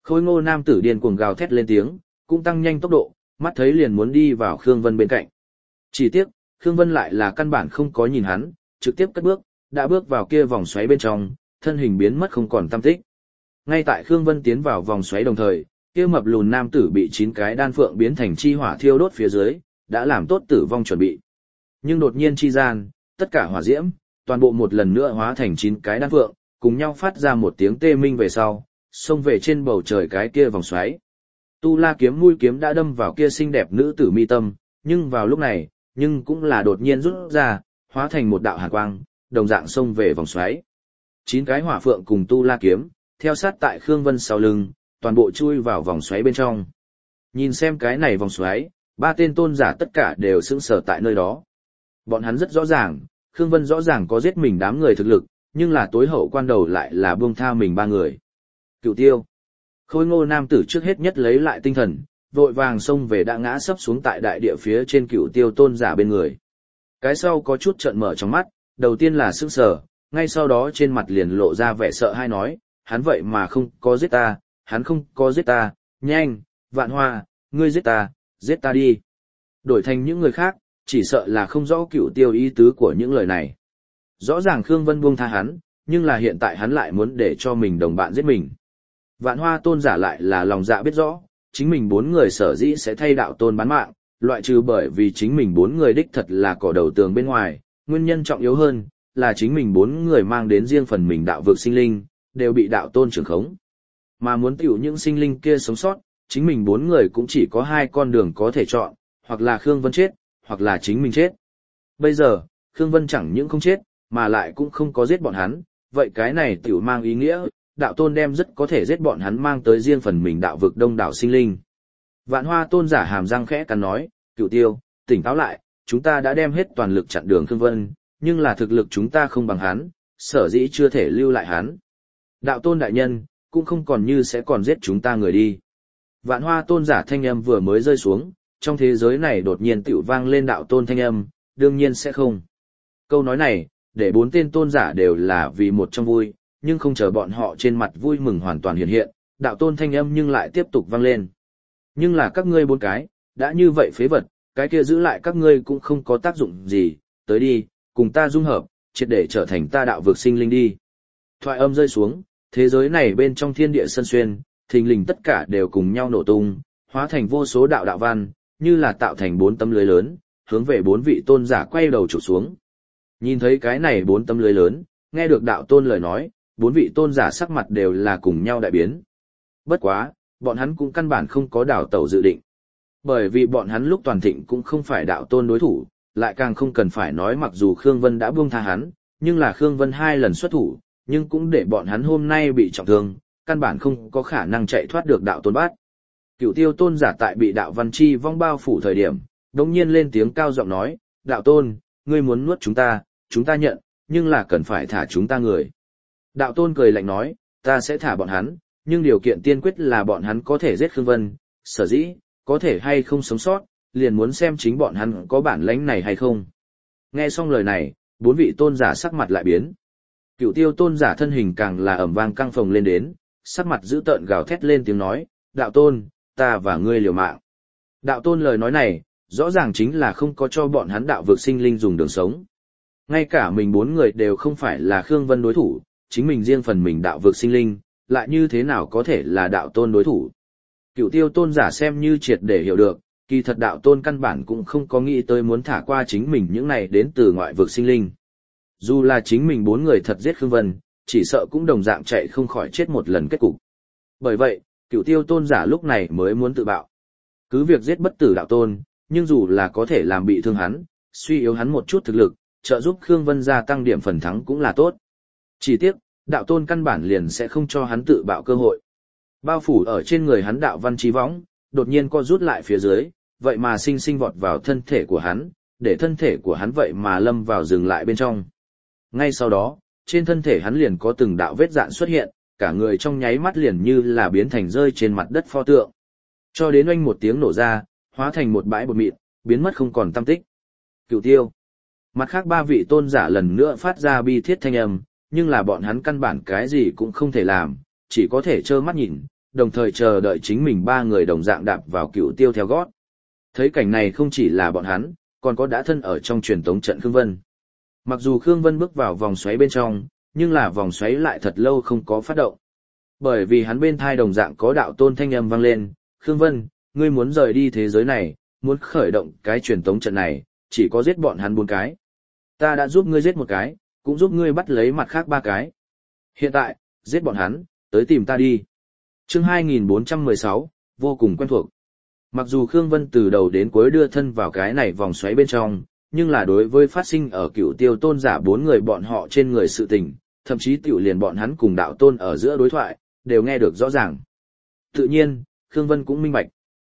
Khôi ngô nam tử điên cuồng gào thét lên tiếng, cũng tăng nhanh tốc độ, mắt thấy liền muốn đi vào Khương Vân bên cạnh. Chỉ tiếc, Khương Vân lại là căn bản không có nhìn hắn, trực tiếp cất bước, đã bước vào kia vòng xoáy bên trong, thân hình biến mất không còn tăm tích. Ngay tại Khương Vân tiến vào vòng xoáy đồng thời, kia mập lùn nam tử bị 9 cái đan phượng biến thành chi hỏa thiêu đốt phía dưới, đã làm tốt tử vong chuẩn bị. Nhưng đột nhiên chi gian, tất cả hỏa diễm, toàn bộ một lần nữa hóa thành 9 cái đan phượng, cùng nhau phát ra một tiếng tê minh về sau, xông về trên bầu trời cái kia vòng xoáy. Tu La kiếm mũi kiếm đã đâm vào kia xinh đẹp nữ tử mi tâm, nhưng vào lúc này, nhưng cũng là đột nhiên rút ra, hóa thành một đạo hàn quang, đồng dạng xông về vòng xoáy. 9 cái hỏa phượng cùng Tu La kiếm, theo sát tại Khương Vân sau lưng, toàn bộ chui vào vòng xoáy bên trong. Nhìn xem cái này vòng xoáy, 3 tên tôn giả tất cả đều sững sờ tại nơi đó. Bọn hắn rất rõ ràng, Khương Vân rõ ràng có giết mình đám người thực lực, nhưng là tối hậu quan đầu lại là buông tha mình 3 người. Cửu Tiêu. Khôi ngô nam tử trước hết nhất lấy lại tinh thần, vội vàng xông về đã ngã sấp xuống tại đại địa phía trên Cửu Tiêu tôn giả bên người. Cái sau có chút trợn mở trong mắt, đầu tiên là sững sờ, ngay sau đó trên mặt liền lộ ra vẻ sợ hãi nói, hắn vậy mà không có giết ta, hắn không có giết ta, nhanh, Vạn Hoa, ngươi giết ta đi. Đổi thành những người khác, chỉ sợ là không rõ Cửu Tiêu ý tứ của những lời này. Rõ ràng Khương Vân buông tha hắn, nhưng là hiện tại hắn lại muốn để cho mình đồng bạn giết mình. Vạn Hoa tôn giả lại là lòng dạ biết rõ, chính mình 4 người sở dĩ sẽ thay đạo tôn bán mạng, loại trừ bởi vì chính mình 4 người đích thật là cỏ đầu tường bên ngoài, nguyên nhân trọng yếu hơn là chính mình 4 người mang đến riêng phần mình đạo vực sinh linh, đều bị đạo tôn trưởng khống. Mà muốn tiểu những sinh linh kia sống sót, chính mình 4 người cũng chỉ có 2 con đường có thể chọn, hoặc là Khương Vân chết, hoặc là chính mình chết. Bây giờ, Khương Vân chẳng những không chết, mà lại cũng không có giết bọn hắn, vậy cái này tiểu mang ý nghĩa, đạo tôn đem rất có thể giết bọn hắn mang tới riêng phần mình đạo vực đông đảo sinh linh. Vạn Hoa tôn giả hàm răng khẽ cắn nói, Cửu Tiêu, tỉnh táo lại, chúng ta đã đem hết toàn lực chặn đường Khương Vân, nhưng là thực lực chúng ta không bằng hắn, sở dĩ chưa thể lưu lại hắn. Đạo tôn đại nhân, cũng không còn như sẽ còn giết chúng ta người đi. Vạn Hoa tôn giả thanh âm vừa mới rơi xuống, trong thế giới này đột nhiên tiểu vang lên đạo tôn thanh âm, đương nhiên sẽ không. Câu nói này, để 4 tên tôn giả đều là vì một trong vui, nhưng không chờ bọn họ trên mặt vui mừng hoàn toàn hiện hiện, đạo tôn thanh âm nhưng lại tiếp tục vang lên. Nhưng là các ngươi 4 cái, đã như vậy phế vật, cái kia giữ lại các ngươi cũng không có tác dụng gì, tới đi, cùng ta dung hợp, triệt để trở thành ta đạo vực sinh linh đi. Thoại âm rơi xuống, thế giới này bên trong thiên địa sân xuyên, thình lình tất cả đều cùng nhau nổ tung, hóa thành vô số đạo đạo văn, như là tạo thành 4 tấm lưới lớn, hướng về 4 vị tôn giả quay đầu chụp xuống. Nhìn thấy cái này 4 tấm lưới lớn, nghe được đạo tôn lời nói, 4 vị tôn giả sắc mặt đều là cùng nhau đại biến. Bất quá, bọn hắn cũng căn bản không có đảo tẩu dự định. Bởi vì bọn hắn lúc toàn thịnh cũng không phải đạo tôn đối thủ, lại càng không cần phải nói mặc dù Khương Vân đã buông tha hắn, nhưng là Khương Vân 2 lần xuất thủ, nhưng cũng để bọn hắn hôm nay bị trọng thương, căn bản không có khả năng chạy thoát được đạo tôn bắt. Cửu Tiêu tôn giả tại bị đạo văn chi vong bao phủ thời điểm, đột nhiên lên tiếng cao giọng nói, đạo tôn, ngươi muốn nuốt chúng ta nhận, nhưng là cần phải thả chúng ta người. Đạo tôn cười lạnh nói, ta sẽ thả bọn hắn, nhưng điều kiện tiên quyết là bọn hắn có thể giết Khương Vân, sở dĩ, có thể hay không sống sót, liền muốn xem chính bọn hắn có bản lãnh này hay không. Nghe xong lời này, 4 vị tôn giả sắc mặt lại biến. Cửu Tiêu tôn giả thân hình càng là ầm vang căng phồng lên đến, sắc mặt dữ tợn gào thét lên tiếng nói, đạo tôn, ta và ngươi liều mạng. Đạo tôn lời nói này, rõ ràng chính là không có cho bọn hắn đạo vực sinh linh dùng đường sống. Ngay cả mình 4 người đều không phải là Khương Vân đối thủ, chính mình riêng phần mình đạo vực sinh linh, lại như thế nào có thể là đạo tôn đối thủ. Cửu Tiêu tôn giả xem như triệt để hiểu được, kỳ thật đạo tôn căn bản cũng không có nghĩ tới muốn thả qua chính mình những này đến từ ngoại vực sinh linh. Dù là chính mình 4 người thật giết Khương Vân, chỉ sợ cũng đồng dạng chạy không khỏi chết một lần kết cục. Bởi vậy, Cửu Tiêu tôn giả lúc này mới muốn tự bạo. Cứ việc giết bất tử đạo tôn, nhưng dù là có thể làm bị thương hắn, suy yếu hắn một chút thực lực, trợ giúp Khương Vân gia tăng điểm phần thắng cũng là tốt. Chỉ tiếc, đạo tôn căn bản liền sẽ không cho hắn tự bạo cơ hội. Bao phủ ở trên người hắn đạo văn chi võng, đột nhiên co rút lại phía dưới, vậy mà sinh sinh vọt vào thân thể của hắn, để thân thể của hắn vậy mà lâm vào dừng lại bên trong. Ngay sau đó, trên thân thể hắn liền có từng đạo vết dạn xuất hiện, cả người trong nháy mắt liền như là biến thành rơi trên mặt đất pho tượng. Cho đến oanh một tiếng nổ ra, hóa thành một bãi bột mịn, biến mất không còn tăm tích. Cửu Tiêu. Mặt khác 3 vị tôn giả lần nữa phát ra bi thiết thanh âm, nhưng là bọn hắn căn bản cái gì cũng không thể làm, chỉ có thể trơ mắt nhìn, đồng thời chờ đợi chính mình ba người đồng dạng đạp vào Cựu Tiêu theo gót. Thấy cảnh này không chỉ là bọn hắn, còn có đã thân ở trong truyền tống trận Khương Vân. Mặc dù Khương Vân bước vào vòng xoáy bên trong, nhưng là vòng xoáy lại thật lâu không có phát động. Bởi vì hắn bên thai đồng dạng có đạo tôn thanh âm vang lên, Khương Vân, ngươi muốn rời đi thế giới này, muốn khởi động cái truyền tống trận này, chỉ có giết bọn hắn 4 cái. Ta đã giúp ngươi giết 1 cái, cũng giúp ngươi bắt lấy mặt khác 3 cái. Hiện tại, giết bọn hắn, tới tìm ta đi. Chương 2416, vô cùng quen thuộc. Mặc dù Khương Vân từ đầu đến cuối đưa thân vào cái này vòng xoáy bên trong, nhưng là đối với phát sinh ở Cựu Tiêu tôn giả 4 người bọn họ trên người sự tình, thậm chí tiểu liền bọn hắn cùng đạo tôn ở giữa đối thoại, đều nghe được rõ ràng. Tự nhiên, Khương Vân cũng minh bạch.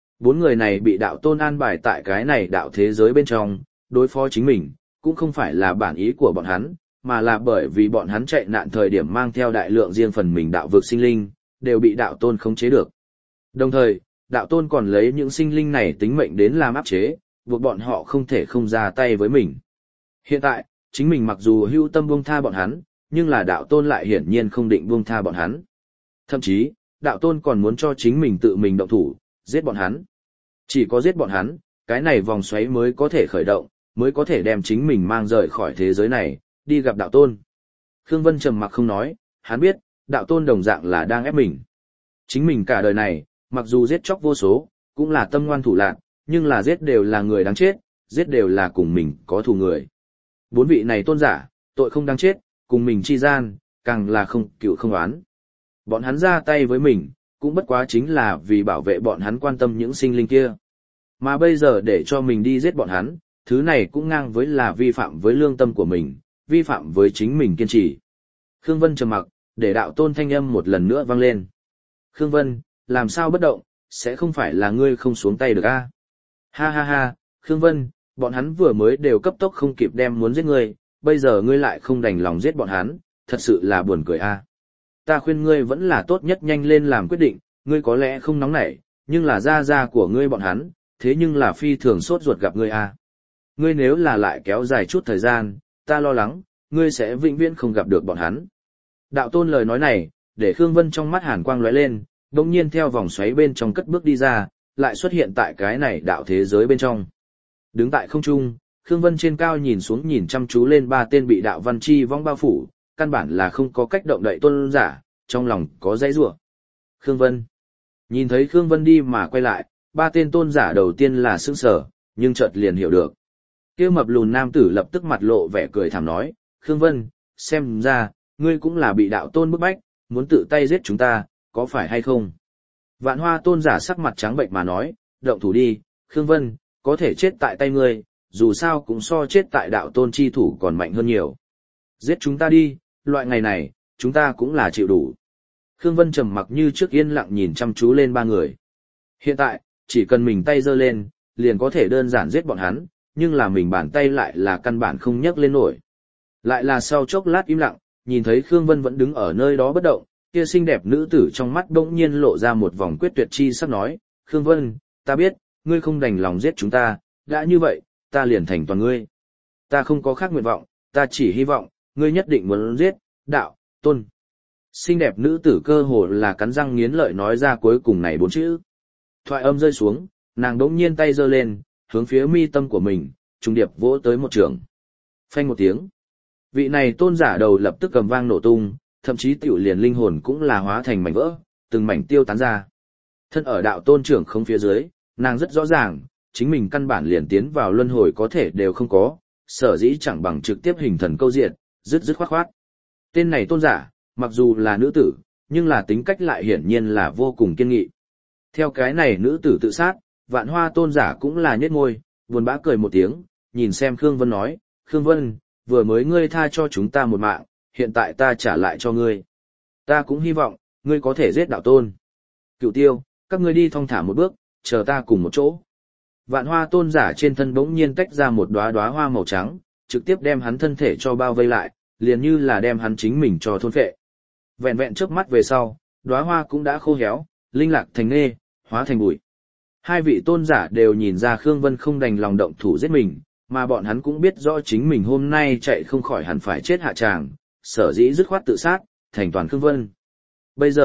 4 người này bị đạo tôn an bài tại cái này đạo thế giới bên trong, đối phó chính mình, cũng không phải là bản ý của bọn hắn, mà là bởi vì bọn hắn chạy nạn thời điểm mang theo đại lượng riêng phần mình đạo vực sinh linh, đều bị đạo tôn khống chế được. Đồng thời, đạo tôn còn lấy những sinh linh này tính mệnh đến làm áp chế, buộc bọn họ không thể không ra tay với mình. Hiện tại, chính mình mặc dù hưu tâm buông tha bọn hắn, nhưng là đạo tôn lại hiển nhiên không định buông tha bọn hắn. Thậm chí, đạo tôn còn muốn cho chính mình tự mình động thủ, giết bọn hắn. Chỉ có giết bọn hắn, cái này vòng xoáy mới có thể khởi động, mới có thể đem chính mình mang rời khỏi thế giới này, đi gặp đạo tôn. Khương Vân trầm mặc không nói, hắn biết, đạo tôn đồng dạng là đang ép mình. Chính mình cả đời này, mặc dù giết chóc vô số, cũng là tâm ngoan thủ lạn, nhưng là giết đều là người đáng chết, giết đều là cùng mình có thù người. 4 vị này tôn giả, tội không đáng chết, cùng mình chi gian, càng là không cựu không oán. Bọn hắn ra tay với mình, cũng bất quá chính là vì bảo vệ bọn hắn quan tâm những sinh linh kia. Mà bây giờ để cho mình đi giết bọn hắn, thứ này cũng ngang với là vi phạm với lương tâm của mình, vi phạm với chính mình kiên trì. Khương Vân trầm mặc, để đạo tôn thanh âm một lần nữa vang lên. Khương Vân, làm sao bất động, sẽ không phải là ngươi không xuống tay được a? Ha ha ha, Khương Vân, bọn hắn vừa mới đều cấp tốc không kịp đem muốn giết ngươi, bây giờ ngươi lại không đành lòng giết bọn hắn, thật sự là buồn cười a. Ta khuyên ngươi vẫn là tốt nhất nhanh lên làm quyết định, ngươi có lẽ không nóng nảy, nhưng là gia của ngươi bọn hắn, thế nhưng là phi thường sốt ruột gặp ngươi a. Ngươi nếu là lại kéo dài chút thời gian, ta lo lắng, ngươi sẽ vĩnh viễn không gặp được bọn hắn. Đạo tôn lời nói này, để Khương Vân trong mắt hàn quang lóe lên, đồng nhiên theo vòng xoáy bên trong cất bước đi ra, lại xuất hiện tại cái này đạo thế giới bên trong. Đứng tại không trung, Khương Vân trên cao nhìn xuống nhìn chăm chú lên 3 tên bị đạo văn chi vong bao phủ, căn bản là không có cách động đậy tôn giả, trong lòng có dãy rủa. Khương Vân. Nhìn thấy Khương Vân đi mà quay lại, 3 tên tôn giả đầu tiên là sững sờ, nhưng chợt liền hiểu được. Kia mập lùn nam tử lập tức mặt lộ vẻ cười thảm nói, Khương Vân, xem ra, ngươi cũng là bị đạo tôn bức bách, muốn tự tay giết chúng ta, có phải hay không? Vạn Hoa tôn giả sắc mặt trắng bệnh mà nói, động thủ đi, Khương Vân, có thể chết tại tay ngươi, dù sao cũng so chết tại đạo tôn chi thủ còn mạnh hơn nhiều. Giết chúng ta đi, loại ngày này, chúng ta cũng là chịu đủ. Khương Vân trầm mặc như trước yên lặng nhìn chăm chú lên 3 người. Hiện tại, chỉ cần mình tay giơ lên, liền có thể đơn giản giết bọn hắn, nhưng là mình bàn tay lại là căn bản không nhấc lên nổi. Lại là sau chốc lát im lặng, nhìn thấy Khương Vân vẫn đứng ở nơi đó bất động, kia xinh đẹp nữ tử trong mắt bỗng nhiên lộ ra một vòng quyết tuyệt chi sắc nói, Khương Vân, ta biết, ngươi không đành lòng giết chúng ta, đã như vậy, ta liền thành toàn ngươi. Ta không có khác nguyện vọng, ta chỉ hy vọng, ngươi nhất định muốn giết, đạo, tôn. Xinh đẹp nữ tử cơ hồ là cắn răng nghiến lợi nói ra cuối cùng này 4 chữ. Thoại âm rơi xuống, nàng đỗng nhiên tay giơ lên, hướng phía mi tâm của mình, trùng điệp vỗ tới một trường. Phanh một tiếng. Vị này tôn giả đầu lập tức cầm vang nổ tung, thậm chí tiểu liền linh hồn cũng là hóa thành mảnh vỡ, từng mảnh tiêu tán ra. Thân ở đạo tôn trưởng không phía dưới, nàng rất rõ ràng, chính mình căn bản liền tiến vào luân hồi có thể đều không có, sở dĩ chẳng bằng trực tiếp hình thần câu diện, dứt khoát khoát. Tên này tôn giả, mặc dù là nữ tử, nhưng là tính cách lại hiển nhiên là vô cùng kiên nghị. Theo cái này nữ tử tự sát, Vạn Hoa tôn giả cũng là nhếch môi, buồn bã cười một tiếng, nhìn xem Khương Vân nói, Khương Vân, vừa mới ngươi tha cho chúng ta một mạng, hiện tại ta trả lại cho ngươi. Ta cũng hy vọng, ngươi có thể giết đạo tôn. Cựu Tiêu, các ngươi đi thong thả một bước, chờ ta cùng một chỗ. Vạn Hoa tôn giả trên thân bỗng nhiên tách ra một đóa hoa màu trắng, trực tiếp đem hắn thân thể cho bao vây lại, liền như là đem hắn chính mình cho thôn phệ. Vẹn vẹn chớp mắt về sau, đóa hoa cũng đã khô héo, linh lạc thành nê, hóa thành bụi. 2 vị tôn giả đều nhìn ra Khương Vân không đành lòng động thủ giết mình, mà bọn hắn cũng biết rõ chính mình hôm nay chạy không khỏi hẳn phải chết hạ tràng, sở dĩ dứt khoát tự sát, thành toàn Khương Vân. Bây giờ,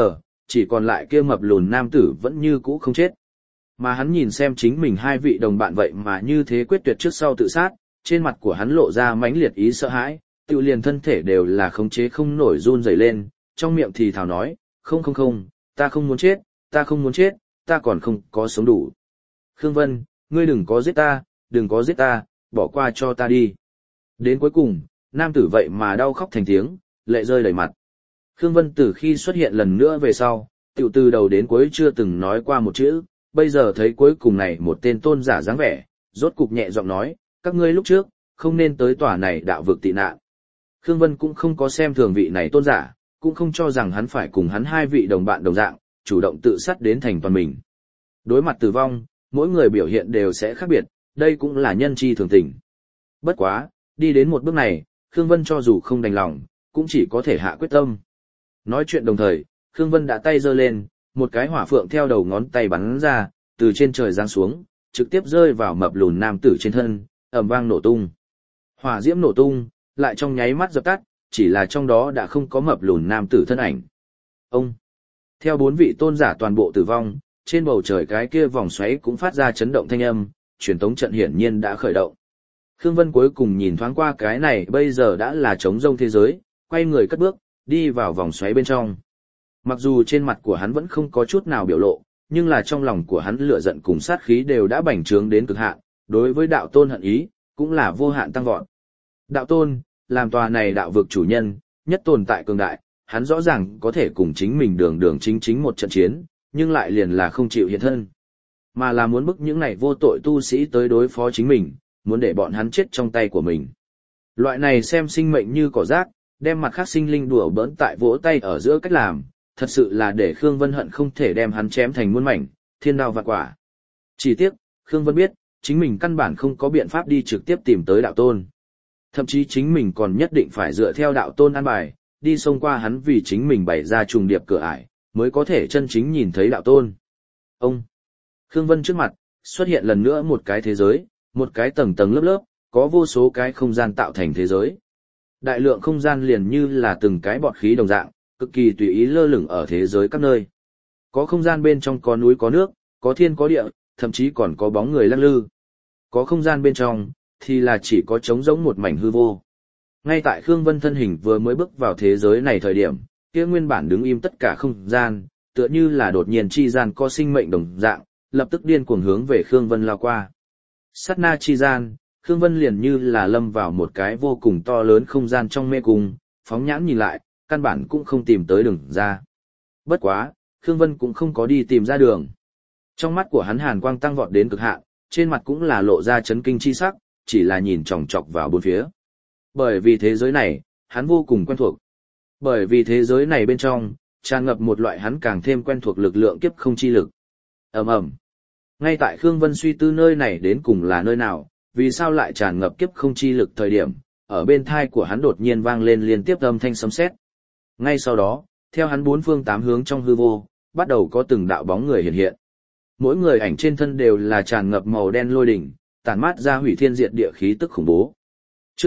chỉ còn lại kia mập lùn nam tử vẫn như cũ không chết. Mà hắn nhìn xem chính mình hai vị đồng bạn vậy mà như thế quyết tuyệt trước sau tự sát, trên mặt của hắn lộ ra mãnh liệt ý sợ hãi, tự liền thân thể đều là khống chế không nổi run rẩy lên, trong miệng thì thào nói, không, ta không muốn chết, ta không muốn chết, ta còn không có sống đủ. Khương Vân, ngươi đừng có giết ta, bỏ qua cho ta đi. Đến cuối cùng, nam tử vậy mà đau khóc thành tiếng, lệ rơi đầy mặt. Khương Vân từ khi xuất hiện lần nữa về sau, tiểu từ đầu đến cuối chưa từng nói qua một chữ, bây giờ thấy cuối cùng này một tên tôn giả dáng vẻ, rốt cục nhẹ giọng nói, các ngươi lúc trước, không nên tới tòa này đạo vực tị nạn. Khương Vân cũng không có xem thường vị này tôn giả, cũng không cho rằng hắn phải cùng hắn hai vị đồng bạn đồng dạng, chủ động tự sát đến thành toàn mình. Đối mặt tử vong, mỗi người biểu hiện đều sẽ khác biệt, đây cũng là nhân chi thường tình. Bất quá, đi đến một bước này, Khương Vân cho dù không đành lòng, cũng chỉ có thể hạ quyết tâm. Nói chuyện đồng thời, Khương Vân đã tay giơ lên, một cái hỏa phượng theo đầu ngón tay bắn ra, từ trên trời giáng xuống, trực tiếp rơi vào mập lùn nam tử trên thân, ầm vang nổ tung. Hỏa diễm nổ tung, lại trong nháy mắt dập tắt, chỉ là trong đó đã không có mập lùn nam tử thân ảnh. Ông, theo bốn vị tôn giả toàn bộ tử vong, trên bầu trời cái kia vòng xoáy cũng phát ra chấn động thanh âm, truyền tống trận hiển nhiên đã khởi động. Khương Vân cuối cùng nhìn thoáng qua cái này bây giờ đã là trống rông thế giới, quay người cất bước, đi vào vòng xoáy bên trong. Mặc dù trên mặt của hắn vẫn không có chút nào biểu lộ, nhưng là trong lòng của hắn lửa giận cùng sát khí đều đã bành trướng đến cực hạn, đối với đạo tôn hận ý, cũng là vô hạn tăng vọt. Đạo tôn, làm tòa này đạo vực chủ nhân, nhất tồn tại cường đại, hắn rõ ràng có thể cùng chính mình đường đường chính một trận chiến, nhưng lại liền là không chịu hiện thân. Mà là muốn bức những này vô tội tu sĩ tới đối phó chính mình, muốn để bọn hắn chết trong tay của mình. Loại này xem sinh mệnh như cỏ rác, đem mặt khác sinh linh đùa bỡn tại vỗ tay ở giữa cách làm, thật sự là để Khương Vân hận không thể đem hắn chém thành muôn mảnh, thiên đao vạn quả. Chỉ tiếc, Khương Vân biết, chính mình căn bản không có biện pháp đi trực tiếp tìm tới đạo tôn. Thậm chí chính mình còn nhất định phải dựa theo đạo tôn an bài, đi xông qua hắn vì chính mình bày ra trùng điệp cửa ải, mới có thể chân chính nhìn thấy đạo tôn. Ông, Khương Vân trước mặt, xuất hiện lần nữa một cái thế giới, một cái tầng tầng lớp lớp, có vô số cái không gian tạo thành thế giới. Đại lượng không gian liền như là từng cái bọt khí đồng dạng, cực kỳ tùy ý lơ lửng ở thế giới các nơi. Có không gian bên trong có núi có nước, có thiên có địa, thậm chí còn có bóng người lắc lư. Có không gian bên trong, thì là chỉ có trống rỗng một mảnh hư vô. Ngay tại Khương Vân thân hình vừa mới bước vào thế giới này thời điểm, kia nguyên bản đứng im tất cả không gian, tựa như là đột nhiên chi gian có sinh mệnh đồng dạng, lập tức điên cuồng hướng về Khương Vân lao qua. Sát na chi gian, Khương Vân liền như là lâm vào một cái vô cùng to lớn không gian trong mê cung, phóng nhãn nhìn lại, căn bản cũng không tìm tới đường ra. Bất quá, Khương Vân cũng không có đi tìm ra đường. Trong mắt của hắn hàn quang tăng vọt đến cực hạn, trên mặt cũng là lộ ra chấn kinh chi sắc, chỉ là nhìn chòng chọc vào bốn phía. Bởi vì thế giới này, hắn vô cùng quen thuộc. Bởi vì thế giới này bên trong, tràn ngập một loại hắn càng thêm quen thuộc lực lượng kiếp không chi lực. Ầm ầm. Ngay tại Khương Vân suy tư nơi này đến cùng là nơi nào, vì sao lại tràn ngập kiếp không chi lực thời điểm, ở bên thai của hắn đột nhiên vang lên liên tiếp âm thanh sấm sét. Ngay sau đó, theo hắn bốn phương tám hướng trong hư vô, bắt đầu có từng đạo bóng người hiện hiện. Mỗi người ảnh trên thân đều là tràn ngập màu đen lôi đỉnh, tản mát ra hủy thiên diệt địa khí tức khủng bố. Chương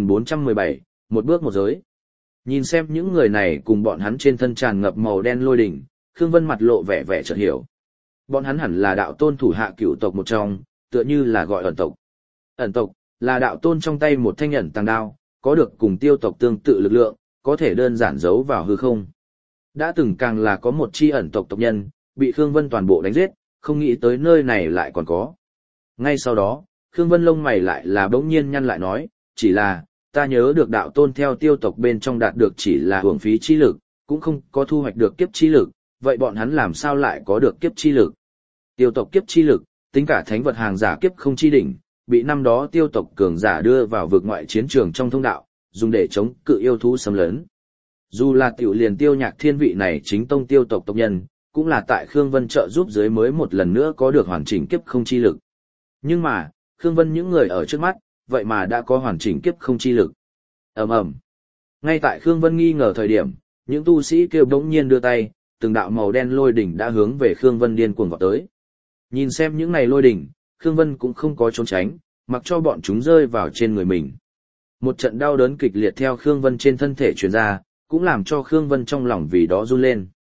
2417, một bước một giới. Nhìn xem những người này cùng bọn hắn trên thân tràn ngập màu đen lôi đỉnh, Khương Vân mặt lộ vẻ vẻ chợt hiểu. Bọn hắn hẳn là đạo tôn thủ hạ cựu tộc một trong, tựa như là gọi ẩn tộc. Ẩn tộc là đạo tôn trong tay một thanh ẩn tàng đao, có được cùng tiêu tộc tương tự lực lượng, có thể đơn giản giấu vào hư không. Đã từng càng là có một chi ẩn tộc tộc nhân, bị Khương Vân toàn bộ đánh giết, không nghĩ tới nơi này lại còn có. Ngay sau đó, Khương Vân lông mày lại là bỗng nhiên nhăn lại nói, chỉ là, ta nhớ được đạo tôn theo tiêu tộc bên trong đạt được chỉ là hưởng phí chi lực, cũng không có thu hoạch được kiếp chi lực, vậy bọn hắn làm sao lại có được kiếp chi lực? Tiêu tộc kiếp chi lực, tính cả thánh vật hàng giả kiếp không chi đỉnh, bị năm đó tiêu tộc cường giả đưa vào vực ngoại chiến trường trong thông đạo, dùng để chống cự yêu thú xâm lấn. Dù là tiểu liền Tiêu Nhạc Thiên vị này chính tông tiêu tộc tộc nhân, cũng là tại Khương Vân trợ giúp dưới mới một lần nữa có được hoàn chỉnh kiếp không chi lực. Nhưng mà, Khương Vân những người ở trước mắt, vậy mà đã có hoàn chỉnh kiếp không chi lực. Ầm ầm. Ngay tại Khương Vân nghi ngờ thời điểm, những tu sĩ kêu bỗng nhiên đưa tay, từng đạo màu đen lôi đỉnh đã hướng về Khương Vân điên cuồng vọt tới. Nhìn xem những này lôi đỉnh, Khương Vân cũng không có trốn tránh, mặc cho bọn chúng rơi vào trên người mình. Một trận đau đớn kịch liệt theo Khương Vân trên thân thể truyền ra, cũng làm cho Khương Vân trong lòng vì đó run lên.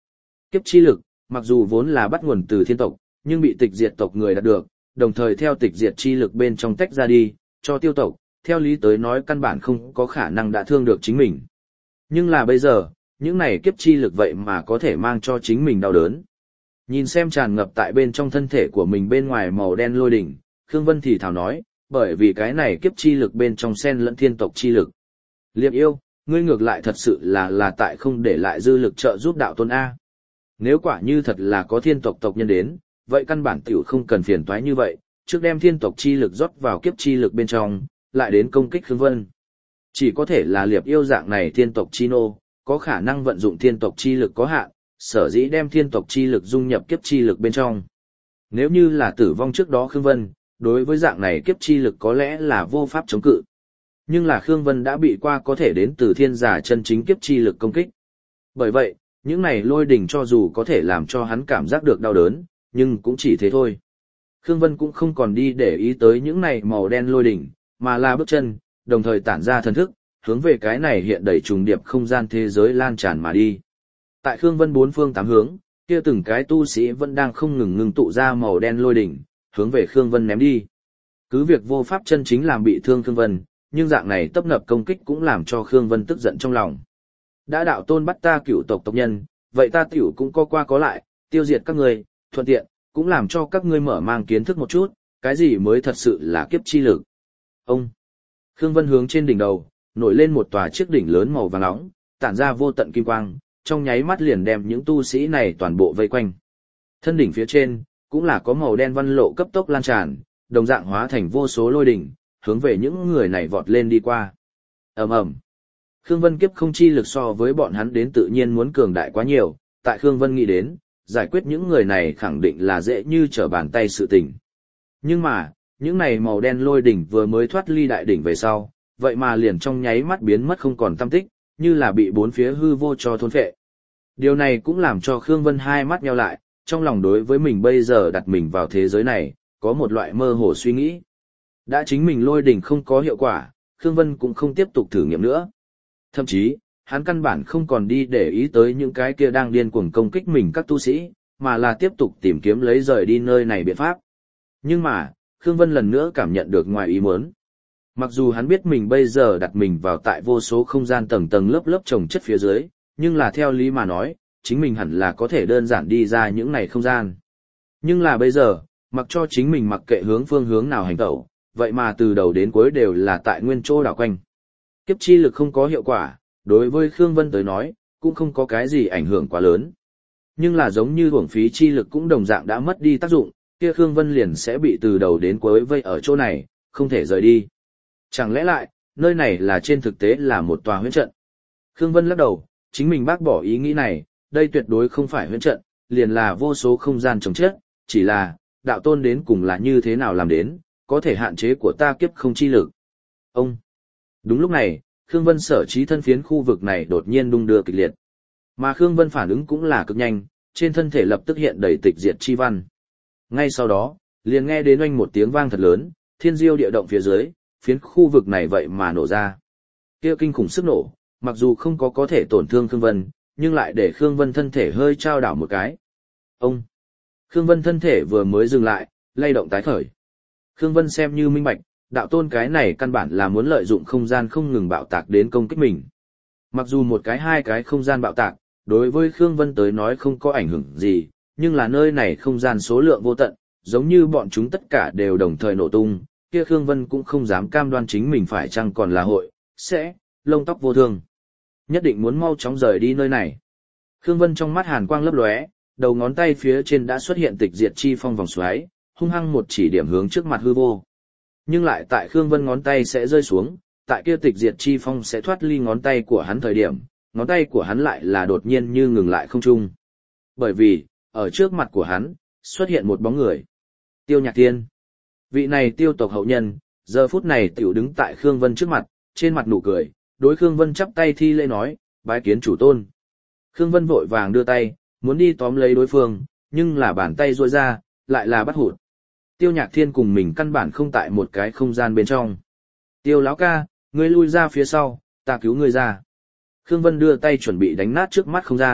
Kiếp chi lực, mặc dù vốn là bắt nguồn từ thiên tộc, nhưng bị tịch diệt tộc người đạt được, đồng thời theo tịch diệt chi lực bên trong tách ra đi, cho tiêu tộc, theo lý tới nói căn bản không có khả năng đã thương được chính mình. Nhưng là bây giờ, những này kiếp chi lực vậy mà có thể mang cho chính mình đau đớn. Nhìn xem tràn ngập tại bên trong thân thể của mình bên ngoài màu đen lôi đỉnh, Khương Vân thì thào nói, bởi vì cái này kiếp chi lực bên trong xen lẫn thiên tộc chi lực. Liệp yêu, ngươi ngược lại thật sự là tại không để lại dư lực trợ giúp đạo tôn A. Nếu quả như thật là có thiên tộc tộc nhân đến, vậy căn bản tiểu không cần phiền toái như vậy, trước đem thiên tộc chi lực rót vào kiếp chi lực bên trong, lại đến công kích Khương Vân. Chỉ có thể là liệp yêu dạng này thiên tộc chi nô, có khả năng vận dụng thiên tộc chi lực có hạn, sở dĩ đem thiên tộc chi lực dung nhập kiếp chi lực bên trong. Nếu như là tử vong trước đó Khương Vân, đối với dạng này kiếp chi lực có lẽ là vô pháp chống cự. Nhưng là Khương Vân đã bị qua có thể đến từ thiên giả chân chính kiếp chi lực công kích. Bởi vậy, những này lôi đỉnh cho dù có thể làm cho hắn cảm giác được đau đớn, nhưng cũng chỉ thế thôi. Khương Vân cũng không còn đi để ý tới những này màu đen lôi đỉnh, mà là bước chân, đồng thời tản ra thần thức, hướng về cái này hiện đầy trùng điệp không gian thế giới lan tràn mà đi. Tại Khương Vân bốn phương tám hướng, kia từng cái tu sĩ vẫn đang không ngừng ngừng tụ ra màu đen lôi đỉnh, hướng về Khương Vân ném đi. Cứ việc vô pháp chân chính làm bị thương Khương Vân, nhưng dạng này tấp nập công kích cũng làm cho Khương Vân tức giận trong lòng. Đã đạo tôn bắt ta cựu tộc tộc nhân, vậy ta tiểu cũng có qua có lại, tiêu diệt các ngươi, thuận tiện, cũng làm cho các ngươi mở mang kiến thức một chút, cái gì mới thật sự là kiếp chi lực. Ông! Khương Vân hướng trên đỉnh đầu, nổi lên một tòa chiếc đỉnh lớn màu vàng nóng, tản ra vô tận kim quang, trong nháy mắt liền đem những tu sĩ này toàn bộ vây quanh. Thân đỉnh phía trên, cũng là có màu đen văn lộ cấp tốc lan tràn, đồng dạng hóa thành vô số lôi đỉnh, hướng về những người này vọt lên đi qua. Ầm ầm. Khương Vân kiếp không chi lực so với bọn hắn đến tự nhiên muốn cường đại quá nhiều, tại Khương Vân nghĩ đến, giải quyết những người này khẳng định là dễ như trở bàn tay sự tình. Nhưng mà, những này màu đen lôi đỉnh vừa mới thoát ly đại đỉnh về sau, vậy mà liền trong nháy mắt biến mất không còn tăm tích, như là bị bốn phía hư vô cho thôn phệ. Điều này cũng làm cho Khương Vân hai mắt nheo lại, trong lòng đối với mình bây giờ đặt mình vào thế giới này, có một loại mơ hồ suy nghĩ. Đã chính mình lôi đỉnh không có hiệu quả, Khương Vân cũng không tiếp tục thử nghiệm nữa. Thậm chí, hắn căn bản không còn đi để ý tới những cái kia đang điên cuồng công kích mình các tu sĩ, mà là tiếp tục tìm kiếm lấy rời đi nơi này biện pháp. Nhưng mà, Khương Vân lần nữa cảm nhận được ngoài ý muốn. Mặc dù hắn biết mình bây giờ đặt mình vào tại vô số không gian tầng tầng lớp lớp chồng chất phía dưới, nhưng là theo lý mà nói, chính mình hẳn là có thể đơn giản đi ra những này không gian. Nhưng là bây giờ, mặc cho chính mình mặc kệ hướng phương hướng nào hành tẩu, vậy mà từ đầu đến cuối đều là tại nguyên chỗ đảo quanh. Kiếp chi lực không có hiệu quả, đối với Khương Vân tới nói, cũng không có cái gì ảnh hưởng quá lớn. Nhưng là giống như uổng phí chi lực cũng đồng dạng đã mất đi tác dụng, kia Khương Vân liền sẽ bị từ đầu đến cuối vây ở chỗ này, không thể rời đi. Chẳng lẽ lại, nơi này là trên thực tế là một tòa huyễn trận? Khương Vân lắc đầu, chính mình bác bỏ ý nghĩ này, đây tuyệt đối không phải huyễn trận, liền là vô số không gian chống chết, chỉ là, đạo tôn đến cùng là như thế nào làm đến, có thể hạn chế của ta kiếp không chi lực. Ông! Đúng lúc này, Khương Vân sở trí thân phiến khu vực này đột nhiên đung đưa kịch liệt. Mà Khương Vân phản ứng cũng là cực nhanh, trên thân thể lập tức hiện đầy tịch diệt chi văn. Ngay sau đó, liền nghe đến oanh một tiếng vang thật lớn, thiên diêu địa động phía dưới, phiến khu vực này vậy mà nổ ra. Kia kinh khủng sức nổ, mặc dù không có thể tổn thương Khương Vân, nhưng lại để Khương Vân thân thể hơi trao đảo một cái. Ông! Khương Vân thân thể vừa mới dừng lại, lay động tái khởi. Khương Vân xem như minh bạch, đạo tôn cái này căn bản là muốn lợi dụng không gian không ngừng bạo tạc đến công kích mình. Mặc dù một cái hai cái không gian bạo tạc, đối với Khương Vân tới nói không có ảnh hưởng gì, nhưng là nơi này không gian số lượng vô tận, giống như bọn chúng tất cả đều đồng thời nổ tung, kia Khương Vân cũng không dám cam đoan chính mình phải chăng còn là hội, sẽ, lông tóc vô thương. Nhất định muốn mau chóng rời đi nơi này. Khương Vân trong mắt hàn quang lấp lóe, đầu ngón tay phía trên đã xuất hiện tịch diệt chi phong vòng xoáy, hung hăng một chỉ điểm hướng trước mặt hư vô. Nhưng lại tại Khương Vân ngón tay sẽ rơi xuống, tại kia tịch diệt chi phong sẽ thoát ly ngón tay của hắn thời điểm, ngón tay của hắn lại là đột nhiên như ngừng lại không trung. Bởi vì, ở trước mặt của hắn, xuất hiện một bóng người. Tiêu Nhạc Thiên. Vị này tiêu tộc hậu nhân, giờ phút này tiểu đứng tại Khương Vân trước mặt, trên mặt nụ cười, đối Khương Vân chắp tay thi lễ nói, bái kiến chủ tôn. Khương Vân vội vàng đưa tay, muốn đi tóm lấy đối phương, nhưng là bàn tay duỗi ra, lại là bắt hụt. Tiêu Nhạc Thiên cùng mình căn bản không tại một cái không gian bên trong. Tiêu lão ca, ngươi lui ra phía sau, ta cứu ngươi ra. Khương Vân đưa tay chuẩn bị đánh nát trước mắt không gian,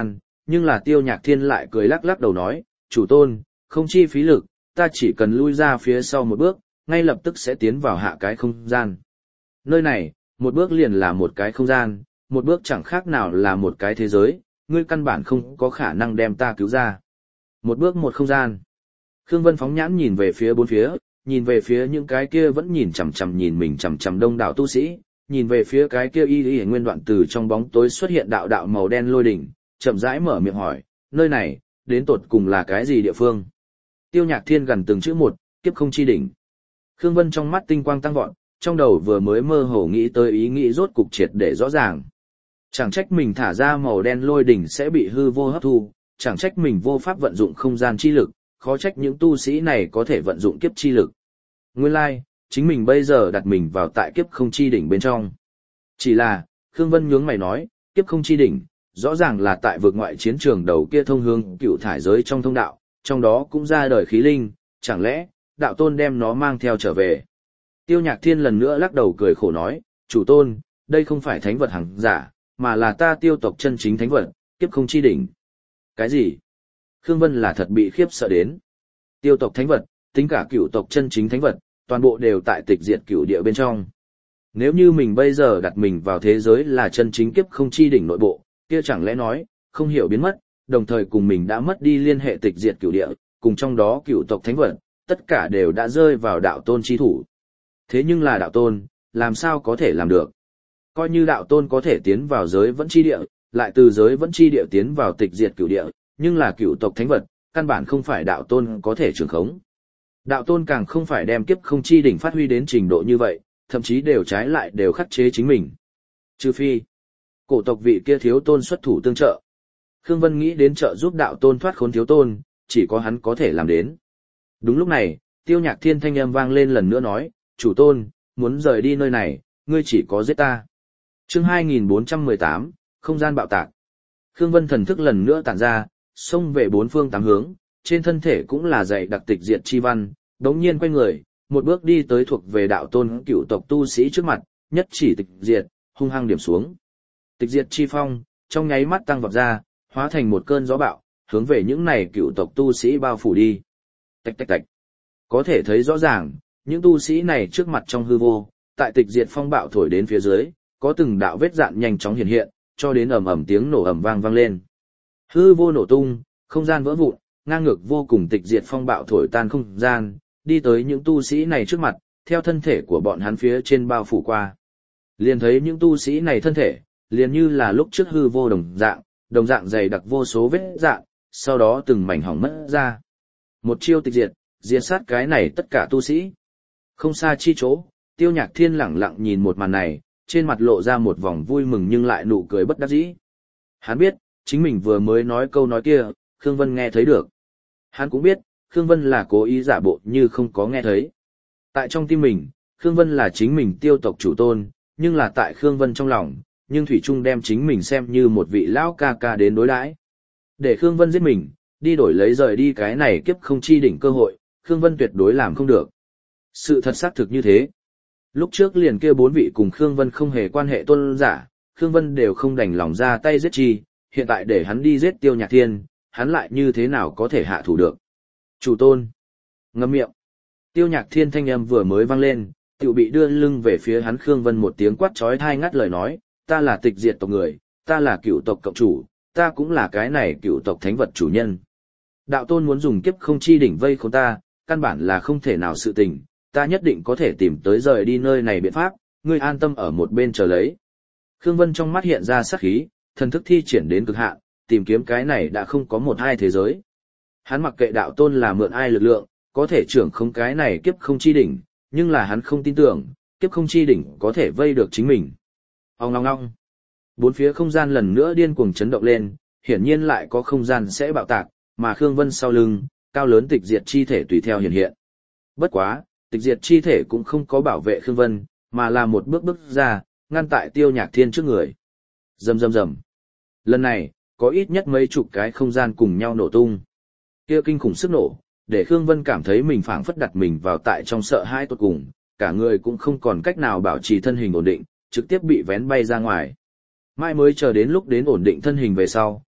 nhưng là Tiêu Nhạc Thiên lại cười lắc lắc đầu nói, chủ tôn, không chi phí lực, ta chỉ cần lui ra phía sau một bước, ngay lập tức sẽ tiến vào hạ cái không gian. Nơi này, một bước liền là một cái không gian, một bước chẳng khác nào là một cái thế giới, ngươi căn bản không có khả năng đem ta cứu ra. Một bước một không gian. Khương Vân phóng nhãn nhìn về phía bốn phía, nhìn về phía những cái kia vẫn nhìn chằm chằm nhìn mình chằm chằm đông đảo tu sĩ, nhìn về phía cái kia y nguyên đoạn từ trong bóng tối xuất hiện đạo đạo màu đen lôi đỉnh, chậm rãi mở miệng hỏi, nơi này, đến tột cùng là cái gì địa phương? Tiêu Nhạc Thiên gần từng chữ một, kiếp không chi đỉnh. Khương Vân trong mắt tinh quang tăng vọt, trong đầu vừa mới mơ hồ nghĩ tới ý nghĩ rốt cục triệt để rõ ràng. Chẳng trách mình thả ra màu đen lôi đỉnh sẽ bị hư vô hấp thu, chẳng trách mình vô pháp vận dụng không gian chi lực, khó trách những tu sĩ này có thể vận dụng kiếp chi lực. Nguyên lai, chính mình bây giờ đặt mình vào tại kiếp không chi đỉnh bên trong. Chỉ là, Khương Vân nhướng mày nói, kiếp không chi đỉnh, rõ ràng là tại vực ngoại chiến trường đầu kia thông hướng cựu thải giới trong thông đạo, trong đó cũng ra đời khí linh, chẳng lẽ, đạo tôn đem nó mang theo trở về. Tiêu Nhạc Thiên lần nữa lắc đầu cười khổ nói, chủ tôn, đây không phải thánh vật hàng giả, mà là ta tiêu tộc chân chính thánh vật, kiếp không chi đỉnh. Cái gì? Khương Vân là thật bị khiếp sợ đến. Tiêu tộc thánh vật, tính cả cựu tộc chân chính thánh vật, toàn bộ đều tại tịch diệt cựu địa bên trong. Nếu như mình bây giờ đặt mình vào thế giới là chân chính kiếp không chi đỉnh nội bộ, kia chẳng lẽ nói, không hiểu biến mất, đồng thời cùng mình đã mất đi liên hệ tịch diệt cửu địa, cùng trong đó cửu tộc thánh vật, tất cả đều đã rơi vào đạo tôn chi thủ. Thế nhưng là đạo tôn, làm sao có thể làm được? Coi như đạo tôn có thể tiến vào giới vẫn chi địa, lại từ giới vẫn chi địa tiến vào tịch diệt cửu địa, nhưng là cửu tộc thánh vật, căn bản không phải đạo tôn có thể trường khống. Đạo tôn càng không phải đem kiếp không chi đỉnh phát huy đến trình độ như vậy, thậm chí đều trái lại đều khắc chế chính mình. Trừ phi, cổ tộc vị kia thiếu tôn xuất thủ tương trợ. Khương Vân nghĩ đến trợ giúp đạo tôn thoát khốn thiếu tôn, chỉ có hắn có thể làm đến. Đúng lúc này, Tiêu Nhạc Thiên thanh âm vang lên lần nữa nói, chủ tôn, muốn rời đi nơi này, ngươi chỉ có giết ta. Chương 2418, không gian bạo tạc. Khương Vân thần thức lần nữa tản ra, xông về bốn phương tám hướng, trên thân thể cũng là dạy đặc tịch diệt chi văn, đống nhiên quay người, một bước đi tới thuộc về đạo tôn cựu tộc tu sĩ trước mặt, nhất chỉ tịch diệt, hung hăng điểm xuống. Tịch diệt chi phong, trong nháy mắt tăng vọt ra, hóa thành một cơn gió bạo, hướng về những này cựu tộc tu sĩ bao phủ đi. Tạch tạch tạch. Có thể thấy rõ ràng, những tu sĩ này trước mặt trong hư vô, tại tịch diệt phong bạo thổi đến phía dưới, có từng đạo vết dạn nhanh chóng hiện hiện, cho đến ầm ầm tiếng nổ ầm vang vang lên. Hư vô nổ tung, không gian vỡ vụn, ngang ngược vô cùng tịch diệt phong bạo thổi tan không gian, đi tới những tu sĩ này trước mặt, theo thân thể của bọn hắn phía trên bao phủ qua. Liền thấy những tu sĩ này thân thể, liền như là lúc trước hư vô đồng dạng dày đặc vô số vết dạn, sau đó từng mảnh hỏng mất ra. Một chiêu tịch diệt, diệt sát cái này tất cả tu sĩ. Không xa chi chỗ, Tiêu Nhạc Thiên lẳng lặng nhìn một màn này, trên mặt lộ ra một vòng vui mừng nhưng lại nụ cười bất đắc dĩ. Hắn biết, chính mình vừa mới nói câu nói kia, Khương Vân nghe thấy được. Hắn cũng biết, Khương Vân là cố ý giả bộ như không có nghe thấy. Tại trong tim mình, Khương Vân là chính mình tiêu tộc chủ tôn, nhưng là tại Khương Vân trong lòng, nhưng Thủy Trung đem chính mình xem như một vị lão ca ca đến đối đãi. Để Khương Vân giết mình, đi đổi lấy rời đi cái này kiếp không chi đỉnh cơ hội, Khương Vân tuyệt đối làm không được. Sự thật xác thực như thế. Lúc trước liền kia bốn vị cùng Khương Vân không hề quan hệ tôn giả, Khương Vân đều không đành lòng ra tay giết chi, hiện tại để hắn đi giết Tiêu Nhạc Thiên, hắn lại như thế nào có thể hạ thủ được. Chủ tôn. Ngậm miệng. Tiêu Nhạc Thiên thanh âm vừa mới vang lên, tiểu bị đưa lưng về phía hắn Khương Vân một tiếng quát chói tai ngắt lời nói, ta là tịch diệt tộc người, ta là cựu tộc cộng chủ, ta cũng là cái này cựu tộc thánh vật chủ nhân. Đạo tôn muốn dùng kiếp không chi đỉnh vây khốn ta, căn bản là không thể nào sự tình, ta nhất định có thể tìm tới rời đi nơi này biện pháp, ngươi an tâm ở một bên chờ lấy. Khương Vân trong mắt hiện ra sát khí, thần thức thi triển đến cực hạn, tìm kiếm cái này đã không có một hai thế giới. Hắn mặc kệ đạo tôn là mượn ai lực lượng, có thể trưởng không cái này kiếp không chi đỉnh, nhưng là hắn không tin tưởng, kiếp không chi đỉnh có thể vây được chính mình. Ong ong ong. Bốn phía không gian lần nữa điên cuồng chấn động lên, hiển nhiên lại có không gian sẽ bạo tạc, mà Khương Vân sau lưng, cao lớn tịch diệt chi thể tùy theo hiện hiện. Bất quá, tịch diệt chi thể cũng không có bảo vệ Khương Vân, mà là một bước bước ra, ngăn tại Tiêu Nhạc Thiên trước người. Rầm rầm rầm. Lần này, có ít nhất mấy chục cái không gian cùng nhau nổ tung. Kia kinh khủng sức nổ, để Khương Vân cảm thấy mình phảng phất đặt mình vào tại trong sợ hãi tột cùng, cả người cũng không còn cách nào bảo trì thân hình ổn định, trực tiếp bị vén bay ra ngoài. Mai mới chờ đến lúc đến ổn định thân hình về sau,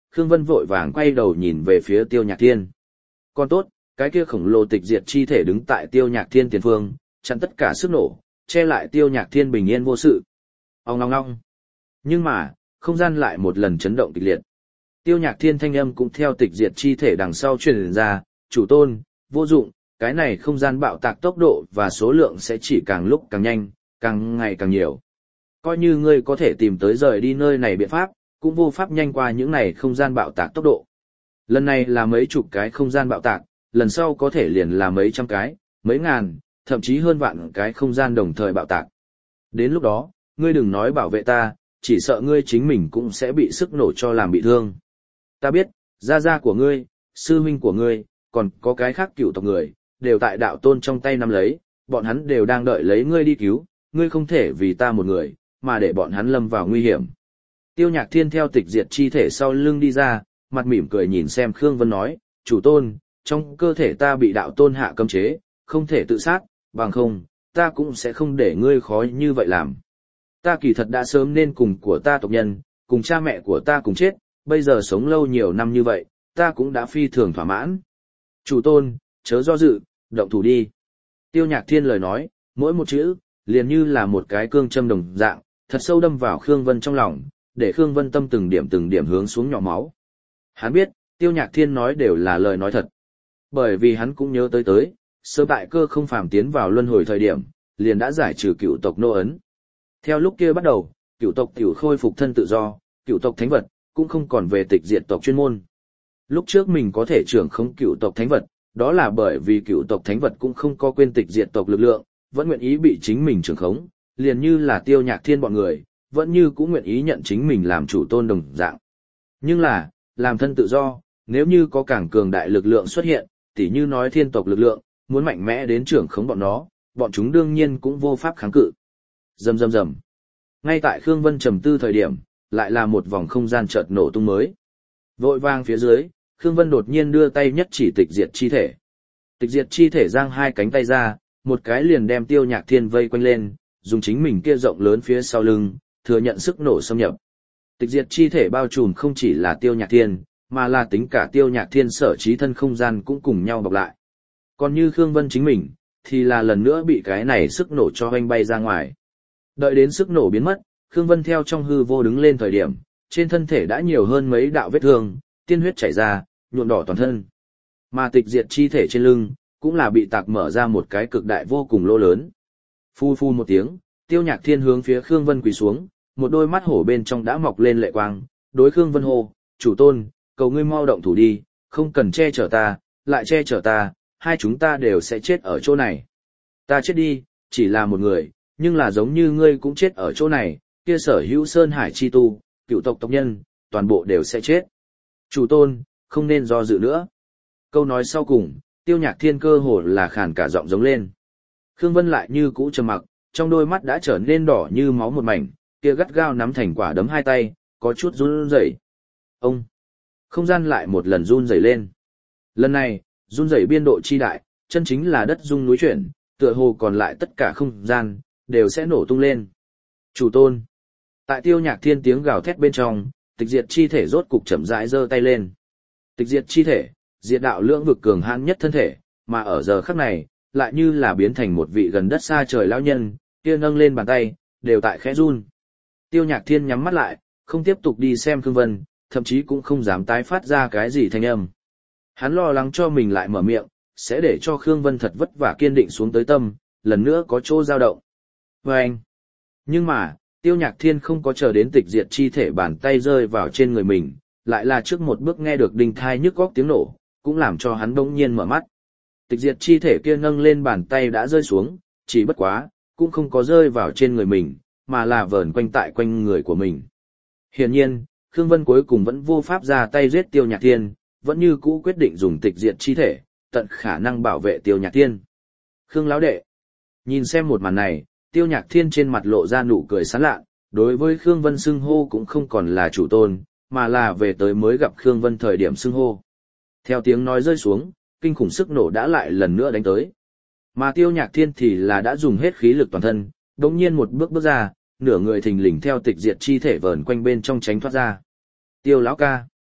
Khương Vân vội vàng quay đầu nhìn về phía Tiêu Nhạc Thiên. Còn tốt, cái kia khổng lồ tịch diệt chi thể đứng tại Tiêu Nhạc Thiên tiền phương, chặn tất cả sức nổ, che lại Tiêu Nhạc Thiên bình yên vô sự. Ong ong ong. Nhưng mà, không gian lại một lần chấn động kịch liệt. Tiêu Nhạc Thiên thanh âm cũng theo tịch diệt chi thể đằng sau truyền ra, chủ tôn, vô dụng, cái này không gian bạo tạc tốc độ và số lượng sẽ chỉ càng lúc càng nhanh, càng ngày càng nhiều. Coi như ngươi có thể tìm tới rời đi nơi này biện pháp, cũng vô pháp nhanh qua những này không gian bạo tạc tốc độ. Lần này là mấy chục cái không gian bạo tạc, lần sau có thể liền là mấy trăm cái, mấy ngàn, thậm chí hơn vạn cái không gian đồng thời bạo tạc. Đến lúc đó, ngươi đừng nói bảo vệ ta, chỉ sợ ngươi chính mình cũng sẽ bị sức nổ cho làm bị thương. Ta biết, gia gia của ngươi, sư huynh của ngươi, còn có cái khác cựu tộc người, đều tại đạo tôn trong tay nắm lấy, bọn hắn đều đang đợi lấy ngươi đi cứu, ngươi không thể vì ta một người, mà để bọn hắn lâm vào nguy hiểm. Tiêu Nhạc Thiên theo tịch diệt chi thể sau lưng đi ra, mặt mỉm cười nhìn xem Khương Vân nói, chủ tôn, trong cơ thể ta bị đạo tôn hạ cấm chế, không thể tự sát, bằng không, ta cũng sẽ không để ngươi khó như vậy làm. Ta kỳ thật đã sớm nên cùng của ta tộc nhân, cùng cha mẹ của ta cùng chết, bây giờ sống lâu nhiều năm như vậy, ta cũng đã phi thường thỏa mãn. Chủ tôn, chớ do dự, động thủ đi. Tiêu Nhạc Thiên lời nói, mỗi một chữ, liền như là một cái cương châm đồng dạng, thật sâu đâm vào Khương Vân trong lòng, để Khương Vân tâm từng điểm hướng xuống nhỏ máu. Hắn biết, Tiêu Nhạc Thiên nói đều là lời nói thật. Bởi vì hắn cũng nhớ tới, sơ tại cơ không phàm tiến vào luân hồi thời điểm, liền đã giải trừ cựu tộc nô ấn. Theo lúc kia bắt đầu, cựu tộc tiểu khôi phục thân tự do, cựu tộc thánh vật, cũng không còn về tịch diệt tộc chuyên môn. Lúc trước mình có thể trưởng không cựu tộc thánh vật, đó là bởi vì cựu tộc thánh vật cũng không có quên tịch diệt tộc lực lượng, vẫn nguyện ý bị chính mình trưởng khống, liền như là Tiêu Nhạc Thiên bọn người, vẫn như cũng nguyện ý nhận chính mình làm chủ tôn đồng dạng. Nhưng là, làm thân tự do, nếu như có càng cường đại lực lượng xuất hiện, tỉ như nói thiên tộc lực lượng, muốn mạnh mẽ đến trưởng khống bọn nó, bọn chúng đương nhiên cũng vô pháp kháng cự. Rầm rầm rầm. Ngay tại Khương Vân trầm tư thời điểm, lại là một vòng không gian chợt nổ tung mới. Vội vang phía dưới, Khương Vân đột nhiên đưa tay nhất chỉ tịch diệt chi thể. Tịch diệt chi thể giang hai cánh tay ra, một cái liền đem Tiêu Nhạc Thiên vây quanh lên, dùng chính mình kia rộng lớn phía sau lưng, thừa nhận sức nổ xâm nhập. Tịch diệt chi thể bao trùm không chỉ là Tiêu Nhạc Thiên, mà là tính cả Tiêu Nhạc Thiên sở trí thân không gian cũng cùng nhau bọc lại. Còn như Khương Vân chính mình, thì là lần nữa bị cái này sức nổ cho hoanh bay ra ngoài. Đợi đến sức nổ biến mất, Khương Vân theo trong hư vô đứng lên thời điểm, trên thân thể đã nhiều hơn mấy đạo vết thương, tiên huyết chảy ra, nhuộm đỏ toàn thân. Mà tịch diệt chi thể trên lưng, cũng là bị tạc mở ra một cái cực đại vô cùng lỗ lớn. Phu phu một tiếng, Tiêu Nhạc Thiên hướng phía Khương Vân quỳ xuống, một đôi mắt hổ bên trong đã mọc lên lệ quang, đối Khương Vân hô, chủ tôn, cầu ngươi mau động thủ đi, không cần che chở ta, lại che chở ta, hai chúng ta đều sẽ chết ở chỗ này. Ta chết đi, chỉ là một người, nhưng là giống như ngươi cũng chết ở chỗ này, kia sở hữu Sơn Hải chi tu, cựu tộc tộc nhân, toàn bộ đều sẽ chết. Chủ tôn, không nên do dự nữa. Câu nói sau cùng, Tiêu Nhạc Thiên cơ hồ là khàn cả giọng giống lên. Khương Vân lại như cũ trầm mặc, trong đôi mắt đã trở nên đỏ như máu một mảnh, kia gắt gao nắm thành quả đấm hai tay, có chút run rẩy. Ông! Không gian lại một lần run rẩy lên. Lần này, run rẩy biên độ chi đại, chân chính là đất rung núi chuyển, tựa hồ còn lại tất cả không gian, đều sẽ nổ tung lên. Chủ tôn! Tại Tiêu Nhạc Thiên tiếng gào thét bên trong, tịch diệt chi thể rốt cục chậm rãi giơ tay lên. Tịch diệt chi thể, diệt đạo lưỡng vực cường hãn nhất thân thể, mà ở giờ khắc này, lại như là biến thành một vị gần đất xa trời lão nhân, kia nâng lên bàn tay, đều tại khẽ run. Tiêu Nhạc Thiên nhắm mắt lại, không tiếp tục đi xem Khương Vân, thậm chí cũng không dám tái phát ra cái gì thanh âm. Hắn lo lắng cho mình lại mở miệng, sẽ để cho Khương Vân thật vất vả kiên định xuống tới tâm, lần nữa có chỗ dao động. Và anh. Nhưng mà, Tiêu Nhạc Thiên không có chờ đến tịch diệt chi thể bàn tay rơi vào trên người mình, lại là trước một bước nghe được đinh thai nhức góc tiếng nổ, cũng làm cho hắn bỗng nhiên mở mắt. Tịch diệt chi thể kia nâng lên bàn tay đã rơi xuống, chỉ bất quá, cũng không có rơi vào trên người mình, mà là vờn quanh tại quanh người của mình. Hiển nhiên, Khương Vân cuối cùng vẫn vô pháp ra tay giết Tiêu Nhạc Thiên, vẫn như cũ quyết định dùng tịch diệt chi thể, tận khả năng bảo vệ Tiêu Nhạc Thiên. Khương lão đệ, nhìn xem một màn này, Tiêu Nhạc Thiên trên mặt lộ ra nụ cười sán lạ, đối với Khương Vân xưng hô cũng không còn là chủ tôn, mà là về tới mới gặp Khương Vân thời điểm xưng hô. Theo tiếng nói rơi xuống, kinh khủng sức nổ đã lại lần nữa đánh tới. Mà Tiêu Nhạc Thiên thì là đã dùng hết khí lực toàn thân, đột nhiên một bước bước ra, nửa người thình lình theo tịch diệt chi thể vờn quanh bên trong tránh thoát ra. Tiêu lão ca.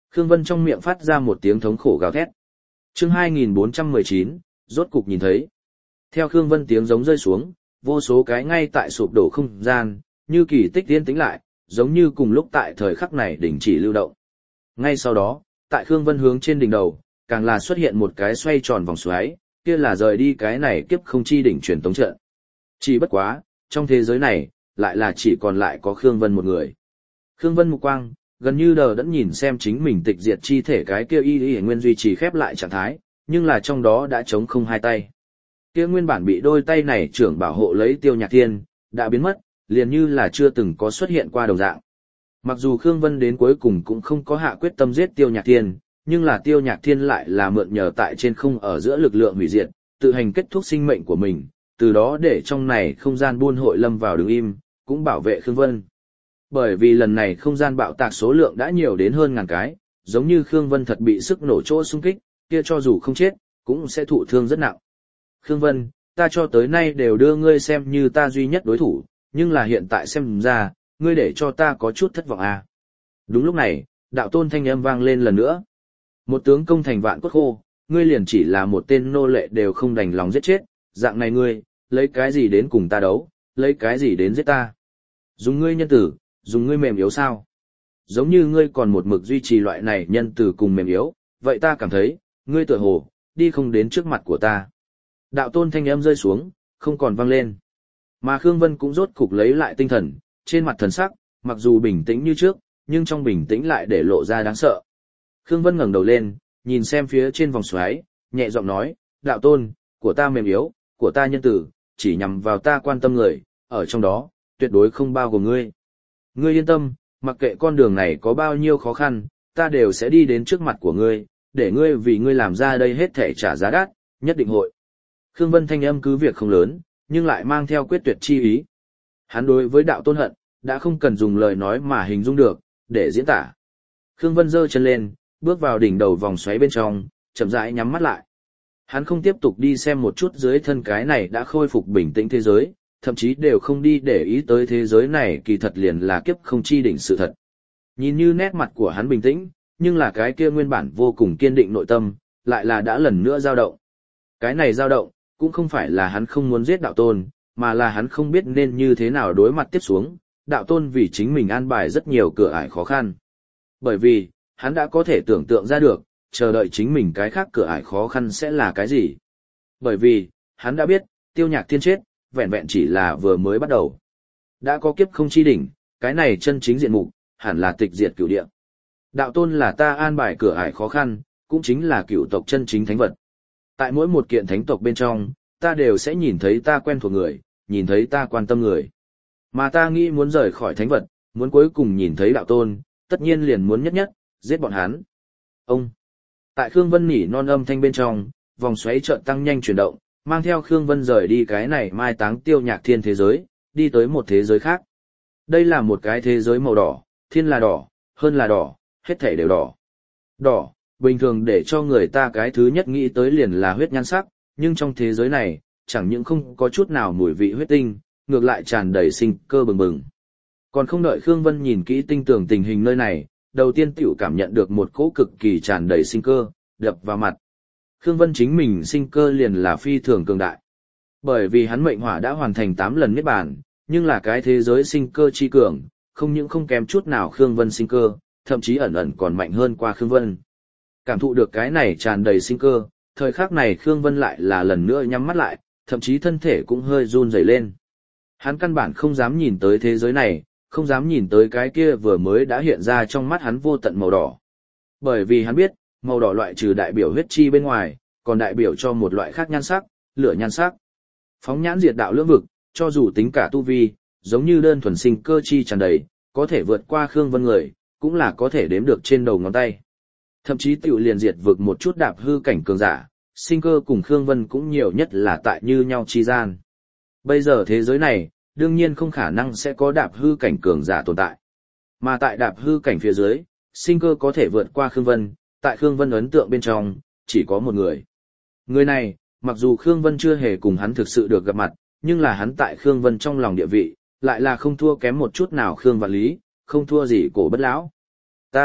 Khương Vân trong miệng phát ra một tiếng thống khổ gào thét. Chương 2419, rốt cục nhìn thấy. Theo Khương Vân tiếng giống rơi xuống, vô số cái ngay tại sụp đổ không gian, như kỳ tích yên tĩnh lại, giống như cùng lúc tại thời khắc này đình chỉ lưu động. Ngay sau đó, tại Khương Vân hướng trên đỉnh đầu, càng là xuất hiện một cái xoay tròn vòng xoáy, kia là rời đi cái này kiếp không chi đỉnh truyền tống trận. Chỉ bất quá, trong thế giới này, lại là chỉ còn lại có Khương Vân một người. Khương Vân mục quang, gần như đờ đẫn nhìn xem chính mình tịch diệt chi thể cái kia y nguyên duy trì khép lại trạng thái, nhưng là trong đó đã trống không hai tay. Kia nguyên bản bị đôi tay này trưởng bảo hộ lấy Tiêu Nhạc Thiên, đã biến mất, liền như là chưa từng có xuất hiện qua đồng dạng. Mặc dù Khương Vân đến cuối cùng cũng không có hạ quyết tâm giết Tiêu Nhạc Thiên, nhưng là Tiêu Nhạc Thiên lại là mượn nhờ tại trên không ở giữa lực lượng hủy diệt, tự hành kết thúc sinh mệnh của mình, từ đó để trong này không gian buôn hội lâm vào đứng im, cũng bảo vệ Khương Vân. Bởi vì lần này không gian bạo tạc số lượng đã nhiều đến hơn ngàn cái, giống như Khương Vân thật bị sức nổ chỗ xung kích, kia cho dù không chết, cũng sẽ thụ thương rất nặng. Khương Vân, ta cho tới nay đều đưa ngươi xem như ta duy nhất đối thủ, nhưng là hiện tại xem ra, ngươi để cho ta có chút thất vọng à. Đúng lúc này, đạo tôn thanh âm vang lên lần nữa. Một tướng công thành vạn cốt khô, ngươi liền chỉ là một tên nô lệ đều không đành lòng giết chết, dạng này ngươi, lấy cái gì đến cùng ta đấu, lấy cái gì đến giết ta. Dùng ngươi nhân tử, dùng ngươi mềm yếu sao? Giống như ngươi còn một mực duy trì loại này nhân tử cùng mềm yếu, vậy ta cảm thấy, ngươi tựa hồ, đi không đến trước mặt của ta. Đạo tôn thanh âm rơi xuống, không còn vang lên. Mà Khương Vân cũng rốt cục lấy lại tinh thần, trên mặt thần sắc, mặc dù bình tĩnh như trước, nhưng trong bình tĩnh lại để lộ ra đáng sợ. Khương Vân ngẩng đầu lên, nhìn xem phía trên vòng xoáy, nhẹ giọng nói, đạo tôn, của ta mềm yếu, của ta nhân tử, chỉ nhằm vào ta quan tâm người, ở trong đó, tuyệt đối không bao gồm ngươi. Ngươi yên tâm, mặc kệ con đường này có bao nhiêu khó khăn, ta đều sẽ đi đến trước mặt của ngươi, để ngươi vì ngươi làm ra đây hết thể trả giá đắt, nhất định hội. Khương Vân thanh âm cứ việc không lớn, nhưng lại mang theo quyết tuyệt chi ý. Hắn đối với đạo tôn hận, đã không cần dùng lời nói mà hình dung được, để diễn tả. Khương Vân giơ chân lên, bước vào đỉnh đầu vòng xoáy bên trong, chậm rãi nhắm mắt lại. Hắn không tiếp tục đi xem một chút dưới thân cái này đã khôi phục bình tĩnh thế giới, thậm chí đều không đi để ý tới thế giới này kỳ thật liền là kiếp không chi đỉnh sự thật. Nhìn như nét mặt của hắn bình tĩnh, nhưng là cái kia nguyên bản vô cùng kiên định nội tâm, lại là đã lần nữa dao động. Cái này dao động, cũng không phải là hắn không muốn giết đạo tôn, mà là hắn không biết nên như thế nào đối mặt tiếp xuống, đạo tôn vì chính mình an bài rất nhiều cửa ải khó khăn. Bởi vì, hắn đã có thể tưởng tượng ra được, chờ đợi chính mình cái khác cửa ải khó khăn sẽ là cái gì. Bởi vì, hắn đã biết, Tiêu Nhạc Thiên chết, vẹn vẹn chỉ là vừa mới bắt đầu. Đã có kiếp không chi đỉnh, cái này chân chính diện mục, hẳn là tịch diệt cửu địa. Đạo tôn là ta an bài cửa ải khó khăn, cũng chính là cửu tộc chân chính thánh vật. Tại mỗi một kiện thánh tộc bên trong, ta đều sẽ nhìn thấy ta quen thuộc người, nhìn thấy ta quan tâm người. Mà ta nghĩ muốn rời khỏi thánh vật, muốn cuối cùng nhìn thấy đạo tôn, tất nhiên liền muốn nhất nhất, giết bọn hắn. Ông! Tại Khương Vân nỉ non âm thanh bên trong, vòng xoáy chợt tăng nhanh chuyển động, mang theo Khương Vân rời đi cái này mai táng Tiêu Nhạc Thiên thế giới, đi tới một thế giới khác. Đây là một cái thế giới màu đỏ, thiên là đỏ, hơn là đỏ, hết thảy đều đỏ. Đỏ, bình thường để cho người ta cái thứ nhất nghĩ tới liền là huyết nhan sắc, nhưng trong thế giới này, chẳng những không có chút nào mùi vị huyết tinh, ngược lại tràn đầy sinh cơ bừng bừng. Còn không đợi Khương Vân nhìn kỹ tinh tường tình hình nơi này, đầu tiên tiểu cảm nhận được một cỗ cực kỳ tràn đầy sinh cơ, đập vào mặt. Khương Vân chính mình sinh cơ liền là phi thường cường đại. Bởi vì hắn mệnh hỏa đã hoàn thành 8 lần niết bàn, nhưng là cái thế giới sinh cơ chi cường, không những không kém chút nào Khương Vân sinh cơ, thậm chí ẩn ẩn còn mạnh hơn qua Khương Vân. Cảm thụ được cái này tràn đầy sinh cơ, thời khắc này Khương Vân lại là lần nữa nhắm mắt lại, thậm chí thân thể cũng hơi run rẩy lên. Hắn căn bản không dám nhìn tới thế giới này, không dám nhìn tới cái kia vừa mới đã hiện ra trong mắt hắn vô tận màu đỏ. Bởi vì hắn biết, màu đỏ loại trừ đại biểu huyết chi bên ngoài, còn đại biểu cho một loại khác nhan sắc, lửa nhan sắc. Phóng nhãn diệt đạo lưỡng vực, cho dù tính cả tu vi, giống như đơn thuần sinh cơ chi tràn đầy, có thể vượt qua Khương Vân người, cũng là có thể đếm được trên đầu ngón tay. Thậm chí tiểu liền diệt vực một chút đạp hư cảnh cường giả, sinh cơ cùng Khương Vân cũng nhiều nhất là tại như nhau chi gian. Bây giờ thế giới này, đương nhiên không khả năng sẽ có đạp hư cảnh cường giả tồn tại. Mà tại đạp hư cảnh phía dưới, sinh cơ có thể vượt qua Khương Vân, tại Khương Vân ấn tượng bên trong, chỉ có một người. Người này, mặc dù Khương Vân chưa hề cùng hắn thực sự được gặp mặt, nhưng là hắn tại Khương Vân trong lòng địa vị, lại là không thua kém một chút nào Khương Vạn Lý, không thua gì Cổ Bất Lão. Ta,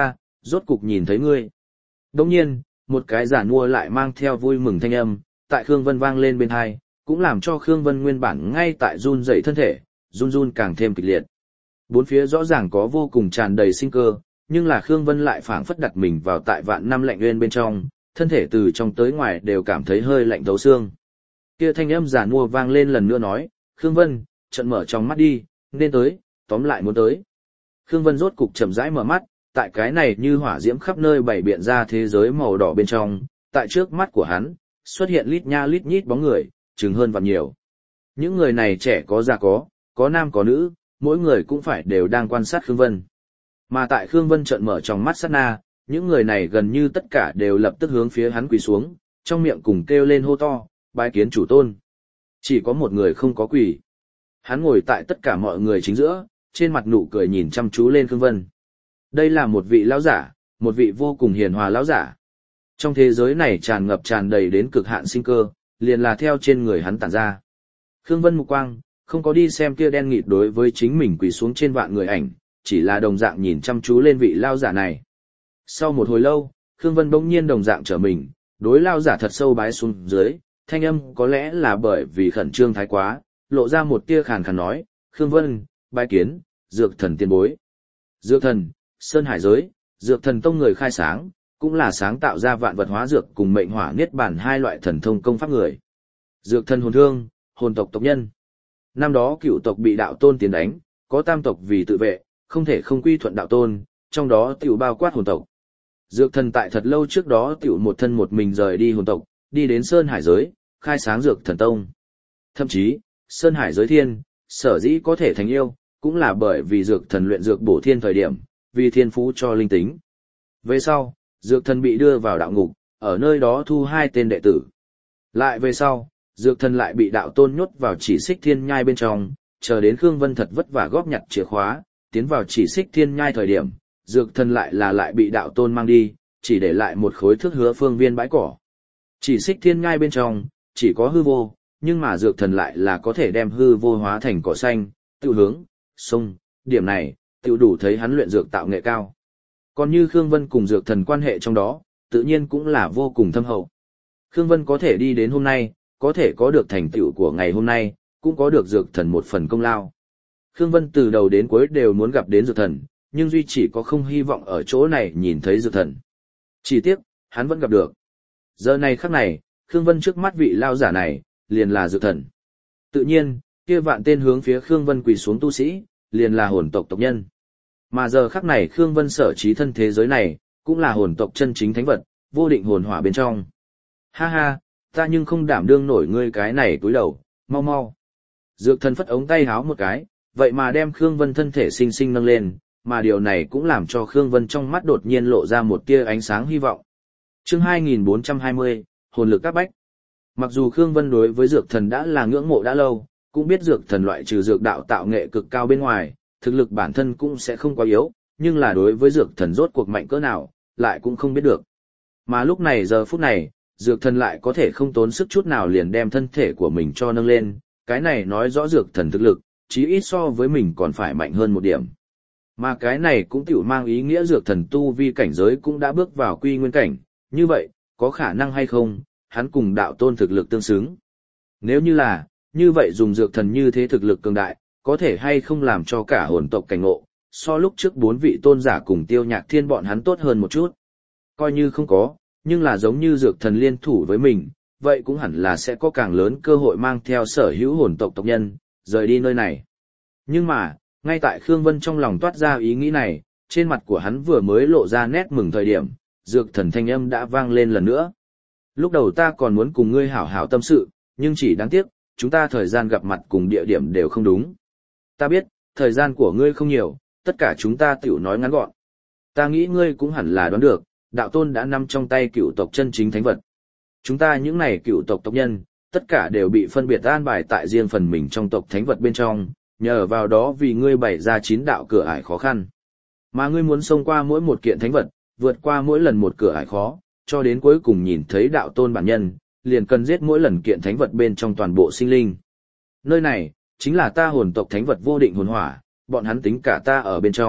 Rốt cục nhìn thấy ngươi. Đồng nhiên, một cái giả nua lại mang theo vui mừng thanh âm, tại Khương Vân vang lên bên hai, cũng làm cho Khương Vân nguyên bản ngay tại run dậy thân thể, run run càng thêm kịch liệt. Bốn phía rõ ràng có vô cùng tràn đầy sinh cơ, nhưng là Khương Vân lại phảng phất đặt mình vào tại vạn năm lạnh nguyên bên trong, thân thể từ trong tới ngoài đều cảm thấy hơi lạnh thấu xương. Kia thanh âm giả nua vang lên lần nữa nói, Khương Vân, trận mở trong mắt đi, nên tới, tóm lại muốn tới. Khương Vân rốt cục chậm rãi mở mắt, tại cái này như hỏa diễm khắp nơi bày biện ra thế giới màu đỏ bên trong, tại trước mắt của hắn, xuất hiện lít nha lít nhít bóng người, chừng hơn vạn nhiều. Những người này trẻ có già có nam có nữ, mỗi người cũng phải đều đang quan sát Khương Vân. Mà tại Khương Vân trợn mở trong mắt sát na, những người này gần như tất cả đều lập tức hướng phía hắn quỳ xuống, trong miệng cùng kêu lên hô to, bái kiến chủ tôn. Chỉ có một người không có quỳ. Hắn ngồi tại tất cả mọi người chính giữa, trên mặt nụ cười nhìn chăm chú lên Khương Vân. Đây là một vị lão giả, một vị vô cùng hiền hòa lão giả. Trong thế giới này tràn ngập tràn đầy đến cực hạn sinh cơ, liền là theo trên người hắn tản ra. Khương Vân mục quang, không có đi xem kia đen nghịt đối với chính mình quỳ xuống trên vạn người ảnh, chỉ là đồng dạng nhìn chăm chú lên vị lão giả này. Sau một hồi lâu, Khương Vân bỗng nhiên đồng dạng trở mình, đối lão giả thật sâu bái xuống dưới, thanh âm có lẽ là bởi vì khẩn trương thái quá, lộ ra một tia khàn khàn nói, Khương Vân, bái kiến, dược thần tiền bối. Dược thần, Sơn Hải giới, dược thần tông người khai sáng, cũng là sáng tạo ra vạn vật hóa dược cùng mệnh hỏa niết bàn hai loại thần thông công pháp người. Dược thần hồn thương, hồn tộc tộc nhân. Năm đó cựu tộc bị đạo tôn tiến đánh, có tam tộc vì tự vệ, không thể không quy thuận đạo tôn, trong đó tiểu bao quát hồn tộc. Dược thần tại thật lâu trước đó tiểu một thân một mình rời đi hồn tộc, đi đến Sơn Hải giới, khai sáng dược thần tông. Thậm chí, Sơn Hải giới thiên, sở dĩ có thể thành yêu, cũng là bởi vì dược thần luyện dược bổ thiên thời điểm, vì thiên phú cho linh tính. Về sau, dược thần bị đưa vào đạo ngục, ở nơi đó thu hai tên đệ tử. Lại về sau, dược thần lại bị đạo tôn nhốt vào chỉ xích thiên nhai bên trong, chờ đến Khương Vân thật vất vả góp nhặt chìa khóa, tiến vào chỉ xích thiên nhai thời điểm, dược thần lại bị đạo tôn mang đi, chỉ để lại một khối thước hứa phương viên bãi cỏ. Chỉ xích thiên nhai bên trong, chỉ có hư vô, nhưng mà dược thần lại là có thể đem hư vô hóa thành cỏ xanh, tự hướng, sông, điểm này, tự đủ thấy hắn luyện dược tạo nghệ cao. Còn như Khương Vân cùng dược thần quan hệ trong đó, tự nhiên cũng là vô cùng thâm hậu. Khương Vân có thể đi đến hôm nay, có thể có được thành tựu của ngày hôm nay, cũng có được dược thần một phần công lao. Khương Vân từ đầu đến cuối đều muốn gặp đến dược thần, nhưng duy chỉ có không hy vọng ở chỗ này nhìn thấy dược thần. Chỉ tiếc, hắn vẫn gặp được. Giờ này khắc này, Khương Vân trước mắt vị lao giả này, liền là dược thần. Tự nhiên, kia vạn tên hướng phía Khương Vân quỳ xuống tu sĩ, liền là hồn tộc tộc nhân. Mà giờ khắc này Khương Vân sở trí thân thế giới này, cũng là hồn tộc chân chính thánh vật, vô định hồn hỏa bên trong. Ha ha, ta nhưng không đảm đương nổi ngươi cái này túi đầu, mau mau. Dược thần phất ống tay háo một cái, vậy mà đem Khương Vân thân thể xinh xinh nâng lên, mà điều này cũng làm cho Khương Vân trong mắt đột nhiên lộ ra một tia ánh sáng hy vọng. Chương 2420, hồn lực các bách. Mặc dù Khương Vân đối với dược thần đã là ngưỡng mộ đã lâu, cũng biết dược thần loại trừ dược đạo tạo nghệ cực cao bên ngoài, thực lực bản thân cũng sẽ không quá yếu, nhưng là đối với dược thần rốt cuộc mạnh cỡ nào, lại cũng không biết được. Mà lúc này giờ phút này, dược thần lại có thể không tốn sức chút nào liền đem thân thể của mình cho nâng lên, cái này nói rõ dược thần thực lực, chí ít so với mình còn phải mạnh hơn một điểm. Mà cái này cũng tiểu mang ý nghĩa dược thần tu vi cảnh giới cũng đã bước vào quy nguyên cảnh, như vậy, có khả năng hay không, hắn cùng đạo tôn thực lực tương xứng. Nếu như là, như vậy dùng dược thần như thế thực lực cường đại, có thể hay không làm cho cả hồn tộc cảnh ngộ, so lúc trước 4 vị tôn giả cùng Tiêu Nhạc Thiên bọn hắn tốt hơn một chút. Coi như không có, nhưng là giống như dược thần liên thủ với mình, vậy cũng hẳn là sẽ có càng lớn cơ hội mang theo sở hữu hồn tộc tộc nhân, rời đi nơi này. Nhưng mà, ngay tại Khương Vân trong lòng toát ra ý nghĩ này, trên mặt của hắn vừa mới lộ ra nét mừng thời điểm, dược thần thanh âm đã vang lên lần nữa. Lúc đầu ta còn muốn cùng ngươi hảo hảo tâm sự, nhưng chỉ đáng tiếc, chúng ta thời gian gặp mặt cùng địa điểm đều không đúng. Ta biết, thời gian của ngươi không nhiều, tất cả chúng ta tiểu nói ngắn gọn. Ta nghĩ ngươi cũng hẳn là đoán được, đạo tôn đã nắm trong tay cựu tộc chân chính thánh vật. Chúng ta những này cựu tộc tộc nhân, tất cả đều bị phân biệt an bài tại riêng phần mình trong tộc thánh vật bên trong, nhờ vào đó vì ngươi bày ra 9 đạo cửa ải khó khăn. Mà ngươi muốn xông qua mỗi một kiện thánh vật, vượt qua mỗi lần một cửa ải khó, cho đến cuối cùng nhìn thấy đạo tôn bản nhân, liền cần giết mỗi lần kiện thánh vật bên trong toàn bộ sinh linh. Nơi này, chính là ta hồn tộc thánh vật vô định hồn hỏa, bọn hắn tính cả ta ở bên trong,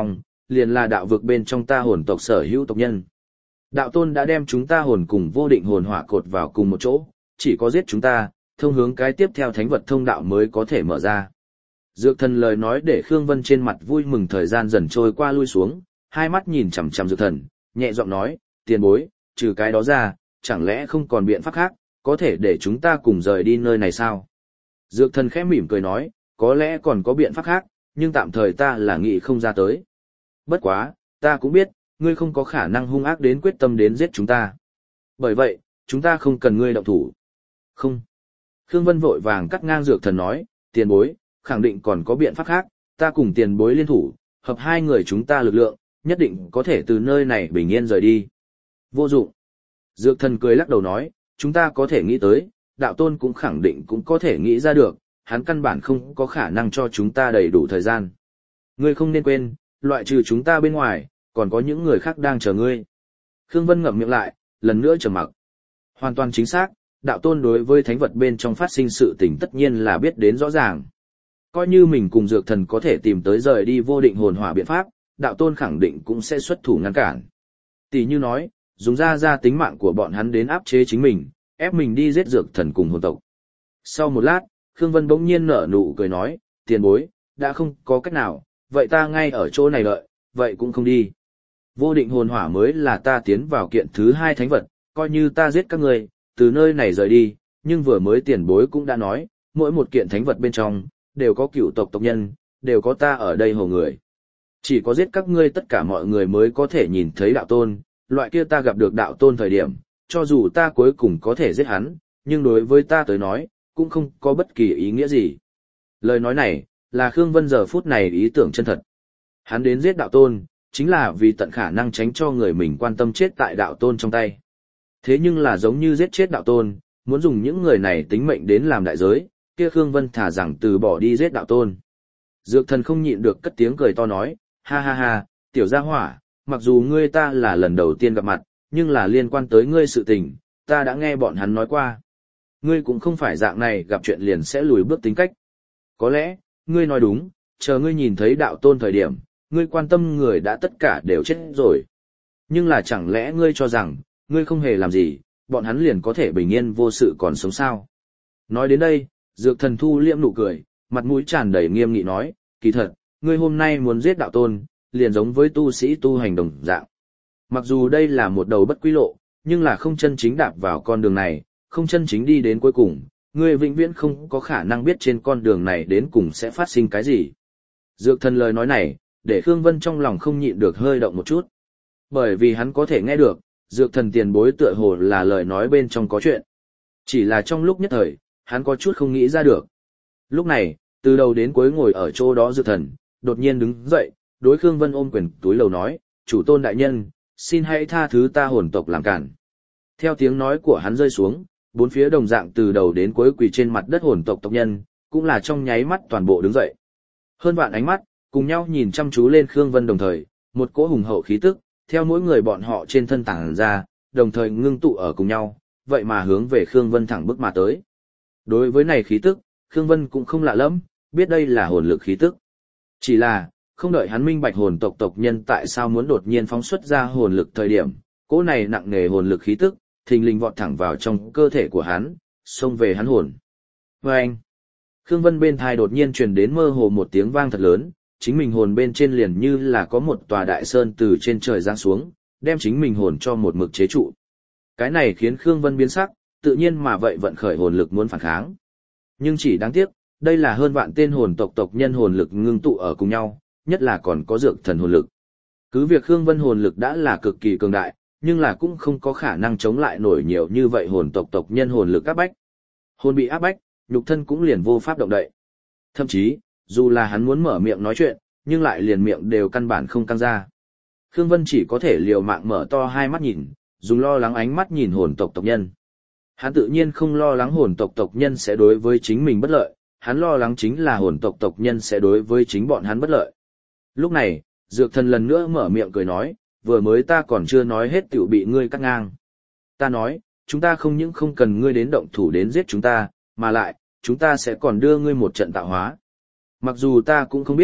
liền là đạo vực bên trong ta hồn tộc sở hữu tộc nhân. Đạo tôn đã đem chúng ta hồn cùng vô định hồn hỏa cột vào cùng một chỗ, chỉ có giết chúng ta, thông hướng cái tiếp theo thánh vật thông đạo mới có thể mở ra. Dược thần lời nói để Khương Vân trên mặt vui mừng, thời gian dần trôi qua lui xuống, hai mắt nhìn chằm chằm dược thần, nhẹ giọng nói, tiền bối, trừ cái đó ra, chẳng lẽ không còn biện pháp khác, có thể để chúng ta cùng rời đi nơi này sao? Dược thần khẽ mỉm cười nói, có lẽ còn có biện pháp khác, nhưng tạm thời ta là nghĩ không ra tới. Bất quá, ta cũng biết, ngươi không có khả năng hung ác đến quyết tâm đến giết chúng ta. Bởi vậy, chúng ta không cần ngươi động thủ. Không. Khương Vân vội vàng cắt ngang dược thần nói, tiền bối, khẳng định còn có biện pháp khác, ta cùng tiền bối liên thủ, hợp hai người chúng ta lực lượng, nhất định có thể từ nơi này bình yên rời đi. Vô dụng. Dược thần cười lắc đầu nói, chúng ta có thể nghĩ tới, đạo tôn cũng khẳng định cũng có thể nghĩ ra được, hắn căn bản không có khả năng cho chúng ta đầy đủ thời gian. Ngươi không nên quên, loại trừ chúng ta bên ngoài, còn có những người khác đang chờ ngươi. Khương Vân ngậm miệng lại, lần nữa trầm mặc. Hoàn toàn chính xác, đạo tôn đối với thánh vật bên trong phát sinh sự tình tất nhiên là biết đến rõ ràng. Coi như mình cùng dược thần có thể tìm tới rời đi vô định hồn hỏa biện pháp, đạo tôn khẳng định cũng sẽ xuất thủ ngăn cản. Tỷ như nói, dùng ra tính mạng của bọn hắn đến áp chế chính mình, ép mình đi giết dược thần cùng hồn tộc. Sau một lát, Khương Vân bỗng nhiên nở nụ cười nói, tiền bối, đã không có cách nào, vậy ta ngay ở chỗ này đợi, vậy cũng không đi. Vô định hồn hỏa mới là ta tiến vào kiện thứ hai thánh vật, coi như ta giết các người, từ nơi này rời đi, nhưng vừa mới tiền bối cũng đã nói, mỗi một kiện thánh vật bên trong, đều có cựu tộc tộc nhân, đều có ta ở đây hầu người. Chỉ có giết các ngươi tất cả mọi người mới có thể nhìn thấy đạo tôn, loại kia ta gặp được đạo tôn thời điểm, cho dù ta cuối cùng có thể giết hắn, nhưng đối với ta tới nói, cũng không có bất kỳ ý nghĩa gì. Lời nói này, là Khương Vân giờ phút này ý tưởng chân thật. Hắn đến giết đạo tôn, chính là vì tận khả năng tránh cho người mình quan tâm chết tại đạo tôn trong tay. Thế nhưng là giống như giết chết đạo tôn, muốn dùng những người này tính mệnh đến làm đại giới, kia Khương Vân thả rằng từ bỏ đi giết đạo tôn. Dược thần không nhịn được cất tiếng cười to nói, ha ha ha, tiểu gia hỏa, mặc dù ngươi ta là lần đầu tiên gặp mặt, nhưng là liên quan tới ngươi sự tình, ta đã nghe bọn hắn nói qua. Ngươi cũng không phải dạng này gặp chuyện liền sẽ lùi bước tính cách. Có lẽ, ngươi nói đúng, chờ ngươi nhìn thấy đạo tôn thời điểm, ngươi quan tâm người đã tất cả đều chết rồi. Nhưng là chẳng lẽ ngươi cho rằng, ngươi không hề làm gì, bọn hắn liền có thể bình yên vô sự còn sống sao? Nói đến đây, dược thần thu liễm nụ cười, mặt mũi tràn đầy nghiêm nghị nói, kỳ thật, ngươi hôm nay muốn giết đạo tôn, liền giống với tu sĩ tu hành đồng dạng. Mặc dù đây là một đầu bất quy lộ, nhưng là không chân chính đạp vào con đường này, không chân chính đi đến cuối cùng, ngươi vĩnh viễn không có khả năng biết trên con đường này đến cùng sẽ phát sinh cái gì. Dược thần lời nói này, để Khương Vân trong lòng không nhịn được hơi động một chút. Bởi vì hắn có thể nghe được, dược thần tiền bối tựa hồ là lời nói bên trong có chuyện. Chỉ là trong lúc nhất thời, hắn có chút không nghĩ ra được. Lúc này, từ đầu đến cuối ngồi ở chỗ đó dược thần, đột nhiên đứng dậy, đối Khương Vân ôm quyền túi lầu nói, chủ tôn đại nhân, xin hãy tha thứ ta hồn tộc làm cản. Theo tiếng nói của hắn rơi xuống, bốn phía đồng dạng từ đầu đến cuối quỳ trên mặt đất hồn tộc tộc nhân, cũng là trong nháy mắt toàn bộ đứng dậy. Hơn vạn ánh mắt, cùng nhau nhìn chăm chú lên Khương Vân đồng thời, một cỗ hùng hậu khí tức, theo mỗi người bọn họ trên thân tản ra, đồng thời ngưng tụ ở cùng nhau, vậy mà hướng về Khương Vân thẳng bước mà tới. Đối với này khí tức, Khương Vân cũng không lạ lắm, biết đây là hồn lực khí tức. Chỉ là, không đợi hắn minh bạch hồn tộc tộc nhân tại sao muốn đột nhiên phóng xuất ra hồn lực thời điểm, cỗ này nặng nề hồn lực khí tức, thình lình vọt thẳng vào trong cơ thể của hắn, xông về hắn hồn. Vâng! Khương Vân bên thai đột nhiên truyền đến mơ hồ một tiếng vang thật lớn, chính mình hồn bên trên liền như là có một tòa đại sơn từ trên trời giáng xuống, đem chính mình hồn cho một mực chế trụ. Cái này khiến Khương Vân biến sắc, tự nhiên mà vậy vận khởi hồn lực muốn phản kháng. Nhưng chỉ đáng tiếc, đây là hơn vạn tên hồn tộc nhân hồn lực ngưng tụ ở cùng nhau, nhất là còn có dược thần hồn lực. Cứ việc Khương Vân hồn lực đã là cực kỳ cường đại, nhưng là cũng không có khả năng chống lại nổi nhiều như vậy hồn tộc nhân hồn lực áp bách. Hồn bị áp bách, nhục thân cũng liền vô pháp động đậy. Thậm chí, dù là hắn muốn mở miệng nói chuyện, nhưng lại liền miệng đều căn bản không căng ra. Khương Vân chỉ có thể liều mạng mở to hai mắt nhìn, dùng lo lắng ánh mắt nhìn hồn tộc nhân. Hắn tự nhiên không lo lắng hồn tộc nhân sẽ đối với chính mình bất lợi, hắn lo lắng chính là hồn tộc nhân sẽ đối với chính bọn hắn bất lợi. Lúc này, dược thần lần nữa mở miệng cười nói, vừa mới ta còn chưa nói hết tiểu bị ngươi cắt ngang. Ta nói, chúng ta không những không cần ngươi đến động thủ đến giết chúng ta, mà lại, chúng ta sẽ còn đưa ngươi một trận tạo hóa. Mặc dù ta cũng không biết,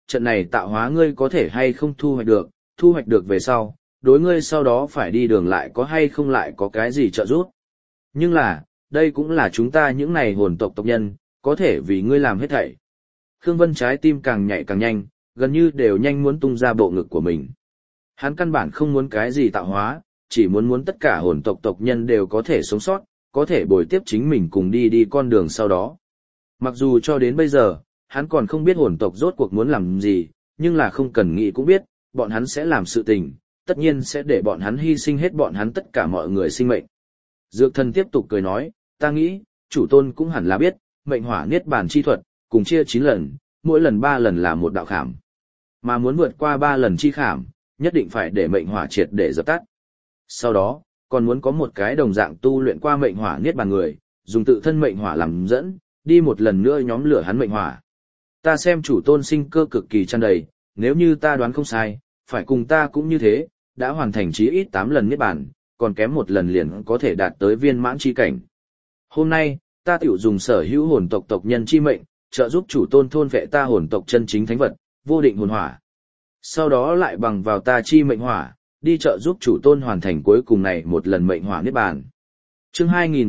trận này tạo hóa ngươi có thể hay không thu hoạch được về sau, đối ngươi sau đó phải đi đường lại có hay không lại có cái gì trợ giúp. Nhưng là, đây cũng là chúng ta những này hồn tộc tộc nhân, có thể vì ngươi làm hết thảy. Khương Vân trái tim càng nhảy càng nhanh, gần như đều nhanh muốn tung ra bộ ngực của mình. Hắn căn bản không muốn cái gì tạo hóa, chỉ muốn tất cả hồn tộc tộc nhân đều có thể sống sót, có thể bồi tiếp chính mình cùng đi con đường sau đó. Mặc dù cho đến bây giờ, hắn còn không biết hồn tộc rốt cuộc muốn làm gì, nhưng là không cần nghĩ cũng biết, bọn hắn sẽ làm sự tình, tất nhiên sẽ để bọn hắn hy sinh hết bọn hắn tất cả mọi người sinh mệnh. Dược thần tiếp tục cười nói, ta nghĩ, chủ tôn cũng hẳn là biết, mệnh hỏa niết bàn chi thuật, cùng chia 9 lần, mỗi lần 3 lần là một đạo khảm. Mà muốn vượt qua 3 lần chi khảm, nhất định phải để mệnh hỏa triệt để dập tắt. Sau đó, còn muốn có một cái đồng dạng tu luyện qua mệnh hỏa niết bàn người, dùng tự thân mệnh hỏa làm dẫn, đi một lần nữa nhóm lửa hắn mệnh hỏa. Ta xem chủ tôn sinh cơ cực kỳ tràn đầy, nếu như ta đoán không sai, phải cùng ta cũng như thế, đã hoàn thành chí ít 8 lần niết bàn, còn kém một lần liền có thể đạt tới viên mãn chi cảnh. Hôm nay, ta tiểu dùng sở hữu hồn tộc tộc nhân chi mệnh, trợ giúp chủ tôn thôn vệ ta hồn tộc chân chính thánh vật, vô định hồn hỏa. Sau đó lại bằng vào ta chi mệnh hỏa, đi trợ giúp chủ tôn hoàn thành cuối cùng này một lần mệnh hỏa niết bàn. Chương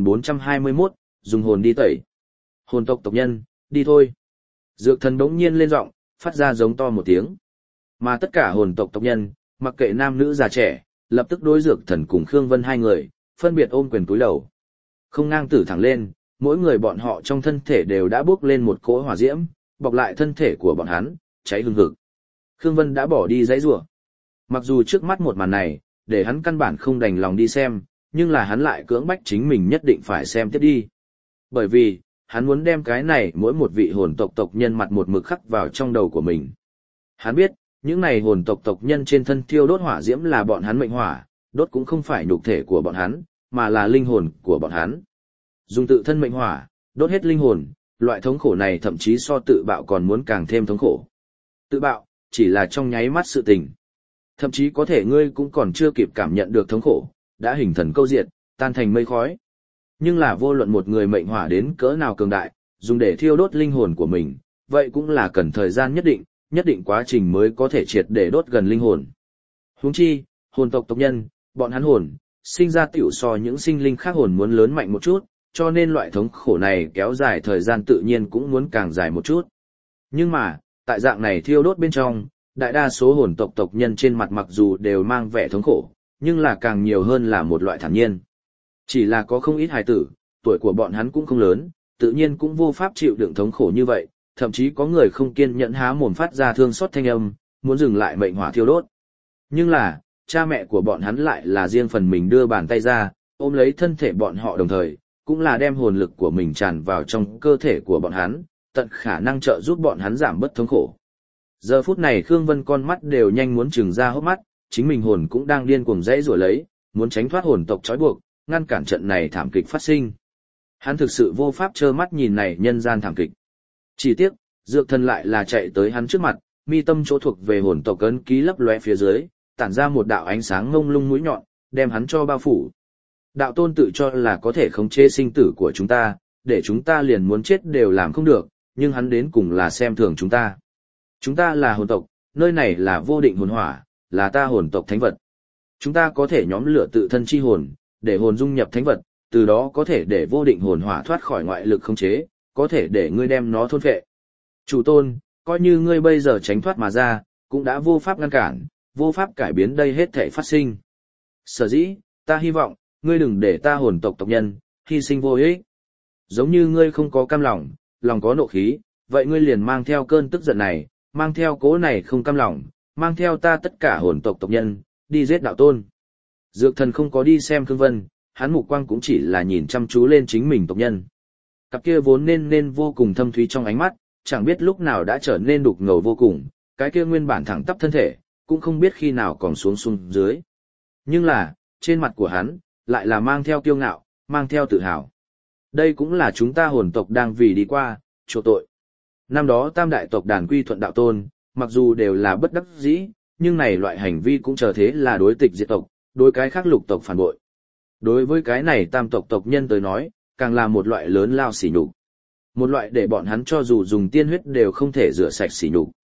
2421, dùng hồn đi tẩy. Hồn tộc tộc nhân, đi thôi. Dược thần đống nhiên lên giọng, phát ra giống to một tiếng. Mà tất cả hồn tộc tộc nhân, mặc kệ nam nữ già trẻ, lập tức đối dược thần cùng Khương Vân hai người, phân biệt ôm quyền túi đầu. Không ngang tử thẳng lên, mỗi người bọn họ trong thân thể đều đã bốc lên một cỗ hỏa diễm, bọc lại thân thể của bọn hắn, cháy hừng hực. Khương Vân đã bỏ đi dãy rủa. Mặc dù trước mắt một màn này, để hắn căn bản không đành lòng đi xem, nhưng là hắn lại cưỡng bách chính mình nhất định phải xem tiếp đi. Bởi vì, hắn muốn đem cái này mỗi một vị hồn tộc tộc nhân mặt một mực khắc vào trong đầu của mình. Hắn biết, những này hồn tộc tộc nhân trên thân thiêu đốt hỏa diễm là bọn hắn mệnh hỏa, đốt cũng không phải nhục thể của bọn hắn, mà là linh hồn của bọn hắn. Dùng tự thân mệnh hỏa, đốt hết linh hồn, loại thống khổ này thậm chí so tự bạo còn muốn càng thêm thống khổ. Tự bạo, chỉ là trong nháy mắt sự tình. Thậm chí có thể ngươi cũng còn chưa kịp cảm nhận được thống khổ, đã hình thần câu diệt, tan thành mây khói. Nhưng là vô luận một người mệnh hỏa đến cỡ nào cường đại, dùng để thiêu đốt linh hồn của mình, vậy cũng là cần thời gian nhất định quá trình mới có thể triệt để đốt gần linh hồn. Huống chi, hồn tộc tộc nhân, bọn hắn hồn, sinh ra tiểu so những sinh linh khác hồn muốn lớn mạnh một chút, cho nên loại thống khổ này kéo dài thời gian tự nhiên cũng muốn càng dài một chút. Nhưng mà, tại dạng này thiêu đốt bên trong, đại đa số hồn tộc tộc nhân trên mặt mặc dù đều mang vẻ thống khổ, nhưng là càng nhiều hơn là một loại thản nhiên. Chỉ là có không ít hài tử, tuổi của bọn hắn cũng không lớn, tự nhiên cũng vô pháp chịu đựng thống khổ như vậy, thậm chí có người không kiên nhẫn há mồm phát ra thương xót thanh âm, muốn dừng lại mệnh hỏa thiêu đốt. Nhưng là, cha mẹ của bọn hắn lại là riêng phần mình đưa bàn tay ra, ôm lấy thân thể bọn họ đồng thời, cũng là đem hồn lực của mình tràn vào trong cơ thể của bọn hắn, tận khả năng trợ giúp bọn hắn giảm bớt thống khổ. Giờ phút này Khương Vân con mắt đều nhanh muốn trừng ra hốc mắt, chính mình hồn cũng đang điên cuồng dãy rủa lấy, muốn tránh thoát hồn tộc trói buộc, ngăn cản trận này thảm kịch phát sinh. Hắn thực sự vô pháp trơ mắt nhìn này nhân gian thảm kịch. Chỉ tiếc, dược thần lại là chạy tới hắn trước mặt, mi tâm chỗ thuộc về hồn tộc ấn ký lấp lóe phía dưới, tản ra một đạo ánh sáng ngông lung mũi nhọn, đem hắn cho bao phủ. Đạo tôn tự cho là có thể khống chế sinh tử của chúng ta, để chúng ta liền muốn chết đều làm không được, nhưng hắn đến cùng là xem thường chúng ta. Chúng ta là hồn tộc, nơi này là vô định hồn hỏa, là ta hồn tộc thánh vật. Chúng ta có thể nhóm lửa tự thân chi hồn, để hồn dung nhập thánh vật, từ đó có thể để vô định hồn hỏa thoát khỏi ngoại lực khống chế, có thể để ngươi đem nó thôn phệ. Chủ tôn, coi như ngươi bây giờ tránh thoát mà ra, cũng đã vô pháp ngăn cản, vô pháp cải biến đây hết thảy phát sinh. Sở dĩ, ta hy vọng, ngươi đừng để ta hồn tộc tộc nhân, hy sinh vô ích. Giống như ngươi không có cam lòng, lòng có nộ khí, vậy ngươi liền mang theo cơn tức giận này, mang theo cố này không cam lòng, mang theo ta tất cả hồn tộc tộc nhân, đi giết đạo tôn. Dược thần không có đi xem Khương Vân, hắn mục quang cũng chỉ là nhìn chăm chú lên chính mình tộc nhân. Cặp kia vốn nên vô cùng thâm thúy trong ánh mắt, chẳng biết lúc nào đã trở nên đục ngầu vô cùng, cái kia nguyên bản thẳng tắp thân thể, cũng không biết khi nào còn xuống dưới. Nhưng là, trên mặt của hắn, lại là mang theo kiêu ngạo, mang theo tự hào. Đây cũng là chúng ta hồn tộc đang vì đi qua, chỗ tội. Năm đó tam đại tộc đàn quy thuận đạo tôn, mặc dù đều là bất đắc dĩ, nhưng này loại hành vi cũng trở thế là đối tịch diệt tộc, đối cái khác lục tộc phản bội. Đối với cái này tam tộc tộc nhân tới nói, càng là một loại lớn lao sỉ nhục. Một loại để bọn hắn cho dù dùng tiên huyết đều không thể rửa sạch sỉ nhục.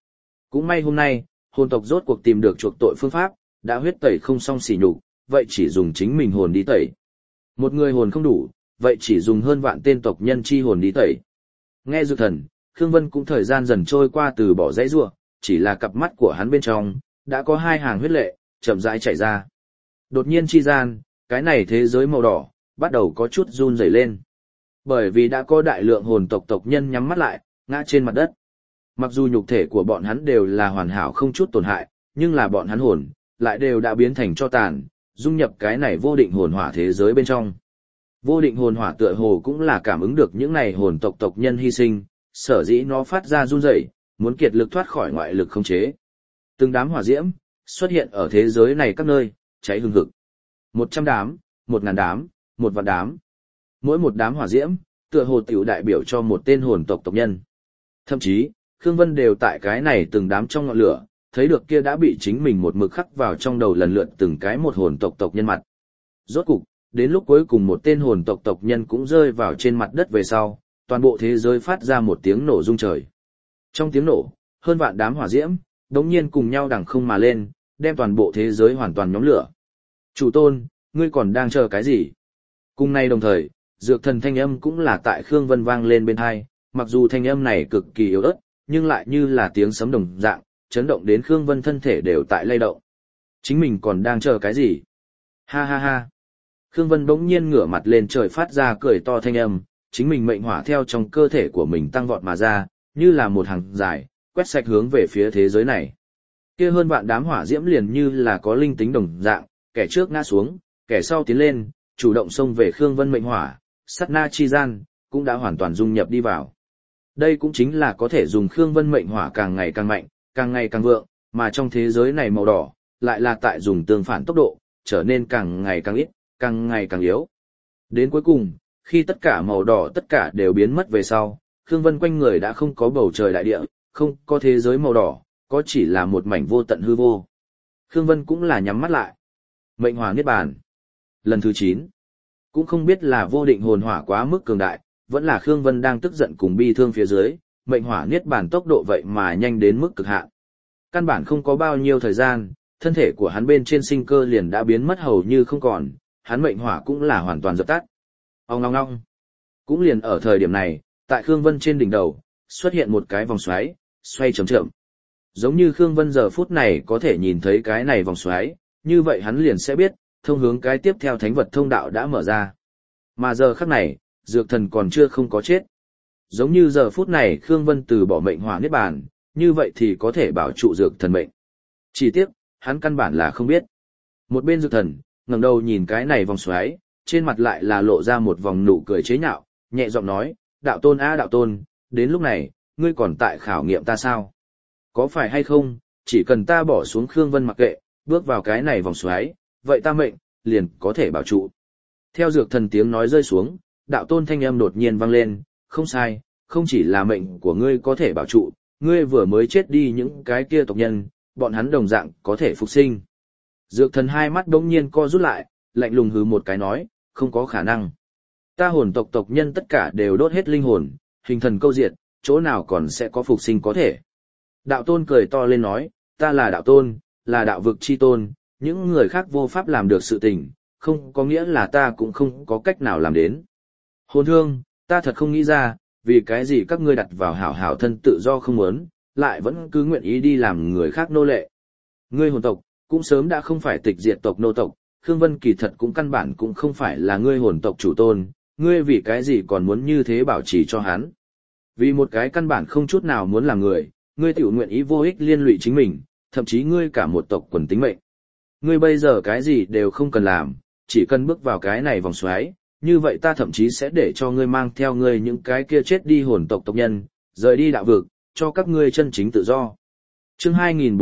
Cũng may hôm nay, hồn tộc rốt cuộc tìm được chuộc tội phương pháp, đã huyết tẩy không xong xỉ nhục, vậy chỉ dùng chính mình hồn đi tẩy. Một người hồn không đủ, vậy chỉ dùng hơn vạn tên tộc nhân chi hồn đi tẩy. Nghe Dược Thần, Khương Vân cũng thời gian dần trôi qua từ bỏ dãy rủa, chỉ là cặp mắt của hắn bên trong đã có hai hàng huyết lệ chậm rãi chảy ra. Đột nhiên chi gian, cái này thế giới màu đỏ bắt đầu có chút run rẩy lên. Bởi vì đã có đại lượng hồn tộc tộc nhân nhắm mắt lại, ngã trên mặt đất. Mặc dù nhục thể của bọn hắn đều là hoàn hảo không chút tổn hại, nhưng là bọn hắn hồn lại đều đã biến thành tro tàn, dung nhập cái này vô định hồn hỏa thế giới bên trong. Vô định hồn hỏa tựa hồ cũng là cảm ứng được những này hồn tộc tộc nhân hy sinh, sở dĩ nó phát ra run rẩy, muốn kiệt lực thoát khỏi ngoại lực khống chế. Từng đám hỏa diễm xuất hiện ở thế giới này các nơi, cháy hừng hực. 100 đám, 1000 đám, 1 vạn đám. Mỗi một đám hỏa diễm, tựa hồ tiểu đại biểu cho một tên hồn tộc tộc nhân. Thậm chí, Khương Vân đều tại cái này từng đám trong ngọn lửa, thấy được kia đã bị chính mình một mực khắc vào trong đầu lần lượt từng cái một hồn tộc tộc nhân mặt. Rốt cục, đến lúc cuối cùng một tên hồn tộc tộc nhân cũng rơi vào trên mặt đất về sau, toàn bộ thế giới phát ra một tiếng nổ rung trời. Trong tiếng nổ, hơn vạn đám hỏa diễm, đống nhiên cùng nhau đằng không mà lên, đem toàn bộ thế giới hoàn toàn nhóm lửa. Chủ tôn, ngươi còn đang chờ cái gì? Cùng nay đồng thời, Dược Thần thanh âm cũng là tại Khương Vân vang lên bên tai, mặc dù thanh âm này cực kỳ yếu ớt, nhưng lại như là tiếng sấm đồng dạng, chấn động đến Khương Vân thân thể đều tại lay động. Chính mình còn đang chờ cái gì? Ha ha ha. Khương Vân bỗng nhiên ngửa mặt lên trời phát ra cười to thanh âm, chính mình mệnh hỏa theo trong cơ thể của mình tăng vọt mà ra, như là một hàng dài, quét sạch hướng về phía thế giới này. Kia hơn vạn đám hỏa diễm liền như là có linh tính đồng dạng, kẻ trước ngã xuống, kẻ sau tiến lên, chủ động xông về Khương Vân mệnh hỏa, sát na chi gian, cũng đã hoàn toàn dung nhập đi vào. Đây cũng chính là có thể dùng Khương Vân mệnh hỏa càng ngày càng mạnh, càng ngày càng vượng, mà trong thế giới này màu đỏ, lại là tại dùng tương phản tốc độ, trở nên càng ngày càng ít, càng ngày càng yếu. Đến cuối cùng, khi tất cả màu đỏ tất cả đều biến mất về sau, Khương Vân quanh người đã không có bầu trời đại địa, không có thế giới màu đỏ, có chỉ là một mảnh vô tận hư vô. Khương Vân cũng là nhắm mắt lại. Mệnh hỏa niết bàn. Lần thứ 9. Cũng không biết là vô định hồn hỏa quá mức cường đại, vẫn là Khương Vân đang tức giận cùng bi thương phía dưới, mệnh hỏa niết bàn tốc độ vậy mà nhanh đến mức cực hạn. Căn bản không có bao nhiêu thời gian, thân thể của hắn bên trên sinh cơ liền đã biến mất hầu như không còn, hắn mệnh hỏa cũng là hoàn toàn dập tắt. Ong ong ong. Cũng liền ở thời điểm này, tại Khương Vân trên đỉnh đầu, xuất hiện một cái vòng xoáy, xoay chậm chậm. Giống như Khương Vân giờ phút này có thể nhìn thấy cái này vòng xoáy, như vậy hắn liền sẽ biết, thông hướng cái tiếp theo thánh vật thông đạo đã mở ra. Mà giờ khắc này, Dược Thần còn chưa không có chết. Giống như giờ phút này Khương Vân từ bỏ mệnh hỏa niết bàn, như vậy thì có thể bảo trụ Dược Thần mệnh. Chỉ tiếc, hắn căn bản là không biết. Một bên Dược Thần, ngẩng đầu nhìn cái này vòng xoáy, trên mặt lại là lộ ra một vòng nụ cười chế nhạo, nhẹ giọng nói, đạo tôn á đạo tôn, đến lúc này, ngươi còn tại khảo nghiệm ta sao? Có phải hay không, chỉ cần ta bỏ xuống Khương Vân mặc kệ, bước vào cái này vòng xoáy, vậy ta mệnh, liền có thể bảo trụ. Theo Dược Thần tiếng nói rơi xuống, đạo tôn thanh âm đột nhiên vang lên, không sai, không chỉ là mệnh của ngươi có thể bảo trụ, ngươi vừa mới chết đi những cái kia tộc nhân, bọn hắn đồng dạng có thể phục sinh. Dược Thần hai mắt đống nhiên co rút lại, lạnh lùng hừ một cái nói, không có khả năng. Ta hồn tộc tộc nhân tất cả đều đốt hết linh hồn, hình thần câu diệt, chỗ nào còn sẽ có phục sinh có thể. Đạo tôn cười to lên nói, ta là đạo tôn, là đạo vực chi tôn, những người khác vô pháp làm được sự tình, không có nghĩa là ta cũng không có cách nào làm đến. Hồn thương, ta thật không nghĩ ra, vì cái gì các ngươi đặt vào hảo hảo thân tự do không muốn, lại vẫn cứ nguyện ý đi làm người khác nô lệ. Ngươi hồn tộc, cũng sớm đã không phải tịch diệt tộc nô tộc, Khương Vân kỳ thật cũng căn bản cũng không phải là ngươi hồn tộc chủ tôn, ngươi vì cái gì còn muốn như thế bảo trì cho hắn. Vì một cái căn bản không chút nào muốn làm người, ngươi tiểu nguyện ý vô ích liên lụy chính mình, thậm chí ngươi cả một tộc quần tính mệnh. Ngươi bây giờ cái gì đều không cần làm, chỉ cần bước vào cái này vòng xoáy, như vậy ta thậm chí sẽ để cho ngươi mang theo ngươi những cái kia chết đi hồn tộc tộc nhân, rời đi đạo vực, cho các ngươi chân chính tự do. Chương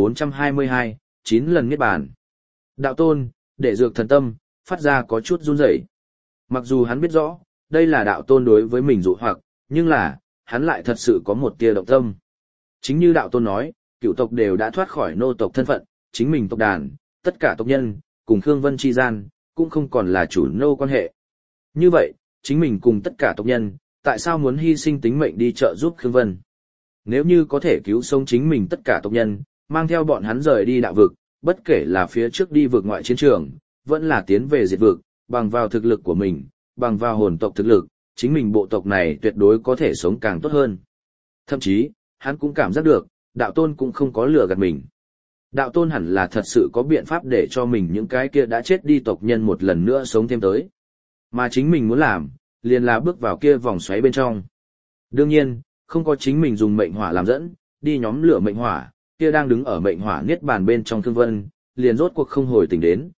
2422, 9 lần niết bàn. Đạo tôn, để Dược Thần tâm, phát ra có chút run rẩy. Mặc dù hắn biết rõ, đây là đạo tôn đối với mình dụ hoặc, nhưng là, hắn lại thật sự có một tia động tâm. Chính như đạo tôn nói, cựu tộc đều đã thoát khỏi nô tộc thân phận, chính mình tộc đàn, tất cả tộc nhân, cùng Khương Vân chi gian, cũng không còn là chủ nô quan hệ. Như vậy, chính mình cùng tất cả tộc nhân, tại sao muốn hy sinh tính mệnh đi trợ giúp Khương Vân? Nếu như có thể cứu sống chính mình tất cả tộc nhân, mang theo bọn hắn rời đi đạo vực, bất kể là phía trước đi vực ngoại chiến trường, vẫn là tiến về diệt vực, bằng vào thực lực của mình, bằng vào hồn tộc thực lực, chính mình bộ tộc này tuyệt đối có thể sống càng tốt hơn. Thậm chí, hắn cũng cảm giác được, đạo tôn cũng không có lừa gạt mình. Đạo tôn hẳn là thật sự có biện pháp để cho mình những cái kia đã chết đi tộc nhân một lần nữa sống thêm tới. Mà chính mình muốn làm, liền là bước vào kia vòng xoáy bên trong. Đương nhiên, không có chính mình dùng mệnh hỏa làm dẫn, đi nhóm lửa mệnh hỏa, kia đang đứng ở mệnh hỏa niết bàn bên trong Khương Vân, liền rốt cuộc không hồi tỉnh đến,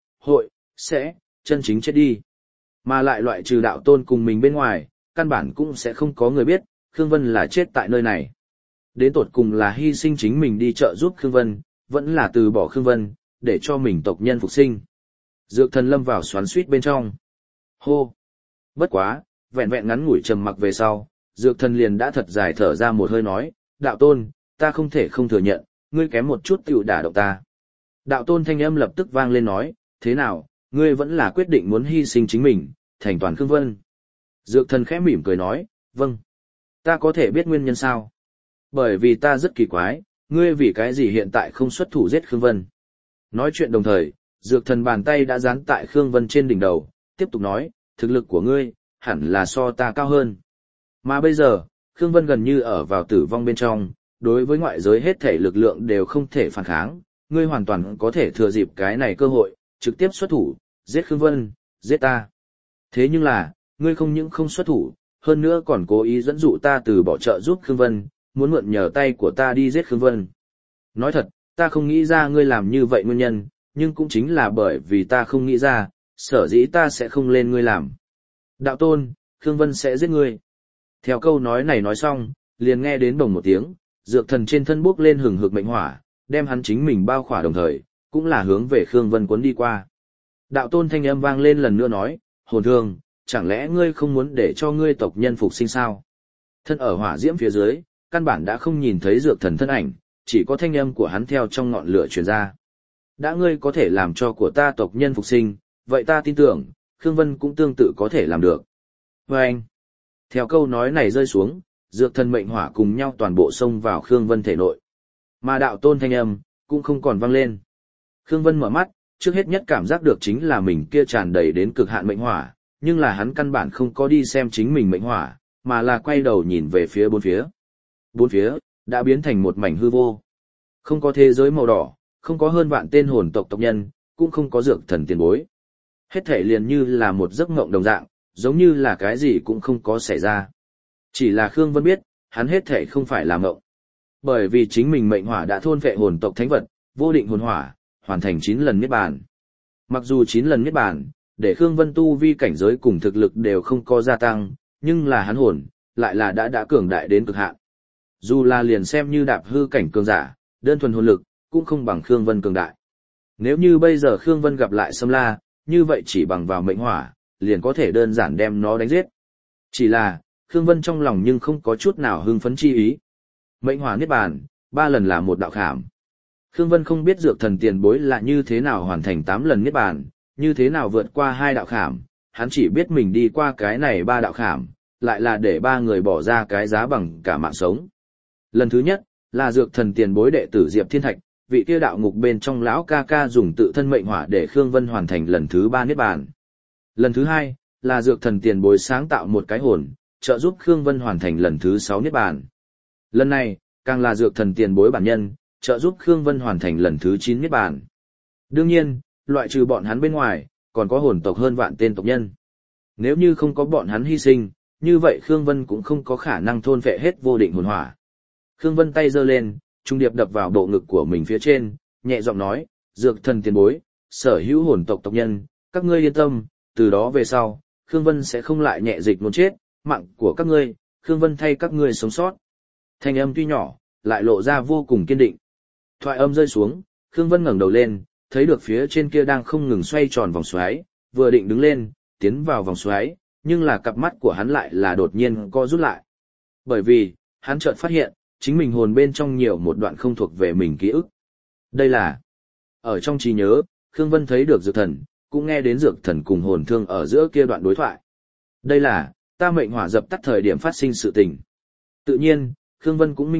sẽ, chân chính chết đi. Mà lại loại trừ đạo tôn cùng mình bên ngoài, căn bản cũng sẽ không có người biết, Khương Vân là chết tại nơi này. Đến tột cùng là hy sinh chính mình đi trợ giúp Khương Vân, vẫn là từ bỏ Khương Vân, để cho mình tộc nhân phục sinh. Dược thần lâm vào xoắn xuýt bên trong. Hô! Bất quá, vẹn vẹn ngắn ngủi trầm mặc về sau, dược thần liền đã thật dài thở ra một hơi nói, đạo tôn, ta không thể không thừa nhận, ngươi kém một chút tiểu đả động ta. Đạo tôn thanh âm lập tức vang lên nói, thế nào, ngươi vẫn là quyết định muốn hy sinh chính mình, thành toàn Khương Vân. Dược thần khẽ mỉm cười nói, vâng. Ta có thể biết nguyên nhân sao? Bởi vì ta rất kỳ quái, ngươi vì cái gì hiện tại không xuất thủ giết Khương Vân. Nói chuyện đồng thời, dược thần bàn tay đã dán tại Khương Vân trên đỉnh đầu, tiếp tục nói, thực lực của ngươi, hẳn là so ta cao hơn. Mà bây giờ, Khương Vân gần như ở vào tử vong bên trong, đối với ngoại giới hết thể lực lượng đều không thể phản kháng, ngươi hoàn toàn có thể thừa dịp cái này cơ hội, trực tiếp xuất thủ, giết Khương Vân, giết ta. Thế nhưng là, ngươi không những không xuất thủ, hơn nữa còn cố ý dẫn dụ ta từ bỏ trợ giúp Khương Vân, muốn mượn nhờ tay của ta đi giết Khương Vân. Nói thật, ta không nghĩ ra ngươi làm như vậy nguyên nhân, nhưng cũng chính là bởi vì ta không nghĩ ra, sở dĩ ta sẽ không lên ngươi làm. Đạo tôn, Khương Vân sẽ giết ngươi. Theo câu nói này nói xong, liền nghe đến bồng một tiếng, dược thần trên thân bốc lên hừng hực mệnh hỏa, đem hắn chính mình bao khỏa đồng thời, cũng là hướng về Khương Vân cuốn đi qua. Đạo tôn thanh âm vang lên lần nữa nói, hồn thương, chẳng lẽ ngươi không muốn để cho ngươi tộc nhân phục sinh sao? Thân ở hỏa diễm phía dưới, căn bản đã không nhìn thấy dược thần thân ảnh, chỉ có thanh âm của hắn theo trong ngọn lửa truyền ra. Đã ngươi có thể làm cho của ta tộc nhân phục sinh, vậy ta tin tưởng, Khương Vân cũng tương tự có thể làm được. Và anh, theo câu nói này rơi xuống, dược thần mệnh hỏa cùng nhau toàn bộ xông vào Khương Vân thể nội. Mà đạo tôn thanh âm, cũng không còn vang lên. Khương Vân mở mắt, trước hết nhất cảm giác được chính là mình kia tràn đầy đến cực hạn mệnh hỏa, nhưng là hắn căn bản không có đi xem chính mình mệnh hỏa, mà là quay đầu nhìn về phía bốn phía. Bốn phía, đã biến thành một mảnh hư vô. Không có thế giới màu đỏ, không có hơn vạn tên hồn tộc tộc nhân, cũng không có dược thần tiền bối. Hết thể liền như là một giấc mộng đồng dạng, giống như là cái gì cũng không có xảy ra. Chỉ là Khương Vân biết, hắn hết thể không phải là mộng. Bởi vì chính mình mệnh hỏa đã thôn phệ hồn tộc thánh vật, vô định hồn hỏa, hoàn thành 9 lần niết bàn. Mặc dù 9 lần niết bàn, để Khương Vân tu vi cảnh giới cùng thực lực đều không có gia tăng, nhưng là hắn hồn, lại là đã cường đại đến cực hạn. Dù là liền xem như đạp hư cảnh cường giả, đơn thuần hồn lực, cũng không bằng Khương Vân cường đại. Nếu như bây giờ Khương Vân gặp lại Sâm La, như vậy chỉ bằng vào mệnh hỏa, liền có thể đơn giản đem nó đánh giết. Chỉ là, Khương Vân trong lòng nhưng không có chút nào hưng phấn chi ý. Mệnh hỏa niết bàn, 3 lần là một đạo khảm. Khương Vân không biết dược thần tiền bối là như thế nào hoàn thành 8 lần niết bàn, như thế nào vượt qua 2 đạo khảm, hắn chỉ biết mình đi qua cái này 3 đạo khảm, lại là để 3 người bỏ ra cái giá bằng cả mạng sống. Lần thứ nhất, là dược thần tiền bối đệ tử Diệp Thiên Thạch, vị kia đạo ngục bên trong lão ca ca dùng tự thân mệnh hỏa để Khương Vân hoàn thành lần thứ 3 niết bàn. Lần thứ 2, là dược thần tiền bối sáng tạo một cái hồn, trợ giúp Khương Vân hoàn thành lần thứ 6 niết bàn. Lần này, càng là dược thần tiền bối bản nhân, trợ giúp Khương Vân hoàn thành lần thứ 9 niết bàn. Đương nhiên, loại trừ bọn hắn bên ngoài, còn có hồn tộc hơn vạn tên tộc nhân. Nếu như không có bọn hắn hy sinh, như vậy Khương Vân cũng không có khả năng thôn phệ hết vô định hồn hỏa. Khương Vân tay giơ lên, trung điệp đập vào bộ ngực của mình phía trên, nhẹ giọng nói, dược thần tiền bối, sở hữu hồn tộc tộc nhân, các ngươi yên tâm, từ đó về sau, Khương Vân sẽ không lại nhẹ dịch muốn chết, mạng của các ngươi, Khương Vân thay các ngươi sống sót. Thanh âm tuy nhỏ, lại lộ ra vô cùng kiên định. Thoại âm rơi xuống, Khương Vân ngẩng đầu lên, thấy được phía trên kia đang không ngừng xoay tròn vòng xoáy, vừa định đứng lên, tiến vào vòng xoáy, nhưng là cặp mắt của hắn lại là đột nhiên co rút lại. Bởi vì, hắn chợt phát hiện, chính mình hồn bên trong nhiều một đoạn không thuộc về mình ký ức. Đây là, ở trong trí nhớ, Khương Vân thấy được dược thần, cũng nghe đến dược thần cùng hồn thương ở giữa kia đoạn đối thoại. Đây là, ta mệnh hỏa dập tắt thời điểm phát sinh sự tình. Tự nhiên, Khương Vân cũng minh bạch,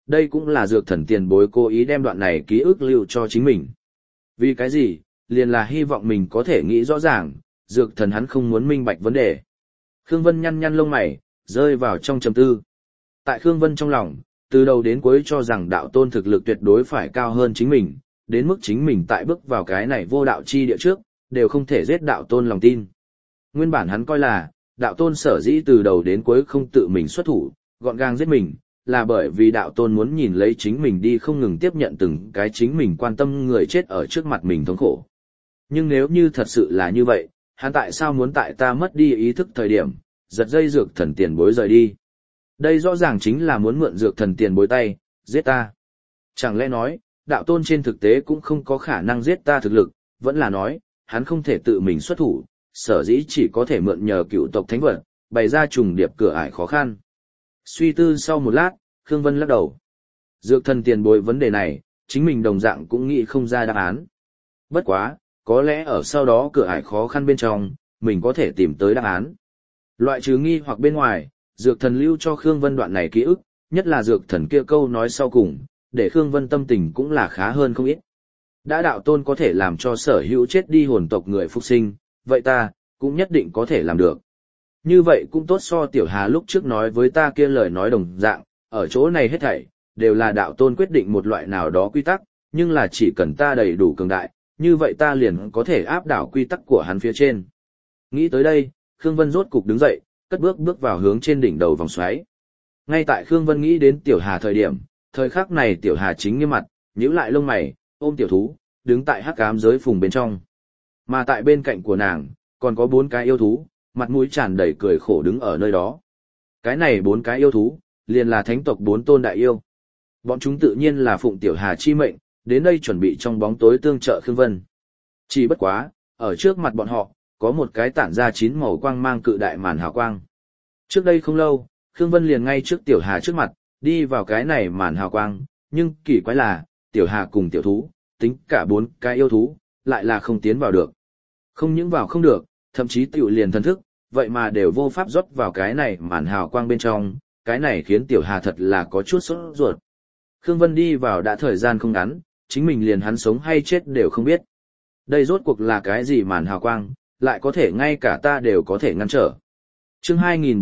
đây cũng là dược thần tiền bối cố ý đem đoạn này ký ức lưu cho chính mình. Vì cái gì, liền là hy vọng mình có thể nghĩ rõ ràng, dược thần hắn không muốn minh bạch vấn đề. Khương Vân nhăn nhăn lông mày, rơi vào trong trầm tư. Tại Khương Vân trong lòng, từ đầu đến cuối cho rằng đạo tôn thực lực tuyệt đối phải cao hơn chính mình, đến mức chính mình tại bước vào cái này vô đạo chi địa trước, đều không thể giết đạo tôn lòng tin. Nguyên bản hắn coi là, đạo tôn sở dĩ từ đầu đến cuối không tự mình xuất thủ, gọn gàng giết mình, là bởi vì đạo tôn muốn nhìn lấy chính mình đi không ngừng tiếp nhận từng cái chính mình quan tâm người chết ở trước mặt mình thống khổ. Nhưng nếu như thật sự là như vậy, hắn tại sao muốn tại ta mất đi ý thức thời điểm, giật dây dược thần tiền bối rời đi? Đây rõ ràng chính là muốn mượn dược thần tiền bối tay, giết ta. Chẳng lẽ nói, đạo tôn trên thực tế cũng không có khả năng giết ta thực lực, vẫn là nói, hắn không thể tự mình xuất thủ, sở dĩ chỉ có thể mượn nhờ cựu tộc thánh vật, bày ra trùng điệp cửa ải khó khăn. Suy tư sau một lát, Khương Vân lắc đầu. Dược thần tiền bối vấn đề này, chính mình đồng dạng cũng nghĩ không ra đáp án. Bất quá, có lẽ ở sau đó cửa ải khó khăn bên trong, mình có thể tìm tới đáp án. Loại trừ nghi hoặc bên ngoài, dược thần lưu cho Khương Vân đoạn này ký ức, nhất là dược thần kia câu nói sau cùng, để Khương Vân tâm tình cũng là khá hơn không ít. Đã đạo tôn có thể làm cho sở hữu chết đi hồn tộc người phục sinh, vậy ta, cũng nhất định có thể làm được. Như vậy cũng tốt so Tiểu Hà lúc trước nói với ta kia lời nói đồng dạng, ở chỗ này hết thảy, đều là đạo tôn quyết định một loại nào đó quy tắc, nhưng là chỉ cần ta đầy đủ cường đại, như vậy ta liền có thể áp đảo quy tắc của hắn phía trên. Nghĩ tới đây, Khương Vân rốt cục đứng dậy, cất bước vào hướng trên đỉnh đầu vòng xoáy. Ngay tại Khương Vân nghĩ đến Tiểu Hà thời khắc này Tiểu Hà chính nghiêm mặt, nhíu lại lông mày, ôm tiểu thú, đứng tại hắc ám giới phùng bên trong. Mà tại bên cạnh của nàng, còn có 4 cái yêu thú, mặt mũi tràn đầy cười khổ đứng ở nơi đó. Cái này 4 cái yêu thú, liền là thánh tộc 4 tôn đại yêu. Bọn chúng tự nhiên là phụng Tiểu Hà chi mệnh, đến đây chuẩn bị trong bóng tối tương trợ Khương Vân. Chỉ bất quá, ở trước mặt bọn họ, có một cái tản ra 9 màu quang mang cự đại màn hào quang. Trước đây không lâu, Khương Vân liền ngay trước Tiểu Hà trước mặt, đi vào cái này màn hào quang, nhưng kỳ quái là, Tiểu Hà cùng tiểu thú, tính cả 4 cái yêu thú, lại là không tiến vào được. Không những vào không được, thậm chí tiểu liền thần thức, vậy mà đều vô pháp rót vào cái này màn hào quang bên trong, cái này khiến Tiểu Hà thật là có chút sốt ruột. Khương Vân đi vào đã thời gian không ngắn, chính mình liền hắn sống hay chết đều không biết. Đây rốt cuộc là cái gì màn hào quang, lại có thể ngay cả ta đều có thể ngăn trở. Chương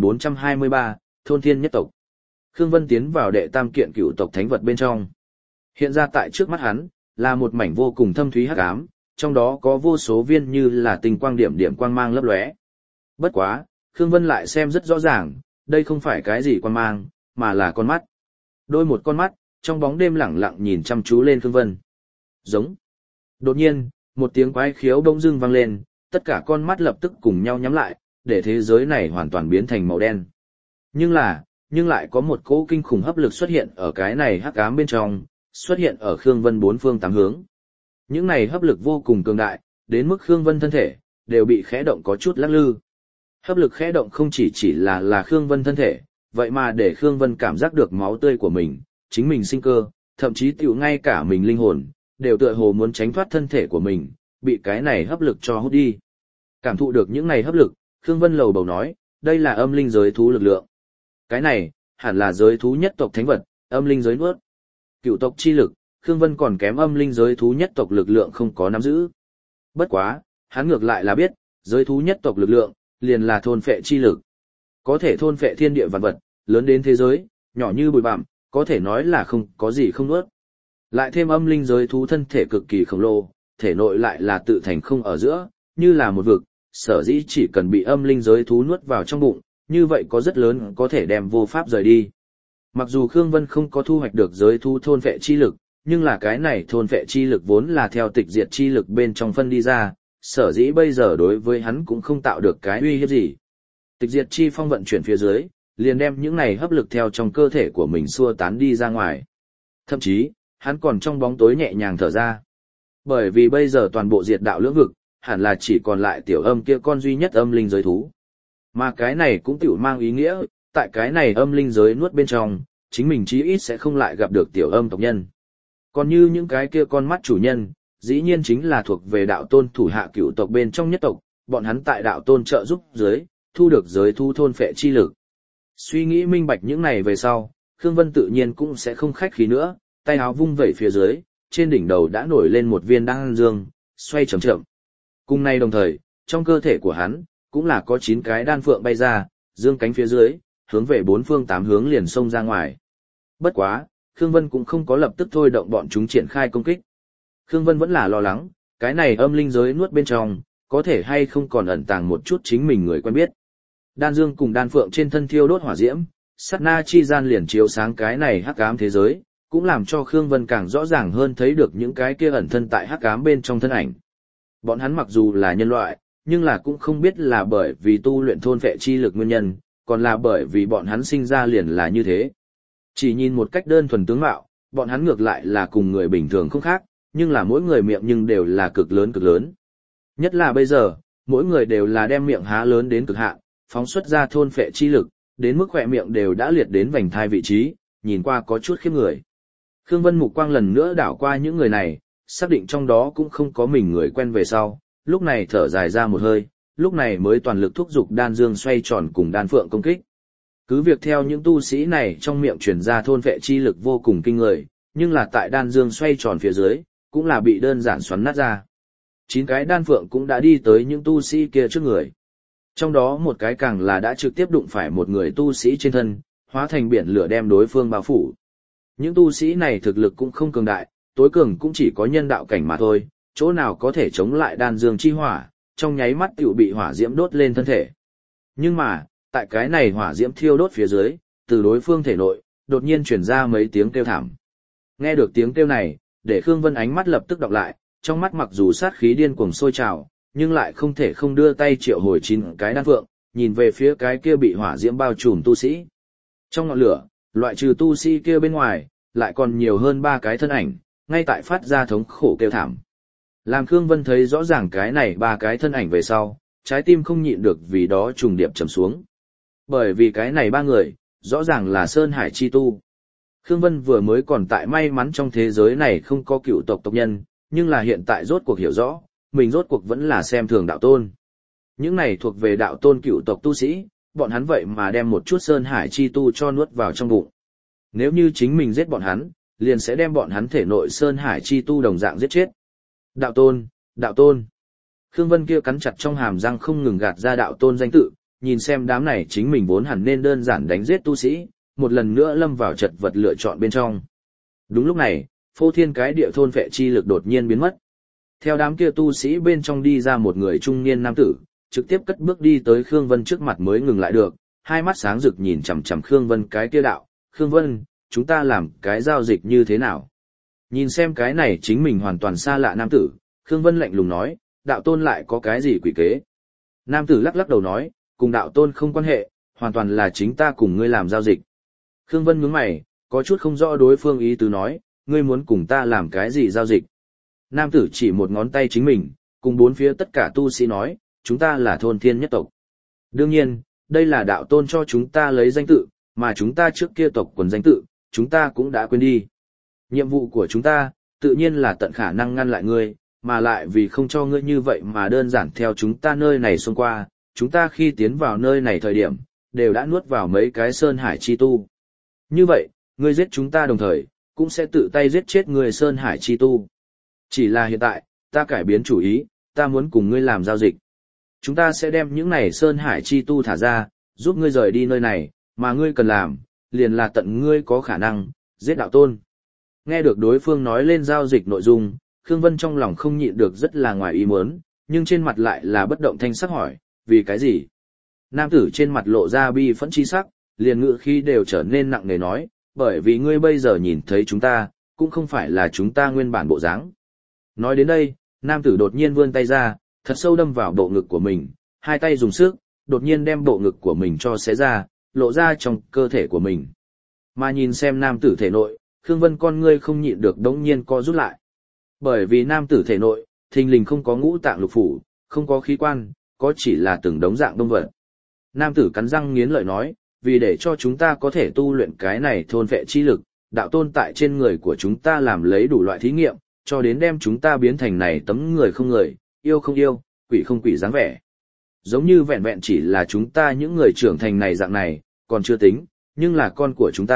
2423, Thôn Thiên Nhất Tộc. Khương Vân tiến vào đệ tam kiện cựu tộc thánh vật bên trong. Hiện ra tại trước mắt hắn, là một mảnh vô cùng thâm thúy hắc ám, trong đó có vô số viên như là tinh quang điểm điểm quang mang lấp lóe. Bất quá, Khương Vân lại xem rất rõ ràng, đây không phải cái gì quang mang, mà là con mắt. Đôi một con mắt, trong bóng đêm lẳng lặng nhìn chăm chú lên Khương Vân. Giống. Đột nhiên, một tiếng quái khiếu bỗng dưng vang lên, tất cả con mắt lập tức cùng nhau nhắm lại, để thế giới này hoàn toàn biến thành màu đen. Nhưng lại có một cỗ kinh khủng hấp lực xuất hiện ở cái này hắc ám bên trong, xuất hiện ở Khương Vân 4 phương 8 hướng. Những này hấp lực vô cùng cường đại, đến mức Khương Vân thân thể đều bị khẽ động có chút lắc lư. Hấp lực khẽ động không chỉ là Khương Vân thân thể, vậy mà để Khương Vân cảm giác được máu tươi của mình, chính mình sinh cơ, thậm chí tiểu ngay cả mình linh hồn, đều tựa hồ muốn tránh thoát thân thể của mình, bị cái này hấp lực cho hút đi. Cảm thụ được những này hấp lực, Khương Vân lầu bầu nói, đây là âm linh giới thú lực lượng. Cái này, hẳn là giới thú nhất tộc thánh vật, âm linh giới nuốt. Cựu tộc chi lực, Khương Vân còn kém âm linh giới thú nhất tộc lực lượng không có nắm giữ. Bất quá, hắn ngược lại là biết, giới thú nhất tộc lực lượng, liền là thôn phệ chi lực. Có thể thôn phệ thiên địa vạn vật, lớn đến thế giới, nhỏ như bụi bặm, có thể nói là không có gì không nuốt. Lại thêm âm linh giới thú thân thể cực kỳ khổng lồ, thể nội lại là tự thành không ở giữa, như là một vực, sở dĩ chỉ cần bị âm linh giới thú nuốt vào trong bụng, như vậy có rất lớn có thể đem vô pháp rời đi. Mặc dù Khương Vân không có thu hoạch được giới thú thôn phệ chi lực, nhưng là cái này thôn phệ chi lực vốn là theo tịch diệt chi lực bên trong phân đi ra, sở dĩ bây giờ đối với hắn cũng không tạo được cái uy hiếp gì. Tịch diệt chi phong vận chuyển phía dưới, liền đem những này hấp lực theo trong cơ thể của mình xua tán đi ra ngoài. Thậm chí, hắn còn trong bóng tối nhẹ nhàng thở ra. Bởi vì bây giờ toàn bộ diệt đạo lưỡng vực, hẳn là chỉ còn lại tiểu âm kia con duy nhất âm linh giới thú. Mà cái này cũng tiểu mang ý nghĩa, tại cái này âm linh giới nuốt bên trong, chính mình chí ít sẽ không lại gặp được tiểu âm tộc nhân. Còn như những cái kia con mắt chủ nhân, dĩ nhiên chính là thuộc về đạo tôn thủ hạ cựu tộc bên trong nhất tộc, bọn hắn tại đạo tôn trợ giúp dưới, thu được giới thu thôn phệ chi lực. Suy nghĩ minh bạch những này về sau, Khương Vân tự nhiên cũng sẽ không khách khí nữa, tay áo vung vẩy phía dưới, trên đỉnh đầu đã nổi lên một viên đan dương, xoay chậm chậm. Cùng nay đồng thời, trong cơ thể của hắn, cũng là có 9 cái đan phượng bay ra, dương cánh phía dưới, hướng về 4 phương 8 hướng liền xông ra ngoài. Bất quá, Khương Vân cũng không có lập tức thôi động bọn chúng triển khai công kích. Khương Vân vẫn là lo lắng, cái này âm linh giới nuốt bên trong, có thể hay không còn ẩn tàng một chút chính mình người quen biết. Đan dương cùng đan phượng trên thân thiêu đốt hỏa diễm, sát na chi gian liền chiếu sáng cái này hắc ám thế giới, cũng làm cho Khương Vân càng rõ ràng hơn thấy được những cái kia ẩn thân tại hắc ám bên trong thân ảnh. Bọn hắn mặc dù là nhân loại, nhưng là cũng không biết là bởi vì tu luyện thôn phệ chi lực nguyên nhân, còn là bởi vì bọn hắn sinh ra liền là như thế. Chỉ nhìn một cách đơn thuần tướng mạo, bọn hắn ngược lại là cùng người bình thường không khác, nhưng là mỗi người miệng nhưng đều là cực lớn cực lớn. Nhất là bây giờ, mỗi người đều là đem miệng há lớn đến cực hạn, phóng xuất ra thôn phệ chi lực, đến mức khỏe miệng đều đã liệt đến vành thai vị trí, nhìn qua có chút khiếp người. Khương Vân mục quang lần nữa đảo qua những người này, xác định trong đó cũng không có mình người quen về sau, lúc này thở dài ra một hơi, lúc này mới toàn lực thúc giục đan dương xoay tròn cùng đan phượng công kích. Cứ việc theo những tu sĩ này trong miệng truyền ra thôn vệ chi lực vô cùng kinh người, nhưng là tại đan dương xoay tròn phía dưới, cũng là bị đơn giản xoắn nát ra. 9 cái đan phượng cũng đã đi tới những tu sĩ kia trước người. Trong đó một cái càng là đã trực tiếp đụng phải một người tu sĩ trên thân, hóa thành biển lửa đem đối phương bao phủ. Những tu sĩ này thực lực cũng không cường đại, tối cường cũng chỉ có nhân đạo cảnh mà thôi, chỗ nào có thể chống lại đan dương chi hỏa, trong nháy mắt tiểu bị hỏa diễm đốt lên thân thể. Nhưng mà, tại cái này hỏa diễm thiêu đốt phía dưới, từ đối phương thể nội, đột nhiên truyền ra mấy tiếng kêu thảm. Nghe được tiếng kêu này, để Khương Vân ánh mắt lập tức đọc lại, trong mắt mặc dù sát khí điên cuồng sôi trào, nhưng lại không thể không đưa tay triệu hồi 9 cái đan phượng, nhìn về phía cái kia bị hỏa diễm bao trùm tu sĩ. Trong ngọn lửa, loại trừ tu sĩ kia bên ngoài, lại còn nhiều hơn 3 cái thân ảnh, ngay tại phát ra thống khổ kêu thảm. Làm Khương Vân thấy rõ ràng cái này 3 cái thân ảnh về sau, trái tim không nhịn được vì đó trùng điệp trầm xuống. Bởi vì cái này 3 người, rõ ràng là Sơn Hải chi tu. Khương Vân vừa mới còn tại may mắn trong thế giới này không có cựu tộc tộc nhân, nhưng là hiện tại rốt cuộc hiểu rõ, mình rốt cuộc vẫn là xem thường đạo tôn. Những này thuộc về đạo tôn cựu tộc tu sĩ, bọn hắn vậy mà đem một chút Sơn Hải chi tu cho nuốt vào trong bụng. Nếu như chính mình giết bọn hắn, liền sẽ đem bọn hắn thể nội Sơn Hải chi tu đồng dạng giết chết. Đạo tôn, đạo tôn. Khương Vân kia cắn chặt trong hàm răng không ngừng gạt ra đạo tôn danh tự, nhìn xem đám này chính mình vốn hẳn nên đơn giản đánh giết tu sĩ, một lần nữa lâm vào chật vật lựa chọn bên trong. Đúng lúc này, phô thiên cái địa thôn vệ chi lực đột nhiên biến mất. Theo đám kia tu sĩ bên trong đi ra một người trung niên nam tử, trực tiếp cất bước đi tới Khương Vân trước mặt mới ngừng lại được, hai mắt sáng rực nhìn chằm chằm Khương Vân cái kia đạo, Khương Vân, chúng ta làm cái giao dịch như thế nào? Nhìn xem cái này chính mình hoàn toàn xa lạ nam tử, Khương Vân lạnh lùng nói, đạo tôn lại có cái gì quỷ kế? Nam tử lắc lắc đầu nói, cùng đạo tôn không quan hệ, hoàn toàn là chính ta cùng ngươi làm giao dịch. Khương Vân nhướng mày, có chút không rõ đối phương ý tứ nói, ngươi muốn cùng ta làm cái gì giao dịch? Nam tử chỉ một ngón tay chính mình, cùng bốn phía tất cả tu sĩ nói, chúng ta là thôn thiên nhất tộc. Đương nhiên, đây là đạo tôn cho chúng ta lấy danh tự, mà chúng ta trước kia tộc quần danh tự, chúng ta cũng đã quên đi. Nhiệm vụ của chúng ta, tự nhiên là tận khả năng ngăn lại ngươi, mà lại vì không cho ngươi như vậy mà đơn giản theo chúng ta nơi này xông qua, chúng ta khi tiến vào nơi này thời điểm, đều đã nuốt vào mấy cái Sơn Hải chi tu. Như vậy, ngươi giết chúng ta đồng thời, cũng sẽ tự tay giết chết người Sơn Hải chi tu. Chỉ là hiện tại, ta cải biến chủ ý, ta muốn cùng ngươi làm giao dịch. Chúng ta sẽ đem những này Sơn Hải chi tu thả ra, giúp ngươi rời đi nơi này, mà ngươi cần làm, liền là tận ngươi có khả năng, giết đạo tôn. Nghe được đối phương nói lên giao dịch nội dung, Khương Vân trong lòng không nhịn được rất là ngoài ý muốn, nhưng trên mặt lại là bất động thanh sắc hỏi, vì cái gì? Nam tử trên mặt lộ ra bi phẫn chi sắc, liền ngữ khí đều trở nên nặng nề nói, bởi vì ngươi bây giờ nhìn thấy chúng ta, cũng không phải là chúng ta nguyên bản bộ dáng. Nói đến đây, nam tử đột nhiên vươn tay ra, thật sâu đâm vào bộ ngực của mình, hai tay dùng sức, đột nhiên đem bộ ngực của mình cho xé ra, lộ ra trong cơ thể của mình. Mà nhìn xem nam tử thể nội, Khương Vân con ngươi không nhịn được đống nhiên co rút lại. Bởi vì nam tử thể nội, thình lình không có ngũ tạng lục phủ, không có khí quan, có chỉ là từng đống dạng đông vật. Nam tử cắn răng nghiến lợi nói, vì để cho chúng ta có thể tu luyện cái này thôn vệ chi lực, đạo tôn tại trên người của chúng ta làm lấy đủ loại thí nghiệm, cho đến đem chúng ta biến thành này tấm người không người, yêu không yêu, quỷ không quỷ dáng vẻ. Giống như vẹn vẹn chỉ là chúng ta những người trưởng thành này dạng này, còn chưa tính, nhưng là con của chúng ta,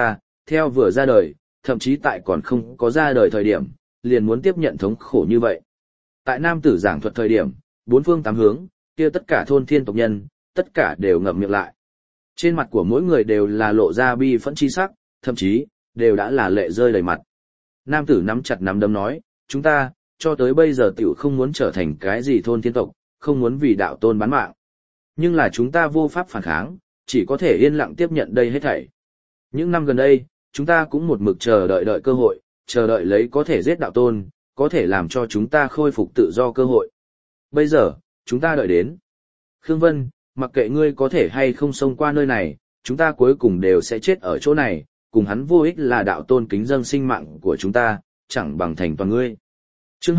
theo vừa ra đời, thậm chí tại còn không có ra đời thời điểm, liền muốn tiếp nhận thống khổ như vậy. Tại nam tử giảng thuật thời điểm, bốn phương tám hướng, kia tất cả thôn thiên tộc nhân, tất cả đều ngậm miệng lại. Trên mặt của mỗi người đều là lộ ra bi phẫn chi sắc, thậm chí, đều đã là lệ rơi đầy mặt. Nam tử nắm chặt nắm đấm nói, chúng ta, cho tới bây giờ tiểu không muốn trở thành cái gì thôn thiên tộc, không muốn vì đạo tôn bán mạng. Nhưng là chúng ta vô pháp phản kháng, chỉ có thể yên lặng tiếp nhận đây hết thảy. Những năm gần đây, chúng ta cũng một mực chờ đợi cơ hội, chờ đợi lấy có thể giết đạo tôn, có thể làm cho chúng ta khôi phục tự do cơ hội. Bây giờ, chúng ta đợi đến. Khương Vân, mặc kệ ngươi có thể hay không xông qua nơi này, chúng ta cuối cùng đều sẽ chết ở chỗ này, cùng hắn vô ích là đạo tôn kính dâng sinh mạng của chúng ta, chẳng bằng thành toàn ngươi. Chương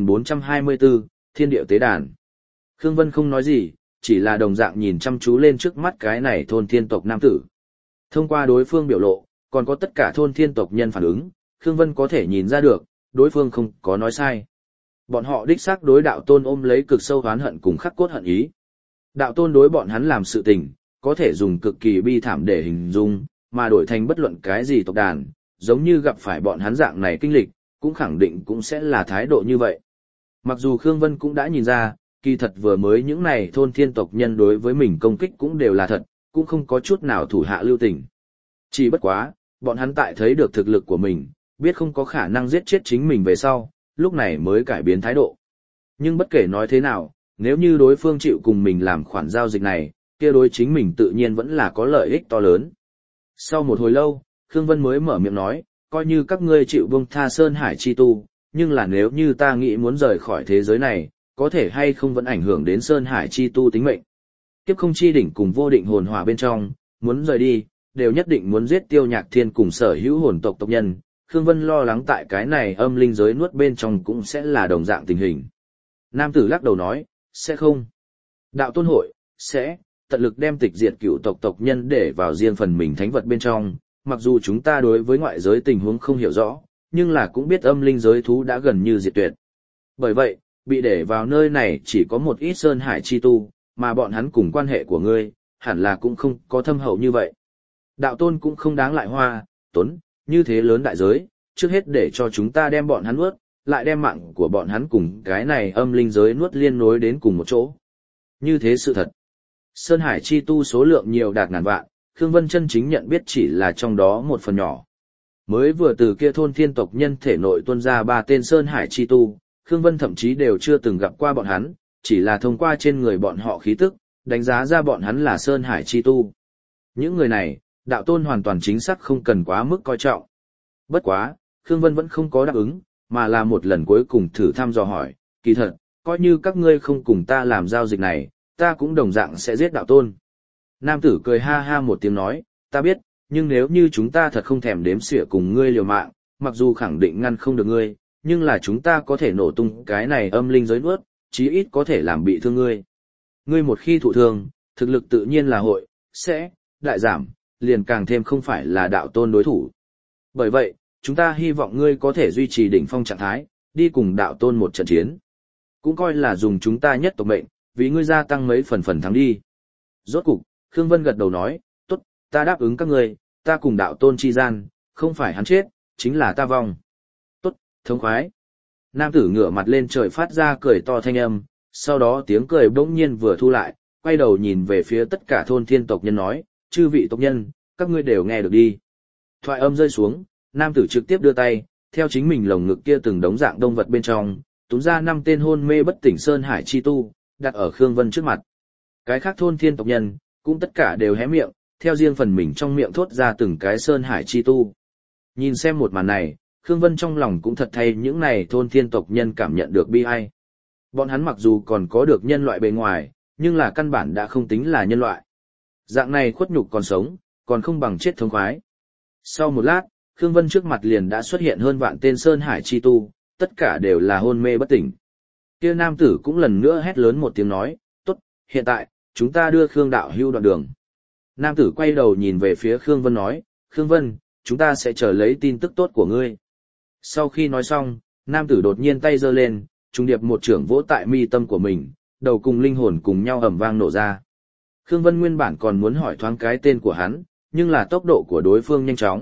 2424, Thiên Điệu Tế Đàn. Khương Vân không nói gì, chỉ là đồng dạng nhìn chăm chú lên trước mắt cái này thôn thiên tộc nam tử. Thông qua đối phương biểu lộ, còn có tất cả thôn thiên tộc nhân phản ứng, Khương Vân có thể nhìn ra được, đối phương không có nói sai. Bọn họ đích xác đối đạo tôn ôm lấy cực sâu oán hận cùng khắc cốt hận ý. Đạo tôn đối bọn hắn làm sự tình, có thể dùng cực kỳ bi thảm để hình dung, mà đổi thành bất luận cái gì tộc đàn, giống như gặp phải bọn hắn dạng này kinh lịch, cũng khẳng định cũng sẽ là thái độ như vậy. Mặc dù Khương Vân cũng đã nhìn ra, kỳ thật vừa mới những này thôn thiên tộc nhân đối với mình công kích cũng đều là thật, cũng không có chút nào thủ hạ lưu tình. Chỉ bất quá, bọn hắn tại thấy được thực lực của mình, biết không có khả năng giết chết chính mình về sau, lúc này mới cải biến thái độ. Nhưng bất kể nói thế nào, nếu như đối phương chịu cùng mình làm khoản giao dịch này, kia đối chính mình tự nhiên vẫn là có lợi ích to lớn. Sau một hồi lâu, Khương Vân mới mở miệng nói, coi như các ngươi chịu buông tha Sơn Hải chi tu, nhưng là nếu như ta nghĩ muốn rời khỏi thế giới này, có thể hay không vẫn ảnh hưởng đến Sơn Hải chi tu tính mệnh. Kiếp không chi đỉnh cùng vô định hồn hỏa bên trong, muốn rời đi, đều nhất định muốn giết Tiêu Nhạc Thiên cùng sở hữu hồn tộc tộc nhân. Khương Vân lo lắng tại cái này âm linh giới nuốt bên trong cũng sẽ là đồng dạng tình hình. Nam tử lắc đầu nói, sẽ không. Đạo tôn hội, sẽ, tận lực đem tịch diệt cựu tộc tộc nhân để vào riêng phần mình thánh vật bên trong, mặc dù chúng ta đối với ngoại giới tình huống không hiểu rõ, nhưng là cũng biết âm linh giới thú đã gần như diệt tuyệt. Bởi vậy, bị để vào nơi này chỉ có một ít Sơn Hải chi tu, mà bọn hắn cùng quan hệ của ngươi, hẳn là cũng không có thâm hậu như vậy. Đạo tôn cũng không đáng lại hoa, tuấn, như thế lớn đại giới, trước hết để cho chúng ta đem bọn hắn nuốt, lại đem mạng của bọn hắn cùng cái này âm linh giới nuốt liên nối đến cùng một chỗ. Như thế sự thật. Sơn Hải chi tu số lượng nhiều đạt ngàn vạn, Khương Vân chân chính nhận biết chỉ là trong đó một phần nhỏ. Mới vừa từ kia thôn thiên tộc nhân thể nội tuôn ra 3 tên Sơn Hải chi tu, Khương Vân thậm chí đều chưa từng gặp qua bọn hắn, chỉ là thông qua trên người bọn họ khí tức, đánh giá ra bọn hắn là Sơn Hải chi tu. Những người này, đạo tôn hoàn toàn chính xác không cần quá mức coi trọng. Bất quá, Khương Vân vẫn không có đáp ứng, mà là một lần cuối cùng thử thăm dò hỏi, kỳ thật, coi như các ngươi không cùng ta làm giao dịch này, ta cũng đồng dạng sẽ giết đạo tôn. Nam tử cười ha ha một tiếng nói, ta biết, nhưng nếu như chúng ta thật không thèm đếm xỉa cùng ngươi liều mạng, mặc dù khẳng định ngăn không được ngươi, nhưng là chúng ta có thể nổ tung cái này âm linh giới nuốt, chí ít có thể làm bị thương ngươi. Ngươi một khi thụ thương, thực lực tự nhiên là hội, sẽ, đại giảm, liền càng thêm không phải là đạo tôn đối thủ. Bởi vậy, chúng ta hy vọng ngươi có thể duy trì đỉnh phong trạng thái, đi cùng đạo tôn một trận chiến. Cũng coi là dùng chúng ta nhất tộc mệnh, vì ngươi gia tăng mấy phần thắng đi. Rốt cục, Khương Vân gật đầu nói, tốt, ta đáp ứng các ngươi, ta cùng đạo tôn chi gian, không phải hắn chết, chính là ta vong. Tốt, thống khoái. Nam tử ngửa mặt lên trời phát ra cười to thanh âm, sau đó tiếng cười bỗng nhiên vừa thu lại, quay đầu nhìn về phía tất cả thôn thiên tộc nhân nói, chư vị tộc nhân, các ngươi đều nghe được đi. Thoại âm rơi xuống, nam tử trực tiếp đưa tay, theo chính mình lồng ngực kia từng đống dạng đông vật bên trong, túm ra 5 tên hôn mê bất tỉnh Sơn Hải chi tu, đặt ở Khương Vân trước mặt. Cái khác thôn thiên tộc nhân, cũng tất cả đều hé miệng, theo riêng phần mình trong miệng thốt ra từng cái Sơn Hải chi tu. Nhìn xem một màn này, Khương Vân trong lòng cũng thật thay những này thôn thiên tộc nhân cảm nhận được bi ai. Bọn hắn mặc dù còn có được nhân loại bề ngoài, nhưng là căn bản đã không tính là nhân loại. Dạng này khuất nhục còn sống, còn không bằng chết thống khoái. Sau một lát, Khương Vân trước mặt liền đã xuất hiện hơn vạn tên Sơn Hải chi tu, tất cả đều là hôn mê bất tỉnh. Kia nam tử cũng lần nữa hét lớn một tiếng nói, tốt, hiện tại, chúng ta đưa Khương đạo hưu đoạn đường. Nam tử quay đầu nhìn về phía Khương Vân nói, Khương Vân, chúng ta sẽ chờ lấy tin tức tốt của ngươi. Sau khi nói xong, nam tử đột nhiên tay giơ lên, trùng điệp một trưởng vỗ tại mi tâm của mình, đầu cùng linh hồn cùng nhau ầm vang nổ ra. Khương Vân nguyên bản còn muốn hỏi thoáng cái tên của hắn, nhưng là tốc độ của đối phương nhanh chóng,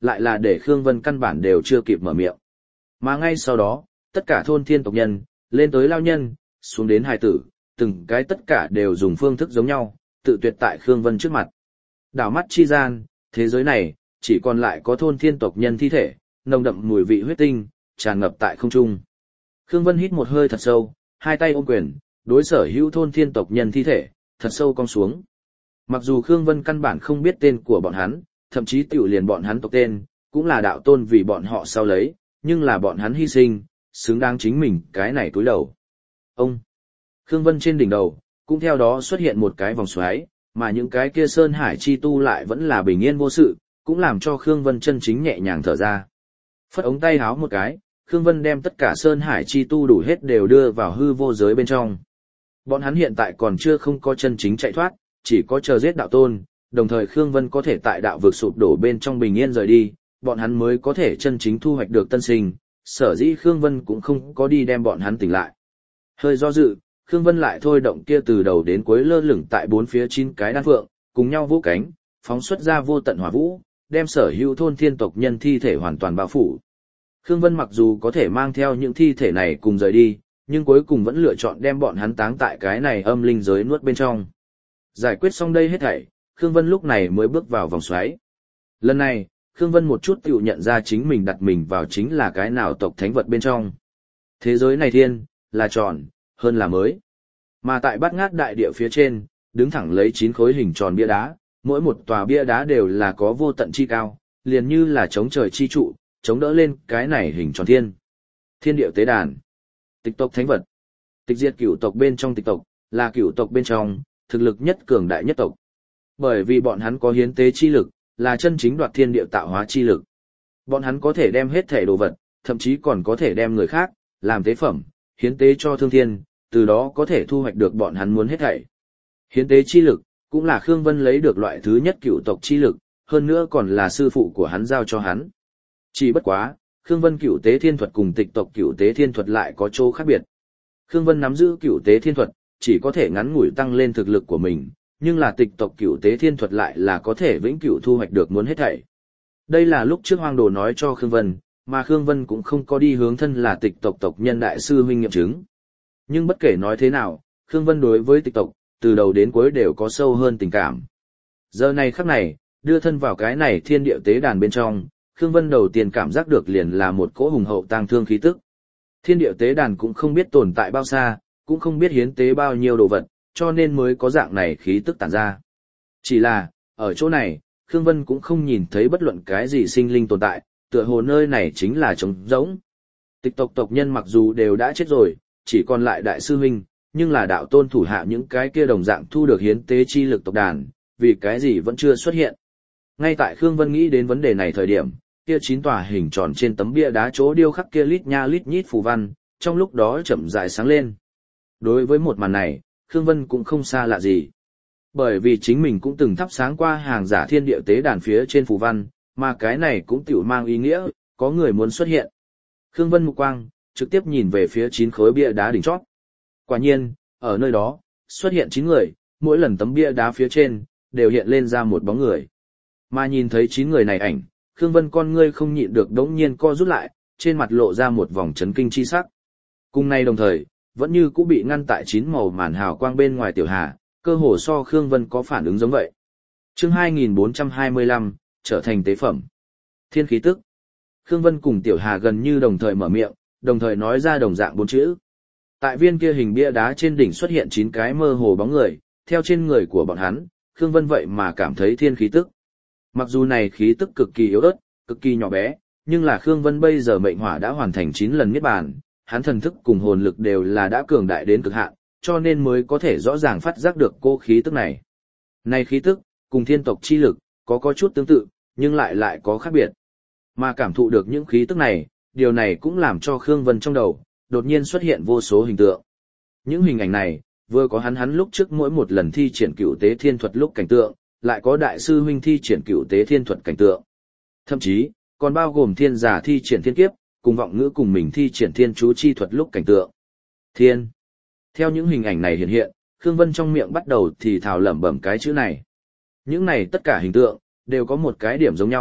lại là để Khương Vân căn bản đều chưa kịp mở miệng. Mà ngay sau đó, tất cả thôn thiên tộc nhân, lên tới lao nhân, xuống đến hài tử, từng cái tất cả đều dùng phương thức giống nhau, tự tuyệt tại Khương Vân trước mặt. Đảo mắt chi gian, thế giới này, chỉ còn lại có thôn thiên tộc nhân thi thể, nồng đậm mùi vị huyết tinh, tràn ngập tại không trung. Khương Vân hít một hơi thật sâu, hai tay ôm quyền, đối sở hữu thôn thiên tộc nhân thi thể, thật sâu cong xuống. Mặc dù Khương Vân căn bản không biết tên của bọn hắn, thậm chí tiểu liền bọn hắn tộc tên, cũng là đạo tôn vì bọn họ sau lấy, nhưng là bọn hắn hy sinh, xứng đáng chính mình cái này túi đầu. Ông! Khương Vân trên đỉnh đầu, cũng theo đó xuất hiện một cái vòng xoáy, mà những cái kia sơn hải chi tu lại vẫn là bình yên vô sự, cũng làm cho Khương Vân chân chính nhẹ nhàng thở ra. Phất ống tay háo một cái, Khương Vân đem tất cả sơn hải chi tu đủ hết đều đưa vào hư vô giới bên trong. Bọn hắn hiện tại còn chưa không có chân chính chạy thoát, chỉ có chờ giết đạo tôn, đồng thời Khương Vân có thể tại đạo vực sụp đổ bên trong bình yên rời đi, bọn hắn mới có thể chân chính thu hoạch được tân sinh, sở dĩ Khương Vân cũng không có đi đem bọn hắn tỉnh lại. Hơi do dự, Khương Vân lại thôi động kia từ đầu đến cuối lơ lửng tại bốn phía 9 cái đan phượng, cùng nhau vỗ cánh, phóng xuất ra vô tận hỏa vũ, đem sở hữu thôn thiên tộc nhân thi thể hoàn toàn bao phủ. Khương Vân mặc dù có thể mang theo những thi thể này cùng rời đi, nhưng cuối cùng vẫn lựa chọn đem bọn hắn táng tại cái này âm linh giới nuốt bên trong. Giải quyết xong đây hết thảy, Khương Vân lúc này mới bước vào vòng xoáy. Lần này, Khương Vân một chút tự nhận ra chính mình đặt mình vào chính là cái nào tộc thánh vật bên trong. Thế giới này thiên, là tròn, hơn là mới. Mà tại bát ngát đại địa phía trên, đứng thẳng lấy 9 khối hình tròn bia đá, mỗi một tòa bia đá đều là có vô tận chi cao, liền như là chống trời chi trụ, chống đỡ lên cái này hình tròn thiên. Thiên điệu tế đàn, tịch tộc thánh vật, tịch diệt cửu tộc bên trong tịch tộc, là cửu tộc bên trong, thực lực nhất cường đại nhất tộc. Bởi vì bọn hắn có hiến tế chi lực, là chân chính đoạt thiên điệu tạo hóa chi lực. Bọn hắn có thể đem hết thể đồ vật, thậm chí còn có thể đem người khác, làm tế phẩm, hiến tế cho thương thiên, từ đó có thể thu hoạch được bọn hắn muốn hết thảy. Hiến tế chi lực, cũng là Khương Vân lấy được loại thứ nhất cửu tộc chi lực, hơn nữa còn là sư phụ của hắn giao cho hắn. Chỉ bất quá, Khương Vân cửu tế thiên thuật cùng tịch tộc cửu tế thiên thuật lại có chỗ khác biệt. Khương Vân nắm giữ cửu tế thiên thuật, chỉ có thể ngắn ngủi tăng lên thực lực của mình, nhưng là tịch tộc cửu tế thiên thuật lại là có thể vĩnh cửu thu hoạch được muốn hết thảy. Đây là lúc trước Hoang Đồ nói cho Khương Vân, mà Khương Vân cũng không có đi hướng thân là tịch tộc tộc nhân đại sư huynh nghiệm chứng. Nhưng bất kể nói thế nào, Khương Vân đối với tịch tộc, từ đầu đến cuối đều có sâu hơn tình cảm. Giờ này khắc này, đưa thân vào cái này thiên địa tế đàn bên trong, Khương Vân đầu tiên cảm giác được liền là một cỗ hùng hậu tang thương khí tức. Thiên địa tế đàn cũng không biết tồn tại bao xa, cũng không biết hiến tế bao nhiêu đồ vật, cho nên mới có dạng này khí tức tản ra. Chỉ là, ở chỗ này, Khương Vân cũng không nhìn thấy bất luận cái gì sinh linh tồn tại, tựa hồ nơi này chính là trống rỗng. Tịch tộc tộc nhân mặc dù đều đã chết rồi, chỉ còn lại đại sư huynh, nhưng là đạo tôn thủ hạ những cái kia đồng dạng thu được hiến tế chi lực tộc đàn, vì cái gì vẫn chưa xuất hiện. Ngay tại Khương Vân nghĩ đến vấn đề này thời điểm, kia 9 tòa hình tròn trên tấm bia đá chỗ điêu khắc kia lít nha lít nhít phù văn, trong lúc đó chậm rãi sáng lên. Đối với một màn này, Khương Vân cũng không xa lạ gì. Bởi vì chính mình cũng từng thắp sáng qua hàng giả thiên địa tế đàn phía trên phù văn, mà cái này cũng tiểu mang ý nghĩa, có người muốn xuất hiện. Khương Vân mục quang, trực tiếp nhìn về phía 9 khối bia đá đỉnh chót. Quả nhiên, ở nơi đó, xuất hiện 9 người, mỗi lần tấm bia đá phía trên, đều hiện lên ra một bóng người. Mà nhìn thấy 9 người này ảnh, Khương Vân con ngươi không nhịn được đống nhiên co rút lại, trên mặt lộ ra một vòng chấn kinh chi sắc. Cùng nay đồng thời, vẫn như cũ bị ngăn tại 9 màu màn hào quang bên ngoài Tiểu Hà, cơ hồ so Khương Vân có phản ứng giống vậy. Chương 2425, trở thành tế phẩm. Thiên khí tức. Khương Vân cùng Tiểu Hà gần như đồng thời mở miệng, đồng thời nói ra đồng dạng 4 chữ. Tại viên kia hình bia đá trên đỉnh xuất hiện 9 cái mơ hồ bóng người, theo trên người của bọn hắn, Khương Vân vậy mà cảm thấy thiên khí tức. Mặc dù này khí tức cực kỳ yếu ớt, cực kỳ nhỏ bé, nhưng là Khương Vân bây giờ mệnh hỏa đã hoàn thành 9 lần niết bàn, hắn thần thức cùng hồn lực đều là đã cường đại đến cực hạn, cho nên mới có thể rõ ràng phát giác được cô khí tức này. Này khí tức, cùng thiên tộc chi lực, có chút tương tự, nhưng lại có khác biệt. Mà cảm thụ được những khí tức này, điều này cũng làm cho Khương Vân trong đầu, đột nhiên xuất hiện vô số hình tượng. Những hình ảnh này, vừa có hắn lúc trước mỗi một lần thi triển cửu tế thiên thuật lúc cảnh tượng, lại có đại sư huynh thi triển cửu tế thiên thuật cảnh tượng. Thậm chí, còn bao gồm thiên giả thi triển thiên kiếp, cùng vọng ngữ cùng mình thi triển thiên chú chi thuật lúc cảnh tượng. Thiên. Theo những hình ảnh này hiện hiện, Khương Vân trong miệng bắt đầu thì thào lẩm bẩm cái chữ này. Những này tất cả hình tượng, đều có một cái điểm giống nhau,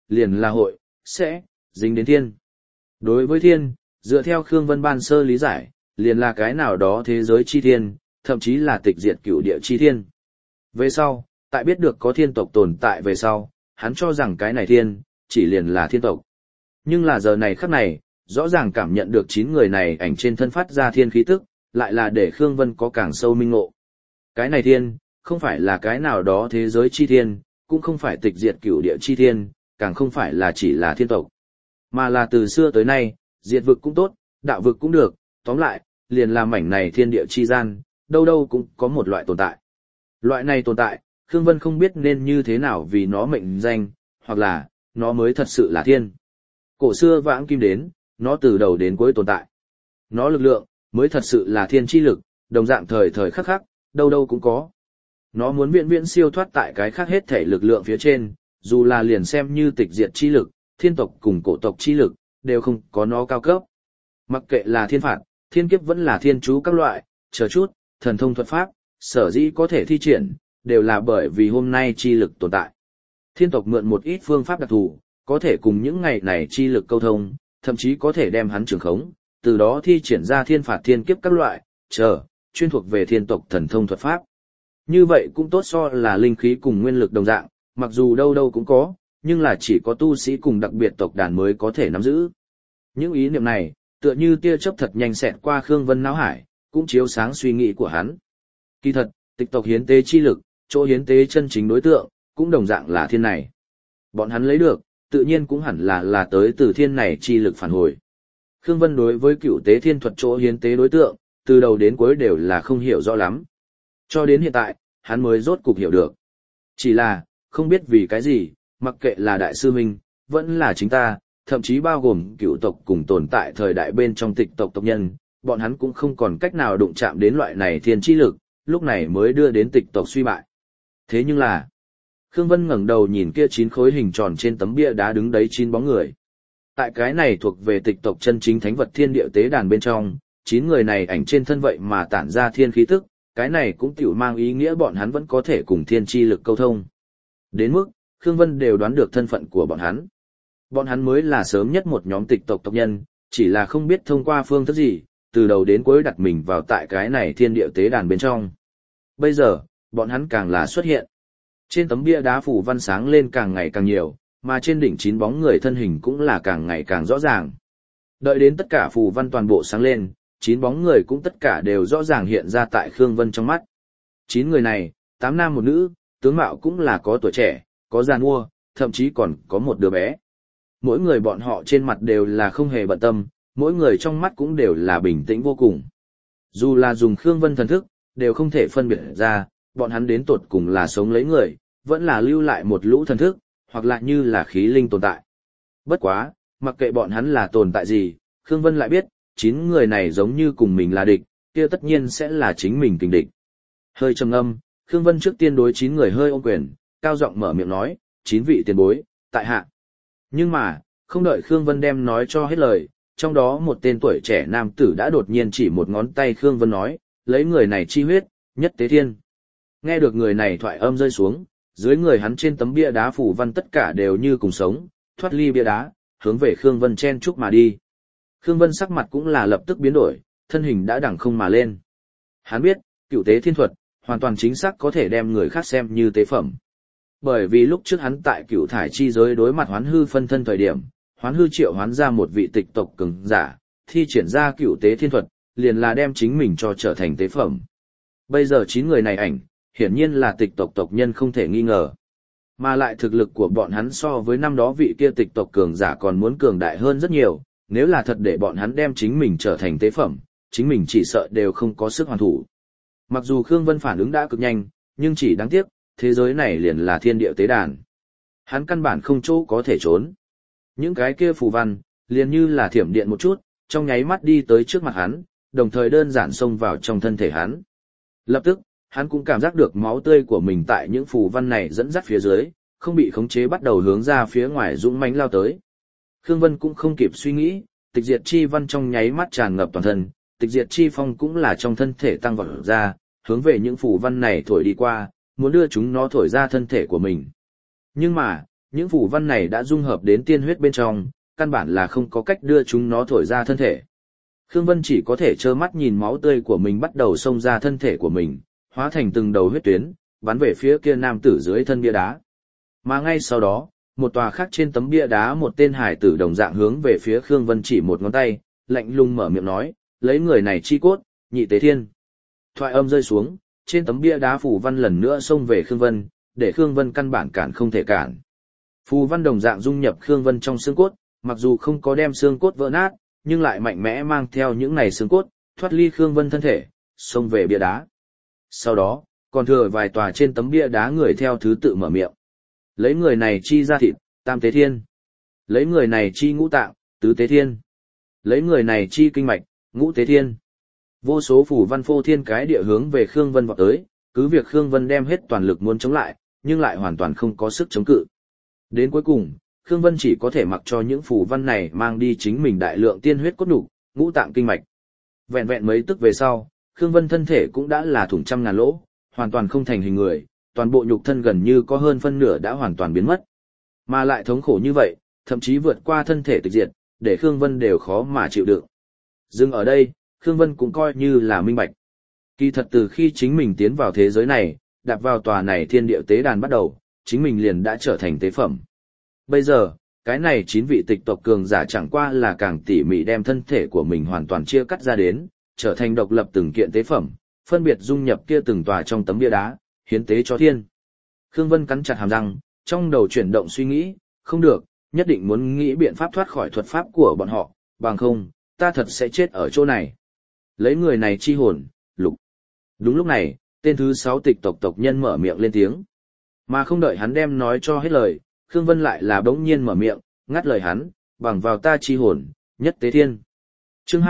liền là hội, sẽ, dính đến thiên. Đối với thiên, dựa theo Khương Vân ban sơ lý giải, liền là cái nào đó thế giới chi thiên, thậm chí là tịch diệt cửu địa chi thiên. Về sau, tại biết được có thiên tộc tồn tại về sau, hắn cho rằng cái này thiên, chỉ liền là thiên tộc. Nhưng là giờ này khắc này, rõ ràng cảm nhận được 9 người này ảnh trên thân phát ra thiên khí tức, lại là để Khương Vân có càng sâu minh ngộ. Cái này thiên, không phải là cái nào đó thế giới chi thiên, cũng không phải tịch diệt cửu địa chi thiên, càng không phải là chỉ là thiên tộc. Mà là từ xưa tới nay, diệt vực cũng tốt, đạo vực cũng được, tóm lại, liền là mảnh này thiên địa chi gian, đâu đâu cũng có một loại tồn tại. Loại này tồn tại, Khương Vân không biết nên như thế nào vì nó mệnh danh, hoặc là, nó mới thật sự là thiên. Cổ xưa vãng kim đến, nó từ đầu đến cuối tồn tại. Nó lực lượng, mới thật sự là thiên chi lực, đồng dạng thời thời khắc khắc, đâu đâu cũng có. Nó muốn viễn viễn siêu thoát tại cái khác hết thể lực lượng phía trên, dù là liền xem như tịch diệt chi lực, thiên tộc cùng cổ tộc chi lực, đều không có nó cao cấp. Mặc kệ là thiên phạt, thiên kiếp vẫn là thiên chú các loại, chờ chút, thần thông thuật pháp, sở dĩ có thể thi triển, đều là bởi vì hôm nay chi lực tồn tại. Thiên tộc mượn một ít phương pháp đặc thù, có thể cùng những ngày này chi lực câu thông, thậm chí có thể đem hắn trường khống, từ đó thi triển ra thiên phạt thiên kiếp các loại, chuyên thuộc về thiên tộc thần thông thuật pháp. Như vậy cũng tốt so là linh khí cùng nguyên lực đồng dạng, mặc dù đâu đâu cũng có, nhưng là chỉ có tu sĩ cùng đặc biệt tộc đàn mới có thể nắm giữ. Những ý niệm này, tựa như tia chớp thật nhanh xẹt qua Khương Vân não hải, cũng chiếu sáng suy nghĩ của hắn. Kỳ thật, tịch tộc hiến tế chi lực, chỗ hiến tế chân chính đối tượng, cũng đồng dạng là thiên này. Bọn hắn lấy được, tự nhiên cũng hẳn là tới từ thiên này chi lực phản hồi. Khương Vân đối với cựu tế thiên thuật chỗ hiến tế đối tượng, từ đầu đến cuối đều là không hiểu rõ lắm. Cho đến hiện tại, hắn mới rốt cục hiểu được. Chỉ là, không biết vì cái gì, mặc kệ là đại sư Minh, vẫn là chính ta, thậm chí bao gồm cựu tộc cùng tồn tại thời đại bên trong tịch tộc tộc nhân, bọn hắn cũng không còn cách nào đụng chạm đến loại này thiên chi lực, lúc này mới đưa đến tịch tộc suy bại. Thế nhưng là, Khương Vân ngẩng đầu nhìn kia 9 khối hình tròn trên tấm bia đá đứng đấy 9 bóng người. Tại cái này thuộc về tịch tộc chân chính thánh vật thiên địa tế đàn bên trong, 9 người này ảnh trên thân vậy mà tản ra thiên khí tức, cái này cũng tiểu mang ý nghĩa bọn hắn vẫn có thể cùng thiên chi lực câu thông. Đến mức, Khương Vân đều đoán được thân phận của bọn hắn. Bọn hắn mới là sớm nhất một nhóm tịch tộc tộc nhân, chỉ là không biết thông qua phương thức gì, từ đầu đến cuối đặt mình vào tại cái này thiên địa tế đàn bên trong. Bây giờ, bọn hắn càng là xuất hiện. Trên tấm bia đá phủ văn sáng lên càng ngày càng nhiều, mà trên đỉnh 9 bóng người thân hình cũng là càng ngày càng rõ ràng. Đợi đến tất cả phù văn toàn bộ sáng lên, 9 bóng người cũng tất cả đều rõ ràng hiện ra tại Khương Vân trong mắt. 9 người này, 8 nam một nữ, tướng mạo cũng là có tuổi trẻ, có già nua, thậm chí còn có một đứa bé. Mỗi người bọn họ trên mặt đều là không hề bận tâm, mỗi người trong mắt cũng đều là bình tĩnh vô cùng. Dù là dùng Khương Vân thần thức, đều không thể phân biệt ra, bọn hắn đến tột cùng là sống lấy người, vẫn là lưu lại một lũ thần thức, hoặc là như là khí linh tồn tại. Bất quá, mặc kệ bọn hắn là tồn tại gì, Khương Vân lại biết, 9 người này giống như cùng mình là địch, kia tất nhiên sẽ là chính mình kình địch. Hơi trầm ngâm, Khương Vân trước tiên đối 9 người hơi ôm quyền, cao giọng mở miệng nói, 9 vị tiền bối, tại hạ. Nhưng mà, không đợi Khương Vân đem nói cho hết lời, trong đó một tên tuổi trẻ nam tử đã đột nhiên chỉ một ngón tay Khương Vân nói, lấy người này chi huyết, nhất tế thiên. Nghe được người này thoại âm rơi xuống, dưới người hắn trên tấm bia đá phủ văn tất cả đều như cùng sống, thoát ly bia đá, hướng về Khương Vân chen chúc mà đi. Khương Vân sắc mặt cũng là lập tức biến đổi, thân hình đã đằng không mà lên. Hắn biết, cựu tế thiên thuật, hoàn toàn chính xác có thể đem người khác xem như tế phẩm. Bởi vì lúc trước hắn tại cựu thải chi giới đối mặt hoán hư phân thân thời điểm, hoán hư triệu hoán ra một vị tịch tộc cường giả, thi triển ra cựu tế thiên thuật, liền là đem chính mình cho trở thành tế phẩm. Bây giờ 9 người này ảnh, hiển nhiên là tịch tộc tộc nhân không thể nghi ngờ. Mà lại thực lực của bọn hắn so với năm đó vị kia tịch tộc cường giả còn muốn cường đại hơn rất nhiều, nếu là thật để bọn hắn đem chính mình trở thành tế phẩm, chính mình chỉ sợ đều không có sức hoàn thủ. Mặc dù Khương Vân phản ứng đã cực nhanh, nhưng chỉ đáng tiếc, thế giới này liền là thiên địa tế đàn. Hắn căn bản không chỗ có thể trốn. Những cái kia phù văn, liền như là thiểm điện một chút, trong nháy mắt đi tới trước mặt hắn, đồng thời đơn giản xông vào trong thân thể hắn. Lập tức, hắn cũng cảm giác được máu tươi của mình tại những phù văn này dẫn dắt phía dưới, không bị khống chế bắt đầu hướng ra phía ngoài dũng mãnh lao tới. Khương Vân cũng không kịp suy nghĩ, tịch diệt chi văn trong nháy mắt tràn ngập toàn thân, tịch diệt chi phong cũng là trong thân thể tăng vọt ra, hướng về những phù văn này thổi đi qua, muốn đưa chúng nó thổi ra thân thể của mình. Nhưng mà, những phù văn này đã dung hợp đến tiên huyết bên trong, căn bản là không có cách đưa chúng nó thổi ra thân thể. Khương Vân chỉ có thể trơ mắt nhìn máu tươi của mình bắt đầu xông ra thân thể của mình, hóa thành từng đầu huyết tuyến, bắn về phía kia nam tử dưới thân bia đá. Mà ngay sau đó, một tòa khác trên tấm bia đá một tên hải tử đồng dạng hướng về phía Khương Vân chỉ một ngón tay, lạnh lùng mở miệng nói, lấy người này chi cốt, nhị tế thiên. Thoại âm rơi xuống, trên tấm bia đá phù văn lần nữa xông về Khương Vân, để Khương Vân căn bản cản không thể cản. Phù văn đồng dạng dung nhập Khương Vân trong xương cốt, mặc dù không có đem xương cốt vỡ nát, nhưng lại mạnh mẽ mang theo những này xương cốt, thoát ly Khương Vân thân thể, xông về bia đá. Sau đó, còn thừa vài tòa trên tấm bia đá người theo thứ tự mở miệng. Lấy người này chi ra thịt, tam tế thiên. Lấy người này chi ngũ tạng, tứ tế thiên. Lấy người này chi kinh mạch, ngũ tế thiên. Vô số phù văn phô thiên cái địa hướng về Khương Vân vọt tới, cứ việc Khương Vân đem hết toàn lực muốn chống lại, nhưng lại hoàn toàn không có sức chống cự. Đến cuối cùng, Khương Vân chỉ có thể mặc cho những phù văn này mang đi chính mình đại lượng tiên huyết cốt nhục, ngũ tạng kinh mạch. Vẹn vẹn mấy tức về sau, Khương Vân thân thể cũng đã là thủng trăm ngàn lỗ, hoàn toàn không thành hình người, toàn bộ nhục thân gần như có hơn phân nửa đã hoàn toàn biến mất. Mà lại thống khổ như vậy, thậm chí vượt qua thân thể tịch diệt, để Khương Vân đều khó mà chịu đựng. Dừng ở đây, Khương Vân cũng coi như là minh bạch. Kỳ thật từ khi chính mình tiến vào thế giới này, đạp vào tòa này thiên địa tế đàn bắt đầu, chính mình liền đã trở thành tế phẩm. Bây giờ, cái này 9 vị tịch tộc cường giả chẳng qua là càng tỉ mỉ đem thân thể của mình hoàn toàn chia cắt ra đến, trở thành độc lập từng kiện tế phẩm, phân biệt dung nhập kia từng tòa trong tấm bia đá, hiến tế cho thiên. Khương Vân cắn chặt hàm răng, trong đầu chuyển động suy nghĩ, không được, nhất định muốn nghĩ biện pháp thoát khỏi thuật pháp của bọn họ, bằng không, ta thật sẽ chết ở chỗ này. Lấy người này chi hồn, lục. Đúng lúc này, tên thứ 6 tịch tộc tộc nhân mở miệng lên tiếng. Mà không đợi hắn đem nói cho hết lời, Khương Vân lại là bỗng nhiên mở miệng, ngắt lời hắn, bằng vào ta chi hồn, nhất tế thiên. Chương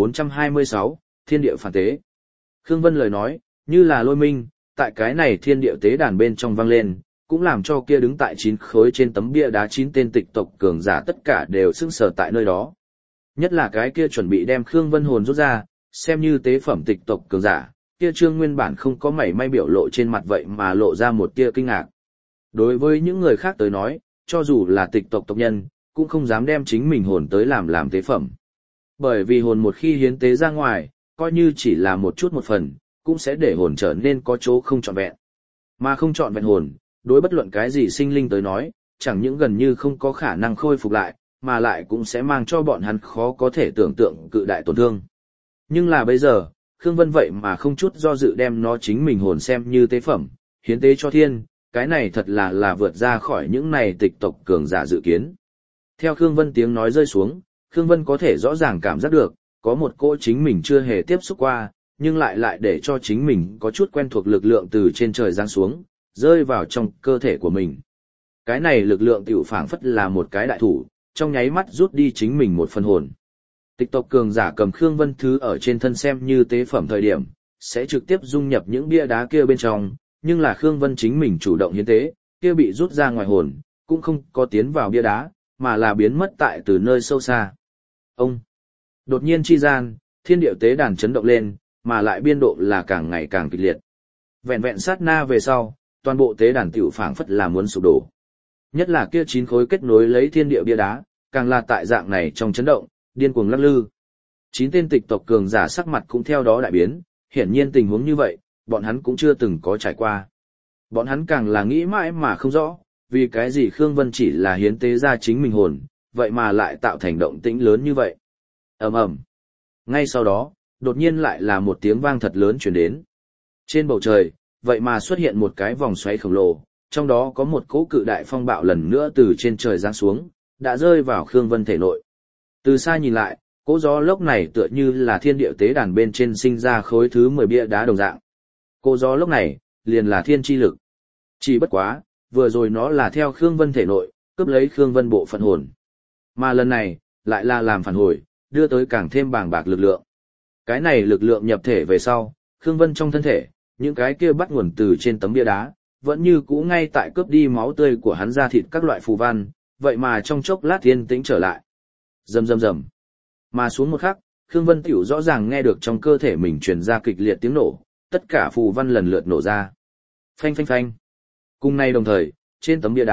2426, Thiên địa phản tế. Khương Vân lời nói, như là lôi minh, tại cái này thiên địa tế đàn bên trong vang lên, cũng làm cho kia đứng tại 9 khối trên tấm bia đá 9 tên tịch tộc cường giả tất cả đều sững sờ tại nơi đó. Nhất là cái kia chuẩn bị đem Khương Vân hồn rút ra, xem như tế phẩm tịch tộc cường giả, kia Trương nguyên bản không có mảy may biểu lộ trên mặt vậy mà lộ ra một tia kinh ngạc. Đối với những người khác tới nói, cho dù là tịch tộc tộc nhân, cũng không dám đem chính mình hồn tới làm tế phẩm. Bởi vì hồn một khi hiến tế ra ngoài, coi như chỉ là một chút một phần, cũng sẽ để hồn trở nên có chỗ không trọn vẹn. Mà không trọn vẹn hồn, đối bất luận cái gì sinh linh tới nói, chẳng những gần như không có khả năng khôi phục lại, mà lại cũng sẽ mang cho bọn hắn khó có thể tưởng tượng cự đại tổn thương. Nhưng là bây giờ, Khương Vân vậy mà không chút do dự đem nó chính mình hồn xem như tế phẩm, hiến tế cho thiên, cái này thật là vượt ra khỏi những này tịch tộc cường giả dự kiến. Theo Khương Vân tiếng nói rơi xuống, Khương Vân có thể rõ ràng cảm giác được, có một cỗ chính mình chưa hề tiếp xúc qua, nhưng lại để cho chính mình có chút quen thuộc lực lượng từ trên trời giáng xuống, rơi vào trong cơ thể của mình. Cái này lực lượng tiểu phảng phất là một cái đại thủ, trong nháy mắt rút đi chính mình một phần hồn. Tịch tộc cường giả cầm Khương Vân thứ ở trên thân xem như tế phẩm thời điểm, sẽ trực tiếp dung nhập những bia đá kia bên trong, nhưng là Khương Vân chính mình chủ động hiến tế, kia bị rút ra ngoài hồn, cũng không có tiến vào bia đá, mà là biến mất tại từ nơi sâu xa. Ông! Đột nhiên chi gian, thiên điệu tế đàn chấn động lên, mà lại biên độ là càng ngày càng kịch liệt. Vẹn vẹn sát na về sau, toàn bộ tế đàn tiểu phảng phất là muốn sụp đổ. Nhất là kia 9 khối kết nối lấy thiên địa bia đá, càng là tại dạng này trong chấn động, điên cuồng lắc lư. 9 tên tịch tộc cường giả sắc mặt cũng theo đó đại biến, hiển nhiên tình huống như vậy, bọn hắn cũng chưa từng có trải qua. Bọn hắn càng là nghĩ mãi mà không rõ, vì cái gì Khương Vân chỉ là hiến tế ra chính mình hồn, vậy mà lại tạo thành động tĩnh lớn như vậy. Ầm ầm. Ngay sau đó, đột nhiên lại là một tiếng vang thật lớn truyền đến. Trên bầu trời, vậy mà xuất hiện một cái vòng xoáy khổng lồ, trong đó có một cỗ cự đại phong bạo lần nữa từ trên trời giáng xuống, đã rơi vào Khương Vân thể nội. Từ xa nhìn lại, cỗ gió lốc này tựa như là thiên địa tế đàn bên trên sinh ra khối thứ 10 bia đá đồng dạng. Cỗ gió lốc này, liền là thiên chi lực. Chỉ bất quá, vừa rồi nó là theo Khương Vân thể nội, cướp lấy Khương Vân bộ phận hồn. Mà lần này, lại là làm phản hồi, đưa tới càng thêm bàng bạc lực lượng. Cái này lực lượng nhập thể về sau, Khương Vân trong thân thể, những cái kia bắt nguồn từ trên tấm bia đá, vẫn như cũ ngay tại cướp đi máu tươi của hắn ra thịt các loại phù văn, vậy mà trong chốc lát yên tĩnh trở lại. Rầm rầm rầm. Mà xuống một khắc, Khương Vân tiểu rõ ràng nghe được trong cơ thể mình truyền ra kịch liệt tiếng nổ, tất cả phù văn lần lượt nổ ra. Phanh phanh phanh. Cùng nay đồng thời, trên tấm bia đá,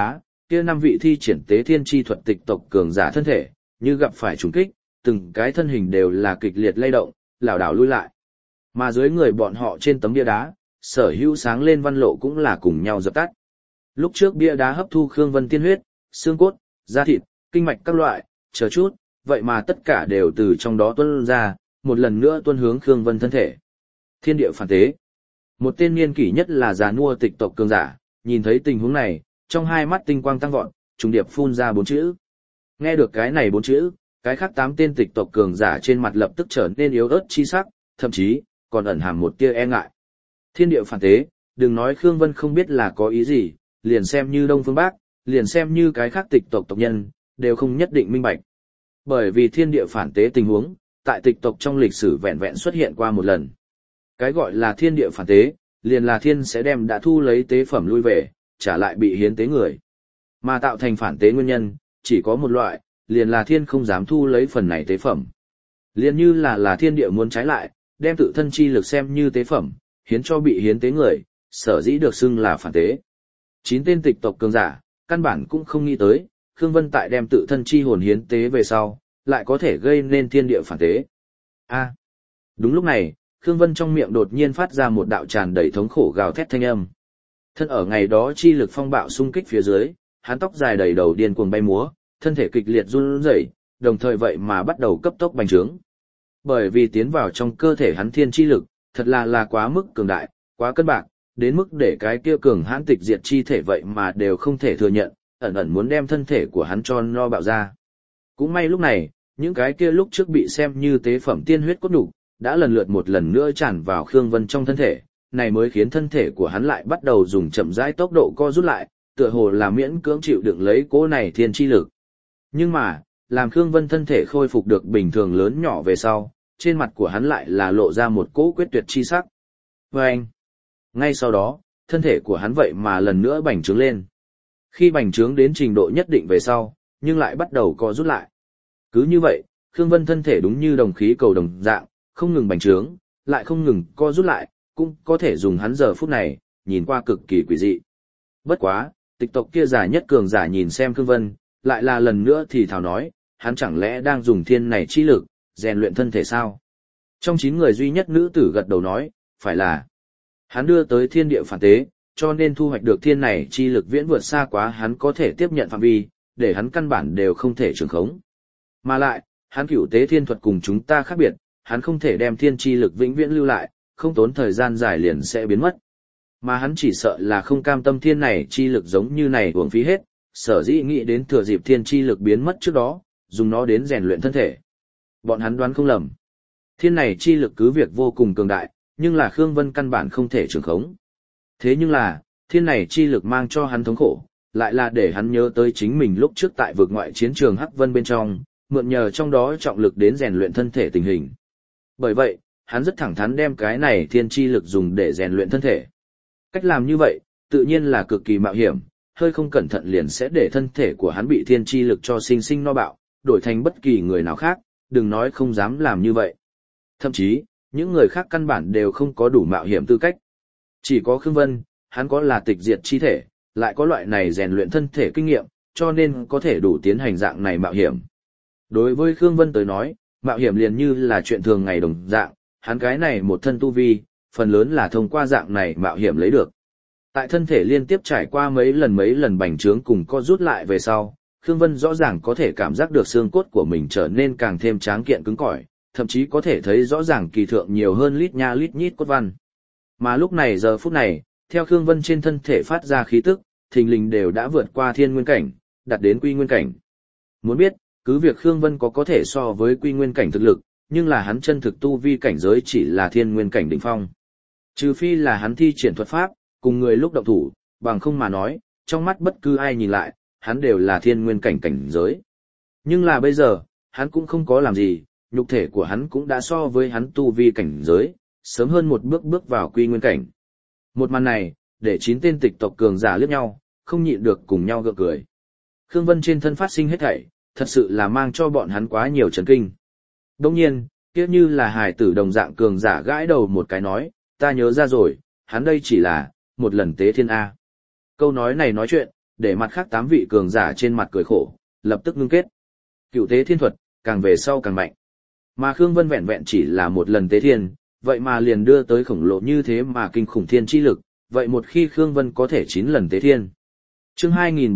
kia 5 vị thi triển tế thiên chi thuật tịch tộc cường giả thân thể, như gặp phải trùng kích, từng cái thân hình đều là kịch liệt lay động, lảo đảo lui lại. Mà dưới người bọn họ trên tấm bia đá, sở hữu sáng lên văn lộ cũng là cùng nhau dập tắt. Lúc trước bia đá hấp thu Khương Vân tiên huyết, xương cốt, da thịt, kinh mạch các loại, chờ chút, vậy mà tất cả đều từ trong đó tuôn ra, một lần nữa tuôn hướng Khương Vân thân thể. Thiên địa phản tế. Một tên niên kỷ nhất là già nua tịch tộc cường giả, nhìn thấy tình huống này, trong hai mắt tinh quang tăng vọt, trùng điệp phun ra 4 chữ. Nghe được cái này 4 chữ, cái khác 8 tên tịch tộc cường giả trên mặt lập tức trở nên yếu ớt chi sắc, thậm chí còn ẩn hàm một tia e ngại. Thiên địa phản tế, đừng nói Khương Vân không biết là có ý gì, liền xem như Đông Phương Bắc, liền xem như cái khác tịch tộc tộc nhân, đều không nhất định minh bạch. Bởi vì thiên địa phản tế tình huống, tại tịch tộc trong lịch sử vẹn vẹn xuất hiện qua một lần. Cái gọi là thiên địa phản tế, liền là thiên sẽ đem đã thu lấy tế phẩm lui về, trả lại bị hiến tế người. Mà tạo thành phản tế nguyên nhân, chỉ có một loại, liền là thiên không dám thu lấy phần này tế phẩm. Liền như là thiên địa muốn trái lại, đem tự thân chi lực xem như tế phẩm, hiến cho bị hiến tế người, sở dĩ được xưng là phản tế. 9 tên tịch tộc cường giả, căn bản cũng không nghĩ tới, Khương Vân tại đem tự thân chi hồn hiến tế về sau, lại có thể gây nên thiên địa phản tế. Đúng lúc này, Khương Vân trong miệng đột nhiên phát ra một đạo tràn đầy thống khổ gào thét thanh âm. Thân ở ngày đó chi lực phong bạo xung kích phía dưới, hắn tóc dài đầy đầu điên cuồng bay múa, thân thể kịch liệt run rẩy, đồng thời vậy mà bắt đầu cấp tốc bành trướng. Bởi vì tiến vào trong cơ thể hắn thiên chi lực, thật là quá mức cường đại, quá cân bạc, đến mức để cái kia cường hãn tịch diệt chi thể vậy mà đều không thể thừa nhận, ẩn ẩn muốn đem thân thể của hắn cho no bạo ra. Cũng may lúc này, những cái kia lúc trước bị xem như tế phẩm tiên huyết cốt nhục, đã lần lượt một lần nữa tràn vào Khương Vân trong thân thể, này mới khiến thân thể của hắn lại bắt đầu dùng chậm rãi tốc độ co rút lại, tựa hồ là miễn cưỡng chịu đựng lấy cỗ này thiên chi lực. Nhưng mà, làm Khương Vân thân thể khôi phục được bình thường lớn nhỏ về sau, trên mặt của hắn lại là lộ ra một cỗ quyết tuyệt chi sắc. Vâng! Ngay sau đó, thân thể của hắn vậy mà lần nữa bành trướng lên. Khi bành trướng đến trình độ nhất định về sau, nhưng lại bắt đầu co rút lại. Cứ như vậy, Khương Vân thân thể đúng như đồng khí cầu đồng dạng, không ngừng bành trướng, lại không ngừng co rút lại, cũng có thể dùng hắn giờ phút này, nhìn qua cực kỳ quỷ dị. Bất quá, tịch tộc kia giả nhất cường giả nhìn xem Khương Vân, lại là lần nữa thì thào nói, hắn chẳng lẽ đang dùng thiên này chi lực, rèn luyện thân thể sao? Trong 9 người duy nhất nữ tử gật đầu nói, phải là. Hắn đưa tới thiên địa phản tế, cho nên thu hoạch được thiên này chi lực viễn vượt xa quá hắn có thể tiếp nhận phạm vi, để hắn căn bản đều không thể trường khống. Mà lại, hắn cửu tế thiên thuật cùng chúng ta khác biệt, hắn không thể đem thiên chi lực vĩnh viễn lưu lại, không tốn thời gian dài liền sẽ biến mất. Mà hắn chỉ sợ là không cam tâm thiên này chi lực giống như này uổng phí hết, sở dĩ nghĩ đến thừa dịp thiên chi lực biến mất trước đó, dùng nó đến rèn luyện thân thể. Bọn hắn đoán không lầm. Thiên này chi lực cứ việc vô cùng cường đại, nhưng là Khương Vân căn bản không thể trường khống. Thế nhưng là, thiên này chi lực mang cho hắn thống khổ, lại là để hắn nhớ tới chính mình lúc trước tại vực ngoại chiến trường Hắc Vân bên trong, mượn nhờ trong đó trọng lực đến rèn luyện thân thể tình hình. Bởi vậy, hắn rất thẳng thắn đem cái này thiên chi lực dùng để rèn luyện thân thể. Cách làm như vậy, tự nhiên là cực kỳ mạo hiểm, hơi không cẩn thận liền sẽ để thân thể của hắn bị thiên chi lực cho sinh sinh no bạo, đổi thành bất kỳ người nào khác, đừng nói không dám làm như vậy. Thậm chí, những người khác căn bản đều không có đủ mạo hiểm tư cách. Chỉ có Khương Vân, hắn có là tịch diệt chi thể, lại có loại này rèn luyện thân thể kinh nghiệm, cho nên có thể đủ tiến hành dạng này mạo hiểm. Đối với Khương Vân tới nói, mạo hiểm liền như là chuyện thường ngày đồng dạng, hắn cái này một thân tu vi, phần lớn là thông qua dạng này mạo hiểm lấy được. Tại thân thể liên tiếp trải qua mấy lần bành trướng cùng co rút lại về sau, Khương Vân rõ ràng có thể cảm giác được xương cốt của mình trở nên càng thêm tráng kiện cứng cỏi, thậm chí có thể thấy rõ ràng kỳ thượng nhiều hơn lít nha lít nhít cốt văn. Mà lúc này giờ phút này, theo Khương Vân trên thân thể phát ra khí tức, thình lình đều đã vượt qua thiên nguyên cảnh, đạt đến quy nguyên cảnh. Muốn biết, cứ việc Khương Vân có thể so với quy nguyên cảnh thực lực, nhưng là hắn chân thực tu vi cảnh giới chỉ là thiên nguyên cảnh đỉnh phong. Trừ phi là hắn thi triển thuật pháp, cùng người lúc động thủ, bằng không mà nói, trong mắt bất cứ ai nhìn lại, hắn đều là thiên nguyên cảnh cảnh giới. Nhưng là bây giờ, hắn cũng không có làm gì, nhục thể của hắn cũng đã so với hắn tu vi cảnh giới, sớm hơn một bước bước vào quy nguyên cảnh. Một màn này, để 9 tên tịch tộc cường giả liếc nhau, không nhịn được cùng nhau gượng cười. Khương Vân trên thân phát sinh hết thảy, thật sự là mang cho bọn hắn quá nhiều chấn kinh. Đồng nhiên, tiếc như là hài tử đồng dạng cường giả gãi đầu một cái nói, ta nhớ ra rồi, hắn đây chỉ là một lần tế thiên A. Câu nói này nói chuyện, để mặt khác 8 vị cường giả trên mặt cười khổ, lập tức ngưng kết. Cựu tế thiên thuật, càng về sau càng mạnh. Mà Khương Vân vẹn vẹn chỉ là một lần tế thiên, vậy mà liền đưa tới khổng lồ như thế mà kinh khủng thiên chi lực, vậy một khi Khương Vân có thể 9 lần tế thiên. Chương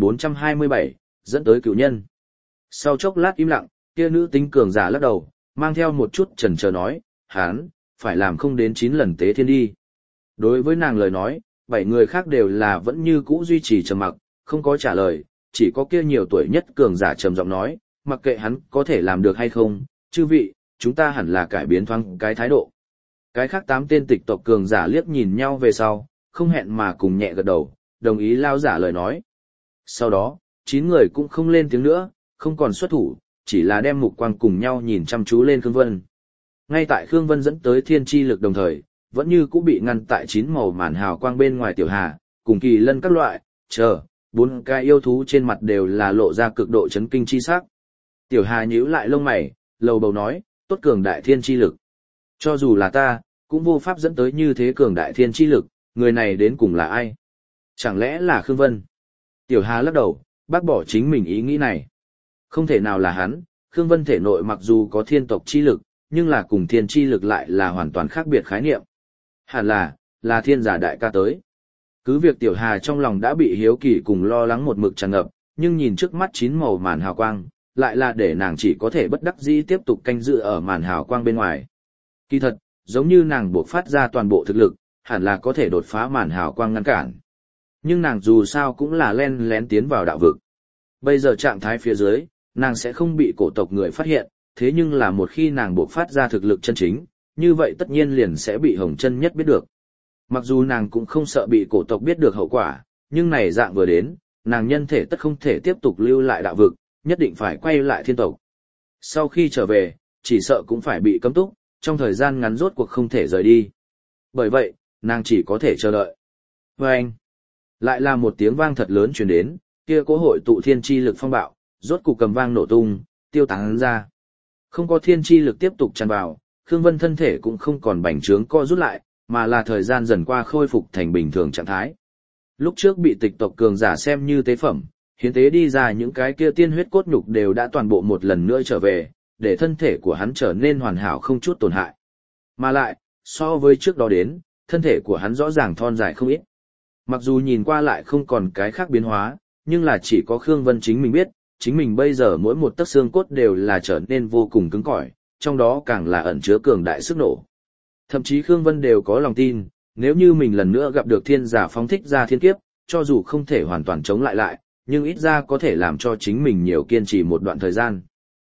2427, dẫn tới cựu nhân. Sau chốc lát im lặng, kia nữ tính cường giả lắc đầu, mang theo một chút chần chờ nói, hán, phải làm không đến 9 lần tế thiên đi. Đối với nàng lời nói, 7 người khác đều là vẫn như cũ duy trì trầm mặc, không có trả lời, chỉ có kia nhiều tuổi nhất cường giả trầm giọng nói, mặc kệ hắn có thể làm được hay không, chư vị, chúng ta hẳn là cải biến thoáng cái thái độ. Cái khác 8 tên tịch tộc cường giả liếc nhìn nhau về sau, không hẹn mà cùng nhẹ gật đầu, đồng ý lao giả lời nói. Sau đó, 9 người cũng không lên tiếng nữa, không còn xuất thủ, chỉ là đem mục quang cùng nhau nhìn chăm chú lên Khương Vân. Ngay tại Khương Vân dẫn tới thiên chi lực đồng thời, vẫn như cũng bị ngăn tại 9 màu màn hào quang bên ngoài tiểu hà, cùng kỳ lân các loại, chờ, 4 cái yêu thú trên mặt đều là lộ ra cực độ chấn kinh chi sắc. Tiểu hà nhíu lại lông mày, lầu bầu nói, tốt cường đại thiên chi lực. Cho dù là ta, cũng vô pháp dẫn tới như thế cường đại thiên chi lực, người này đến cùng là ai? Chẳng lẽ là Khương Vân? Tiểu hà lắc đầu, bác bỏ chính mình ý nghĩ này. Không thể nào là hắn, Khương Vân thể nội mặc dù có thiên tộc chi lực, nhưng là cùng thiên chi lực lại là hoàn toàn khác biệt khái niệm. Hẳn là thiên giả đại ca tới. Cứ việc tiểu hà trong lòng đã bị hiếu kỳ cùng lo lắng một mực tràn ngập, nhưng nhìn trước mắt 9 màu màn hào quang, lại là để nàng chỉ có thể bất đắc dĩ tiếp tục canh giữ ở màn hào quang bên ngoài. Kỳ thật, giống như nàng buộc phát ra toàn bộ thực lực, hẳn là có thể đột phá màn hào quang ngăn cản. Nhưng nàng dù sao cũng là len lén tiến vào đạo vực. Bây giờ trạng thái phía dưới, nàng sẽ không bị cổ tộc người phát hiện, thế nhưng là một khi nàng buộc phát ra thực lực chân chính, như vậy tất nhiên liền sẽ bị Hồng Chân Nhất biết được. Mặc dù nàng cũng không sợ bị cổ tộc biết được hậu quả, nhưng này dạng vừa đến, nàng nhân thể tất không thể tiếp tục lưu lại đạo vực, nhất định phải quay lại thiên tộc. Sau khi trở về, chỉ sợ cũng phải bị cấm túc, trong thời gian ngắn rốt cuộc không thể rời đi. Bởi vậy, nàng chỉ có thể chờ đợi. Và anh, lại là một tiếng vang thật lớn truyền đến, kia cố hội tụ thiên chi lực phong bạo, rốt cục cầm vang nổ tung, tiêu tán ra. Không có thiên chi lực tiếp tục tràn vào, Khương Vân thân thể cũng không còn bành trướng co rút lại, mà là thời gian dần qua khôi phục thành bình thường trạng thái. Lúc trước bị tịch tộc cường giả xem như tế phẩm, hiến tế đi ra những cái kia tiên huyết cốt nhục đều đã toàn bộ một lần nữa trở về, để thân thể của hắn trở nên hoàn hảo không chút tổn hại. Mà lại, so với trước đó đến, thân thể của hắn rõ ràng thon dài không ít. Mặc dù nhìn qua lại không còn cái khác biến hóa, nhưng là chỉ có Khương Vân chính mình biết, chính mình bây giờ mỗi một tấc xương cốt đều là trở nên vô cùng cứng cỏi, trong đó càng là ẩn chứa cường đại sức nổ. Thậm chí Khương Vân đều có lòng tin, nếu như mình lần nữa gặp được thiên giả phóng thích ra thiên kiếp, cho dù không thể hoàn toàn chống lại, nhưng ít ra có thể làm cho chính mình nhiều kiên trì một đoạn thời gian.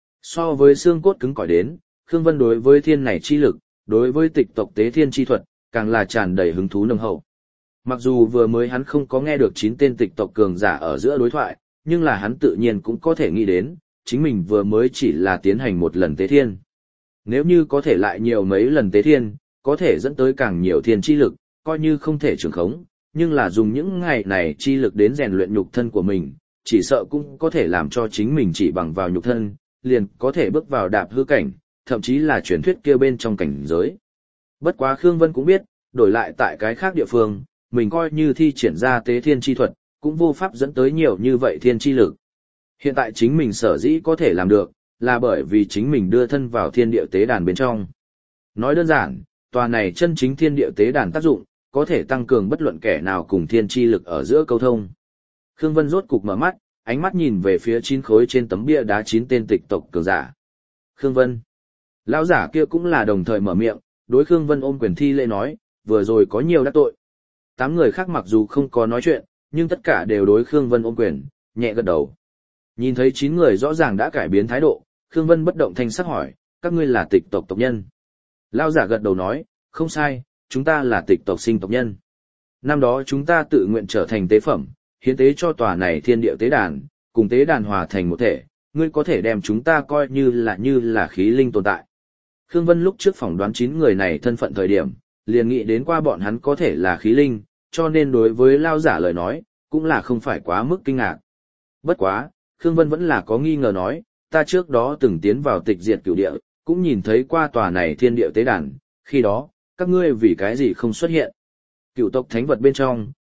So với xương cốt cứng cỏi đến, Khương Vân đối với thiên này chi lực, đối với tịch tộc tế thiên chi thuật, càng là tràn đầy hứng thú nồng hậu. Mặc dù vừa mới hắn không có nghe được 9 tên tịch tộc cường giả ở giữa đối thoại, nhưng là hắn tự nhiên cũng có thể nghĩ đến, chính mình vừa mới chỉ là tiến hành một lần tế thiên. Nếu như có thể lại nhiều mấy lần tế thiên, có thể dẫn tới càng nhiều thiên chi lực, coi như không thể trường khống, nhưng là dùng những ngày này chi lực đến rèn luyện nhục thân của mình, chỉ sợ cũng có thể làm cho chính mình chỉ bằng vào nhục thân, liền có thể bước vào đạp hư cảnh, thậm chí là truyền thuyết kia bên trong cảnh giới. Bất quá Khương Vân cũng biết, đổi lại tại cái khác địa phương, mình coi như thi triển ra tế thiên chi thuật, cũng vô pháp dẫn tới nhiều như vậy thiên chi lực. Hiện tại chính mình sở dĩ có thể làm được, là bởi vì chính mình đưa thân vào thiên địa tế đàn bên trong. Nói đơn giản, tòa này chân chính thiên địa tế đàn tác dụng, có thể tăng cường bất luận kẻ nào cùng thiên chi lực ở giữa câu thông. Khương Vân rốt cục mở mắt, ánh mắt nhìn về phía 9 khối trên tấm bia đá 9 tên tịch tộc cường giả. Khương Vân. Lão giả kia cũng là đồng thời mở miệng, đối Khương Vân ôm quyền thi lễ nói, vừa rồi có nhiều đắc tội. 8 người khác mặc dù không có nói chuyện, nhưng tất cả đều đối Khương Vân ôm quyền, nhẹ gật đầu. Nhìn thấy 9 người rõ ràng đã cải biến thái độ, Khương Vân bất động thanh sắc hỏi, các ngươi là tịch tộc tộc nhân. Lão giả gật đầu nói, không sai, chúng ta là tịch tộc sinh tộc nhân. Năm đó chúng ta tự nguyện trở thành tế phẩm, hiến tế cho tòa này thiên địa tế đàn, cùng tế đàn hòa thành một thể, ngươi có thể đem chúng ta coi như là khí linh tồn tại. Khương Vân lúc trước phỏng đoán 9 người này thân phận thời điểm, liền nghĩ đến qua bọn hắn có thể là khí linh, cho nên đối với lao giả lời nói, cũng là không phải quá mức kinh ngạc. Bất quá, Khương Vân vẫn là có nghi ngờ nói, ta trước đó từng tiến vào tịch diệt cửu địa, cũng nhìn thấy qua tòa này thiên địa tế đàn, khi đó, các ngươi vì cái gì không xuất hiện. Cửu tộc thánh vật bên trong,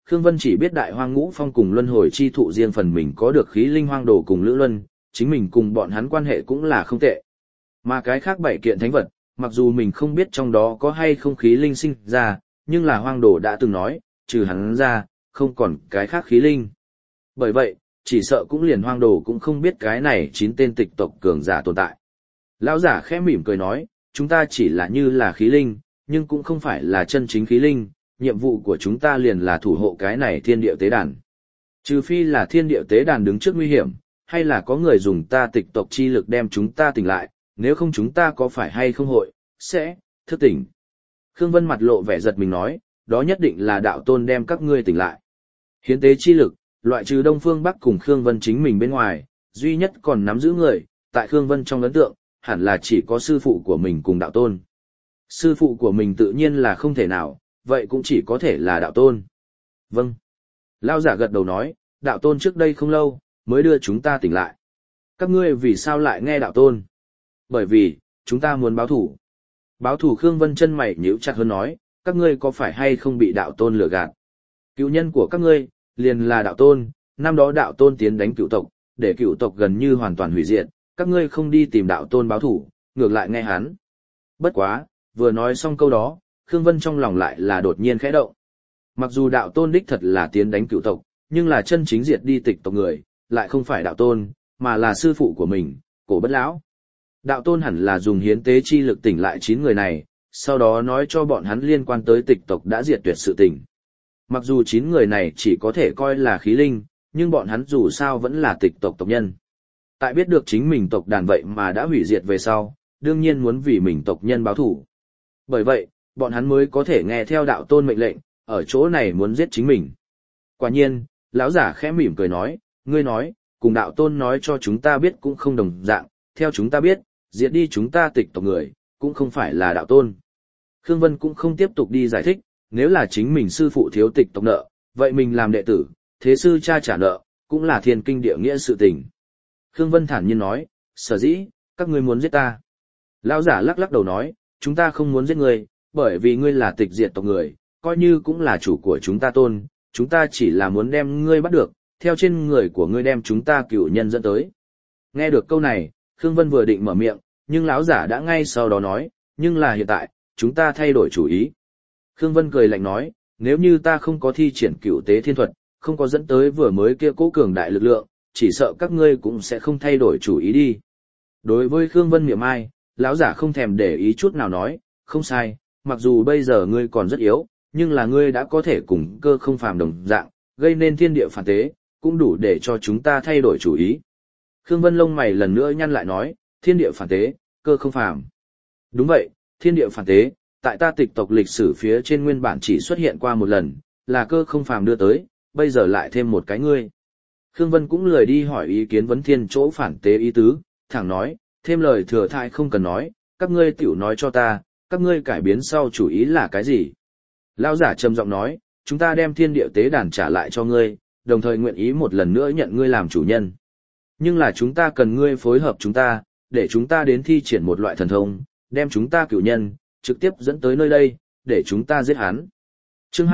Khương Vân chỉ biết Đại Hoang Ngũ Phong cùng Luân Hồi chi thụ riêng phần mình có được khí linh hoang đồ cùng Lữ Luân, chính mình cùng bọn hắn quan hệ cũng là không tệ. Mà cái khác 7 kiện thánh vật, mặc dù mình không biết trong đó có hay không khí linh sinh ra, nhưng là hoang đồ đã từng nói, trừ hắn ra, không còn cái khác khí linh. Bởi vậy, chỉ sợ cũng liền hoang đồ cũng không biết cái này 9 tên tịch tộc cường giả tồn tại. Lão giả khẽ mỉm cười nói, chúng ta chỉ là như là khí linh, nhưng cũng không phải là chân chính khí linh, nhiệm vụ của chúng ta liền là thủ hộ cái này thiên địa tế đàn. Trừ phi là thiên địa tế đàn đứng trước nguy hiểm, hay là có người dùng ta tịch tộc chi lực đem chúng ta tỉnh lại, nếu không chúng ta có phải hay không hội, sẽ, thức tỉnh. Khương Vân mặt lộ vẻ giật mình nói, đó nhất định là đạo tôn đem các ngươi tỉnh lại. Hiến tế chi lực, loại trừ Đông Phương Bắc cùng Khương Vân chính mình bên ngoài, duy nhất còn nắm giữ người, tại Khương Vân trong ấn tượng, hẳn là chỉ có sư phụ của mình cùng đạo tôn. Sư phụ của mình tự nhiên là không thể nào, vậy cũng chỉ có thể là đạo tôn. Vâng. Lao giả gật đầu nói, đạo tôn trước đây không lâu, mới đưa chúng ta tỉnh lại. Các ngươi vì sao lại nghe đạo tôn? Bởi vì, chúng ta muốn báo thủ. Báo thủ Khương Vân chân mày nhíu chặt hơn nói, các ngươi có phải hay không bị đạo tôn lừa gạt? Cựu nhân của các ngươi, liền là đạo tôn, năm đó đạo tôn tiến đánh cựu tộc, để cựu tộc gần như hoàn toàn hủy diệt, các ngươi không đi tìm đạo tôn báo thủ, ngược lại nghe hắn. Bất quá, vừa nói xong câu đó, Khương Vân trong lòng lại là đột nhiên khẽ động. Mặc dù đạo tôn đích thật là tiến đánh cựu tộc, nhưng là chân chính diệt đi tịch tộc người, lại không phải đạo tôn, mà là sư phụ của mình, Cổ Bất Lão. Đạo tôn hẳn là dùng hiến tế chi lực tỉnh lại 9 người này, sau đó nói cho bọn hắn liên quan tới tịch tộc đã diệt tuyệt sự tình. Mặc dù 9 người này chỉ có thể coi là khí linh, nhưng bọn hắn dù sao vẫn là tịch tộc tộc nhân. Tại biết được chính mình tộc đàn vậy mà đã hủy diệt về sau, đương nhiên muốn vì mình tộc nhân báo thủ. Bởi vậy, bọn hắn mới có thể nghe theo đạo tôn mệnh lệnh, ở chỗ này muốn giết chính mình. Quả nhiên, lão giả khẽ mỉm cười nói, ngươi nói, cùng đạo tôn nói cho chúng ta biết cũng không đồng dạng, theo chúng ta biết, diệt đi chúng ta tịch tộc người, cũng không phải là đạo tôn. Khương Vân cũng không tiếp tục đi giải thích, nếu là chính mình sư phụ thiếu tịch tộc nợ, vậy mình làm đệ tử, thế sư cha trả nợ, cũng là thiên kinh địa nghĩa sự tình. Khương Vân thản nhiên nói, sở dĩ, các ngươi muốn giết ta. Lão giả lắc lắc đầu nói, chúng ta không muốn giết ngươi, bởi vì ngươi là tịch diệt tộc người, coi như cũng là chủ của chúng ta tôn, chúng ta chỉ là muốn đem ngươi bắt được, theo trên người của ngươi đem chúng ta cửu nhân dẫn tới. Nghe được câu này, Khương Vân vừa định mở miệng, nhưng lão giả đã ngay sau đó nói, nhưng là hiện tại, chúng ta thay đổi chủ ý. Khương Vân cười lạnh nói, nếu như ta không có thi triển cửu tế thiên thuật, không có dẫn tới vừa mới kia cố cường đại lực lượng, chỉ sợ các ngươi cũng sẽ không thay đổi chủ ý đi. Đối với Khương Vân miệng ai, lão giả không thèm để ý chút nào nói, không sai, mặc dù bây giờ ngươi còn rất yếu, nhưng là ngươi đã có thể cùng cơ không phàm đồng dạng, gây nên thiên địa phản tế, cũng đủ để cho chúng ta thay đổi chủ ý. Khương Vân lông mày lần nữa nhăn lại nói, thiên địa phản tế, cơ không phàm. Đúng vậy, thiên địa phản tế, tại ta tịch tộc lịch sử phía trên nguyên bản chỉ xuất hiện qua một lần, là cơ không phàm đưa tới, bây giờ lại thêm một cái ngươi. Khương Vân cũng lười đi hỏi ý kiến vấn thiên chỗ phản tế ý tứ, thẳng nói, thêm lời thừa thãi không cần nói, các ngươi tiểu nói cho ta, các ngươi cải biến sau chủ ý là cái gì? Lão giả trầm giọng nói, chúng ta đem thiên địa tế đàn trả lại cho ngươi, đồng thời nguyện ý một lần nữa nhận ngươi làm chủ nhân. Nhưng là chúng ta cần ngươi phối hợp chúng ta, để chúng ta đến thi triển một loại thần thông, đem chúng ta cửu nhân, trực tiếp dẫn tới nơi đây, để chúng ta giết hắn. Chương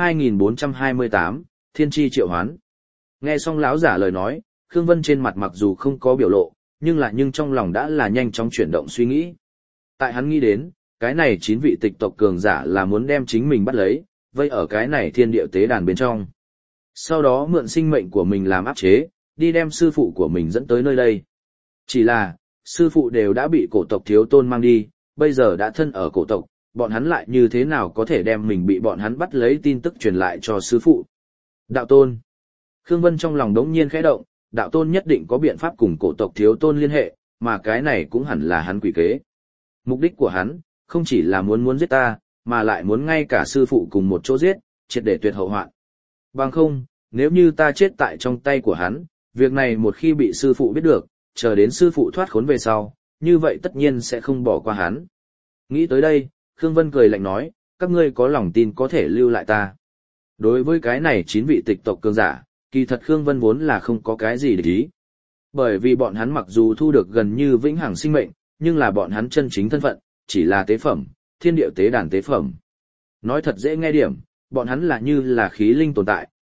2428, Thiên Chi Triệu Hoán. Nghe xong lão giả lời nói, Khương Vân trên mặt mặc dù không có biểu lộ, nhưng trong lòng đã là nhanh chóng chuyển động suy nghĩ. Tại hắn nghĩ đến, cái này 9 vị tịch tộc cường giả là muốn đem chính mình bắt lấy, vây ở cái này thiên địa tế đàn bên trong. Sau đó mượn sinh mệnh của mình làm áp chế, đi đem sư phụ của mình dẫn tới nơi đây. Chỉ là, sư phụ đều đã bị cổ tộc thiếu tôn mang đi, bây giờ đã thân ở cổ tộc, bọn hắn lại như thế nào có thể đem mình bị bọn hắn bắt lấy tin tức truyền lại cho sư phụ. Đạo tôn. Khương Vân trong lòng đống nhiên khẽ động, đạo tôn nhất định có biện pháp cùng cổ tộc thiếu tôn liên hệ, mà cái này cũng hẳn là hắn quỷ kế. Mục đích của hắn, không chỉ là muốn giết ta, mà lại muốn ngay cả sư phụ cùng một chỗ giết, triệt để tuyệt hậu hoạn. Bằng không, nếu như ta chết tại trong tay của hắn, việc này một khi bị sư phụ biết được, chờ đến sư phụ thoát khốn về sau, như vậy tất nhiên sẽ không bỏ qua hắn. Nghĩ tới đây, Khương Vân cười lạnh nói, các ngươi có lòng tin có thể lưu lại ta. Đối với cái này 9 vị tịch tộc cường giả, kỳ thật Khương Vân vốn là không có cái gì để ý. Bởi vì bọn hắn mặc dù thu được gần như vĩnh hằng sinh mệnh, nhưng là bọn hắn chân chính thân phận, chỉ là tế phẩm, thiên địa tế đàn tế phẩm. Nói thật dễ nghe điểm, bọn hắn là như là khí linh tồn tại,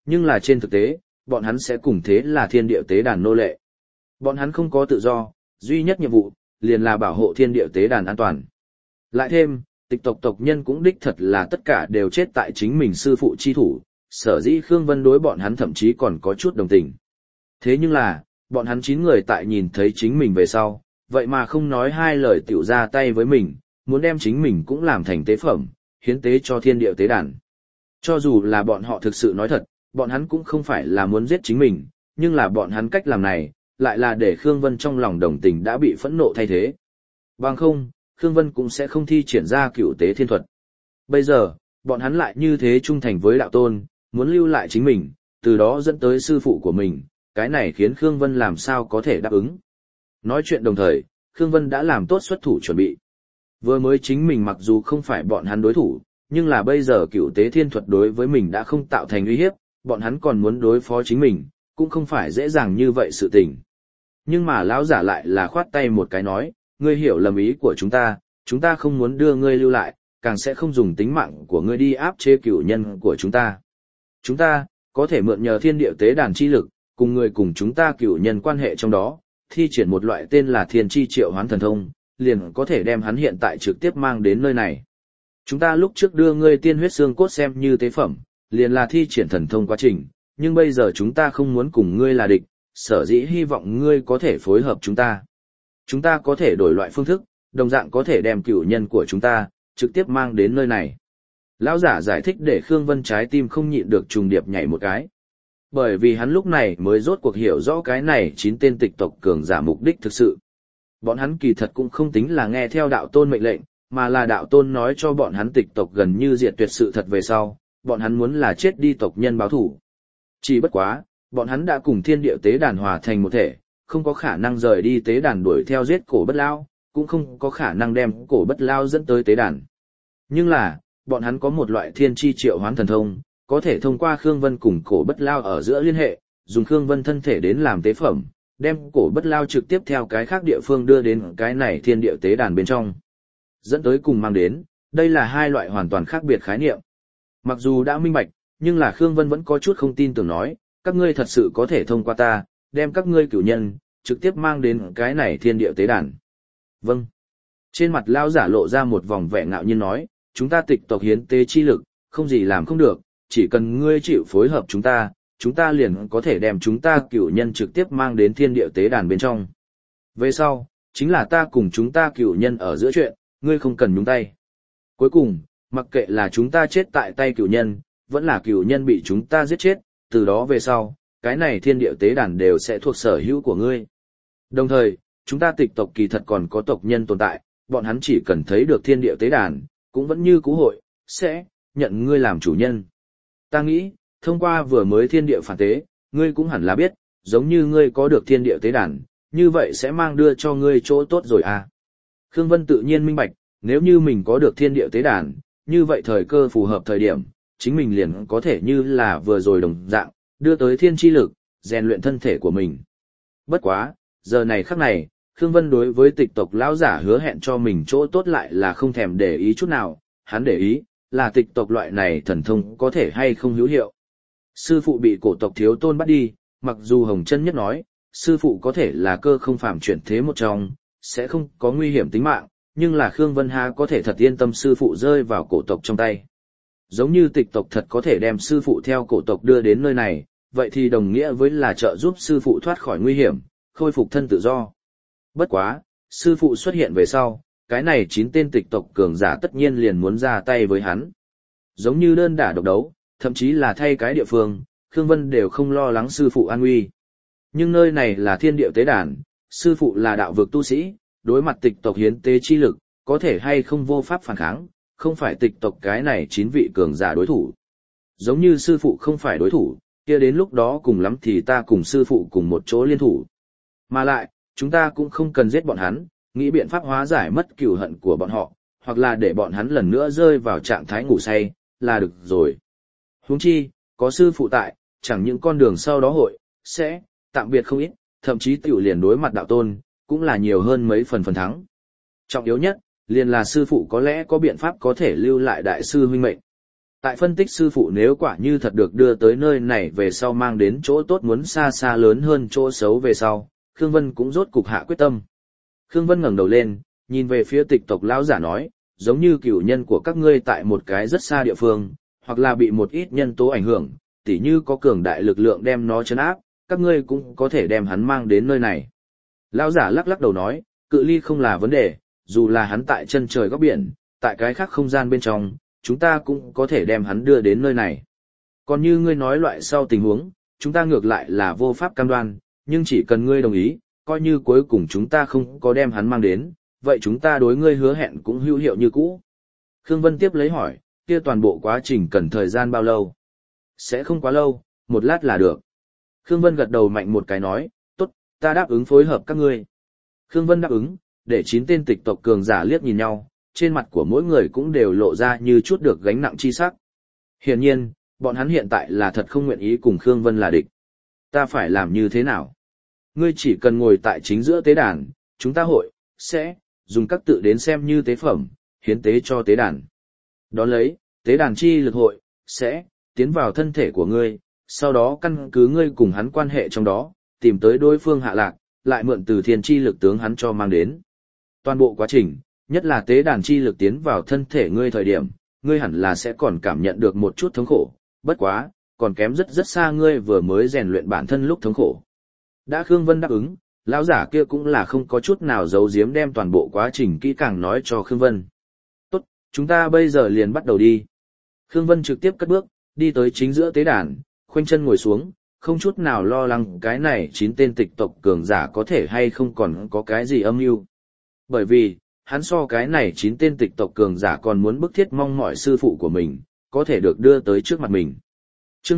nhưng là trên thực tế, bọn hắn sẽ cùng thế là thiên địa tế đàn nô lệ. Bọn hắn không có tự do, duy nhất nhiệm vụ, liền là bảo hộ thiên địa tế đàn an toàn. Lại thêm, tịch tộc tộc nhân cũng đích thật là tất cả đều chết tại chính mình sư phụ chi thủ, sở dĩ Khương Vân đối bọn hắn thậm chí còn có chút đồng tình. Thế nhưng là, bọn hắn 9 người tại nhìn thấy chính mình về sau, vậy mà không nói hai lời tiểu ra tay với mình, muốn đem chính mình cũng làm thành tế phẩm, hiến tế cho thiên địa tế đàn. Cho dù là bọn họ thực sự nói thật, bọn hắn cũng không phải là muốn giết chính mình, nhưng là bọn hắn cách làm này, lại là để Khương Vân trong lòng đồng tình đã bị phẫn nộ thay thế. Bằng không, Khương Vân cũng sẽ không thi triển ra cựu tế thiên thuật. Bây giờ, bọn hắn lại như thế trung thành với đạo tôn, muốn lưu lại chính mình, từ đó dẫn tới sư phụ của mình, cái này khiến Khương Vân làm sao có thể đáp ứng. Nói chuyện đồng thời, Khương Vân đã làm tốt xuất thủ chuẩn bị. Vừa mới chính mình mặc dù không phải bọn hắn đối thủ, nhưng là bây giờ cựu tế thiên thuật đối với mình đã không tạo thành uy hiếp, bọn hắn còn muốn đối phó chính mình, cũng không phải dễ dàng như vậy sự tình. Nhưng mà lão giả lại là khoát tay một cái nói, ngươi hiểu lầm ý của chúng ta không muốn đưa ngươi lưu lại, càng sẽ không dùng tính mạng của ngươi đi áp chế cửu nhân của chúng ta. Chúng ta, có thể mượn nhờ thiên địa tế đàn chi lực, cùng người cùng chúng ta cửu nhân quan hệ trong đó, thi triển một loại tên là thiên chi triệu hoán thần thông, liền có thể đem hắn hiện tại trực tiếp mang đến nơi này. Chúng ta lúc trước đưa ngươi tiên huyết xương cốt xem như tế phẩm, liền là thi triển thần thông quá trình, nhưng bây giờ chúng ta không muốn cùng ngươi là địch, sở dĩ hy vọng ngươi có thể phối hợp chúng ta. Chúng ta có thể đổi loại phương thức, đồng dạng có thể đem cửu nhân của chúng ta, trực tiếp mang đến nơi này. Lão giả giải thích để Khương Vân trái tim không nhịn được trùng điệp nhảy một cái. Bởi vì hắn lúc này mới rốt cuộc hiểu rõ cái này 9 tên tịch tộc cường giả mục đích thực sự. Bọn hắn kỳ thật cũng không tính là nghe theo đạo tôn mệnh lệnh, mà là đạo tôn nói cho bọn hắn tịch tộc gần như diệt tuyệt sự thật về sau, bọn hắn muốn là chết đi tộc nhân báo thủ. Chỉ bất quá, bọn hắn đã cùng thiên địa tế đàn hòa thành một thể, không có khả năng rời đi tế đàn đuổi theo giết cổ bất lao, cũng không có khả năng đem cổ bất lao dẫn tới tế đàn. Nhưng là, bọn hắn có một loại thiên chi triệu hoán thần thông, có thể thông qua Khương Vân cùng cổ bất lao ở giữa liên hệ, dùng Khương Vân thân thể đến làm tế phẩm, đem cổ bất lao trực tiếp theo cái khác địa phương đưa đến cái này thiên địa tế đàn bên trong. Dẫn tới cùng mang đến, đây là hai loại hoàn toàn khác biệt khái niệm. Mặc dù đã minh bạch, nhưng là Khương Vân vẫn có chút không tin tưởng nói, các ngươi thật sự có thể thông qua ta, đem các ngươi cửu nhân, trực tiếp mang đến cái này thiên địa tế đàn. Vâng. Trên mặt lão giả lộ ra một vòng vẻ ngạo nhiên nói, chúng ta tịch tộc hiến tế chi lực, không gì làm không được, chỉ cần ngươi chịu phối hợp chúng ta liền có thể đem chúng ta cửu nhân trực tiếp mang đến thiên địa tế đàn bên trong. Về sau, chính là ta cùng chúng ta cửu nhân ở giữa chuyện, ngươi không cần nhúng tay. Cuối cùng, mặc kệ là chúng ta chết tại tay cửu nhân, vẫn là cửu nhân bị chúng ta giết chết, từ đó về sau, cái này thiên địa tế đàn đều sẽ thuộc sở hữu của ngươi. Đồng thời, chúng ta tịch tộc kỳ thật còn có tộc nhân tồn tại, bọn hắn chỉ cần thấy được thiên địa tế đàn, cũng vẫn như cũ hội, sẽ nhận ngươi làm chủ nhân. Ta nghĩ, thông qua vừa mới thiên địa phản tế, ngươi cũng hẳn là biết, giống như ngươi có được thiên địa tế đàn, như vậy sẽ mang đưa cho ngươi chỗ tốt rồi à. Khương Vân tự nhiên minh bạch, nếu như mình có được thiên địa tế đàn, như vậy thời cơ phù hợp thời điểm, chính mình liền có thể như là vừa rồi đồng dạng, đưa tới thiên chi lực, rèn luyện thân thể của mình. Bất quá, giờ này khắc này, Khương Vân đối với tịch tộc lão giả hứa hẹn cho mình chỗ tốt lại là không thèm để ý chút nào, hắn để ý, là tịch tộc loại này thần thông có thể hay không hữu hiệu. Sư phụ bị cổ tộc thiếu tôn bắt đi, mặc dù Hồng Chân Nhất nói, sư phụ có thể là cơ không phàm chuyển thế một trong, sẽ không có nguy hiểm tính mạng, nhưng là Khương Vân Hà có thể thật yên tâm sư phụ rơi vào cổ tộc trong tay. Giống như tịch tộc thật có thể đem sư phụ theo cổ tộc đưa đến nơi này, vậy thì đồng nghĩa với là trợ giúp sư phụ thoát khỏi nguy hiểm, khôi phục thân tự do. Bất quá, sư phụ xuất hiện về sau, cái này 9 tên tịch tộc cường giả tất nhiên liền muốn ra tay với hắn. Giống như đơn đả độc đấu, thậm chí là thay cái địa phương, Khương Vân đều không lo lắng sư phụ an nguy. Nhưng nơi này là thiên địa tế đàn, sư phụ là đạo vực tu sĩ, đối mặt tịch tộc hiến tế chi lực, có thể hay không vô pháp phản kháng, không phải tịch tộc cái này 9 vị cường giả đối thủ. Giống như sư phụ không phải đối thủ, kia đến lúc đó cùng lắm thì ta cùng sư phụ cùng một chỗ liên thủ. Mà lại, chúng ta cũng không cần giết bọn hắn, nghĩ biện pháp hóa giải mất cừu hận của bọn họ, hoặc là để bọn hắn lần nữa rơi vào trạng thái ngủ say, là được rồi. Huống chi, có sư phụ tại, chẳng những con đường sau đó hội, sẽ, tạm biệt không ít, thậm chí tiểu liền đối mặt đạo tôn, cũng là nhiều hơn mấy phần thắng. Trọng yếu nhất, liền là sư phụ có lẽ có biện pháp có thể lưu lại đại sư huynh mệnh. Tại phân tích sư phụ nếu quả như thật được đưa tới nơi này về sau mang đến chỗ tốt muốn xa xa lớn hơn chỗ xấu về sau, Khương Vân cũng rốt cục hạ quyết tâm. Khương Vân ngẩng đầu lên, nhìn về phía tịch tộc lão giả nói, giống như cửu nhân của các ngươi tại một cái rất xa địa phương, hoặc là bị một ít nhân tố ảnh hưởng, tỉ như có cường đại lực lượng đem nó trấn áp, các ngươi cũng có thể đem hắn mang đến nơi này. Lão giả lắc lắc đầu nói, cự ly không là vấn đề, dù là hắn tại chân trời góc biển, tại cái khác không gian bên trong, chúng ta cũng có thể đem hắn đưa đến nơi này. Còn như ngươi nói loại sau tình huống, chúng ta ngược lại là vô pháp cam đoan, nhưng chỉ cần ngươi đồng ý, coi như cuối cùng chúng ta không có đem hắn mang đến, vậy chúng ta đối ngươi hứa hẹn cũng hữu hiệu như cũ. Khương Vân tiếp lấy hỏi, kia toàn bộ quá trình cần thời gian bao lâu? Sẽ không quá lâu, một lát là được. Khương Vân gật đầu mạnh một cái nói, tốt, ta đáp ứng phối hợp các ngươi. Khương Vân đáp ứng, để 9 tên tịch tộc cường giả liếc nhìn nhau, trên mặt của mỗi người cũng đều lộ ra như chút được gánh nặng chi sắc. Hiển nhiên, bọn hắn hiện tại là thật không nguyện ý cùng Khương Vân là địch. Ta phải làm như thế nào? Ngươi chỉ cần ngồi tại chính giữa tế đàn, chúng ta hội, sẽ, dùng các tự đến xem như tế phẩm, hiến tế cho tế đàn. Đón lấy, tế đàn chi lực hội, sẽ, tiến vào thân thể của ngươi, sau đó căn cứ ngươi cùng hắn quan hệ trong đó, tìm tới đối phương hạ lạc, lại mượn từ thiên chi lực tướng hắn cho mang đến. Toàn bộ quá trình, nhất là tế đàn chi lực tiến vào thân thể ngươi thời điểm, ngươi hẳn là sẽ còn cảm nhận được một chút thống khổ, bất quá, còn kém rất rất xa ngươi vừa mới rèn luyện bản thân lúc thống khổ. Đã Khương Vân đáp ứng, lão giả kia cũng là không có chút nào giấu giếm đem toàn bộ quá trình kỹ càng nói cho Khương Vân. Tốt, chúng ta bây giờ liền bắt đầu đi. Khương Vân trực tiếp cất bước, đi tới chính giữa tế đàn, khoanh chân ngồi xuống, không chút nào lo lắng cái này 9 tên tịch tộc cường giả có thể hay không còn có cái gì âm mưu. Bởi vì, hắn so cái này 9 tên tịch tộc cường giả còn muốn bức thiết mong mọi sư phụ của mình, có thể được đưa tới trước mặt mình. Chương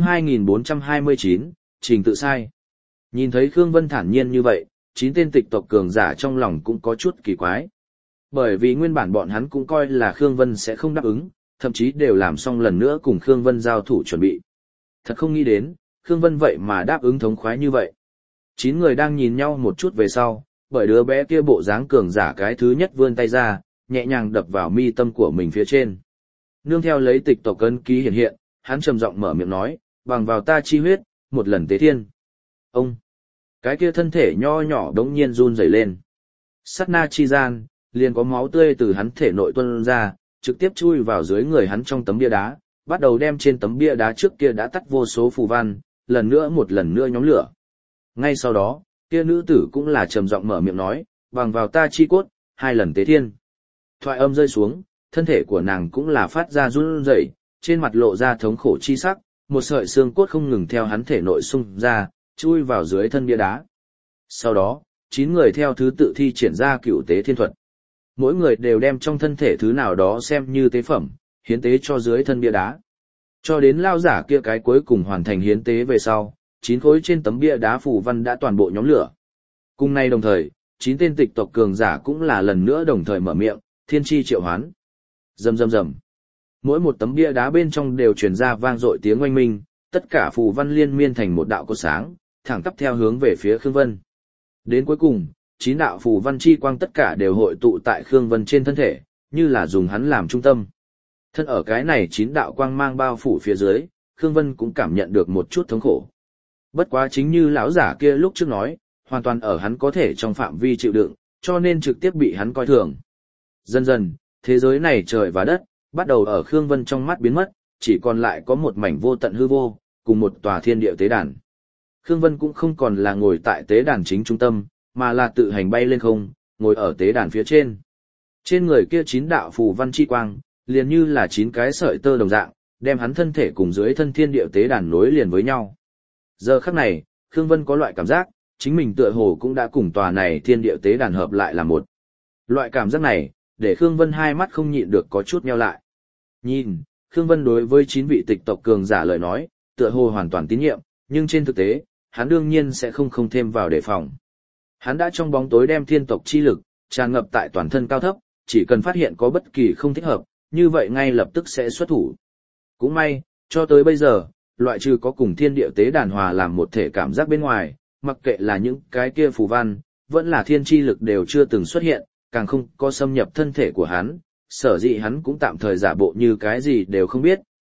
2429, trình tự sai. Nhìn thấy Khương Vân thản nhiên như vậy, 9 tên tịch tộc cường giả trong lòng cũng có chút kỳ quái. Bởi vì nguyên bản bọn hắn cũng coi là Khương Vân sẽ không đáp ứng, thậm chí đều làm xong lần nữa cùng Khương Vân giao thủ chuẩn bị. Thật không nghĩ đến, Khương Vân vậy mà đáp ứng thống khoái như vậy. 9 người đang nhìn nhau một chút về sau, bởi đứa bé kia bộ dáng cường giả cái thứ nhất vươn tay ra, nhẹ nhàng đập vào mi tâm của mình phía trên. Nương theo lấy tịch tộc ấn ký hiện hiện, hắn trầm giọng mở miệng nói, bằng vào ta chi huyết, một lần tế thiên. Ông! Cái kia thân thể nho nhỏ đống nhiên run rẩy lên. Sát na chi gian, liền có máu tươi từ hắn thể nội tuôn ra, trực tiếp chui vào dưới người hắn trong tấm bia đá, bắt đầu đem trên tấm bia đá trước kia đã tắt vô số phù văn, một lần nữa nhóm lửa. Ngay sau đó, kia nữ tử cũng là trầm giọng mở miệng nói, bằng vào ta chi cốt, 2 lần tế thiên. Thoại âm rơi xuống, thân thể của nàng cũng là phát ra run rẩy, trên mặt lộ ra thống khổ chi sắc, một sợi xương cốt không ngừng theo hắn thể nội xung ra, chui vào dưới thân bia đá. Sau đó, 9 người theo thứ tự thi triển ra cựu tế thiên thuật. Mỗi người đều đem trong thân thể thứ nào đó xem như tế phẩm, hiến tế cho dưới thân bia đá. Cho đến lao giả kia cái cuối cùng hoàn thành hiến tế về sau, 9 khối trên tấm bia đá phù văn đã toàn bộ nhóm lửa. Cùng nay đồng thời, 9 tên tịch tộc cường giả cũng là lần nữa đồng thời mở miệng, thiên chi triệu hoán. Rầm rầm rầm. Mỗi một tấm bia đá bên trong đều truyền ra vang dội tiếng oanh minh, tất cả phù văn liên miên thành một đạo cột sáng, thẳng tắp theo hướng về phía Khương Vân. Đến cuối cùng, 9 đạo phù văn chi quang tất cả đều hội tụ tại Khương Vân trên thân thể, như là dùng hắn làm trung tâm. Thân ở cái này 9 đạo quang mang bao phủ phía dưới, Khương Vân cũng cảm nhận được một chút thống khổ. Bất quá chính như lão giả kia lúc trước nói, hoàn toàn ở hắn có thể trong phạm vi chịu đựng, cho nên trực tiếp bị hắn coi thường. Dần dần, thế giới này trời và đất, bắt đầu ở Khương Vân trong mắt biến mất, chỉ còn lại có một mảnh vô tận hư vô, cùng một tòa thiên địa tế đàn. Khương Vân cũng không còn là ngồi tại tế đàn chính trung tâm, mà là tự hành bay lên không, ngồi ở tế đàn phía trên. Trên người kia 9 đạo phù văn chi quang, liền như là 9 cái sợi tơ đồng dạng, đem hắn thân thể cùng dưới thân thiên địa tế đàn nối liền với nhau. Giờ khắc này, Khương Vân có loại cảm giác, chính mình tựa hồ cũng đã cùng tòa này thiên địa tế đàn hợp lại là một. Loại cảm giác này, để Khương Vân hai mắt không nhịn được có chút nheo lại. Nhìn, Khương Vân đối với 9 vị tịch tộc cường giả lời nói, tựa hồ hoàn toàn tín nhiệm, nhưng trên thực tế, hắn đương nhiên sẽ không thêm vào đề phòng. Hắn đã trong bóng tối đem thiên tộc chi lực tràn ngập tại toàn thân cao thấp, chỉ cần phát hiện có bất kỳ không thích hợp, như vậy ngay lập tức sẽ xuất thủ. Cũng may, cho tới bây giờ, loại trừ có cùng thiên địa tế đàn hòa làm một thể cảm giác bên ngoài, mặc kệ là những cái kia phù văn, vẫn là thiên chi lực đều chưa từng xuất hiện, càng không có xâm nhập thân thể của hắn, sở dĩ hắn cũng tạm thời giả bộ như cái gì đều không biết,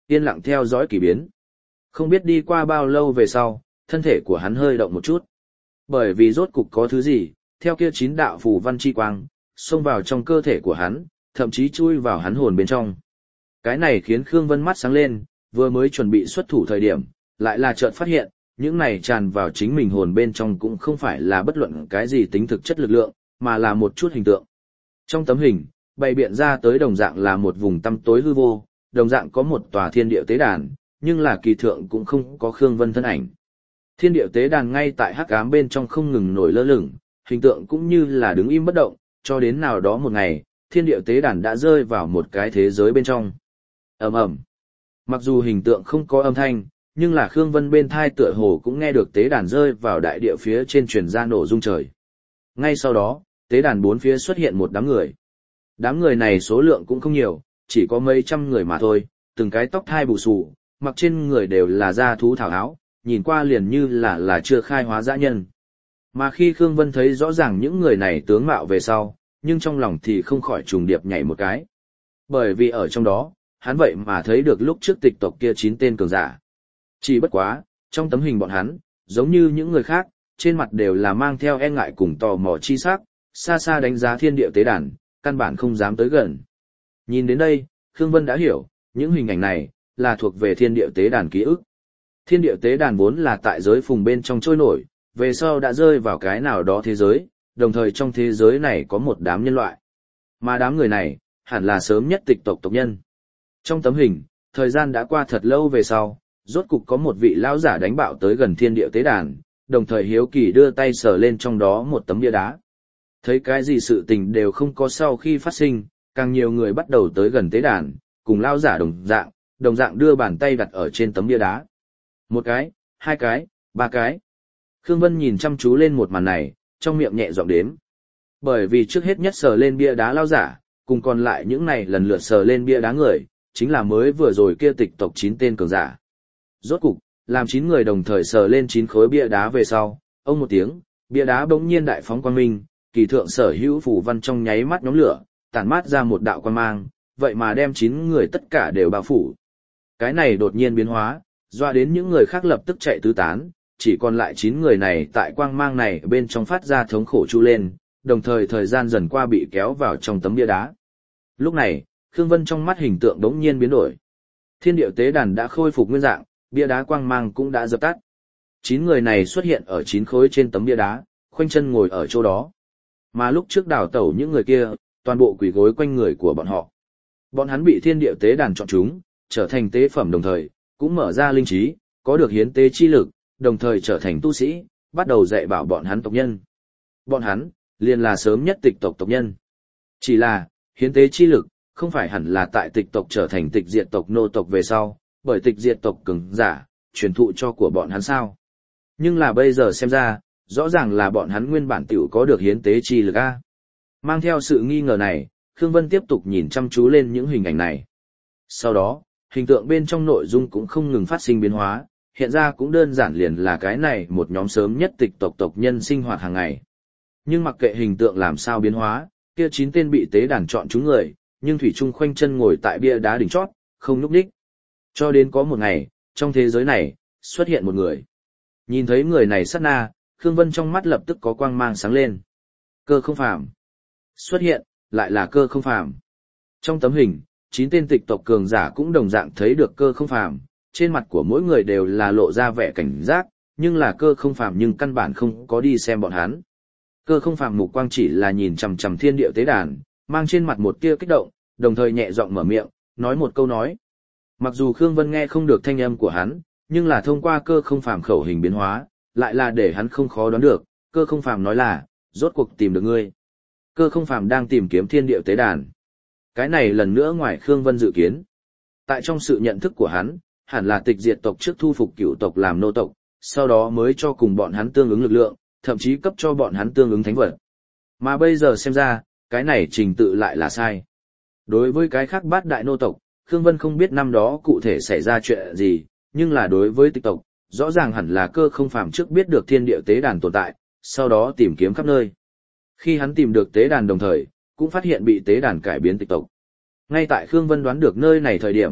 yên lặng theo dõi kỳ biến. Không biết đi qua bao lâu về sau, thân thể của hắn hơi động một chút. Bởi vì rốt cục có thứ gì, theo kia 9 đạo phù văn chi quang, xông vào trong cơ thể của hắn, thậm chí chui vào hắn hồn bên trong. Cái này khiến Khương Vân mắt sáng lên, vừa mới chuẩn bị xuất thủ thời điểm, lại là chợt phát hiện, những này tràn vào chính mình hồn bên trong cũng không phải là bất luận cái gì tính thực chất lực lượng, mà là một chút hình tượng. Trong tấm hình, bày biện ra tới đồng dạng là một vùng tăm tối hư vô, đồng dạng có một tòa thiên địa tế đàn, nhưng là kỳ thượng cũng không có Khương Vân thân ảnh. Thiên địa tế đàn ngay tại hắc ám bên trong không ngừng nổi lơ lửng, hình tượng cũng như là đứng im bất động, cho đến nào đó một ngày, thiên địa tế đàn đã rơi vào một cái thế giới bên trong. Ầm ầm. Mặc dù hình tượng không có âm thanh, nhưng là Khương Vân bên thai tựa hồ cũng nghe được tế đàn rơi vào đại địa phía trên truyền ra nổ rung trời. Ngay sau đó, tế đàn bốn phía xuất hiện một đám người. Đám người này số lượng cũng không nhiều, chỉ có mấy trăm người mà thôi, từng cái tóc thai bù xù, mặc trên người đều là da thú thảo áo, nhìn qua liền như là chưa khai hóa dã nhân. Mà khi Khương Vân thấy rõ ràng những người này tướng mạo về sau, nhưng trong lòng thì không khỏi trùng điệp nhảy một cái. Bởi vì ở trong đó, hắn vậy mà thấy được lúc trước tịch tộc kia 9 tên cường giả. Chỉ bất quá, trong tấm hình bọn hắn, giống như những người khác, trên mặt đều là mang theo e ngại cùng tò mò chi sắc, xa xa đánh giá thiên địa tế đàn, căn bản không dám tới gần. Nhìn đến đây, Khương Vân đã hiểu, những hình ảnh này, là thuộc về thiên địa tế đàn ký ức. Thiên địa tế đàn vốn là tại giới phùng bên trong trôi nổi, về sau đã rơi vào cái nào đó thế giới, đồng thời trong thế giới này có một đám nhân loại. Mà đám người này, hẳn là sớm nhất tịch tộc tộc nhân. Trong tấm hình, thời gian đã qua thật lâu về sau, rốt cục có một vị lão giả đánh bạo tới gần thiên địa tế đàn, đồng thời hiếu kỳ đưa tay sờ lên trong đó một tấm bia đá. Thấy cái gì sự tình đều không có sau khi phát sinh, càng nhiều người bắt đầu tới gần tế đàn, cùng lão giả đồng dạng đưa bàn tay đặt ở trên tấm bia đá. Một cái, hai cái, ba cái. Khương Vân nhìn chăm chú lên một màn này, trong miệng nhẹ giọng đếm. Bởi vì trước hết nhất sờ lên bia đá lão giả, cùng còn lại những này lần lượt sờ lên bia đá người, chính là mới vừa rồi kia tịch tộc 9 tên cường giả. Rốt cục, làm 9 người đồng thời sờ lên 9 khối bia đá về sau, ông một tiếng, bia đá bỗng nhiên đại phóng quang minh, kỳ thượng sở hữu phù văn trong nháy mắt nhóm lửa, tản mát ra một đạo quang mang, vậy mà đem 9 người tất cả đều bao phủ. Cái này đột nhiên biến hóa, doa đến những người khác lập tức chạy tứ tán, chỉ còn lại 9 người này tại quang mang này bên trong phát ra thống khổ chu lên, đồng thời thời gian dần qua bị kéo vào trong tấm bia đá. Lúc này, Khương Vân trong mắt hình tượng đống nhiên biến đổi. Thiên điệu tế đàn đã khôi phục nguyên dạng, bia đá quang mang cũng đã dập tắt. 9 người này xuất hiện ở 9 khối trên tấm bia đá, khoanh chân ngồi ở chỗ đó. Mà lúc trước đào tẩu những người kia, toàn bộ quỳ gối quanh người của bọn họ. Bọn hắn bị thiên điệu tế đàn chọn chúng, trở thành tế phẩm đồng thời, cũng mở ra linh trí, có được hiến tế chi lực, đồng thời trở thành tu sĩ, bắt đầu dạy bảo bọn hắn tộc nhân. Bọn hắn, liền là sớm nhất tịch tộc tộc nhân. Chỉ là, hiến tế chi lực, không phải hẳn là tại tịch tộc trở thành tịch diệt tộc nô tộc về sau, bởi tịch diệt tộc cường giả, truyền thụ cho của bọn hắn sao. Nhưng là bây giờ xem ra, rõ ràng là bọn hắn nguyên bản tiểu có được hiến tế chi lực A. Mang theo sự nghi ngờ này, Khương Vân tiếp tục nhìn chăm chú lên những hình ảnh này. Sau đó, hình tượng bên trong nội dung cũng không ngừng phát sinh biến hóa, hiện ra cũng đơn giản liền là cái này một nhóm sớm nhất tịch tộc tộc nhân sinh hoạt hàng ngày. Nhưng mặc kệ hình tượng làm sao biến hóa, kia 9 tên bị tế đàn chọn chúng người, nhưng thủy chung khoanh chân ngồi tại bia đá đỉnh chót, không nhúc nhích. Cho đến có một ngày, trong thế giới này, xuất hiện một người. Nhìn thấy người này sát na, Khương Vân trong mắt lập tức có quang mang sáng lên. Cơ không phàm. Xuất hiện, lại là cơ không phàm. Trong tấm hình, 9 tên tịch tộc cường giả cũng đồng dạng thấy được cơ không phàm, trên mặt của mỗi người đều là lộ ra vẻ cảnh giác, nhưng là cơ không phàm nhưng căn bản không có đi xem bọn hắn. Cơ không phàm mục quang chỉ là nhìn chằm chằm thiên địa tế đàn, mang trên mặt một tia kích động, đồng thời nhẹ giọng mở miệng, nói một câu nói. Mặc dù Khương Vân nghe không được thanh âm của hắn, nhưng là thông qua cơ không phàm khẩu hình biến hóa, lại là để hắn không khó đoán được, cơ không phàm nói là, rốt cuộc tìm được ngươi. Cơ không phàm đang tìm kiếm thiên địa tế đàn. Cái này lần nữa ngoài Khương Vân dự kiến. Tại trong sự nhận thức của hắn, hẳn là tịch diệt tộc trước thu phục cửu tộc làm nô tộc, sau đó mới cho cùng bọn hắn tương ứng lực lượng, thậm chí cấp cho bọn hắn tương ứng thánh vật. Mà bây giờ xem ra, cái này trình tự lại là sai. Đối với cái khác bát đại nô tộc, Khương Vân không biết năm đó cụ thể xảy ra chuyện gì, nhưng là đối với tịch tộc, rõ ràng hẳn là cơ không phàm trước biết được thiên địa tế đàn tồn tại, sau đó tìm kiếm khắp nơi. Khi hắn tìm được tế đàn đồng thời, cũng phát hiện bị tế đàn cải biến tịch tộc. Ngay tại Khương Vân đoán được nơi này thời điểm,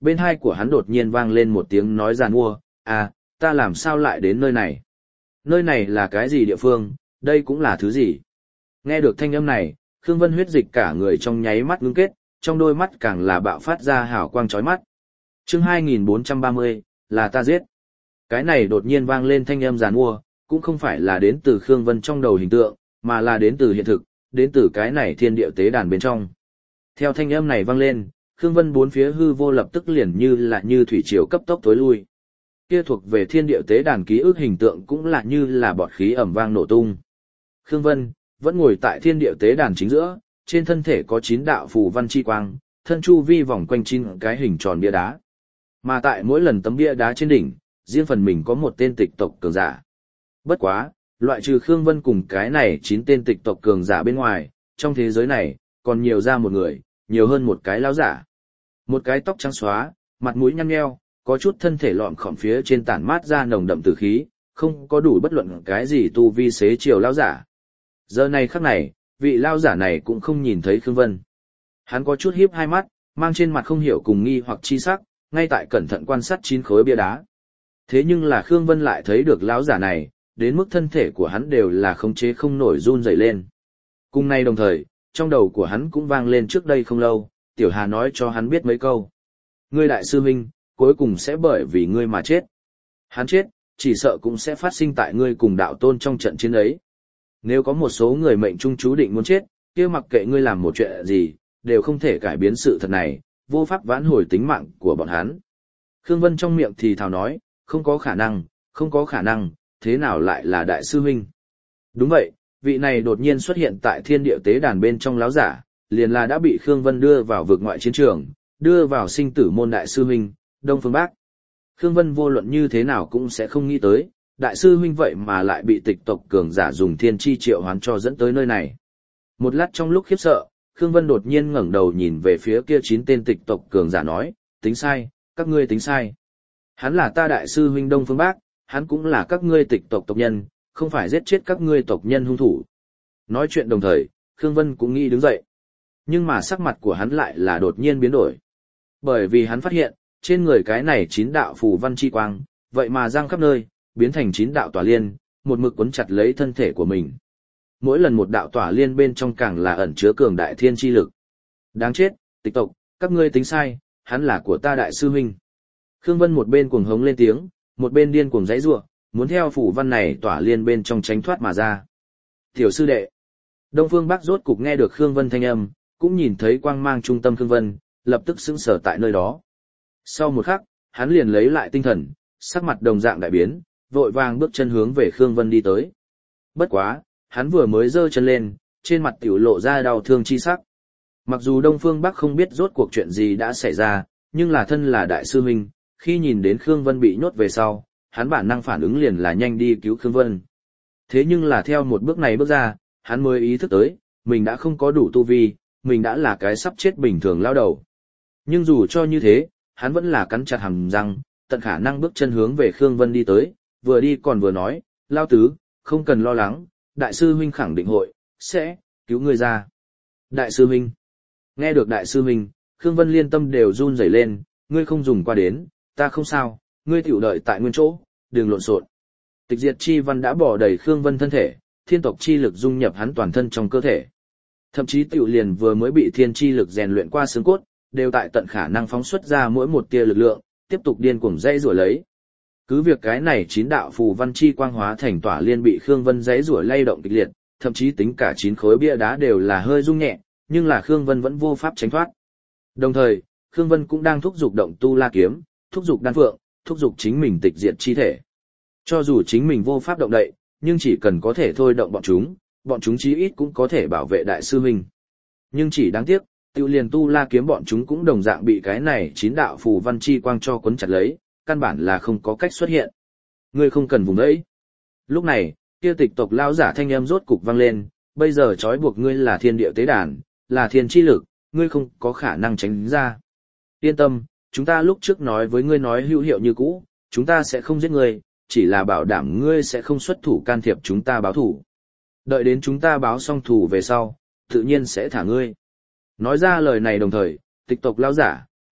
bên tai của hắn đột nhiên vang lên một tiếng nói giàn mua, à, ta làm sao lại đến nơi này? Nơi này là cái gì địa phương, đây cũng là thứ gì? Nghe được thanh âm này, Khương Vân huyết dịch cả người trong nháy mắt ngưng kết, trong đôi mắt càng là bạo phát ra hào quang chói mắt. Chương 2430, là ta giết. Cái này đột nhiên vang lên thanh âm giàn mua, cũng không phải là đến từ Khương Vân trong đầu hình tượng, mà là đến từ hiện thực, đến từ cái này thiên địa tế đàn bên trong. Theo thanh âm này vang lên, Khương Vân bốn phía hư vô lập tức liền như thủy triều cấp tốc tối lui. Kia thuộc về thiên địa tế đàn ký ức hình tượng cũng là như là bọt khí ầm vang nổ tung. Khương Vân vẫn ngồi tại thiên địa tế đàn chính giữa, trên thân thể có 9 đạo phù văn chi quang, thân chu vi vòng quanh 9 cái hình tròn bia đá. Mà tại mỗi lần tấm bia đá trên đỉnh, riêng phần mình có một tên tịch tộc cường giả. Bất quá, loại trừ Khương Vân cùng cái này 9 tên tịch tộc cường giả bên ngoài, trong thế giới này, còn nhiều ra một người, nhiều hơn một cái lão giả. Một cái tóc trắng xóa, mặt mũi nhăn nheo, có chút thân thể lọn khỏm phía trên tản mát ra nồng đậm tử khí, không có đủ bất luận cái gì tu vi xế chiều lão giả. Giờ này khắc này, vị lão giả này cũng không nhìn thấy Khương Vân. Hắn có chút híp hai mắt, mang trên mặt không hiểu cùng nghi hoặc chi sắc, ngay tại cẩn thận quan sát 9 khối bia đá. Thế nhưng là Khương Vân lại thấy được lão giả này, đến mức thân thể của hắn đều là khống chế không nổi run rẩy lên. Cùng nay đồng thời, trong đầu của hắn cũng vang lên trước đây không lâu, Tiểu Hà nói cho hắn biết mấy câu. Ngươi đại sư huynh, cuối cùng sẽ bởi vì ngươi mà chết. Hắn chết, chỉ sợ cũng sẽ phát sinh tại ngươi cùng đạo tôn trong trận chiến ấy. Nếu có một số người mệnh trung chú định muốn chết, kia mặc kệ ngươi làm một chuyện gì, đều không thể cải biến sự thật này, vô pháp vãn hồi tính mạng của bọn hắn. Khương Vân trong miệng thì thào nói, không có khả năng, không có khả năng, thế nào lại là đại sư huynh? Đúng vậy, vị này đột nhiên xuất hiện tại thiên địa tế đàn bên trong láo giả, liền là đã bị Khương Vân đưa vào vực ngoại chiến trường, đưa vào sinh tử môn đại sư huynh, Đông Phương Bác. Khương Vân vô luận như thế nào cũng sẽ không nghĩ tới, đại sư huynh vậy mà lại bị tịch tộc cường giả dùng thiên chi triệu hoán cho dẫn tới nơi này. Một lát trong lúc khiếp sợ, Khương Vân đột nhiên ngẩng đầu nhìn về phía kia 9 tên tịch tộc cường giả nói, tính sai, các ngươi tính sai. Hắn là ta đại sư huynh Đông Phương Bác, hắn cũng là các ngươi tịch tộc tộc nhân, không phải giết chết các ngươi tộc nhân hung thủ. Nói chuyện đồng thời, Khương Vân cũng nghĩ đứng dậy. Nhưng mà sắc mặt của hắn lại là đột nhiên biến đổi. Bởi vì hắn phát hiện, trên người cái này 9 đạo phù văn chi quang, vậy mà giăng khắp nơi, biến thành 9 đạo tỏa liên, một mực quấn chặt lấy thân thể của mình. Mỗi lần một đạo tỏa liên bên trong càng là ẩn chứa cường đại thiên chi lực. Đáng chết, tịch tộc, các ngươi tính sai, hắn là của ta đại sư huynh. Khương Vân một bên cuồng hống lên tiếng, một bên điên cuồng giãy giụa, muốn theo phù văn này tỏa liên bên trong tránh thoát mà ra. Tiểu sư đệ. Đông Phương Bác rốt cục nghe được Khương Vân thanh âm, cũng nhìn thấy quang mang trung tâm Khương Vân, lập tức sững sờ tại nơi đó. Sau một khắc, hắn liền lấy lại tinh thần, sắc mặt đồng dạng đại biến, vội vàng bước chân hướng về Khương Vân đi tới. Bất quá, hắn vừa mới giơ chân lên, trên mặt tiểu lộ ra đau thương chi sắc. Mặc dù Đông Phương Bắc không biết rốt cuộc chuyện gì đã xảy ra, nhưng là thân là đại sư huynh, khi nhìn đến Khương Vân bị nhốt về sau, hắn bản năng phản ứng liền là nhanh đi cứu Khương Vân. Thế nhưng là theo một bước này bước ra, hắn mới ý thức tới, mình đã không có đủ tu vi, mình đã là cái sắp chết bình thường lao đầu. Nhưng dù cho như thế, hắn vẫn là cắn chặt hàm răng, tận khả năng bước chân hướng về Khương Vân đi tới, vừa đi còn vừa nói, lao tứ, không cần lo lắng, đại sư huynh khẳng định sẽ cứu ngươi ra. Đại sư huynh. Nghe được đại sư huynh, Khương Vân liên tâm đều run rẩy lên, ngươi không dùng qua đến, ta không sao, ngươi tiểu đợi tại nguyên chỗ, đừng lộn xộn. Tịch diệt chi văn đã bỏ đầy Khương Vân thân thể, thiên tộc chi lực dung nhập hắn toàn thân trong cơ thể. Thậm chí tiểu liền vừa mới bị thiên chi lực rèn luyện qua xương cốt, đều tại tận khả năng phóng xuất ra mỗi một tia lực lượng, tiếp tục điên cuồng dãy rủa lấy. Cứ việc cái này 9 đạo phù văn chi quang hóa thành tỏa liên bị Khương Vân dãy rủa lay động kịch liệt, thậm chí tính cả 9 khối bia đá đều là hơi rung nhẹ, nhưng là Khương Vân vẫn vô pháp tránh thoát. Đồng thời, Khương Vân cũng đang thúc giục động tu la kiếm, thúc giục đan phượng, thúc giục chính mình tịch diệt chi thể. Cho dù chính mình vô pháp động đậy, nhưng chỉ cần có thể thôi động bọn chúng chí ít cũng có thể bảo vệ đại sư huynh. Nhưng chỉ đáng tiếc, tiêu liền tu la kiếm bọn chúng cũng đồng dạng bị cái này 9 đạo phù văn chi quang cho cuốn chặt lấy, căn bản là không có cách xuất hiện. Ngươi không cần vùng đấy. Lúc này, kia tịch tộc lão giả thanh âm rốt cục vang lên, bây giờ trói buộc ngươi là thiên địa tế đàn, là thiên chi lực, ngươi không có khả năng tránh ra. Yên tâm, chúng ta lúc trước nói với ngươi nói hữu hiệu như cũ, chúng ta sẽ không giết ngươi, chỉ là bảo đảm ngươi sẽ không xuất thủ can thiệp chúng ta báo thủ. Đợi đến chúng ta báo xong thủ về sau, tự nhiên sẽ thả ngươi. Nói ra lời này đồng thời, tịch tộc lão giả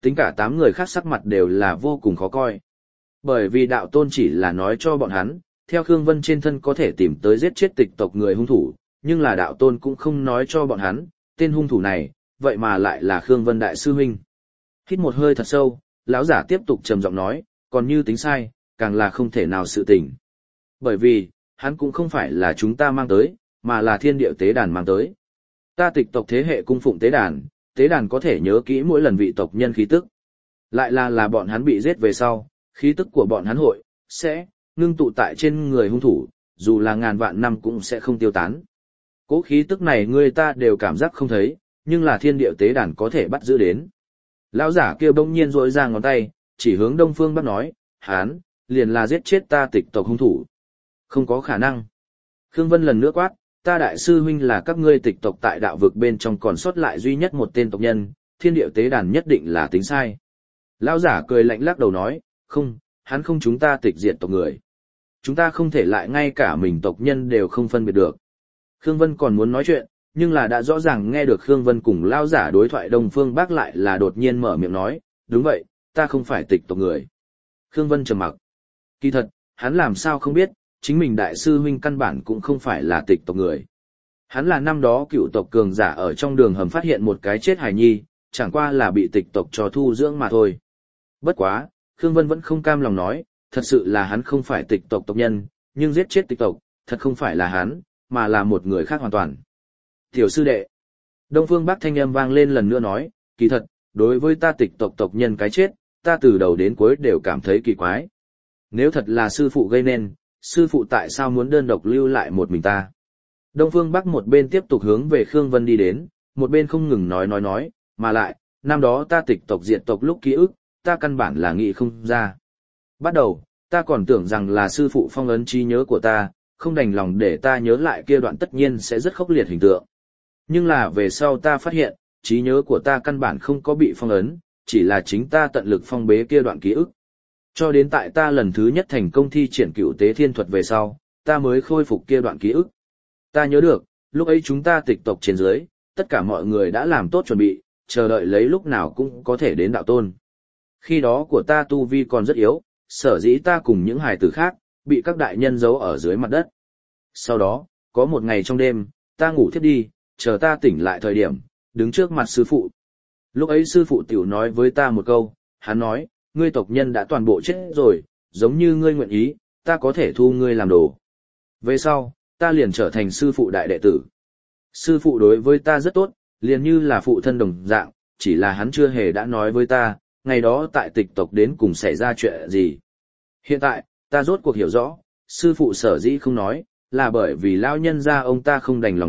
tính cả 8 người khác sắc mặt đều là vô cùng khó coi. Bởi vì đạo tôn chỉ là nói cho bọn hắn, theo Khương Vân trên thân có thể tìm tới giết chết tịch tộc người hung thủ, nhưng là đạo tôn cũng không nói cho bọn hắn, tên hung thủ này, vậy mà lại là Khương Vân đại sư huynh. Hít một hơi thật sâu, lão giả tiếp tục trầm giọng nói, còn như tính sai, càng là không thể nào sự tình. Bởi vì, hắn cũng không phải là chúng ta mang tới, mà là thiên địa tế đàn mang tới. Ta tịch tộc thế hệ cung phụng tế đàn có thể nhớ kỹ mỗi lần vị tộc nhân khí tức. Lại là bọn hắn bị giết về sau, khí tức của bọn hắn sẽ ngưng tụ tại trên người hung thủ, dù là ngàn vạn năm cũng sẽ không tiêu tán. Cố khí tức này người ta đều cảm giác không thấy, nhưng là thiên địa tế đàn có thể bắt giữ đến. Lão giả kia bỗng nhiên rỗi ra ngón tay, chỉ hướng Đông Phương Bắc nói, hắn liền là giết chết ta tịch tộc hung thủ. Không có khả năng. Khương Vân lần nữa quát, ta đại sư huynh là các ngươi tịch tộc tại đạo vực bên trong còn sót lại duy nhất một tên tộc nhân, thiên địa tế đàn nhất định là tính sai. Lão giả cười lạnh lắc đầu nói, không, hắn không chúng ta tịch diệt tộc người. Chúng ta không thể lại ngay cả mình tộc nhân đều không phân biệt được. Khương Vân còn muốn nói chuyện, nhưng là đã rõ ràng nghe được Khương Vân cùng lão giả đối thoại Đông Phương Bắc lại là đột nhiên mở miệng nói, đúng vậy, ta không phải tịch tộc người. Khương Vân trầm mặc. Kỳ thật, hắn làm sao không biết, chính mình đại sư huynh căn bản cũng không phải là tịch tộc người. Hắn là năm đó cựu tộc cường giả ở trong đường hầm phát hiện một cái chết hài nhi, chẳng qua là bị tịch tộc cho thu dưỡng mà thôi. Bất quá, Khương Vân vẫn không cam lòng nói, thật sự là hắn không phải tịch tộc tộc nhân, nhưng giết chết tịch tộc, thật không phải là hắn, mà là một người khác hoàn toàn. Tiểu sư đệ. Đông Phương Bắc thanh âm vang lên lần nữa nói, kỳ thật, đối với ta tịch tộc tộc nhân cái chết, ta từ đầu đến cuối đều cảm thấy kỳ quái. Nếu thật là sư phụ gây nên, sư phụ tại sao muốn đơn độc lưu lại một mình ta? Đông Phương Bắc một bên tiếp tục hướng về Khương Vân đi đến, một bên không ngừng nói, mà lại, năm đó ta tịch tộc diệt tộc lúc ký ức, ta căn bản là nghĩ không ra. Bắt đầu, ta còn tưởng rằng là sư phụ phong ấn trí nhớ của ta, không đành lòng để ta nhớ lại kia đoạn tất nhiên sẽ rất khốc liệt hình tượng. Nhưng là về sau ta phát hiện, trí nhớ của ta căn bản không có bị phong ấn, chỉ là chính ta tận lực phong bế kia đoạn ký ức. Cho đến tại ta lần thứ nhất thành công thi triển cựu tế thiên thuật về sau, ta mới khôi phục kia đoạn ký ức. Ta nhớ được, lúc ấy chúng ta tịch tộc trên dưới, tất cả mọi người đã làm tốt chuẩn bị, chờ đợi lấy lúc nào cũng có thể đến đạo tôn. Khi đó của ta tu vi còn rất yếu, sở dĩ ta cùng những hài tử khác, bị các đại nhân giấu ở dưới mặt đất. Sau đó, có một ngày trong đêm, ta ngủ thiếp đi, chờ ta tỉnh lại thời điểm, đứng trước mặt sư phụ. Lúc ấy sư phụ tiểu nói với ta một câu, hắn nói, ngươi tộc nhân đã toàn bộ chết rồi, giống như ngươi nguyện ý, ta có thể thu ngươi làm đồ. Về sau, ta liền trở thành sư phụ đại đệ tử. Sư phụ đối với ta rất tốt, liền như là phụ thân đồng dạng, chỉ là hắn chưa hề đã nói với ta, ngày đó tại tịch tộc đến cùng xảy ra chuyện gì. Hiện tại, ta rốt cuộc hiểu rõ, sư phụ sở dĩ không nói, là bởi vì lão nhân gia ông ta không đành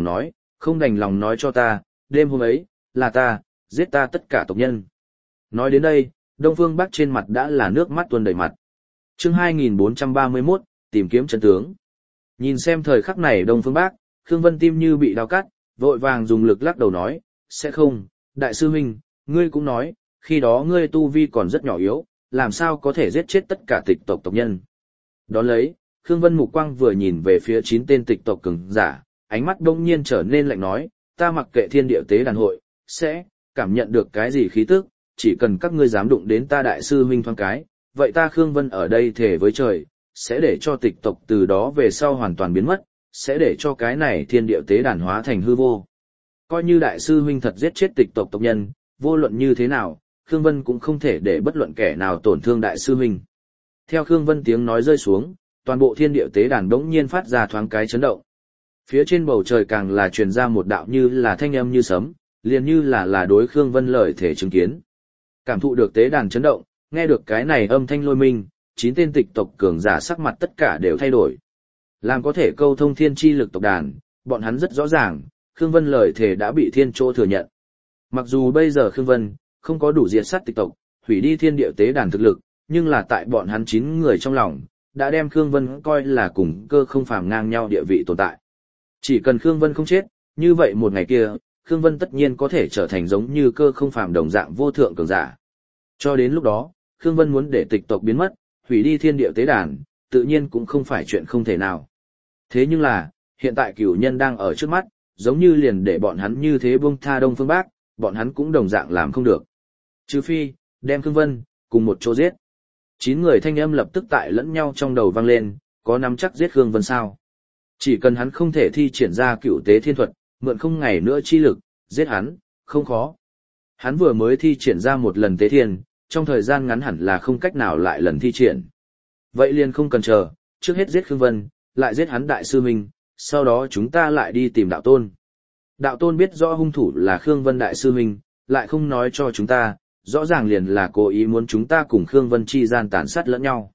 lòng nói cho ta, đêm hôm ấy, là ta, giết ta tất cả tộc nhân. Nói đến đây, Đông Phương Bắc trên mặt đã là nước mắt tuôn đầy mặt. Chương 2431, tìm kiếm chân tướng. Nhìn xem thời khắc này Đông Phương Bắc, Khương Vân tim như bị đau cắt, vội vàng dùng lực lắc đầu nói, sẽ không, đại sư huynh, ngươi cũng nói, khi đó ngươi tu vi còn rất nhỏ yếu, làm sao có thể giết chết tất cả tịch tộc tộc nhân. Đón lấy, Khương Vân mục quang vừa nhìn về phía 9 tên tịch tộc cường giả, ánh mắt đông nhiên trở nên lạnh nói, ta mặc kệ thiên địa tế đàn hội, sẽ cảm nhận được cái gì khí tức, chỉ cần các ngươi dám đụng đến ta đại sư huynh thoáng cái, vậy ta Khương Vân ở đây thề với trời, sẽ để cho tịch tộc từ đó về sau hoàn toàn biến mất, sẽ để cho cái này thiên địa tế đàn hóa thành hư vô. Coi như đại sư huynh thật giết chết tịch tộc tộc nhân, vô luận như thế nào, Khương Vân cũng không thể để bất luận kẻ nào tổn thương đại sư huynh. Theo Khương Vân tiếng nói rơi xuống, toàn bộ thiên địa tế đàn đống nhiên phát ra thoáng cái chấn động. Phía trên bầu trời càng là truyền ra một đạo như là thanh âm như sấm, liền như là đối Khương Vân lời thể chứng kiến. Cảm thụ được tế đàn chấn động, nghe được cái này âm thanh lôi minh, 9 tên tịch tộc cường giả sắc mặt tất cả đều thay đổi. Làm có thể câu thông thiên chi lực tộc đàn, bọn hắn rất rõ ràng, Khương Vân lời thể đã bị thiên chỗ thừa nhận. Mặc dù bây giờ Khương Vân không có đủ diệt sát tịch tộc, hủy đi thiên địa tế đàn thực lực, nhưng là tại bọn hắn 9 người trong lòng, đã đem Khương Vân coi là cùng cơ không phàm ngang nhau địa vị tồn tại. Chỉ cần Khương Vân không chết, như vậy một ngày kia, Khương Vân tất nhiên có thể trở thành giống như cơ không phàm đồng dạng vô thượng cường giả. Cho đến lúc đó, Khương Vân muốn để tịch tộc biến mất, hủy đi thiên địa tế đàn, tự nhiên cũng không phải chuyện không thể nào. Thế nhưng là, hiện tại cửu nhân đang ở trước mắt, giống như liền để bọn hắn như thế buông tha Đông Phương Bắc, bọn hắn cũng đồng dạng làm không được. Trừ phi, Đem Khương Vân, cùng một chỗ giết. 9 người thanh âm lập tức tại lẫn nhau trong đầu vang lên, có nắm chắc giết Khương Vân sao? Chỉ cần hắn không thể thi triển ra cựu tế thiên thuật, mượn không ngày nữa chi lực, giết hắn, không khó. Hắn vừa mới thi triển ra một lần tế thiên, trong thời gian ngắn hẳn là không cách nào lại lần thi triển. Vậy liền không cần chờ, trước hết giết Khương Vân, lại giết hắn đại sư huynh, sau đó chúng ta lại đi tìm đạo tôn. Đạo tôn biết rõ hung thủ là Khương Vân đại sư huynh, lại không nói cho chúng ta, rõ ràng liền là cố ý muốn chúng ta cùng Khương Vân chi gian tàn sát lẫn nhau.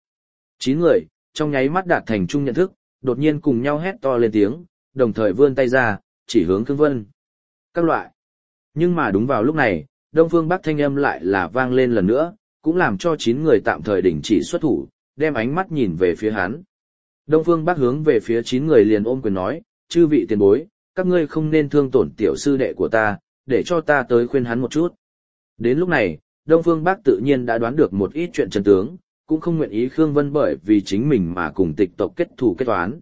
9 người, trong nháy mắt đạt thành chung nhận thức, đột nhiên cùng nhau hét to lên tiếng, đồng thời vươn tay ra, chỉ hướng Khương Vân. Các loại. Nhưng mà đúng vào lúc này, Đông Phương Bắc thanh âm lại là vang lên lần nữa, cũng làm cho 9 người tạm thời đình chỉ xuất thủ, đem ánh mắt nhìn về phía hắn. Đông Phương Bắc hướng về phía 9 người liền ôm quyền nói, chư vị tiền bối, các ngươi không nên thương tổn tiểu sư đệ của ta, để cho ta tới khuyên hắn một chút. Đến lúc này, Đông Phương Bắc tự nhiên đã đoán được một ít chuyện chân tướng, cũng không nguyện ý Khương Vân bởi vì chính mình mà cùng tịch tộc kết thù kết toán.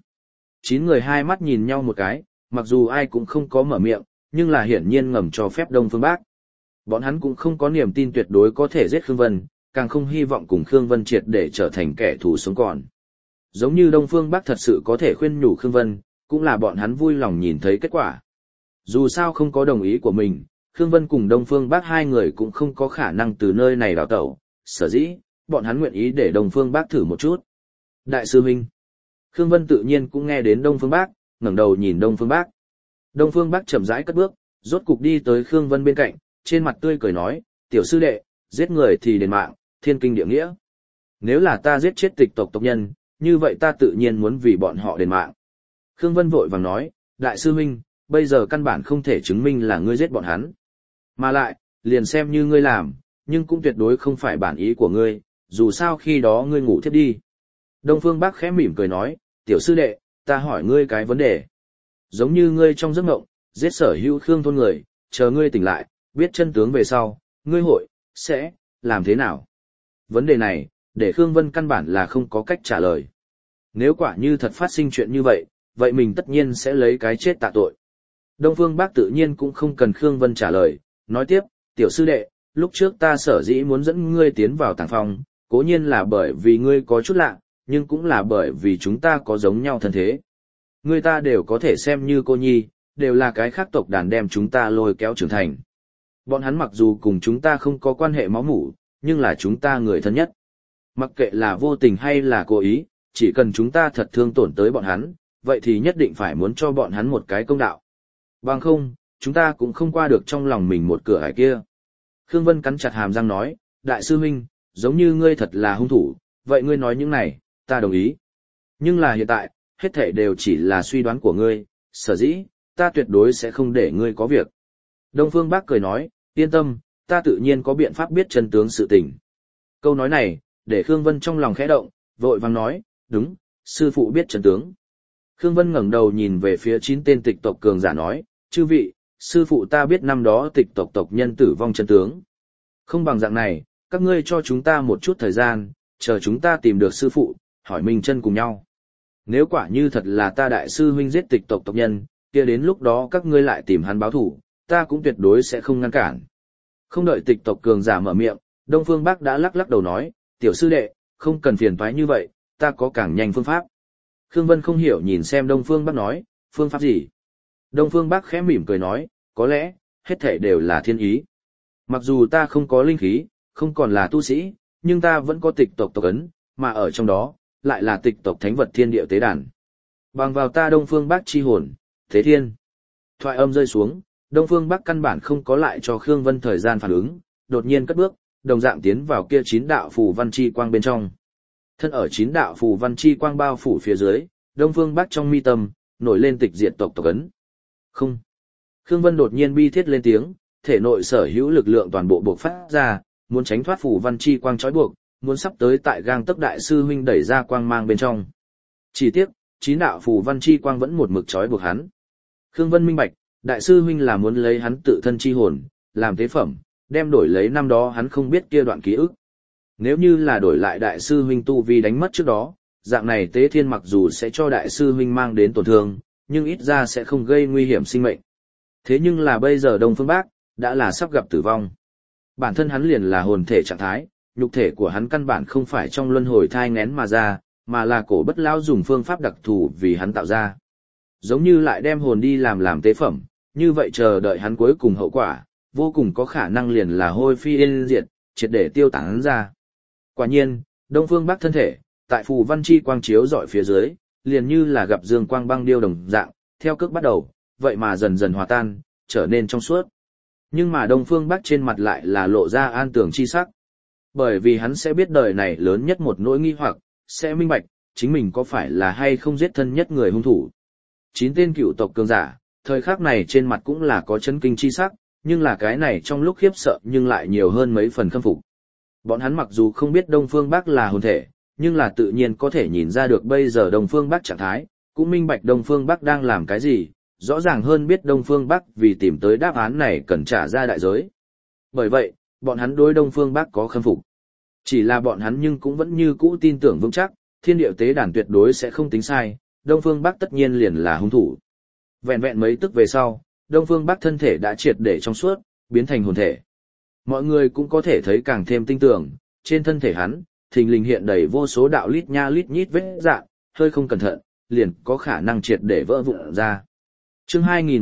9 người hai mắt nhìn nhau một cái, mặc dù ai cũng không có mở miệng, nhưng là hiển nhiên ngầm cho phép Đông Phương Bắc. Bọn hắn cũng không có niềm tin tuyệt đối có thể giết Khương Vân, càng không hy vọng cùng Khương Vân triệt để trở thành kẻ thù sống còn. Giống như Đông Phương Bắc thật sự có thể khuyên nhủ Khương Vân, cũng là bọn hắn vui lòng nhìn thấy kết quả. Dù sao không có đồng ý của mình, Khương Vân cùng Đông Phương Bắc hai người cũng không có khả năng từ nơi này đào tẩu, sở dĩ, bọn hắn nguyện ý để Đông Phương Bắc thử một chút. Đại sư huynh. Khương Vân tự nhiên cũng nghe đến Đông Phương Bắc, ngẩng đầu nhìn Đông Phương Bắc. Đông Phương Bắc chậm rãi cất bước, rốt cục đi tới Khương Vân bên cạnh, trên mặt tươi cười nói, tiểu sư đệ, giết người thì đền mạng, thiên kinh địa nghĩa. Nếu là ta giết chết tịch tộc tộc nhân, như vậy ta tự nhiên muốn vì bọn họ đền mạng. Khương Vân vội vàng nói, đại sư huynh, bây giờ căn bản không thể chứng minh là ngươi giết bọn hắn. Mà lại, liền xem như ngươi làm, nhưng cũng tuyệt đối không phải bản ý của ngươi, dù sao khi đó ngươi ngủ thiếp đi. Đông Phương Bắc khẽ mỉm cười nói, tiểu sư đệ, ta hỏi ngươi cái vấn đề. Giống như ngươi trong giấc mộng, giết sở hữu Khương thôn người, chờ ngươi tỉnh lại, biết chân tướng về sau, ngươi sẽ làm thế nào? Vấn đề này, để Khương Vân căn bản là không có cách trả lời. Nếu quả như thật phát sinh chuyện như vậy, vậy mình tất nhiên sẽ lấy cái chết tạ tội. Đông Phương Bắc tự nhiên cũng không cần Khương Vân trả lời, nói tiếp, tiểu sư đệ, lúc trước ta sở dĩ muốn dẫn ngươi tiến vào tàng phong, cố nhiên là bởi vì ngươi có chút lạ, nhưng cũng là bởi vì chúng ta có giống nhau thân thế. Ngươi ta đều có thể xem như cô nhi, đều là cái khác tộc đàn đem chúng ta lôi kéo trưởng thành. Bọn hắn mặc dù cùng chúng ta không có quan hệ máu mủ, nhưng là chúng ta người thân nhất. Mặc kệ là vô tình hay là cố ý, chỉ cần chúng ta thật thương tổn tới bọn hắn, vậy thì nhất định phải muốn cho bọn hắn một cái công đạo. Bằng không, chúng ta cũng không qua được trong lòng mình một cửa ải kia. Khương Vân cắn chặt hàm răng nói, đại sư huynh, giống như ngươi thật là hung thủ, vậy ngươi nói những này, ta đồng ý. Nhưng là hiện tại, hết thảy đều chỉ là suy đoán của ngươi, sở dĩ, ta tuyệt đối sẽ không để ngươi có việc. Đông Phương Bắc cười nói, yên tâm, ta tự nhiên có biện pháp biết chân tướng sự tình. Câu nói này, để Khương Vân trong lòng khẽ động, vội vàng nói, đúng, sư phụ biết chân tướng. Khương Vân ngẩng đầu nhìn về phía 9 tên tịch tộc cường giả nói, chư vị, sư phụ ta biết năm đó tịch tộc tộc nhân tử vong chân tướng. Không bằng dạng này, các ngươi cho chúng ta một chút thời gian, chờ chúng ta tìm được sư phụ, hỏi minh chân cùng nhau. Nếu quả như thật là ta đại sư huynh giết tịch tộc tộc nhân, kia đến lúc đó các ngươi lại tìm hắn báo thủ, ta cũng tuyệt đối sẽ không ngăn cản. Không đợi tịch tộc cường giả mở miệng, Đông Phương Bắc đã lắc lắc đầu nói, tiểu sư đệ, không cần phiền toái như vậy, ta có càng nhanh phương pháp. Khương Vân không hiểu nhìn xem Đông Phương Bắc nói, phương pháp gì? Đông Phương Bắc khẽ mỉm cười nói, có lẽ, hết thảy đều là thiên ý. Mặc dù ta không có linh khí, không còn là tu sĩ, nhưng ta vẫn có tịch tộc tộc ấn, mà ở trong đó, lại là tịch tộc thánh vật thiên địa tế đàn. Bằng vào ta Đông Phương Bắc chi hồn, thế thiên. Thoại âm rơi xuống, Đông Phương Bắc căn bản không có lại cho Khương Vân thời gian phản ứng, đột nhiên cất bước, đồng dạng tiến vào kia 9 đạo phù văn chi quang bên trong. Thân ở 9 đạo phù văn chi quang bao phủ phía dưới, Đông Phương Bắc trong mi tâm, nổi lên tịch diệt tộc tộc ấn. Không. Khương Vân đột nhiên bi thiết lên tiếng, thể nội sở hữu lực lượng toàn bộ bộc phát ra, muốn tránh thoát phù văn chi quang trói buộc, muốn sắp tới tại gang tấc đại sư huynh đẩy ra quang mang bên trong. Chỉ tiếc, 9 đạo phù văn chi quang vẫn một mực trói buộc hắn. Khương Vân minh bạch, đại sư huynh là muốn lấy hắn tự thân chi hồn, làm tế phẩm, đem đổi lấy năm đó hắn không biết kia đoạn ký ức. Nếu như là đổi lại đại sư huynh tu vi đánh mất trước đó, dạng này tế thiên mặc dù sẽ cho đại sư huynh mang đến tổn thương, nhưng ít ra sẽ không gây nguy hiểm sinh mệnh. Thế nhưng là bây giờ Đông Phương Bắc, đã là sắp gặp tử vong. Bản thân hắn liền là hồn thể trạng thái, nhục thể của hắn căn bản không phải trong luân hồi thai nghén mà ra, mà là cổ bất lão dùng phương pháp đặc thù vì hắn tạo ra. Giống như lại đem hồn đi làm tế phẩm, như vậy chờ đợi hắn cuối cùng hậu quả, vô cùng có khả năng liền là hôi phi yên diệt, triệt để tiêu tán hắn ra. Quả nhiên, Đông Phương Bắc thân thể, tại phù văn chi quang chiếu dọi phía dưới, liền như là gặp dương quang băng điêu đồng dạng, theo cước bắt đầu, vậy mà dần dần hòa tan, trở nên trong suốt. Nhưng mà Đông Phương Bắc trên mặt lại là lộ ra an tường chi sắc. Bởi vì hắn sẽ biết đời này lớn nhất một nỗi nghi hoặc, sẽ minh bạch, chính mình có phải là hay không giết thân nhất người hung thủ. 9 tên cựu tộc cường giả, thời khắc này trên mặt cũng là có chấn kinh chi sắc, nhưng là cái này trong lúc khiếp sợ nhưng lại nhiều hơn mấy phần khâm phục. Bọn hắn mặc dù không biết Đông Phương Bắc là hồn thể, nhưng là tự nhiên có thể nhìn ra được bây giờ Đông Phương Bắc trạng thái, cũng minh bạch Đông Phương Bắc đang làm cái gì, rõ ràng hơn biết Đông Phương Bắc vì tìm tới đáp án này cần trả ra đại giới. Bởi vậy, bọn hắn đối Đông Phương Bắc có khâm phục. Chỉ là bọn hắn nhưng cũng vẫn như cũ tin tưởng vững chắc, thiên điệu tế đàn tuyệt đối sẽ không tính sai, Đông Phương Bắc tất nhiên liền là hung thủ. Vẹn vẹn mấy tức về sau, Đông Phương Bắc thân thể đã triệt để trong suốt, biến thành hồn thể. Mọi người cũng có thể thấy càng thêm tinh tưởng, trên thân thể hắn, thình lình hiện đầy vô số đạo lít nha lít nhít vết rạn, hơi không cẩn thận, liền có khả năng triệt để vỡ vụn ra. Chương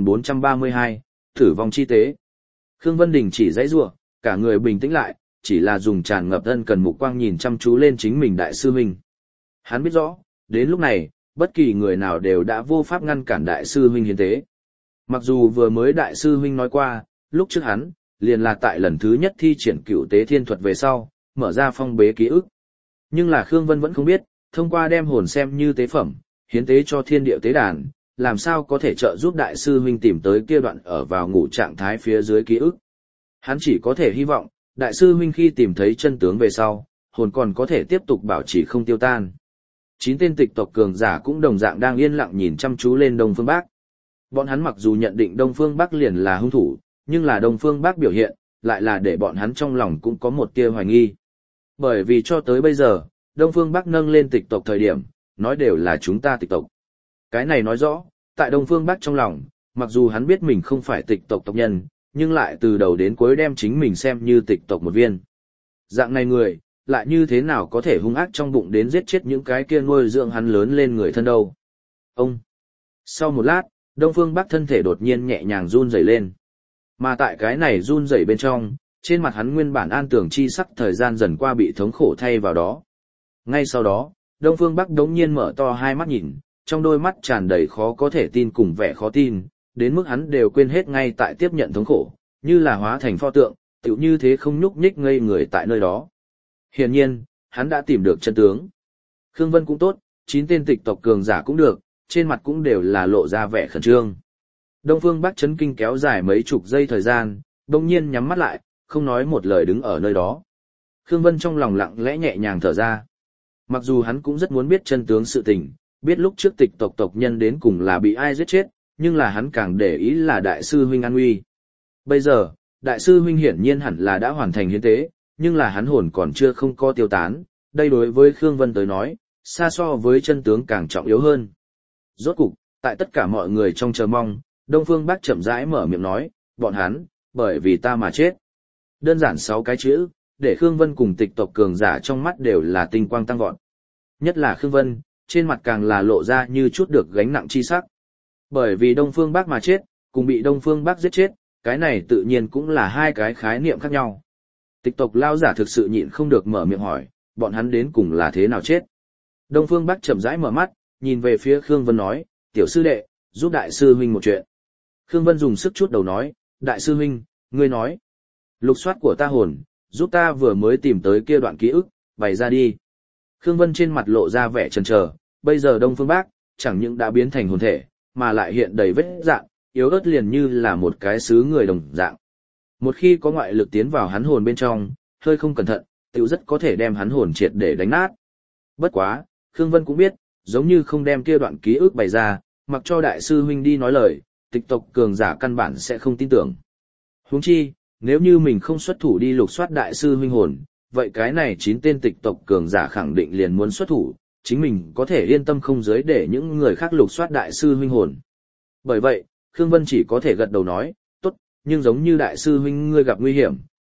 2432, Tử vong chi tế. Khương Vân Đình chỉ giãy giụa, cả người bình tĩnh lại, chỉ là dùng tràn ngập ân cần mục quang nhìn chăm chú lên chính mình đại sư huynh. Hắn biết rõ, đến lúc này, bất kỳ người nào đều đã vô pháp ngăn cản đại sư huynh hiến tế. Mặc dù vừa mới đại sư huynh nói qua, lúc trước hắn, liền là tại lần thứ nhất thi triển cửu tế thiên thuật về sau, mở ra phong bế ký ức. Nhưng là Khương Vân vẫn không biết, thông qua đem hồn xem như tế phẩm, hiến tế cho thiên địa tế đàn, làm sao có thể trợ giúp đại sư huynh tìm tới kia đoạn ở vào ngủ trạng thái phía dưới ký ức. Hắn chỉ có thể hy vọng, đại sư huynh khi tìm thấy chân tướng về sau, hồn còn có thể tiếp tục bảo trì không tiêu tan. 9 tên tịch tộc cường giả cũng đồng dạng đang yên lặng nhìn chăm chú lên Đông Phương Bắc. Bọn hắn mặc dù nhận định Đông Phương Bắc liền là hung thủ, nhưng là Đông Phương Bắc biểu hiện, lại là để bọn hắn trong lòng cũng có một tia hoài nghi. Bởi vì cho tới bây giờ, Đông Phương Bắc nâng lên tịch tộc thời điểm, nói đều là chúng ta tịch tộc. Cái này nói rõ, tại Đông Phương Bắc trong lòng, mặc dù hắn biết mình không phải tịch tộc tộc nhân, nhưng lại từ đầu đến cuối đem chính mình xem như tịch tộc một viên. Dạng này người, lại như thế nào có thể hung ác trong bụng đến giết chết những cái kia nuôi dưỡng hắn lớn lên người thân đâu. Ông! Sau một lát, Đông Phương Bắc thân thể đột nhiên nhẹ nhàng run rẩy lên. Mà tại cái này run rẩy bên trong, trên mặt hắn nguyên bản an tưởng chi sắc thời gian dần qua bị thống khổ thay vào đó. Ngay sau đó, Đông Phương Bắc đống nhiên mở to hai mắt nhìn, trong đôi mắt tràn đầy khó có thể tin cùng vẻ khó tin, đến mức hắn đều quên hết ngay tại tiếp nhận thống khổ, như là hóa thành pho tượng, tựu như thế không nhúc nhích ngây người tại nơi đó. Hiển nhiên, hắn đã tìm được chân tướng. Khương Vân cũng tốt, 9 tên tịch tộc cường giả cũng được, trên mặt cũng đều là lộ ra vẻ khẩn trương. Đông Phương Bắc chấn kinh kéo dài mấy chục giây thời gian, đồng nhiên nhắm mắt lại, không nói một lời đứng ở nơi đó. Khương Vân trong lòng lặng lẽ nhẹ nhàng thở ra. Mặc dù hắn cũng rất muốn biết chân tướng sự tình, biết lúc trước tịch tộc tộc nhân đến cùng là bị ai giết chết, nhưng là hắn càng để ý là đại sư huynh an nguy. Bây giờ, đại sư huynh hiển nhiên hẳn là đã hoàn thành hiến tế, nhưng là hắn hồn còn chưa không có tiêu tán, đây đối với Khương Vân tới nói, xa so với chân tướng càng trọng yếu hơn. Rốt cục, tại tất cả mọi người trong chờ mong, Đông Phương Bắc chậm rãi mở miệng nói, bọn hắn, bởi vì ta mà chết. Đơn giản 6 cái chữ, để Khương Vân cùng tịch tộc cường giả trong mắt đều là tinh quang tăng vọt. Nhất là Khương Vân, trên mặt càng là lộ ra như chút được gánh nặng chi sắc. Bởi vì Đông Phương Bắc mà chết, cùng bị Đông Phương Bắc giết chết, cái này tự nhiên cũng là hai cái khái niệm khác nhau. Tịch tộc lao giả thực sự nhịn không được mở miệng hỏi, bọn hắn đến cùng là thế nào chết. Đông Phương Bắc chậm rãi mở mắt, nhìn về phía Khương Vân nói, tiểu sư đệ, giúp đại sư huynh một chuyện. Khương Vân dùng sức chút đầu nói, đại sư huynh, ngươi nói. Lục soát của ta hồn, giúp ta vừa mới tìm tới kia đoạn ký ức, bày ra đi. Khương Vân trên mặt lộ ra vẻ chần chờ, bây giờ Đông Phương Bắc, chẳng những đã biến thành hồn thể, mà lại hiện đầy vết dạng, yếu ớt liền như là một cái xứ người đồng dạng. Một khi có ngoại lực tiến vào hắn hồn bên trong, hơi không cẩn thận, tiểu rất có thể đem hắn hồn triệt để đánh nát. Bất quá, Khương Vân cũng biết, giống như không đem kia đoạn ký ức bày ra, mặc cho đại sư huynh đi nói lời, tịch tộc cường giả căn bản sẽ không tin tưởng. Huống chi, nếu như mình không xuất thủ đi lục soát đại sư huynh hồn, vậy cái này 9 tên tịch tộc cường giả khẳng định liền muốn xuất thủ, chính mình có thể yên tâm không giới để những người khác lục soát đại sư huynh hồn. Bởi vậy, Khương Vân chỉ có thể gật đầu nói, tốt, nhưng giống như đại sư huynh ngươi gặp nguy hiểm,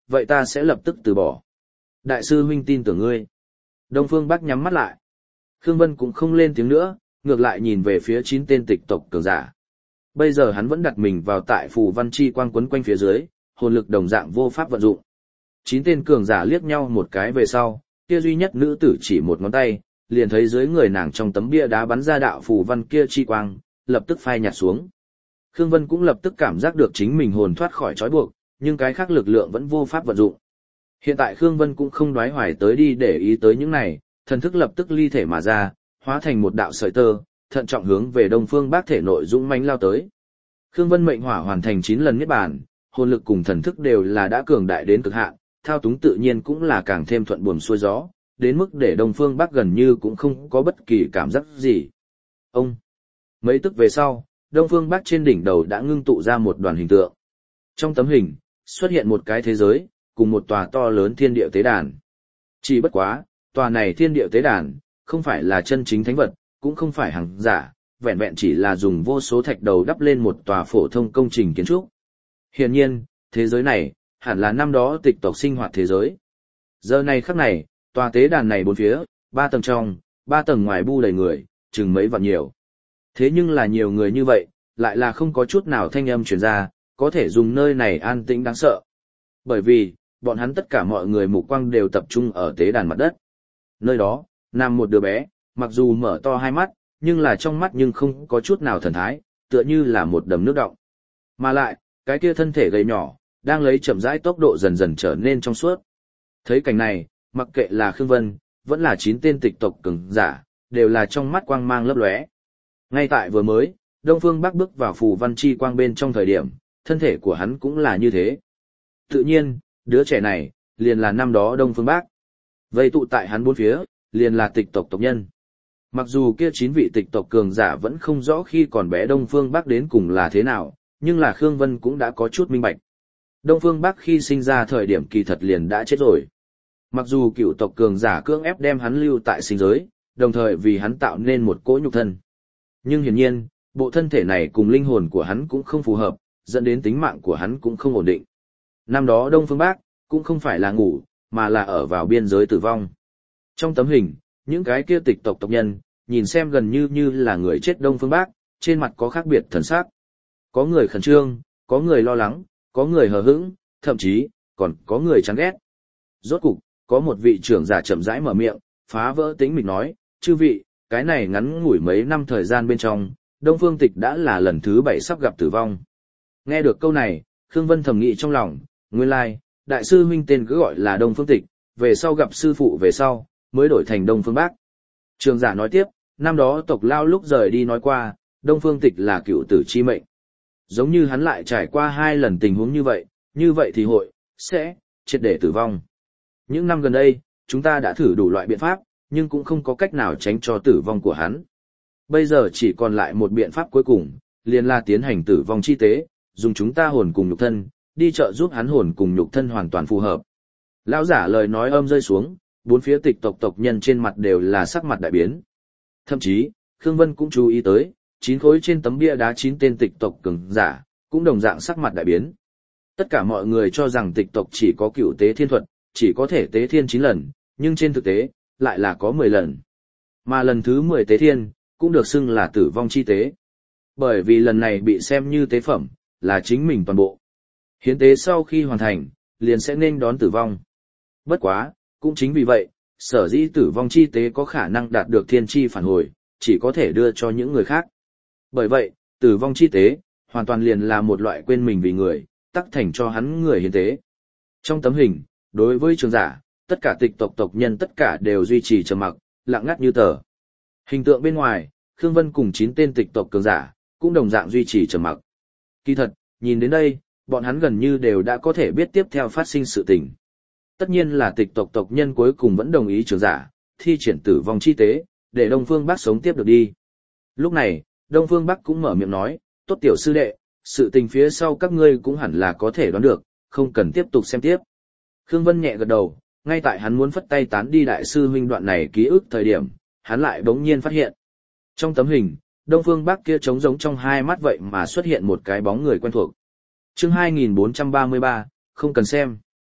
vậy ta sẽ lập tức từ bỏ. Đại sư huynh tin tưởng ngươi. Đông Phương Bắc nhắm mắt lại. Khương Vân cũng không lên tiếng nữa, ngược lại nhìn về phía 9 tên tịch tộc cường giả. Bây giờ hắn vẫn đặt mình vào tại phù văn chi quang quấn quanh phía dưới, hồn lực đồng dạng vô pháp vận dụng. 9 tên cường giả liếc nhau một cái về sau, kia duy nhất nữ tử chỉ một ngón tay, liền thấy dưới người nàng trong tấm bia đá bắn ra đạo phù văn kia chi quang, lập tức phai nhạt xuống. Khương Vân cũng lập tức cảm giác được chính mình hồn thoát khỏi trói buộc, nhưng cái khác lực lượng vẫn vô pháp vận dụng. Hiện tại Khương Vân cũng không đoái hoài tới đi để ý tới những này, thần thức lập tức ly thể mà ra, hóa thành một đạo sợi tơ, thận trọng hướng về Đông Phương Bắc thể nội dũng mãnh lao tới. Khương Vân mệnh hỏa hoàn thành 9 lần niết bàn, hồn lực cùng thần thức đều là đã cường đại đến cực hạn, thao túng tự nhiên cũng là càng thêm thuận buồm xuôi gió, đến mức để Đông Phương Bắc gần như cũng không có bất kỳ cảm giác gì. Ông! Mấy tức về sau, Đông Phương Bắc trên đỉnh đầu đã ngưng tụ ra một đoàn hình tượng. Trong tấm hình, xuất hiện một cái thế giới, cùng một tòa to lớn thiên địa tế đàn. Chỉ bất quá, tòa này thiên địa tế đàn, không phải là chân chính thánh vật, cũng không phải hàng giả, vẹn vẹn chỉ là dùng vô số thạch đầu đắp lên một tòa phổ thông công trình kiến trúc. Hiển nhiên, thế giới này, hẳn là năm đó tịch tộc sinh hoạt thế giới. Giờ này khắc này, tòa tế đàn này bốn phía, 3 tầng trong, 3 tầng ngoài bu đầy người, chừng mấy vạn nhiều. Thế nhưng là nhiều người như vậy, lại là không có chút nào thanh âm truyền ra, có thể dùng nơi này an tĩnh đáng sợ. Bởi vì, bọn hắn tất cả mọi người mục quang đều tập trung ở tế đàn mặt đất. Nơi đó, nằm một đứa bé, mặc dù mở to hai mắt, nhưng là trong mắt nhưng không có chút nào thần thái, tựa như là một đầm nước đọng. Mà lại, cái kia thân thể gầy nhỏ, đang lấy chậm rãi tốc độ dần dần trở nên trong suốt. Thấy cảnh này, mặc kệ là Khương Vân, vẫn là 9 tên tịch tộc cường giả, đều là trong mắt quang mang lấp lóe. Ngay tại vừa mới, Đông Phương Bắc bước vào phù văn chi quang bên trong thời điểm, thân thể của hắn cũng là như thế. Tự nhiên, đứa trẻ này, liền là năm đó Đông Phương Bắc. Vây tụ tại hắn bốn phía, liền là tịch tộc tộc nhân. Mặc dù kia 9 vị tịch tộc cường giả vẫn không rõ khi còn bé Đông Phương Bắc đến cùng là thế nào, nhưng là Khương Vân cũng đã có chút minh bạch. Đông Phương Bắc khi sinh ra thời điểm kỳ thật liền đã chết rồi. Mặc dù cựu tộc cường giả cưỡng ép đem hắn lưu tại sinh giới, đồng thời vì hắn tạo nên một cỗ nhục thân. Nhưng hiển nhiên, bộ thân thể này cùng linh hồn của hắn cũng không phù hợp, dẫn đến tính mạng của hắn cũng không ổn định. Năm đó Đông Phương Bắc cũng không phải là ngủ, mà là ở vào biên giới tử vong. Trong tấm hình, những cái kia tịch tộc tộc nhân, nhìn xem gần như là người chết Đông Phương Bắc, trên mặt có khác biệt thần sắc. Có người khẩn trương, có người lo lắng, có người hờ hững, thậm chí, còn có người chán ghét. Rốt cục, có một vị trưởng giả chậm rãi mở miệng, phá vỡ tĩnh mịch nói, chư vị, cái này ngắn ngủi mấy năm thời gian bên trong, Đông Phương Tịch đã là lần thứ 7 sắp gặp tử vong. Nghe được câu này, Khương Vân thầm nghĩ trong lòng, nguyên lai, đại sư huynh tên cứ gọi là Đông Phương Tịch, về sau gặp sư phụ về sau, mới đổi thành Đông Phương Bắc. Trường giả nói tiếp, năm đó tộc lao lúc rời đi nói qua, Đông Phương Tịch là cựu tử chi mệnh. Giống như hắn lại trải qua 2 lần tình huống như vậy thì sẽ triệt để tử vong. Những năm gần đây, chúng ta đã thử đủ loại biện pháp, nhưng cũng không có cách nào tránh cho tử vong của hắn. Bây giờ chỉ còn lại một biện pháp cuối cùng, liền là tiến hành tử vong chi tế, dùng chúng ta hồn cùng nhục thân, đi trợ giúp hắn hồn cùng nhục thân hoàn toàn phù hợp. Lão giả lời nói âm rơi xuống, bốn phía tịch tộc tộc nhân trên mặt đều là sắc mặt đại biến. Thậm chí, Khương Vân cũng chú ý tới, 9 khối trên tấm bia đá 9 tên tịch tộc cường giả, cũng đồng dạng sắc mặt đại biến. Tất cả mọi người cho rằng tịch tộc chỉ có cựu tế thiên thuật, chỉ có thể tế thiên 9 lần, nhưng trên thực tế, lại là có 10 lần. Mà lần thứ 10 tế thiên, cũng được xưng là tử vong chi tế. Bởi vì lần này bị xem như tế phẩm, là chính mình toàn bộ. Hiến tế sau khi hoàn thành, liền sẽ nên đón tử vong. Bất quá, cũng chính vì vậy, sở dĩ tử vong chi tế có khả năng đạt được thiên chi phản hồi, chỉ có thể đưa cho những người khác. Bởi vậy, tử vong chi tế, hoàn toàn liền là một loại quên mình vì người, tắc thành cho hắn người hiến tế. Trong tấm hình, đối với trường giả, tất cả tịch tộc tộc nhân tất cả đều duy trì trầm mặc, lặng ngắt như tờ. Hình tượng bên ngoài, Khương Vân cùng 9 tên tịch tộc cường giả, cũng đồng dạng duy trì trầm mặc. Kỳ thật, nhìn đến đây, bọn hắn gần như đều đã có thể biết tiếp theo phát sinh sự tình. Tất nhiên là tịch tộc tộc nhân cuối cùng vẫn đồng ý trường giả, thi triển tử vong chi tế, để Đông Phương Bắc sống tiếp được đi. Lúc này, Đông Phương Bắc cũng mở miệng nói, tốt tiểu sư đệ, sự tình phía sau các ngươi cũng hẳn là có thể đoán được, không cần tiếp tục xem tiếp. Khương Vân nhẹ gật đầu, ngay tại hắn muốn phất tay tán đi đại sư huynh đoạn này ký ức thời điểm, hắn lại bỗng nhiên phát hiện. Trong tấm hình, Đông Phương Bắc kia trống giống trong hai mắt vậy mà xuất hiện một cái bóng người quen thuộc. Chương 2433, không cần xem.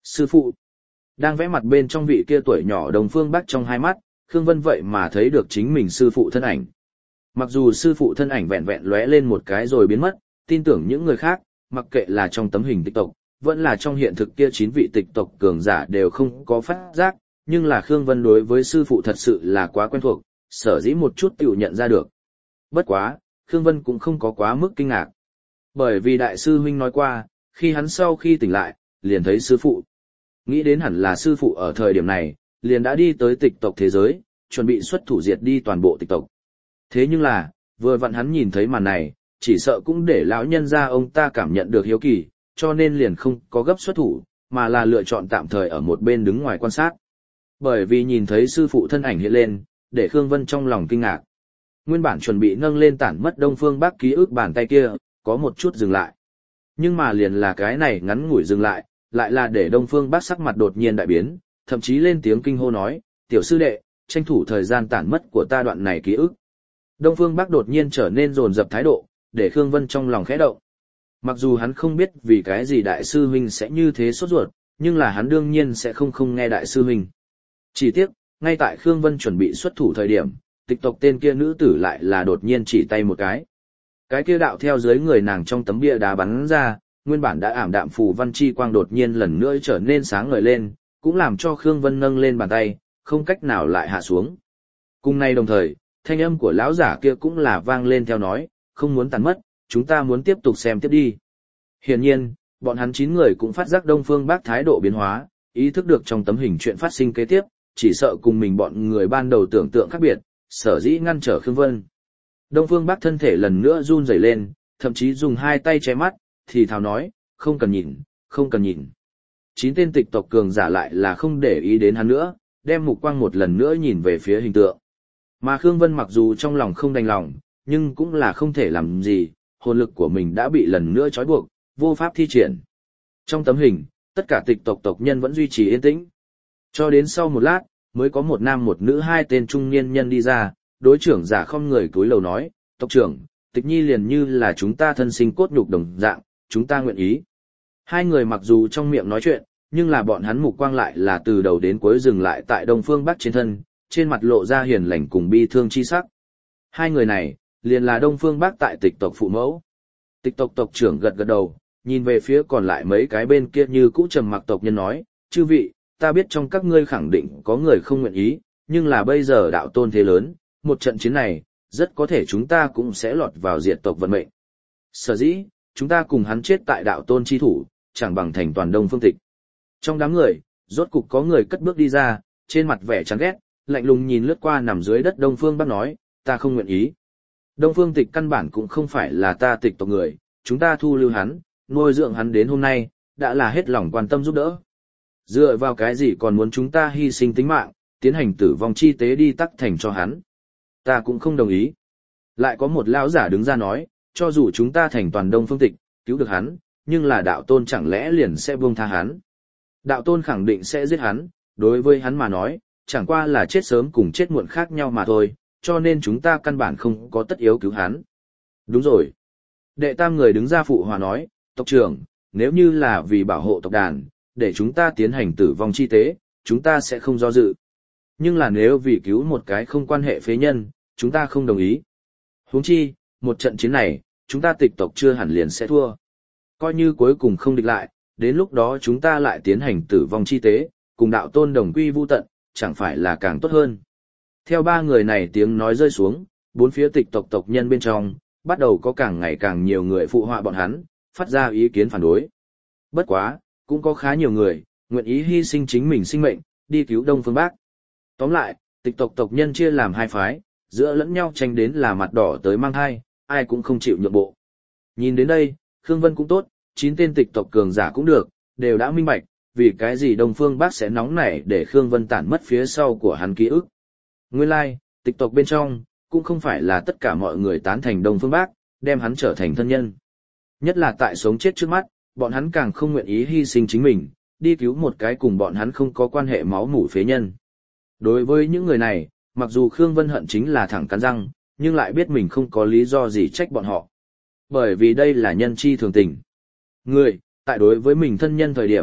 Sư phụ. Đang vẽ mặt bên trong vị kia tuổi nhỏ Đông Phương Bắc trong hai mắt, Khương Vân vậy mà thấy được chính mình sư phụ thân ảnh. Mặc dù sư phụ thân ảnh vẹn vẹn lóe lên một cái rồi biến mất, tin tưởng những người khác, mặc kệ là trong tấm hình tịch tộc, vẫn là trong hiện thực kia 9 vị tịch tộc cường giả đều không có phát giác, nhưng là Khương Vân đối với sư phụ thật sự là quá quen thuộc, sở dĩ một chút tiểu nhận ra được. Bất quá, Khương Vân cũng không có quá mức kinh ngạc. Bởi vì đại sư huynh nói qua, khi hắn sau khi tỉnh lại, liền thấy sư phụ. Nghĩ đến hẳn là sư phụ ở thời điểm này, liền đã đi tới tịch tộc thế giới, chuẩn bị xuất thủ diệt đi toàn bộ tịch tộc. Thế nhưng là, vừa vặn hắn nhìn thấy màn này, chỉ sợ cũng để lão nhân gia ông ta cảm nhận được hiếu kỳ, cho nên liền không có gấp xuất thủ, mà là lựa chọn tạm thời ở một bên đứng ngoài quan sát. Bởi vì nhìn thấy sư phụ thân ảnh hiện lên, để Khương Vân trong lòng kinh ngạc. Nguyên bản chuẩn bị nâng lên tản mất Đông Phương Bắc ký ức bàn tay kia, có một chút dừng lại. Nhưng mà liền là cái này ngắn ngủi dừng lại, lại là để Đông Phương Bắc sắc mặt đột nhiên đại biến, thậm chí lên tiếng kinh hô nói, tiểu sư đệ, tranh thủ thời gian tản mất của ta đoạn này ký ức. Đông Phương Bắc đột nhiên trở nên dồn dập thái độ, để Khương Vân trong lòng khẽ động. Mặc dù hắn không biết vì cái gì đại sư huynh sẽ như thế sốt ruột, nhưng là hắn đương nhiên sẽ không nghe đại sư huynh. Chỉ tiếc, ngay tại Khương Vân chuẩn bị xuất thủ thời điểm, tịch tộc tên kia nữ tử lại là đột nhiên chỉ tay một cái. Cái kia đạo theo dưới người nàng trong tấm bia đá bắn ra, nguyên bản đã ảm đạm phù văn chi quang đột nhiên lần nữa trở nên sáng ngời lên, cũng làm cho Khương Vân nâng lên bàn tay, không cách nào lại hạ xuống. Cùng nay đồng thời, thanh âm của lão giả kia cũng là vang lên theo nói, không muốn tàn mất, chúng ta muốn tiếp tục xem tiếp đi. Hiển nhiên, bọn hắn 9 người cũng phát giác Đông Phương Bắc thái độ biến hóa, ý thức được trong tấm hình chuyện phát sinh kế tiếp, chỉ sợ cùng mình bọn người ban đầu tưởng tượng khác biệt, sở dĩ ngăn trở Khương Vân. Đông Phương Bắc thân thể lần nữa run rẩy lên, thậm chí dùng hai tay che mắt, thì thào nói, không cần nhìn, không cần nhìn. 9 tên tịch tộc cường giả lại là không để ý đến hắn nữa, đem mục quang một lần nữa nhìn về phía hình tượng. Mà Khương Vân mặc dù trong lòng không đành lòng, nhưng cũng là không thể làm gì, hồn lực của mình đã bị lần nữa trói buộc, vô pháp thi triển. Trong tấm hình, tất cả tịch tộc tộc nhân vẫn duy trì yên tĩnh. Cho đến sau một lát, mới có một nam một nữ 2 tên trung niên nhân đi ra, đối trưởng giả không người cúi lầu nói, tộc trưởng, tịch nhi liền như là chúng ta thân sinh cốt nhục đồng dạng, chúng ta nguyện ý. 2 người mặc dù trong miệng nói chuyện, nhưng là bọn hắn mục quang lại là từ đầu đến cuối dừng lại tại Đông Phương Bắc trên thân, trên mặt lộ ra hiền lành cùng bi thương chi sắc. 2 người này, liền là Đông Phương Bắc tại tịch tộc phụ mẫu. Tịch tộc tộc trưởng gật gật đầu, nhìn về phía còn lại mấy cái bên kia như cũ trầm mặc tộc nhân nói, chư vị, ta biết trong các ngươi khẳng định có người không nguyện ý, nhưng là bây giờ đạo tôn thế lớn, một trận chiến này, rất có thể chúng ta cũng sẽ lọt vào diệt tộc vận mệnh. Sở dĩ, chúng ta cùng hắn chết tại đạo tôn chi thủ, chẳng bằng thành toàn Đông Phương Tịch. Trong đám người, rốt cục có người cất bước đi ra, trên mặt vẻ chán ghét, lạnh lùng nhìn lướt qua nằm dưới đất Đông Phương Bắc nói, ta không nguyện ý. Đông Phương Tịch căn bản cũng không phải là ta tịch tộc người, chúng ta thu lưu hắn, nuôi dưỡng hắn đến hôm nay, đã là hết lòng quan tâm giúp đỡ. Dựa vào cái gì còn muốn chúng ta hy sinh tính mạng, tiến hành tử vong chi tế đi tắc thành cho hắn. Ta cũng không đồng ý. Lại có một lão giả đứng ra nói, cho dù chúng ta thành toàn Đông Phương Tịch, cứu được hắn, nhưng là đạo tôn chẳng lẽ liền sẽ buông tha hắn. Đạo tôn khẳng định sẽ giết hắn, đối với hắn mà nói, chẳng qua là chết sớm cùng chết muộn khác nhau mà thôi, cho nên chúng ta căn bản không có tất yếu cứu hắn. Đúng rồi. Đệ tam người đứng ra phụ hòa nói, tộc trưởng, nếu như là vì bảo hộ tộc đàn, để chúng ta tiến hành tử vong chi tế, chúng ta sẽ không do dự. Nhưng là nếu vì cứu một cái không quan hệ phế nhân, chúng ta không đồng ý. Huống chi, một trận chiến này, chúng ta tịch tộc chưa hẳn liền sẽ thua. Coi như cuối cùng không địch lại, đến lúc đó chúng ta lại tiến hành tử vong chi tế, cùng đạo tôn đồng quy vu tận, chẳng phải là càng tốt hơn. Theo 3 người này tiếng nói rơi xuống, 4 phía tịch tộc tộc nhân bên trong, bắt đầu có càng ngày càng nhiều người phụ họa bọn hắn, phát ra ý kiến phản đối. Bất quá, cũng có khá nhiều người, nguyện ý hy sinh chính mình sinh mệnh, đi cứu Đông Phương Bắc. Tóm lại, tịch tộc tộc nhân chia làm 2 phái, giữa lẫn nhau tranh đến là mặt đỏ tới mang thai, ai cũng không chịu nhượng bộ. Nhìn đến đây, Khương Vân cũng tốt, 9 tên tịch tộc cường giả cũng được, đều đã minh bạch, vì cái gì Đông Phương Bắc sẽ nóng nảy để Khương Vân tản mất phía sau của hắn ký ức. Nguyên lai, tịch tộc bên trong, cũng không phải là tất cả mọi người tán thành Đông Phương Bắc, đem hắn trở thành thân nhân. Nhất là tại sống chết trước mắt, bọn hắn càng không nguyện ý hy sinh chính mình, đi cứu một cái cùng bọn hắn không có quan hệ máu mủ phế nhân. Đối với những người này, mặc dù Khương Vân hận chính là thẳng cắn răng, nhưng lại biết mình không có lý do gì trách bọn họ. Bởi vì đây là nhân chi thường tình. Người, tại đối với mình thân nhân thời điểm,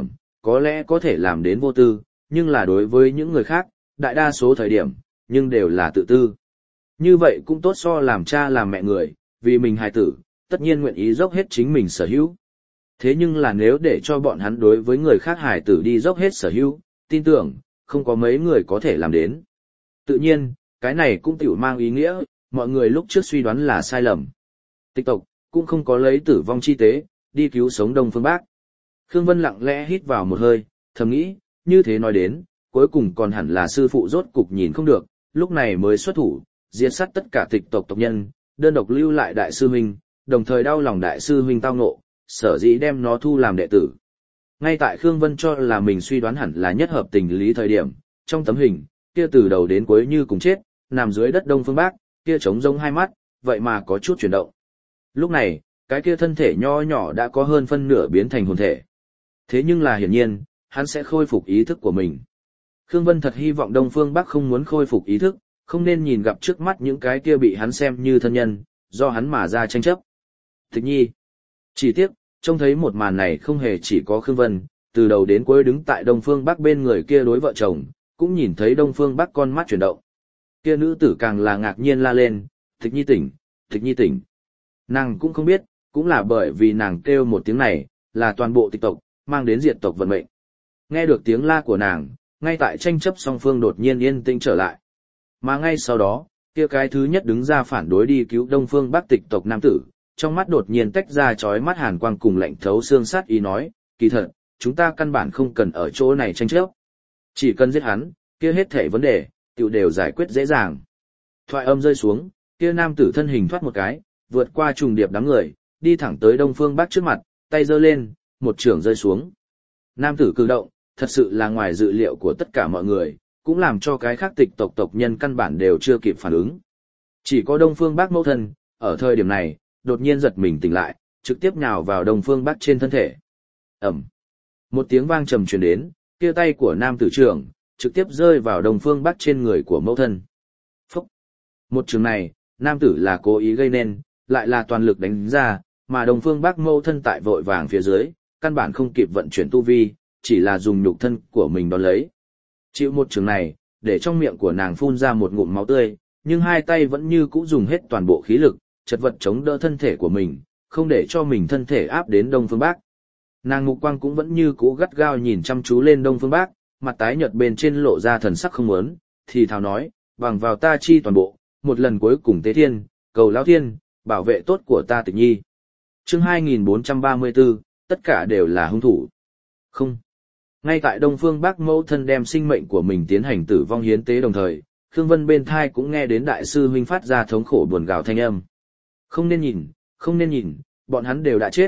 có lẽ có thể làm đến vô tư, nhưng là đối với những người khác, đại đa số thời điểm, nhưng đều là tự tư. Như vậy cũng tốt so làm cha làm mẹ người, vì mình hài tử, tất nhiên nguyện ý dốc hết chính mình sở hữu. Thế nhưng là nếu để cho bọn hắn đối với người khác hài tử đi dốc hết sở hữu, tin tưởng, không có mấy người có thể làm đến. Tự nhiên, cái này cũng tiểu mang ý nghĩa, mọi người lúc trước suy đoán là sai lầm. Tịch tộc, cũng không có lấy tử vong chi tế, đi cứu sống Đông Phương Bác. Khương Vân lặng lẽ hít vào một hơi, thầm nghĩ, như thế nói đến, cuối cùng còn hẳn là sư phụ rốt cục nhìn không được, lúc này mới xuất thủ, diệt sát tất cả tịch tộc tộc nhân, đơn độc lưu lại đại sư huynh, đồng thời đau lòng đại sư huynh tao ngộ, sở dĩ đem nó thu làm đệ tử. Ngay tại Khương Vân cho là mình suy đoán hẳn là nhất hợp tình lý thời điểm, trong tấm hình, kia từ đầu đến cuối như cùng chết, nằm dưới đất Đông Phương Bác, kia trống rỗng hai mắt, vậy mà có chút chuyển động. Lúc này, cái kia thân thể nho nhỏ đã có hơn phân nửa biến thành hồn thể. Thế nhưng là hiển nhiên, hắn sẽ khôi phục ý thức của mình. Khương Vân thật hy vọng Đông Phương Bác không muốn khôi phục ý thức, không nên nhìn gặp trước mắt những cái kia bị hắn xem như thân nhân, do hắn mà ra tranh chấp. Tịch Nhi. Chỉ tiếc, trông thấy một màn này không hề chỉ có Khương Vân, từ đầu đến cuối đứng tại Đông Phương Bác bên người kia đối vợ chồng, cũng nhìn thấy Đông Phương Bác con mắt chuyển động. Kia nữ tử càng là ngạc nhiên la lên, Tịch Nhi tỉnh, Tịch Nhi tỉnh. Nàng cũng không biết, cũng là bởi vì nàng kêu một tiếng này, là toàn bộ tịch tộc, mang đến diệt tộc vận mệnh. Nghe được tiếng la của nàng, ngay tại tranh chấp song phương đột nhiên yên tĩnh trở lại. Mà ngay sau đó, kia cái thứ nhất đứng ra phản đối đi cứu Đông Phương Bắc tịch tộc nam tử, trong mắt đột nhiên tách ra chói mắt hàn quang cùng lạnh thấu xương sát ý nói, kỳ thật, chúng ta căn bản không cần ở chỗ này tranh chấp. Chỉ cần giết hắn, kia hết thảy vấn đề, tiểu đều giải quyết dễ dàng. Thoại âm rơi xuống, kia nam tử thân hình thoát một cái, vượt qua trùng điệp đám người, đi thẳng tới Đông Phương Bắc trước mặt, tay giơ lên, một chưởng rơi xuống. Nam tử cử động, thật sự là ngoài dự liệu của tất cả mọi người, cũng làm cho cái khác tịch tộc tộc nhân căn bản đều chưa kịp phản ứng. Chỉ có Đông Phương Bắc mẫu thân, ở thời điểm này, đột nhiên giật mình tỉnh lại, trực tiếp nhào vào Đông Phương Bắc trên thân thể. Ẩm. Một tiếng vang trầm truyền đến, kia tay của nam tử trưởng, trực tiếp rơi vào Đông Phương Bắc trên người của mẫu thân. Phúc. Một trường này, nam tử là cố ý gây nên, lại là toàn lực đánh ra, mà Đông Phương Bắc mẫu thân tại vội vàng phía dưới, căn bản không kịp vận chuyển tu vi, chỉ là dùng nhục thân của mình đón lấy. Chịu một trường này, để trong miệng của nàng phun ra một ngụm máu tươi, nhưng hai tay vẫn như cũ dùng hết toàn bộ khí lực, chật vật chống đỡ thân thể của mình, không để cho mình thân thể áp đến Đông Phương Bắc. Nàng mục quang cũng vẫn như cũ gắt gao nhìn chăm chú lên Đông Phương Bắc, mặt tái nhợt bên trên lộ ra thần sắc không muốn, thì thào nói, bằng vào ta chi toàn bộ, một lần cuối cùng tế thiên, cầu lão thiên, bảo vệ tốt của ta Tịch Nhi. Chương 2434, tất cả đều là hung thủ. Không. Ngay tại Đông Phương Bắc mẫu thân đem sinh mệnh của mình tiến hành tử vong hiến tế đồng thời, Khương Vân bên thai cũng nghe đến đại sư huynh phát ra thống khổ buồn gào thanh âm. Không nên nhìn, không nên nhìn, bọn hắn đều đã chết,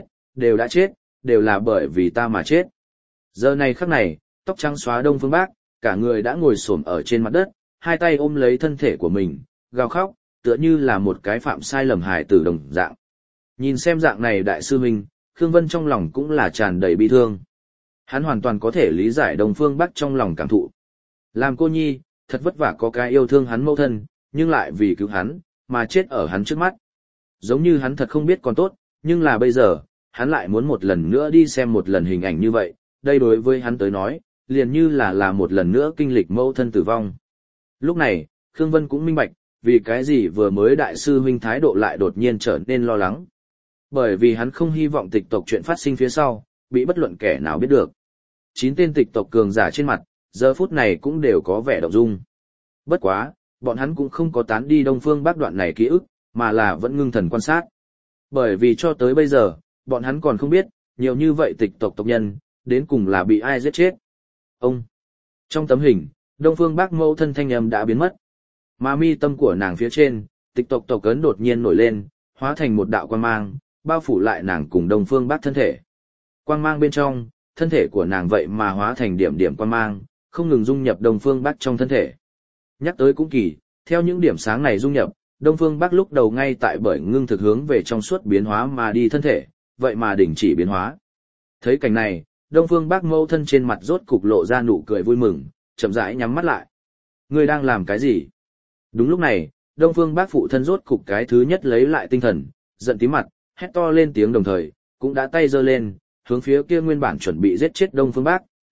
đều là bởi vì ta mà chết. Giờ này khắc này, tóc trắng xóa Đông Phương Bắc, cả người đã ngồi xổm ở trên mặt đất, hai tay ôm lấy thân thể của mình, gào khóc, tựa như là một cái phạm sai lầm hài tử đồng dạng. Nhìn xem dạng này đại sư huynh, Khương Vân trong lòng cũng là tràn đầy bi thương. Hắn hoàn toàn có thể lý giải Đông Phương Bắc trong lòng cảm thụ. Làm cô nhi, thật vất vả có cái yêu thương hắn mẫu thân, nhưng lại vì cứu hắn, mà chết ở hắn trước mắt. Giống như hắn thật không biết còn tốt, nhưng là bây giờ, hắn lại muốn một lần nữa đi xem một lần hình ảnh như vậy, đây đối với hắn tới nói, liền như là một lần nữa kinh lịch mẫu thân tử vong. Lúc này, Khương Vân cũng minh bạch, vì cái gì vừa mới đại sư huynh thái độ lại đột nhiên trở nên lo lắng. Bởi vì hắn không hy vọng tịch tộc chuyện phát sinh phía sau, bị bất luận kẻ nào biết được. 9 tên tịch tộc cường giả trên mặt, giờ phút này cũng đều có vẻ động dung. Bất quá, bọn hắn cũng không có tán đi Đông Phương Bắc đoạn này ký ức, mà là vẫn ngưng thần quan sát. Bởi vì cho tới bây giờ, bọn hắn còn không biết, nhiều như vậy tịch tộc tộc nhân, đến cùng là bị ai giết chết. Ông. Trong tấm hình, Đông Phương Bắc mẫu thân thanh âm đã biến mất. Mà mi tâm của nàng phía trên, tịch tộc tộc ấn đột nhiên nổi lên, hóa thành một đạo quang mang, bao phủ lại nàng cùng Đông Phương Bắc thân thể. Quang mang bên trong, thân thể của nàng vậy mà hóa thành điểm điểm quang mang, không ngừng dung nhập Đông Phương Bắc trong thân thể. Nhắc tới cũng kỳ, theo những điểm sáng này dung nhập, Đông Phương Bắc lúc đầu ngay tại bởi ngưng thực hướng về trong suốt biến hóa mà đi thân thể, vậy mà đình chỉ biến hóa. Thấy cảnh này, Đông Phương Bắc mâu thân trên mặt rốt cục lộ ra nụ cười vui mừng, chậm rãi nhắm mắt lại. Ngươi đang làm cái gì? Đúng lúc này, Đông Phương Bắc phụ thân rốt cục cái thứ nhất lấy lại tinh thần, giận tím mặt, hét to lên tiếng đồng thời, cũng đã tay giơ lên, hướng phía kia nguyên bản chuẩn bị giết chết Đông Phương Bắc,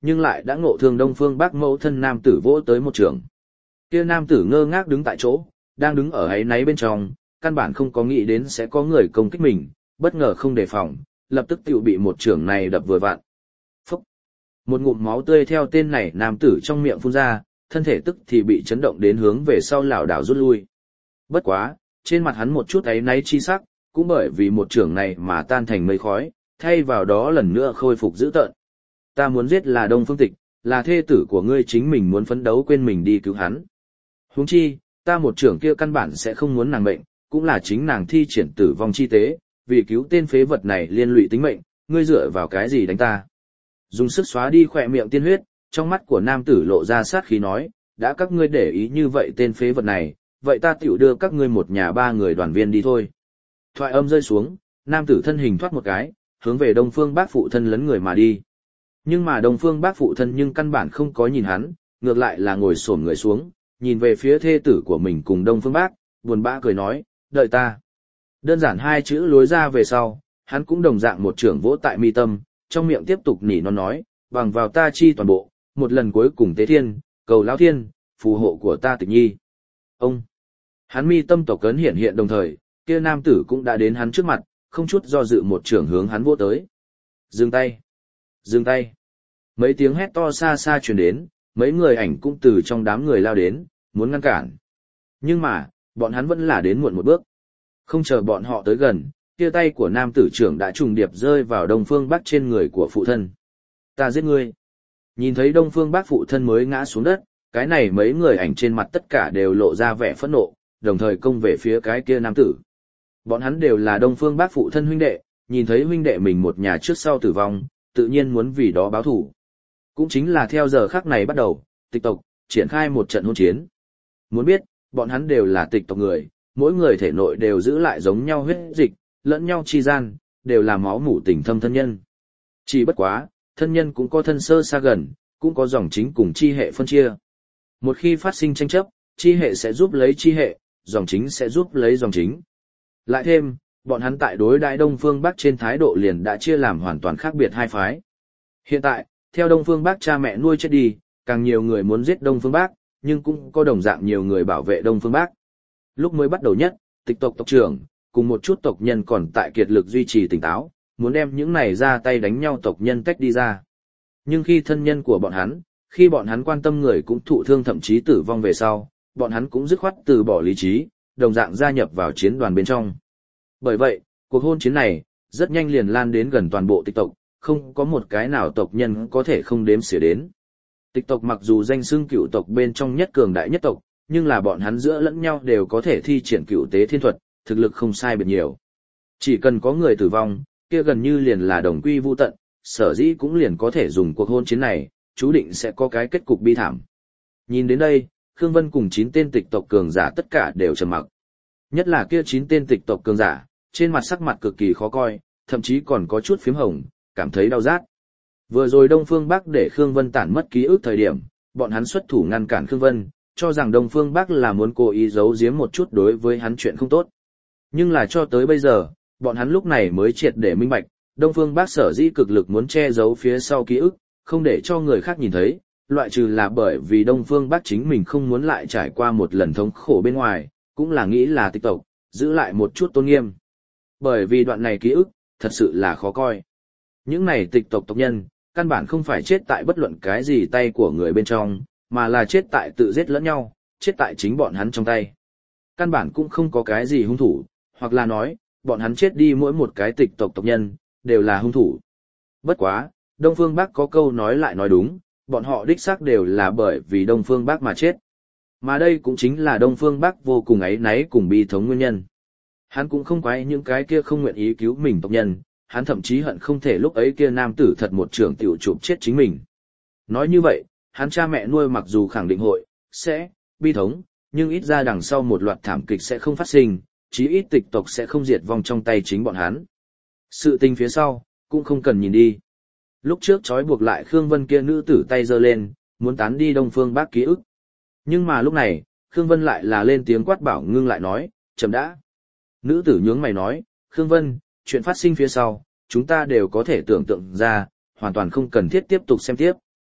nhưng lại đã ngộ thương Đông Phương Bắc mẫu thân nam tử vỗ tới một trường. Kia nam tử ngơ ngác đứng tại chỗ, đang đứng ở ấy náy bên trong, căn bản không có nghĩ đến sẽ có người công kích mình, bất ngờ không đề phòng, lập tức tiểu bị một trường này đập vừa vặn. Phúc! Một ngụm máu tươi theo tên này nam tử trong miệng phun ra, thân thể tức thì bị chấn động đến hướng về sau lảo đảo rút lui. Bất quá, trên mặt hắn một chút áy náy chi sắc, cũng bởi vì một trường này mà tan thành mây khói, thay vào đó lần nữa khôi phục dữ tợn. Ta muốn giết là Đông Phương Tịch, là thê tử của ngươi, chính mình muốn phấn đấu quên mình đi cứu hắn. Huống chi, ta một trưởng kia căn bản sẽ không muốn nàng mệnh, cũng là chính nàng thi triển tử vong chi tế, vì cứu tên phế vật này liên lụy tính mệnh, ngươi dựa vào cái gì đánh ta? Dùng sức xóa đi khỏe miệng tiên huyết, trong mắt của nam tử lộ ra sát khí nói, đã các ngươi để ý như vậy tên phế vật này, vậy ta tiểu đưa các ngươi một nhà ba người đoàn viên đi thôi. Thoại âm rơi xuống, nam tử thân hình thoát một cái, hướng về Đông Phương Bác phụ thân lấn người mà đi. Nhưng mà Đông Phương Bác phụ thân nhưng căn bản không có nhìn hắn, ngược lại là ngồi xổm người xuống, nhìn về phía thê tử của mình cùng Đông Phương Bác, buồn bã cười nói, đợi ta. Đơn giản hai chữ lối ra về sau, hắn cũng đồng dạng một trưởng vỗ tại mi tâm, trong miệng tiếp tục nỉ non nói, bằng vào ta chi toàn bộ, một lần cuối cùng tế thiên, cầu lão thiên, phù hộ của ta Tịch Nhi. Ông! Hắn mi tâm tộc cấn hiện hiện đồng thời, kia nam tử cũng đã đến hắn trước mặt, không chút do dự một trưởng hướng hắn vỗ tới. Dừng tay! Dừng tay! Mấy tiếng hét to xa xa truyền đến, mấy người ảnh cũng từ trong đám người lao đến, muốn ngăn cản. Nhưng mà, bọn hắn vẫn là đến muộn một bước. Không chờ bọn họ tới gần, kia tay của nam tử trưởng đã trùng điệp rơi vào Đông Phương Bắc trên người của phụ thân. Ta giết ngươi! Nhìn thấy Đông Phương Bắc phụ thân mới ngã xuống đất, cái này mấy người ảnh trên mặt tất cả đều lộ ra vẻ phẫn nộ, đồng thời công về phía cái kia nam tử. Bọn hắn đều là Đông Phương Bác phụ thân huynh đệ, nhìn thấy huynh đệ mình một nhà trước sau tử vong, tự nhiên muốn vì đó báo thù. Cũng chính là theo giờ khắc này bắt đầu, tịch tộc, triển khai một trận hôn chiến. Muốn biết, bọn hắn đều là tịch tộc người, mỗi người thể nội đều giữ lại giống nhau huyết dịch, lẫn nhau chi gian, đều là máu mủ tình thâm thân nhân. Chỉ bất quá, thân nhân cũng có thân sơ xa gần, cũng có dòng chính cùng chi hệ phân chia. Một khi phát sinh tranh chấp, chi hệ sẽ giúp lấy chi hệ, dòng chính sẽ giúp lấy dòng chính. Lại thêm, bọn hắn tại đối đại Đông Phương Bắc trên thái độ liền đã chia làm hoàn toàn khác biệt hai phái. Hiện tại, theo Đông Phương Bắc cha mẹ nuôi chết đi, càng nhiều người muốn giết Đông Phương Bắc, nhưng cũng có đồng dạng nhiều người bảo vệ Đông Phương Bắc. Lúc mới bắt đầu nhất, tịch tộc tộc trưởng, cùng một chút tộc nhân còn tại kiệt lực duy trì tỉnh táo, muốn đem những này ra tay đánh nhau tộc nhân tách đi ra. Nhưng khi thân nhân của bọn hắn, khi bọn hắn quan tâm người cũng thụ thương thậm chí tử vong về sau, bọn hắn cũng dứt khoát từ bỏ lý trí, đồng dạng gia nhập vào chiến đoàn bên trong. Bởi vậy, cuộc hôn chiến này, rất nhanh liền lan đến gần toàn bộ tịch tộc, không có một cái nào tộc nhân có thể không đếm xỉa đến. Tịch tộc mặc dù danh xưng cựu tộc bên trong nhất cường đại nhất tộc, nhưng là bọn hắn giữa lẫn nhau đều có thể thi triển cựu tế thiên thuật, thực lực không sai biệt nhiều. Chỉ cần có người tử vong, kia gần như liền là đồng quy vu tận, sở dĩ cũng liền có thể dùng cuộc hôn chiến này, chú định sẽ có cái kết cục bi thảm. Nhìn đến đây, Khương Vân cùng 9 tên tịch tộc cường giả tất cả đều trầm mặc. Nhất là kia 9 tên tịch tộc cường giả, trên mặt sắc mặt cực kỳ khó coi, thậm chí còn có chút phím hồng, cảm thấy đau rát. Vừa rồi Đông Phương Bắc để Khương Vân tản mất ký ức thời điểm, bọn hắn xuất thủ ngăn cản Khương Vân, cho rằng Đông Phương Bắc là muốn cố ý giấu giếm một chút đối với hắn chuyện không tốt. Nhưng là cho tới bây giờ, bọn hắn lúc này mới triệt để minh bạch, Đông Phương Bắc sở dĩ cực lực muốn che giấu phía sau ký ức, không để cho người khác nhìn thấy, loại trừ là bởi vì Đông Phương Bắc chính mình không muốn lại trải qua một lần thống khổ bên ngoài, cũng là nghĩ là tịch tộc, giữ lại một chút tôn nghiêm. Bởi vì đoạn này ký ức, thật sự là khó coi. Những này tịch tộc tộc nhân, căn bản không phải chết tại bất luận cái gì tay của người bên trong, mà là chết tại tự giết lẫn nhau, chết tại chính bọn hắn trong tay. Căn bản cũng không có cái gì hung thủ, hoặc là nói, bọn hắn chết đi mỗi một cái tịch tộc tộc nhân, đều là hung thủ. Bất quá, Đông Phương Bắc có câu nói lại nói đúng, bọn họ đích xác đều là bởi vì Đông Phương Bắc mà chết. Mà đây cũng chính là Đông Phương Bắc vô cùng áy náy cùng bi thống nguyên nhân. Hắn cũng không quái những cái kia không nguyện ý cứu mình tộc nhân, hắn thậm chí hận không thể lúc ấy kia nam tử thật một trưởng tiểu chụp chết chính mình. Nói như vậy, hắn cha mẹ nuôi mặc dù khẳng định hội, sẽ, bi thống, nhưng ít ra đằng sau một loạt thảm kịch sẽ không phát sinh, chí ít tịch tộc sẽ không diệt vong trong tay chính bọn hắn. Sự tình phía sau, cũng không cần nhìn đi. Lúc trước trói buộc lại Khương Vân kia nữ tử tay giơ lên, muốn tán đi Đông Phương Bắc ký ức. Nhưng mà lúc này, Khương Vân lại là lên tiếng quát bảo ngưng lại nói, chậm đã. Nữ tử nhướng mày nói, Khương Vân, chuyện phát sinh phía sau, chúng ta đều có thể tưởng tượng ra, hoàn toàn không cần thiết tiếp tục xem tiếp.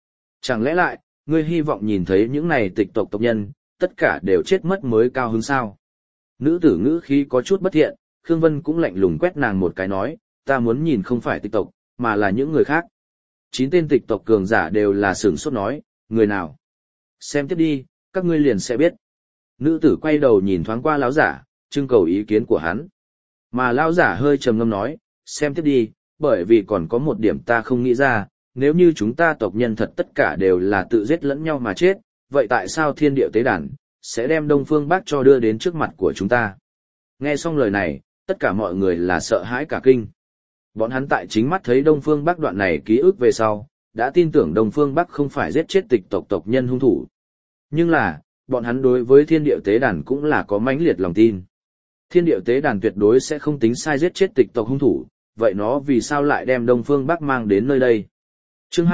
Chẳng lẽ lại, ngươi hy vọng nhìn thấy những này tịch tộc tộc nhân, tất cả đều chết mất mới cao hứng sao? Nữ tử ngữ khí có chút bất thiện, Khương Vân cũng lạnh lùng quét nàng một cái nói, ta muốn nhìn không phải tịch tộc, mà là những người khác. 9 tên tịch tộc cường giả đều là sửng sốt nói, người nào? Xem tiếp đi, các ngươi liền sẽ biết. Nữ tử quay đầu nhìn thoáng qua lão giả, trưng cầu ý kiến của hắn. Mà lão giả hơi trầm ngâm nói, xem tiếp đi, bởi vì còn có một điểm ta không nghĩ ra, nếu như chúng ta tộc nhân thật tất cả đều là tự giết lẫn nhau mà chết, vậy tại sao thiên địa tế đàn sẽ đem Đông Phương Bắc cho đưa đến trước mặt của chúng ta? Nghe xong lời này, tất cả mọi người là sợ hãi cả kinh. Bọn hắn tại chính mắt thấy Đông Phương Bắc đoạn này ký ức về sau, đã tin tưởng Đông Phương Bắc không phải giết chết tịch tộc tộc nhân hung thủ. Nhưng là, bọn hắn đối với thiên địa tế đàn cũng là có mãnh liệt lòng tin. Thiên địa tế đàn tuyệt đối sẽ không tính sai giết chết tịch tộc hung thủ, vậy nó vì sao lại đem Đông Phương Bắc mang đến nơi đây? Chương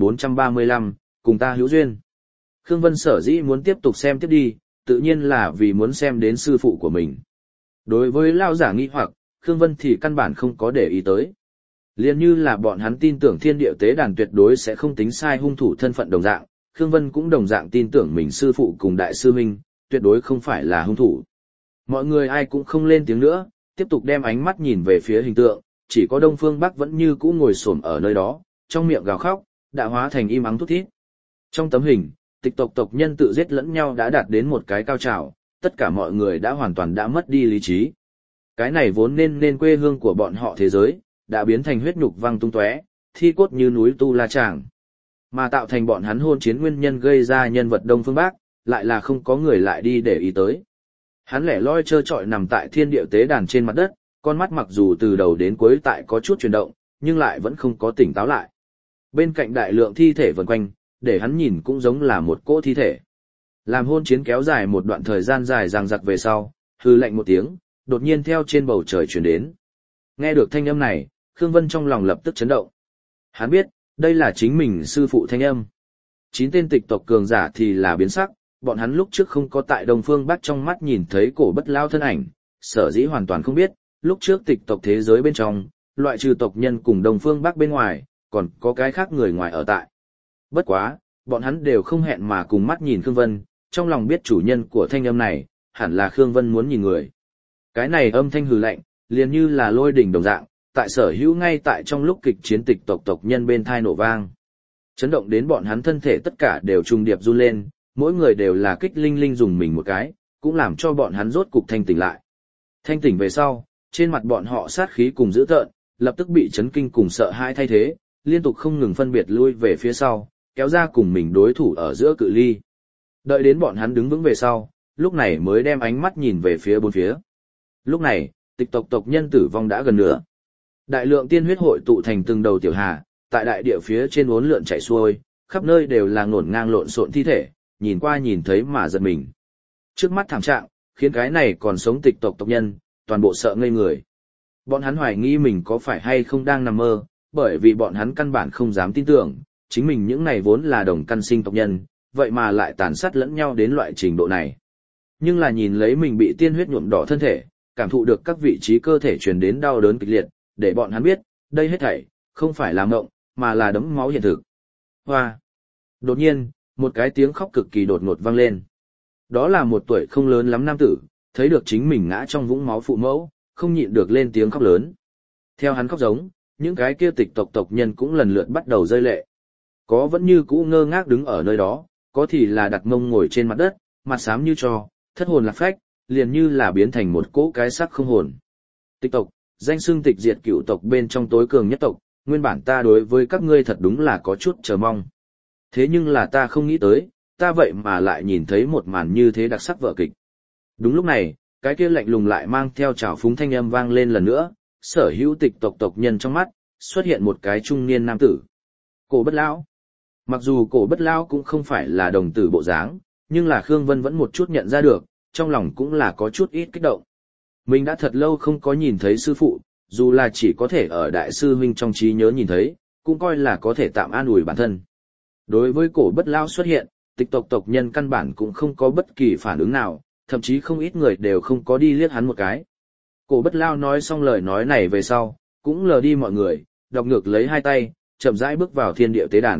2435, cùng ta hữu duyên. Khương Vân sở dĩ muốn tiếp tục xem tiếp đi, tự nhiên là vì muốn xem đến sư phụ của mình. Đối với lao giả nghi hoặc, Khương Vân thì căn bản không có để ý tới. Liên như là bọn hắn tin tưởng thiên địa tế đàn tuyệt đối sẽ không tính sai hung thủ thân phận đồng dạng, Khương Vân cũng đồng dạng tin tưởng mình sư phụ cùng đại sư huynh, tuyệt đối không phải là hung thủ. Mọi người ai cũng không lên tiếng nữa, tiếp tục đem ánh mắt nhìn về phía hình tượng, chỉ có Đông Phương Bắc vẫn như cũ ngồi xổm ở nơi đó, trong miệng gào khóc, đã hóa thành im ắng thút thít. Trong tấm hình, tịch tộc tộc nhân tự giết lẫn nhau đã đạt đến một cái cao trào, tất cả mọi người đã hoàn toàn đã mất đi lý trí. Cái này vốn nên quê hương của bọn họ thế giới, đã biến thành huyết nhục văng tung tóe, thi cốt như núi Tu La Tràng. Mà tạo thành bọn hắn hôn chiến nguyên nhân gây ra nhân vật Đông Phương Bắc, lại là không có người lại đi để ý tới. Hắn lẻ loi trơ trọi nằm tại thiên địa tế đàn trên mặt đất, con mắt mặc dù từ đầu đến cuối tại có chút chuyển động, nhưng lại vẫn không có tỉnh táo lại. Bên cạnh đại lượng thi thể vần quanh, để hắn nhìn cũng giống là một cỗ thi thể. Làm hôn chiến kéo dài một đoạn thời gian dài dằng dặc về sau, hư lạnh một tiếng, đột nhiên theo trên bầu trời truyền đến. Nghe được thanh âm này, Khương Vân trong lòng lập tức chấn động. Hắn biết, đây là chính mình sư phụ thanh âm. 9 tên tịch tộc cường giả thì là biến sắc, bọn hắn lúc trước không có tại Đông Phương Bắc trong mắt nhìn thấy cổ bất lao thân ảnh, sở dĩ hoàn toàn không biết, lúc trước tịch tộc thế giới bên trong, loại trừ tộc nhân cùng Đông Phương Bắc bên ngoài, còn có cái khác người ngoài ở tại. Bất quá, bọn hắn đều không hẹn mà cùng mắt nhìn Khương Vân, trong lòng biết chủ nhân của thanh âm này, hẳn là Khương Vân muốn nhìn người. Cái này âm thanh hừ lạnh, liền như là lôi đỉnh đồng dạng, tại sở hữu ngay tại trong lúc kịch chiến tịch tộc nhân bên thai nổ vang. Chấn động đến bọn hắn thân thể tất cả đều trùng điệp run lên, mỗi người đều là kích linh linh dùng mình một cái, cũng làm cho bọn hắn rốt cục thanh tỉnh lại. Thanh tỉnh về sau, trên mặt bọn họ sát khí cùng dữ tợn, lập tức bị chấn kinh cùng sợ hãi thay thế, liên tục không ngừng phân biệt lui về phía sau, kéo ra cùng mình đối thủ ở giữa cự ly. Đợi đến bọn hắn đứng vững về sau, lúc này mới đem ánh mắt nhìn về phía bốn phía. Lúc này, tịch tộc nhân tử vong đã gần nửa. Đại lượng tiên huyết hội tụ thành từng đầu tiểu hà, tại đại địa phía trên uốn lượn chảy xuôi, khắp nơi đều là ngổn ngang lộn xộn thi thể, nhìn qua nhìn thấy mà giật mình. Trước mắt thảm trạng, khiến cái này còn sống tịch tộc nhân, toàn bộ sợ ngây người. Bọn hắn hoài nghi mình có phải hay không đang nằm mơ, bởi vì bọn hắn căn bản không dám tin tưởng, chính mình những này vốn là đồng căn sinh tộc nhân, vậy mà lại tàn sát lẫn nhau đến loại trình độ này. Nhưng là nhìn lấy mình bị tiên huyết nhuộm đỏ thân thể, cảm thụ được các vị trí cơ thể truyền đến đau đớn kịch liệt, để bọn hắn biết, đây hết thảy không phải là mộng, mà là đấm máu hiện thực. Hoa! Đột nhiên, một cái tiếng khóc cực kỳ đột ngột vang lên. Đó là một tuổi không lớn lắm nam tử, thấy được chính mình ngã trong vũng máu phụ mẫu, không nhịn được lên tiếng khóc lớn. Theo hắn khóc giống, những cái kia tịch tộc nhân cũng lần lượt bắt đầu rơi lệ. Có vẫn như cũ ngơ ngác đứng ở nơi đó, có thì là đặt mông ngồi trên mặt đất, mặt xám như tro, thất hồn lạc phách, liền như là biến thành một cỗ cái xác không hồn. Tịch tộc, danh xưng tịch diệt cựu tộc bên trong tối cường nhất tộc, nguyên bản ta đối với các ngươi thật đúng là có chút chờ mong. Thế nhưng là ta không nghĩ tới, ta vậy mà lại nhìn thấy một màn như thế đặc sắc vở kịch. Đúng lúc này, cái kia lạnh lùng lại mang theo trào phúng thanh âm vang lên lần nữa, sở hữu tịch tộc nhân trong mắt, xuất hiện một cái trung niên nam tử. Cổ Bất Lão. Mặc dù Cổ Bất Lão cũng không phải là đồng tử bộ dáng, nhưng là Khương Vân vẫn một chút nhận ra được, trong lòng cũng là có chút ít kích động. Mình đã thật lâu không có nhìn thấy sư phụ, dù là chỉ có thể ở đại sư huynh trong trí nhớ nhìn thấy, cũng coi là có thể tạm an ủi bản thân. Đối với Cổ Bất Lão xuất hiện, tịch tộc nhân căn bản cũng không có bất kỳ phản ứng nào, thậm chí không ít người đều không có đi liếc hắn một cái. Cổ Bất Lão nói xong lời nói này về sau, cũng lờ đi mọi người, đọc ngược lấy hai tay, chậm rãi bước vào thiên địa tế đàn,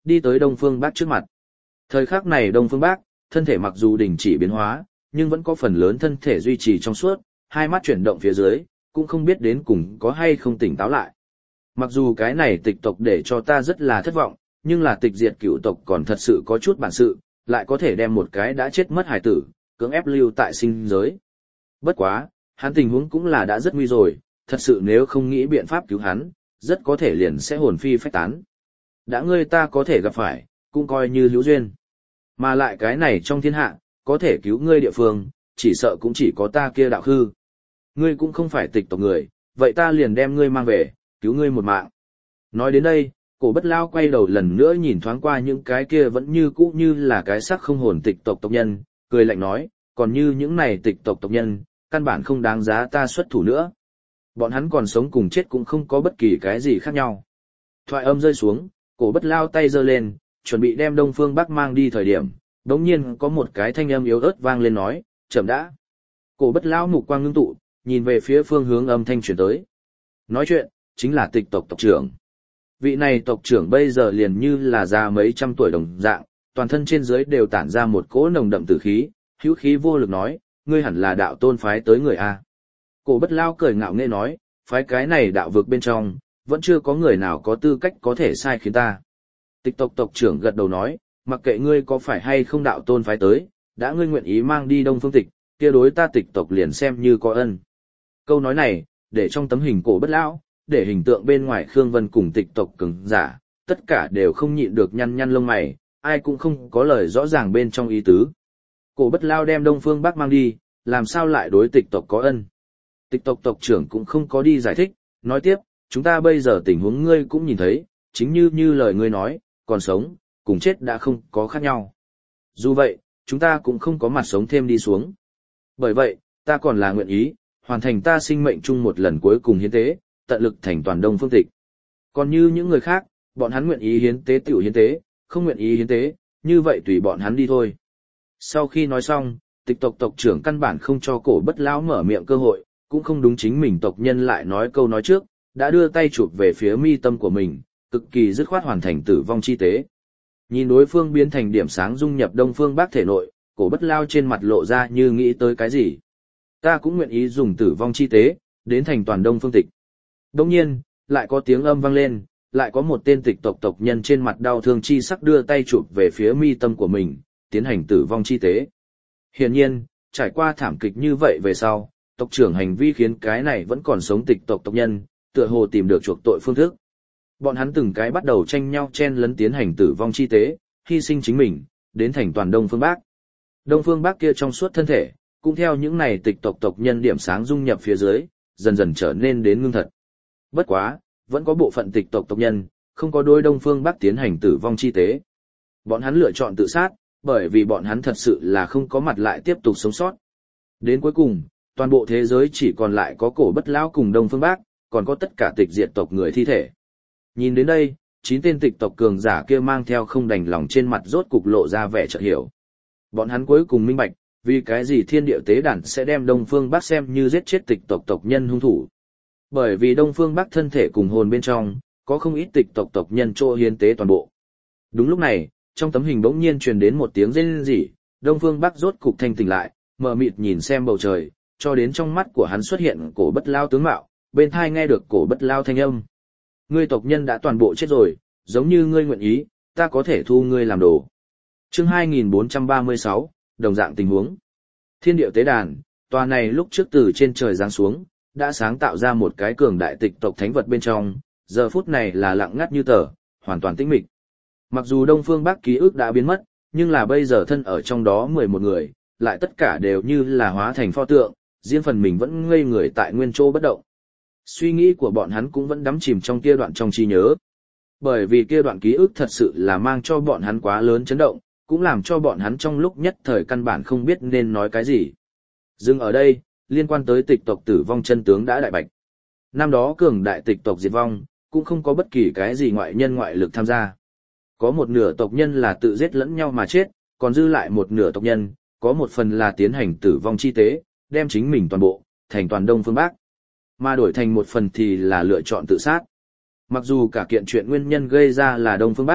đi tới Đông Phương Bác trước mặt. Thời khắc này Đông Phương Bác, thân thể mặc dù đình chỉ biến hóa, nhưng vẫn có phần lớn thân thể duy trì trong suốt, hai mắt chuyển động phía dưới, cũng không biết đến cùng có hay không tỉnh táo lại. Mặc dù cái này tịch tộc để cho ta rất là thất vọng, nhưng là tịch diệt cựu tộc còn thật sự có chút bản sự, lại có thể đem một cái đã chết mất hải tử, cưỡng ép lưu tại sinh giới. Bất quá, hắn tình huống cũng là đã rất nguy rồi, thật sự nếu không nghĩ biện pháp cứu hắn, rất có thể liền sẽ hồn phi phách tán. Đã ngươi ta có thể gặp phải, cũng coi như hữu duyên. Mà lại cái này trong thiên hạ, có thể cứu ngươi địa phương, chỉ sợ cũng chỉ có ta kia đạo hư. Ngươi cũng không phải tịch tộc người, vậy ta liền đem ngươi mang về, cứu ngươi một mạng. Nói đến đây, Cổ Bất Lao quay đầu lần nữa nhìn thoáng qua những cái kia vẫn như cũ như là cái xác không hồn tịch tộc tộc nhân, cười lạnh nói, còn như những này tịch tộc tộc nhân, căn bản không đáng giá ta xuất thủ nữa. Bọn hắn còn sống cùng chết cũng không có bất kỳ cái gì khác nhau. Thoại âm rơi xuống, Cổ Bất Lao tay giơ lên, chuẩn bị đem Đông Phương Bắc mang đi thời điểm, đống nhiên có một cái thanh âm yếu ớt vang lên nói, chậm đã. Cổ Bất Lao mục quang ngưng tụ, nhìn về phía phương hướng âm thanh chuyển tới. Nói chuyện, chính là tịch tộc tộc trưởng. Vị này tộc trưởng bây giờ liền như là già mấy trăm tuổi đồng dạng, toàn thân trên dưới đều tản ra một cỗ nồng đậm tử khí, hữu khí vô lực nói, ngươi hẳn là đạo tôn phái tới người A. Cổ Bất Lao cười ngạo nghễ nói, phái cái này đạo vực bên trong, vẫn chưa có người nào có tư cách có thể sai khiến ta. Tịch tộc tộc trưởng gật đầu nói, mặc kệ ngươi có phải hay không đạo tôn phái tới, đã ngươi nguyện ý mang đi Đông Phương Tịch, kia đối ta tịch tộc liền xem như có ân. Câu nói này, để trong tấm hình Cổ Bất Lão, để hình tượng bên ngoài Khương Vân cùng tịch tộc cứng giả, tất cả đều không nhịn được nhăn nhăn lông mày, ai cũng không có lời rõ ràng bên trong ý tứ. Cổ Bất Lao đem Đông Phương Bắc mang đi, làm sao lại đối tịch tộc có ân. Tịch tộc tộc trưởng cũng không có đi giải thích, nói tiếp, chúng ta bây giờ tình huống ngươi cũng nhìn thấy, chính như lời ngươi nói, còn sống, cùng chết đã không có khác nhau. Dù vậy, chúng ta cũng không có mặt sống thêm đi xuống. Bởi vậy, ta còn là nguyện ý, hoàn thành ta sinh mệnh chung một lần cuối cùng hiến tế, tận lực thành toàn Đông Phương Tịch. Còn như những người khác, bọn hắn nguyện ý hiến tế tiểu hiến tế, không nguyện ý hiến tế, như vậy tùy bọn hắn đi thôi. Sau khi nói xong, tịch tộc tộc trưởng căn bản không cho Cổ Bất Lão mở miệng cơ hội, cũng không đúng chính mình tộc nhân lại nói câu nói trước, đã đưa tay chụp về phía mi tâm của mình, cực kỳ dứt khoát hoàn thành tử vong chi tế. Nhìn đối phương biến thành điểm sáng dung nhập Đông Phương Bắc thể nội, Cổ Bất Lao trên mặt lộ ra như nghĩ tới cái gì. Ta cũng nguyện ý dùng tử vong chi tế, đến thành toàn Đông Phương Tịch. Đồng nhiên, lại có tiếng âm vang lên, lại có một tên tịch tộc tộc nhân trên mặt đau thương chi sắc đưa tay chụp về phía mi tâm của mình, tiến hành tử vong chi tế. Hiển nhiên, trải qua thảm kịch như vậy về sau, tộc trưởng hành vi khiến cái này vẫn còn sống tịch tộc tộc nhân, tựa hồ tìm được chuộc tội phương thức. Bọn hắn từng cái bắt đầu tranh nhau chen lấn tiến hành tử vong chi tế, hy sinh chính mình, đến thành toàn Đông Phương Bắc. Đông Phương Bắc kia trong suốt thân thể, cũng theo những này tịch tộc tộc nhân điểm sáng dung nhập phía dưới, dần dần trở nên đến ngưng thật. Bất quá, vẫn có bộ phận tịch tộc tộc nhân, không có đôi Đông Phương Bắc tiến hành tử vong chi tế. Bọn hắn lựa chọn tự sát, bởi vì bọn hắn thật sự là không có mặt lại tiếp tục sống sót. Đến cuối cùng, toàn bộ thế giới chỉ còn lại có Cổ Bất Lão cùng Đông Phương Bắc, còn có tất cả tịch diệt tộc người thi thể. Nhìn đến đây, 9 tên tịch tộc cường giả kia mang theo không đành lòng trên mặt rốt cục lộ ra vẻ chợt hiểu. Bọn hắn cuối cùng minh bạch, vì cái gì thiên địa tế đàn sẽ đem Đông Phương Bắc xem như giết chết tịch tộc tộc nhân hung thủ. Bởi vì Đông Phương Bắc thân thể cùng hồn bên trong, có không ít tịch tộc tộc nhân trô hiến tế toàn bộ. Đúng lúc này, trong tấm hình bỗng nhiên truyền đến một tiếng rên rỉ, Đông Phương Bắc rốt cục thanh tỉnh lại, mờ mịt nhìn xem bầu trời, cho đến trong mắt của hắn xuất hiện Cổ Bất Lao tướng mạo, bên tai nghe được Cổ Bất Lao thanh âm. Ngươi tộc nhân đã toàn bộ chết rồi, giống như ngươi nguyện ý, ta có thể thu ngươi làm đồ. Chương 2436, đồng dạng tình huống. Thiên điệu tế đàn, tòa này lúc trước từ trên trời giáng xuống, đã sáng tạo ra một cái cường đại tịch tộc thánh vật bên trong, giờ phút này là lặng ngắt như tờ, hoàn toàn tĩnh mịch. Mặc dù Đông Phương Bắc ký ức đã biến mất, nhưng là bây giờ thân ở trong đó 11 người, lại tất cả đều như là hóa thành pho tượng, riêng phần mình vẫn ngây người tại nguyên chỗ bất động. Suy nghĩ của bọn hắn cũng vẫn đắm chìm trong kia đoạn trong trí nhớ. Bởi vì kia đoạn ký ức thật sự là mang cho bọn hắn quá lớn chấn động, cũng làm cho bọn hắn trong lúc nhất thời căn bản không biết nên nói cái gì. Dừng ở đây, liên quan tới tịch tộc tử vong chân tướng đã đại bạch. Năm đó cường đại tịch tộc diệt vong, cũng không có bất kỳ cái gì ngoại nhân ngoại lực tham gia. Có một nửa tộc nhân là tự giết lẫn nhau mà chết, còn dư lại một nửa tộc nhân, có một phần là tiến hành tử vong chi tế, đem chính mình toàn bộ, thành toàn Đông Phương Bắc. Mà đổi thành một phần thì là lựa chọn tự sát. Mặc dù cả kiện chuyện nguyên nhân gây ra là Đông Phương Bắc,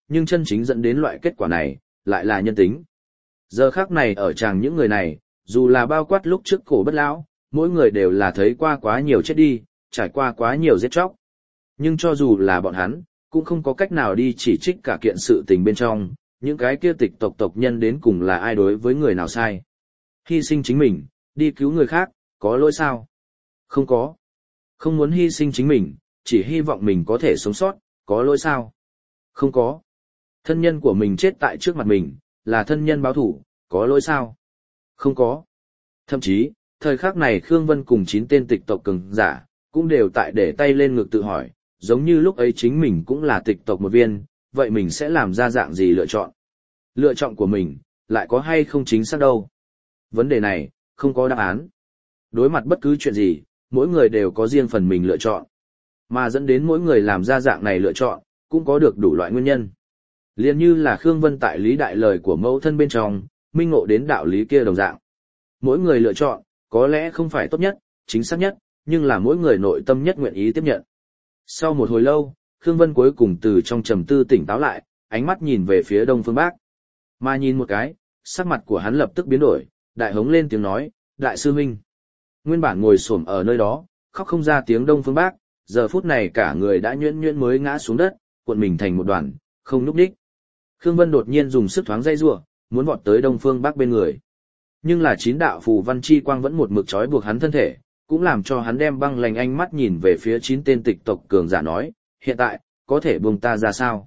nhưng chân chính dẫn đến loại kết quả này, lại là nhân tính. Giờ khắc này ở chàng những người này, dù là bao quát lúc trước cổ bất lão, mỗi người đều là thấy qua quá nhiều chết đi, trải qua quá nhiều giết chóc. Nhưng cho dù là bọn hắn, cũng không có cách nào đi chỉ trích cả kiện sự tình bên trong, những cái kia tịch tộc nhân đến cùng là ai đối với người nào sai. Hy sinh chính mình, đi cứu người khác, có lỗi sao? Không có. Không muốn hy sinh chính mình, chỉ hy vọng mình có thể sống sót, có lỗi sao? Không có. Thân nhân của mình chết tại trước mặt mình, là thân nhân báo thủ, có lỗi sao? Không có. Thậm chí, thời khắc này Khương Vân cùng 9 tên tịch tộc cường giả, cũng đều tại để tay lên ngực tự hỏi, giống như lúc ấy chính mình cũng là tịch tộc một viên, vậy mình sẽ làm ra dạng gì lựa chọn? Lựa chọn của mình, lại có hay không chính xác đâu? Vấn đề này, không có đáp án. Đối mặt bất cứ chuyện gì, mỗi người đều có riêng phần mình lựa chọn. Mà dẫn đến mỗi người làm ra dạng này lựa chọn, cũng có được đủ loại nguyên nhân. Liên như là Khương Vân tại lý đại lời của mẫu thân bên trong, minh ngộ đến đạo lý kia đồng dạng. Mỗi người lựa chọn, có lẽ không phải tốt nhất, chính xác nhất, nhưng là mỗi người nội tâm nhất nguyện ý tiếp nhận. Sau một hồi lâu, Khương Vân cuối cùng từ trong trầm tư tỉnh táo lại, ánh mắt nhìn về phía Đông Phương Bác. Mà nhìn một cái, sắc mặt của hắn lập tức biến đổi, đại hống lên tiếng nói, đại sư huynh. Nguyên bản ngồi xổm ở nơi đó, khóc không ra tiếng Đông Phương Bác, giờ phút này cả người đã nhuyễn nhuyễn mới ngã xuống đất, cuộn mình thành một đoàn, không nhúc nhích. Khương Vân đột nhiên dùng sức thoáng dây rủa, muốn vọt tới Đông Phương Bác bên người. Nhưng là 9 đạo phù văn chi quang vẫn một mực trói buộc hắn thân thể, cũng làm cho hắn đem băng lạnh ánh mắt nhìn về phía 9 tên tịch tộc cường giả nói, hiện tại, có thể buông ta ra sao?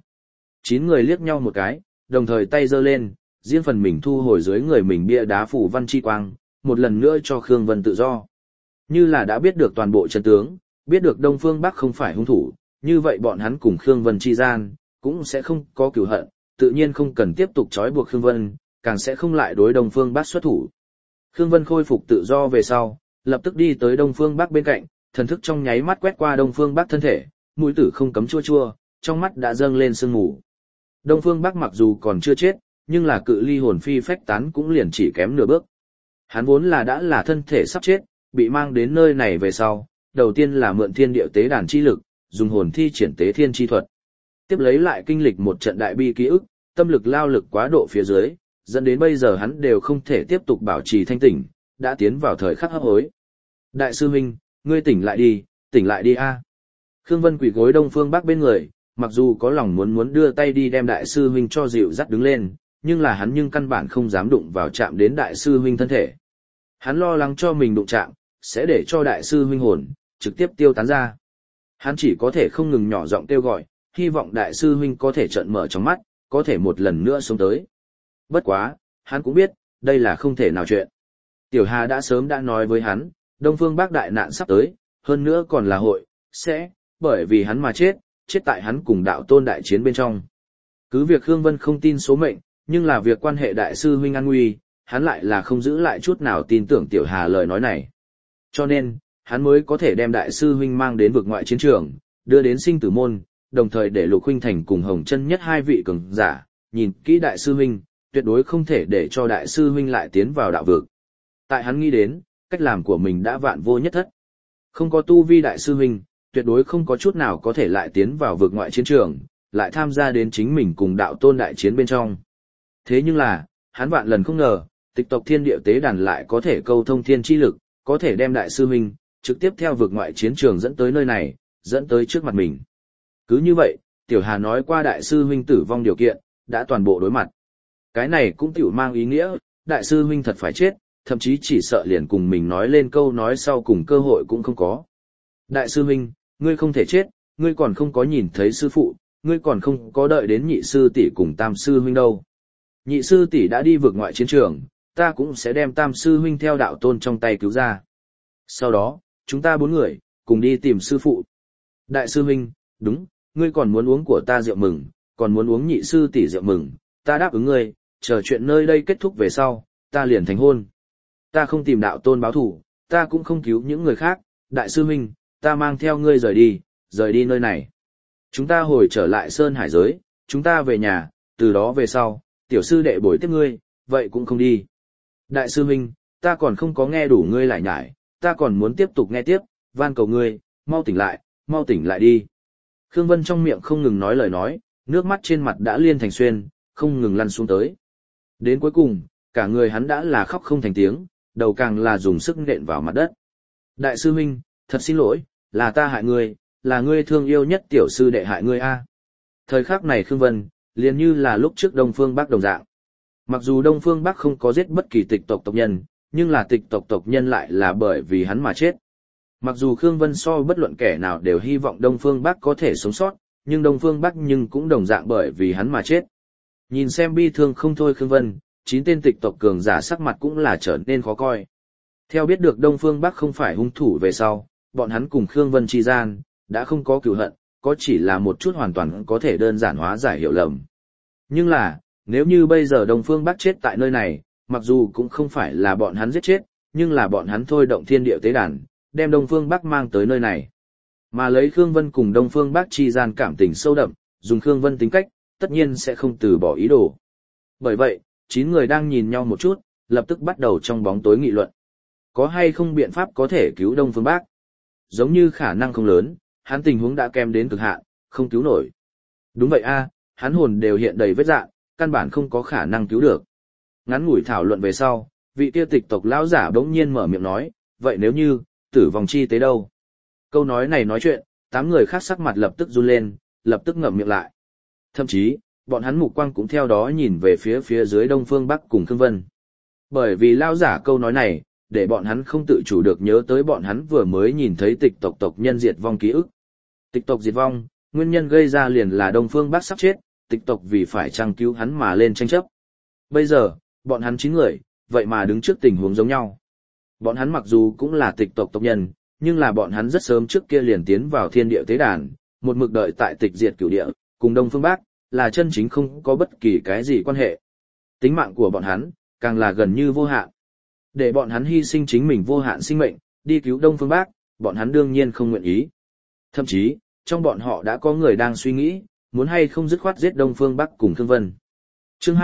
9 người liếc nhau một cái, đồng thời tay giơ lên, riêng phần mình thu hồi dưới người mình bia đá phù văn chi quang, một lần nữa cho Khương Vân tự do. Như là đã biết được toàn bộ chân tướng, biết được Đông Phương Bắc không phải hung thủ, như vậy bọn hắn cùng Khương Vân chi gian, cũng sẽ không có cửu hận, tự nhiên không cần tiếp tục trói buộc Khương Vân, càng sẽ không lại đối Đông Phương Bắc xuất thủ. Khương Vân khôi phục tự do về sau, lập tức đi tới Đông Phương Bắc bên cạnh, thần thức trong nháy mắt quét qua Đông Phương Bắc thân thể, mũi tử không cấm chua chua, trong mắt đã dâng lên sương mù. Đông Phương Bắc mặc dù còn chưa chết, nhưng là cự ly hồn phi phách tán cũng liền chỉ kém nửa bước. Hắn vốn là đã là thân thể sắp chết, bị mang đến nơi này về sau, đầu tiên là mượn thiên địa tế đàn chi lực, dùng hồn thi triển tế thiên chi thuật. Tiếp lấy lại kinh lịch một trận đại bi ký ức, tâm lực lao lực quá độ phía dưới, dẫn đến bây giờ hắn đều không thể tiếp tục bảo trì thanh tỉnh, đã tiến vào thời khắc hấp hối. Đại sư huynh, ngươi tỉnh lại đi a. Khương Vân quỳ gối Đông Phương Bắc bên người, mặc dù có lòng muốn đưa tay đi đem đại sư huynh cho dịu dắt đứng lên, nhưng là hắn nhưng căn bản không dám đụng vào chạm đến đại sư huynh thân thể. Hắn lo lắng cho mình đụng chạm, sẽ để cho đại sư huynh hồn trực tiếp tiêu tán ra. Hắn chỉ có thể không ngừng nhỏ giọng kêu gọi, hy vọng đại sư huynh có thể trợn mở trong mắt, có thể một lần nữa sống tới. Bất quá, hắn cũng biết, đây là không thể nào chuyện. Tiểu Hà đã sớm đã nói với hắn, Đông Phương Bắc đại nạn sắp tới, hơn nữa còn là hội, sẽ, bởi vì hắn mà chết tại hắn cùng đạo tôn đại chiến bên trong. Cứ việc Khương Vân không tin số mệnh, nhưng là việc quan hệ đại sư huynh an nguy, hắn lại là không giữ lại chút nào tin tưởng Tiểu Hà lời nói này. Cho nên, hắn mới có thể đem đại sư huynh mang đến vực ngoại chiến trường, đưa đến sinh tử môn, đồng thời để Lục huynh thành cùng Hồng Chân nhất hai vị cường giả, nhìn kỹ đại sư huynh, tuyệt đối không thể để cho đại sư huynh lại tiến vào đạo vực. Tại hắn nghĩ đến, cách làm của mình đã vạn vô nhất thất. Không có tu vi đại sư huynh, tuyệt đối không có chút nào có thể lại tiến vào vực ngoại chiến trường, lại tham gia đến chính mình cùng đạo tôn đại chiến bên trong. Thế nhưng là, hắn vạn lần không ngờ, tịch tộc thiên địa tế đàn lại có thể câu thông thiên chi lực, có thể đem đại sư huynh trực tiếp theo vực ngoại chiến trường dẫn tới nơi này, dẫn tới trước mặt mình. Cứ như vậy, Tiểu Hà nói qua đại sư huynh tử vong điều kiện, đã toàn bộ đối mặt. Cái này cũng tiểu mang ý nghĩa, đại sư huynh thật phải chết, thậm chí chỉ sợ liền cùng mình nói lên câu nói sau cùng cơ hội cũng không có. Đại sư huynh, ngươi không thể chết, ngươi còn không có nhìn thấy sư phụ, ngươi còn không có đợi đến nhị sư tỷ cùng tam sư huynh đâu. Nhị sư tỷ đã đi vượt ngoại chiến trường, ta cũng sẽ đem tam sư huynh theo đạo tôn trong tay cứu ra. Sau đó, chúng ta 4 người, cùng đi tìm sư phụ. Đại sư huynh, đúng, ngươi còn muốn uống của ta rượu mừng, còn muốn uống nhị sư tỷ rượu mừng, ta đáp ứng ngươi, chờ chuyện nơi đây kết thúc về sau, ta liền thành hôn. Ta không tìm đạo tôn báo thù, ta cũng không cứu những người khác, đại sư huynh, ta mang theo ngươi rời đi nơi này. Chúng ta hồi trở lại Sơn Hải giới, chúng ta về nhà, từ đó về sau, tiểu sư đệ bồi tiếp ngươi, vậy cũng không đi. Đại sư huynh, ta còn không có nghe đủ ngươi lại nhải, ta còn muốn tiếp tục nghe tiếp, van cầu ngươi, mau tỉnh lại đi. Khương Vân trong miệng không ngừng nói lời nói, nước mắt trên mặt đã liên thành xuyên, không ngừng lăn xuống tới. Đến cuối cùng, cả người hắn đã là khóc không thành tiếng, đầu càng là dùng sức nện vào mặt đất. Đại sư huynh, thật xin lỗi, là ta hại ngươi, là ngươi thương yêu nhất tiểu sư đệ hại ngươi a. Thời khắc này Khương Vân, liền như là lúc trước Đông Phương Bắc đồng dạng. Mặc dù Đông Phương Bắc không có giết bất kỳ tịch tộc tộc nhân, nhưng là tịch tộc tộc nhân lại là bởi vì hắn mà chết. Mặc dù Khương Vân so bất luận kẻ nào đều hy vọng Đông Phương Bắc có thể sống sót, nhưng Đông Phương Bắc nhưng cũng đồng dạng bởi vì hắn mà chết. Nhìn xem bi thương không thôi Khương Vân, 9 tên tịch tộc cường giả sắc mặt cũng là trở nên khó coi. Theo biết được Đông Phương Bắc không phải hung thủ về sau, bọn hắn cùng Khương Vân chi gian, đã không có cừu hận, có chỉ là một chút hoàn toàn có thể đơn giản hóa giải hiểu lầm. Nhưng là, nếu như bây giờ Đông Phương Bắc chết tại nơi này, mặc dù cũng không phải là bọn hắn giết chết, nhưng là bọn hắn thôi động thiên địa tế đàn, đem Đông Phương Bắc mang tới nơi này. Mà lấy Khương Vân cùng Đông Phương Bắc chi gian cảm tình sâu đậm, dùng Khương Vân tính cách, tất nhiên sẽ không từ bỏ ý đồ. Bởi vậy, 9 người đang nhìn nhau một chút, lập tức bắt đầu trong bóng tối nghị luận. Có hay không biện pháp có thể cứu Đông Phương Bắc? Giống như khả năng không lớn, hắn tình huống đã kém đến cực hạn, không cứu nổi. Đúng vậy a, hắn hồn đều hiện đầy vết rạn, căn bản không có khả năng cứu được. Ngắn ngủi thảo luận về sau, vị kia tịch tộc lão giả bỗng nhiên mở miệng nói, vậy nếu như, tử vong chi tế đâu? Câu nói này nói chuyện, 8 người khác sắc mặt lập tức run lên, lập tức ngậm miệng lại. Thậm chí, bọn hắn mục quang cũng theo đó nhìn về phía dưới Đông Phương Bắc cùng Khương Vân. Bởi vì lão giả câu nói này, để bọn hắn không tự chủ được nhớ tới bọn hắn vừa mới nhìn thấy tịch tộc tộc nhân diệt vong ký ức. Tịch tộc diệt vong, nguyên nhân gây ra liền là Đông Phương Bắc sắp chết, tịch tộc vì phải trang cứu hắn mà lên tranh chấp. Bây giờ, bọn hắn 9 người, vậy mà đứng trước tình huống giống nhau. Bọn hắn mặc dù cũng là tịch tộc tộc nhân, nhưng là bọn hắn rất sớm trước kia liền tiến vào thiên địa tế đàn, một mực đợi tại tịch diệt cửu địa, cùng Đông Phương Bắc, là chân chính không có bất kỳ cái gì quan hệ. Tính mạng của bọn hắn, càng là gần như vô hạn. Để bọn hắn hy sinh chính mình vô hạn sinh mệnh, đi cứu Đông Phương Bắc, bọn hắn đương nhiên không nguyện ý. Thậm chí, trong bọn họ đã có người đang suy nghĩ, muốn hay không dứt khoát giết Đông Phương Bắc cùng Khương Vân. Chương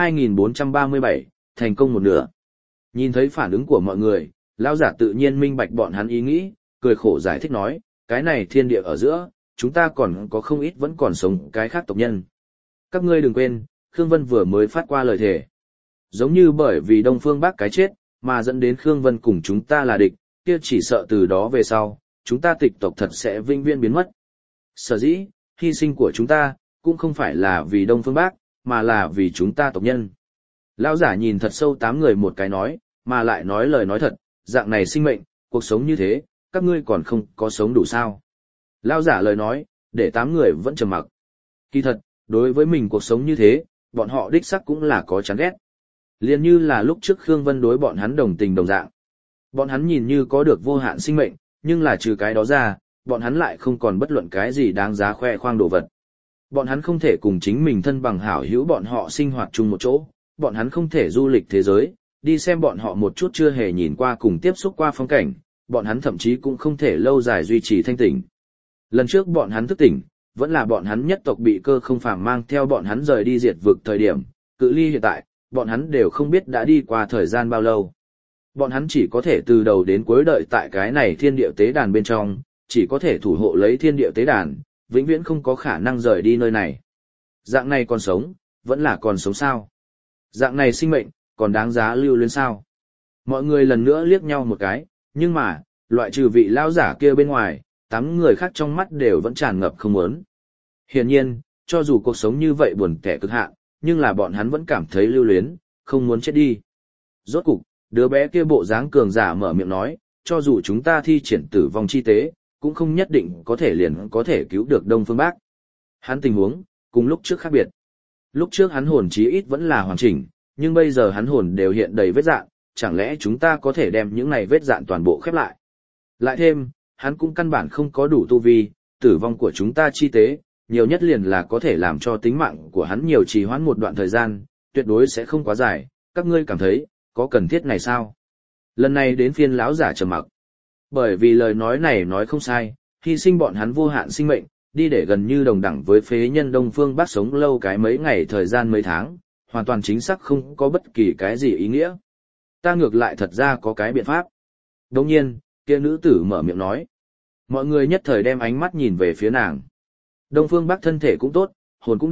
2437, thành công một nửa. Nhìn thấy phản ứng của mọi người, lão giả tự nhiên minh bạch bọn hắn ý nghĩ, cười khổ giải thích nói, cái này thiên địa ở giữa, chúng ta còn có không ít vẫn còn sống cái khác tộc nhân. Các ngươi đừng quên, Khương Vân vừa mới phát qua lời thề. Giống như bởi vì Đông Phương Bắc cái chết, mà dẫn đến Khương Vân cùng chúng ta là địch, kia chỉ sợ từ đó về sau, chúng ta tịch tộc thật sẽ vĩnh viễn biến mất. Sở dĩ, hy sinh của chúng ta, cũng không phải là vì Đông Phương Bắc, mà là vì chúng ta tộc nhân. Lão giả nhìn thật sâu 8 người một cái nói, mà lại nói lời nói thật, dạng này sinh mệnh, cuộc sống như thế, các ngươi còn không có sống đủ sao. Lão giả lời nói, để 8 người vẫn trầm mặc. Kỳ thật, đối với mình cuộc sống như thế, bọn họ đích xác cũng là có chán ghét. Liên như là lúc trước Khương Vân đối bọn hắn đồng tình đồng dạng. Bọn hắn nhìn như có được vô hạn sinh mệnh, nhưng là trừ cái đó ra, bọn hắn lại không còn bất luận cái gì đáng giá khoe khoang đồ vật. Bọn hắn không thể cùng chính mình thân bằng hảo hữu bọn họ sinh hoạt chung một chỗ, bọn hắn không thể du lịch thế giới, đi xem bọn họ một chút chưa hề nhìn qua cùng tiếp xúc qua phong cảnh, bọn hắn thậm chí cũng không thể lâu dài duy trì thanh tỉnh. Lần trước bọn hắn thức tỉnh, vẫn là bọn hắn nhất tộc bị cơ không phàm mang theo bọn hắn rời đi diệt vực thời điểm, cự ly hiện tại, bọn hắn đều không biết đã đi qua thời gian bao lâu. Bọn hắn chỉ có thể từ đầu đến cuối đợi tại cái này thiên địa tế đàn bên trong, chỉ có thể thủ hộ lấy thiên địa tế đàn, vĩnh viễn không có khả năng rời đi nơi này. Dạng này còn sống, vẫn là còn sống sao? Dạng này sinh mệnh, còn đáng giá lưu luyến sao? Mọi người lần nữa liếc nhau một cái, nhưng mà, loại trừ vị lão giả kia bên ngoài, 8 người khác trong mắt đều vẫn tràn ngập không muốn. Hiển nhiên, cho dù cuộc sống như vậy buồn tẻ cực hạn, nhưng là bọn hắn vẫn cảm thấy lưu luyến, không muốn chết đi. Rốt cục, đứa bé kia bộ dáng cường giả mở miệng nói, cho dù chúng ta thi triển tử vong chi tế, cũng không nhất định có thể liền có thể cứu được Đông Phương Bắc. Hắn tình huống, cùng lúc trước khác biệt. Lúc trước hắn hồn chí ít vẫn là hoàn chỉnh, nhưng bây giờ hắn hồn đều hiện đầy vết dạn, chẳng lẽ chúng ta có thể đem những này vết dạn toàn bộ khép lại. Lại thêm, hắn cũng căn bản không có đủ tu vi, tử vong của chúng ta chi tế, nhiều nhất liền là có thể làm cho tính mạng của hắn nhiều trì hoãn một đoạn thời gian, tuyệt đối sẽ không quá dài, các ngươi cảm thấy, có cần thiết này sao? Lần này đến phiên lão giả trầm mặc. Bởi vì lời nói này nói không sai, hy sinh bọn hắn vô hạn sinh mệnh, đi để gần như đồng đẳng với phế nhân Đông Phương Bắc sống lâu cái mấy ngày thời gian mấy tháng, hoàn toàn chính xác không có bất kỳ cái gì ý nghĩa. Ta ngược lại thật ra có cái biện pháp. Đồng nhiên, kia nữ tử mở miệng nói. Mọi người nhất thời đem ánh mắt nhìn về phía nàng. Đông Phương Bắc thân thể cũng tốt, hồn cũng được,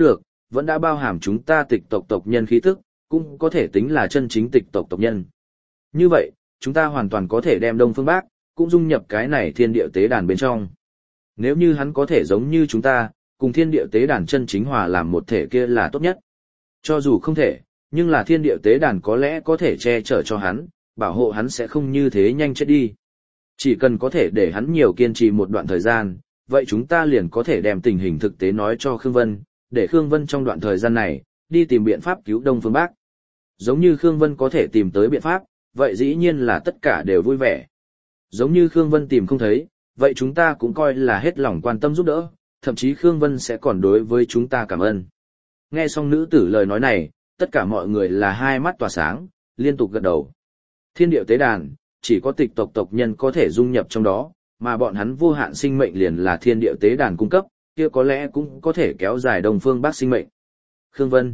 vẫn đã bao hàm chúng ta tịch tộc tộc nhân khí tức, cũng có thể tính là chân chính tịch tộc tộc nhân. Như vậy, chúng ta hoàn toàn có thể đem Đông Phương Bác cũng dung nhập cái này thiên địa tế đàn bên trong. Nếu như hắn có thể giống như chúng ta, cùng thiên địa tế đàn chân chính hòa làm một thể kia là tốt nhất. Cho dù không thể, nhưng là thiên địa tế đàn có lẽ có thể che chở cho hắn, bảo hộ hắn sẽ không như thế nhanh chết đi. Chỉ cần có thể để hắn nhiều kiên trì một đoạn thời gian, vậy chúng ta liền có thể đem tình hình thực tế nói cho Khương Vân, để Khương Vân trong đoạn thời gian này, đi tìm biện pháp cứu Đông Phương Bác. Giống như Khương Vân có thể tìm tới biện pháp, vậy dĩ nhiên là tất cả đều vui vẻ. Giống như Khương Vân tìm không thấy, vậy chúng ta cũng coi là hết lòng quan tâm giúp đỡ, thậm chí Khương Vân sẽ còn đối với chúng ta cảm ơn. Nghe xong nữ tử lời nói này, tất cả mọi người là hai mắt tỏa sáng, liên tục gật đầu. Thiên điệu tế đàn, chỉ có tịch tộc tộc nhân có thể dung nhập trong đó, mà bọn hắn vô hạn sinh mệnh liền là thiên điệu tế đàn cung cấp, kia có lẽ cũng có thể kéo dài Đông Phương Bác sinh mệnh. Khương Vân.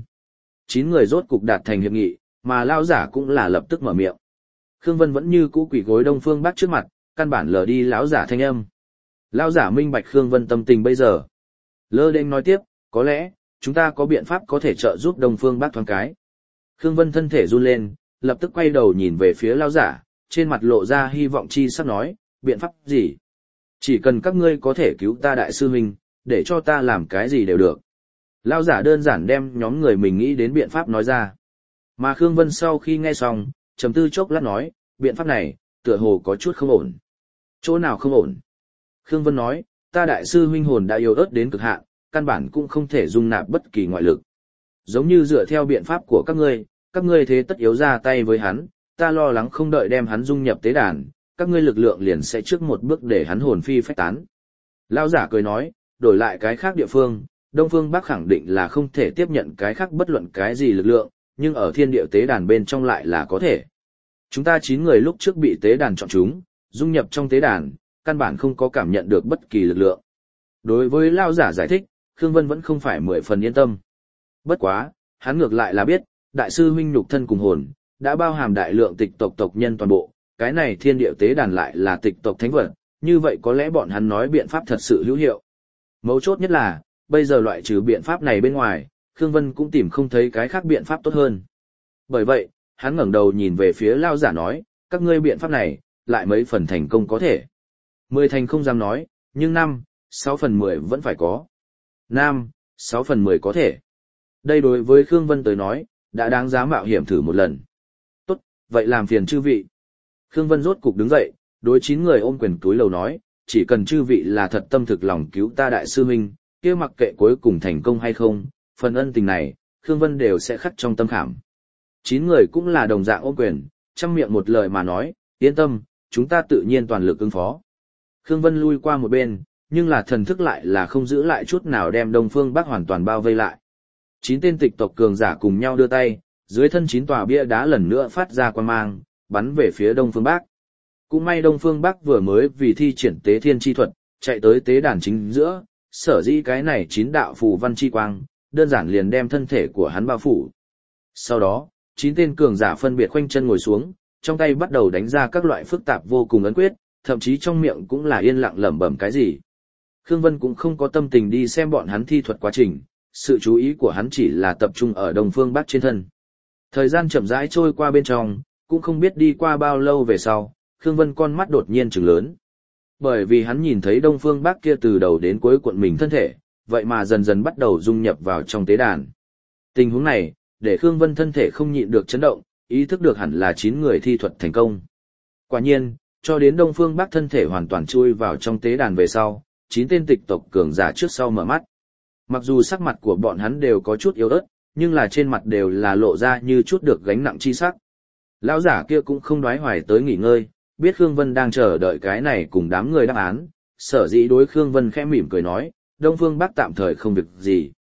9 người rốt cục đạt thành hiệp nghị, mà lão giả cũng là lập tức mở miệng. Khương Vân vẫn như cũ quỳ gối Đông Phương Bác trước mặt, căn bản lờ đi lão giả thanh âm. Lão giả minh bạch Khương Vân tâm tình bây giờ. Lơ đênh nói tiếp, có lẽ, chúng ta có biện pháp có thể trợ giúp Đông Phương Bác thoáng cái. Khương Vân thân thể run lên, lập tức quay đầu nhìn về phía lão giả, trên mặt lộ ra hy vọng chi sắc nói, biện pháp gì? Chỉ cần các ngươi có thể cứu ta đại sư huynh, để cho ta làm cái gì đều được. Lão giả đơn giản đem nhóm người mình nghĩ đến biện pháp nói ra. Mà Khương Vân sau khi nghe xong, trầm tư chốc lát nói, biện pháp này, tựa hồ có chút không ổn. Chỗ nào không ổn? Khương Vân nói, ta đại sư huynh hồn đã yếu ớt đến cực hạn, căn bản cũng không thể dung nạp bất kỳ ngoại lực. Giống như dựa theo biện pháp của các ngươi thế tất yếu ra tay với hắn, ta lo lắng không đợi đem hắn dung nhập tế đàn, các ngươi lực lượng liền sẽ trước một bước để hắn hồn phi phách tán. Lão giả cười nói, đổi lại cái khác địa phương, Đông Phương Bác khẳng định là không thể tiếp nhận cái khác bất luận cái gì lực lượng, nhưng ở thiên địa tế đàn bên trong lại là có thể. Chúng ta 9 người lúc trước bị tế đàn chọn chúng, dung nhập trong tế đàn, căn bản không có cảm nhận được bất kỳ lực lượng. Đối với lão giả giải thích, Khương Vân vẫn không phải 10 phần yên tâm. Bất quá, hắn ngược lại là biết, đại sư huynh nhục thân cùng hồn, đã bao hàm đại lượng tịch tộc tộc nhân toàn bộ, cái này thiên địa tế đàn lại là tịch tộc thánh vật, như vậy có lẽ bọn hắn nói biện pháp thật sự hữu hiệu. Mấu chốt nhất là, bây giờ loại trừ biện pháp này bên ngoài, Khương Vân cũng tìm không thấy cái khác biện pháp tốt hơn. Bởi vậy, hắn ngẩng đầu nhìn về phía lão giả nói, các ngươi biện pháp này, lại mấy phần thành công có thể. 10 thành không dám nói, nhưng 6 phần 10 vẫn phải có. 6 phần 10 có thể. Đây đối với Khương Vân tới nói, đã đáng giá mạo hiểm thử một lần. Tốt, vậy làm phiền chư vị. Khương Vân rốt cục đứng dậy, đối 9 người ôm quyền túi lầu nói, chỉ cần chư vị là thật tâm thực lòng cứu ta đại sư huynh, kia mặc kệ cuối cùng thành công hay không, phần ân tình này, Khương Vân đều sẽ khắc trong tâm khảm. 9 người cũng là đồng dạng ôm quyền, trăm miệng một lời mà nói, yên tâm, chúng ta tự nhiên toàn lực ứng phó. Khương Vân lui qua một bên, nhưng là thần thức lại là không giữ lại chút nào đem Đông Phương Bác hoàn toàn bao vây lại. 9 tên tịch tộc cường giả cùng nhau đưa tay, dưới thân 9 tòa bia đá lần nữa phát ra quang mang, bắn về phía Đông Phương Bác. Cũng may Đông Phương Bác vừa mới vì thi triển tế thiên chi thuật, chạy tới tế đàn chính giữa, sở dĩ cái này 9 đạo phù văn chi quang, đơn giản liền đem thân thể của hắn bao phủ. Sau đó, 9 tên cường giả phân biệt khoanh chân ngồi xuống, trong tay bắt đầu đánh ra các loại phức tạp vô cùng ấn quyết, thậm chí trong miệng cũng là yên lặng lẩm bẩm cái gì. Khương Vân cũng không có tâm tình đi xem bọn hắn thi thuật quá trình, sự chú ý của hắn chỉ là tập trung ở Đông Phương Bác trên thân. Thời gian chậm rãi trôi qua bên trong, cũng không biết đi qua bao lâu về sau, Khương Vân con mắt đột nhiên trừng lớn. Bởi vì hắn nhìn thấy Đông Phương Bác kia từ đầu đến cuối cuộn mình thân thể, vậy mà dần dần bắt đầu dung nhập vào trong tế đàn. Tình huống này, để Khương Vân thân thể không nhịn được chấn động, ý thức được hẳn là 9 người thi thuật thành công. Quả nhiên, cho đến Đông Phương Bác thân thể hoàn toàn chui vào trong tế đàn về sau, 9 tên tịch tộc cường giả trước sau mở mắt. Mặc dù sắc mặt của bọn hắn đều có chút yếu ớt, nhưng là trên mặt đều là lộ ra như chút được gánh nặng chi sắc. Lão giả kia cũng không đoái hoài tới nghỉ ngơi, biết Khương Vân đang chờ đợi cái này cùng đám người đáp án, sở dĩ đối Khương Vân khẽ mỉm cười nói, Đông Phương Bác tạm thời không việc gì.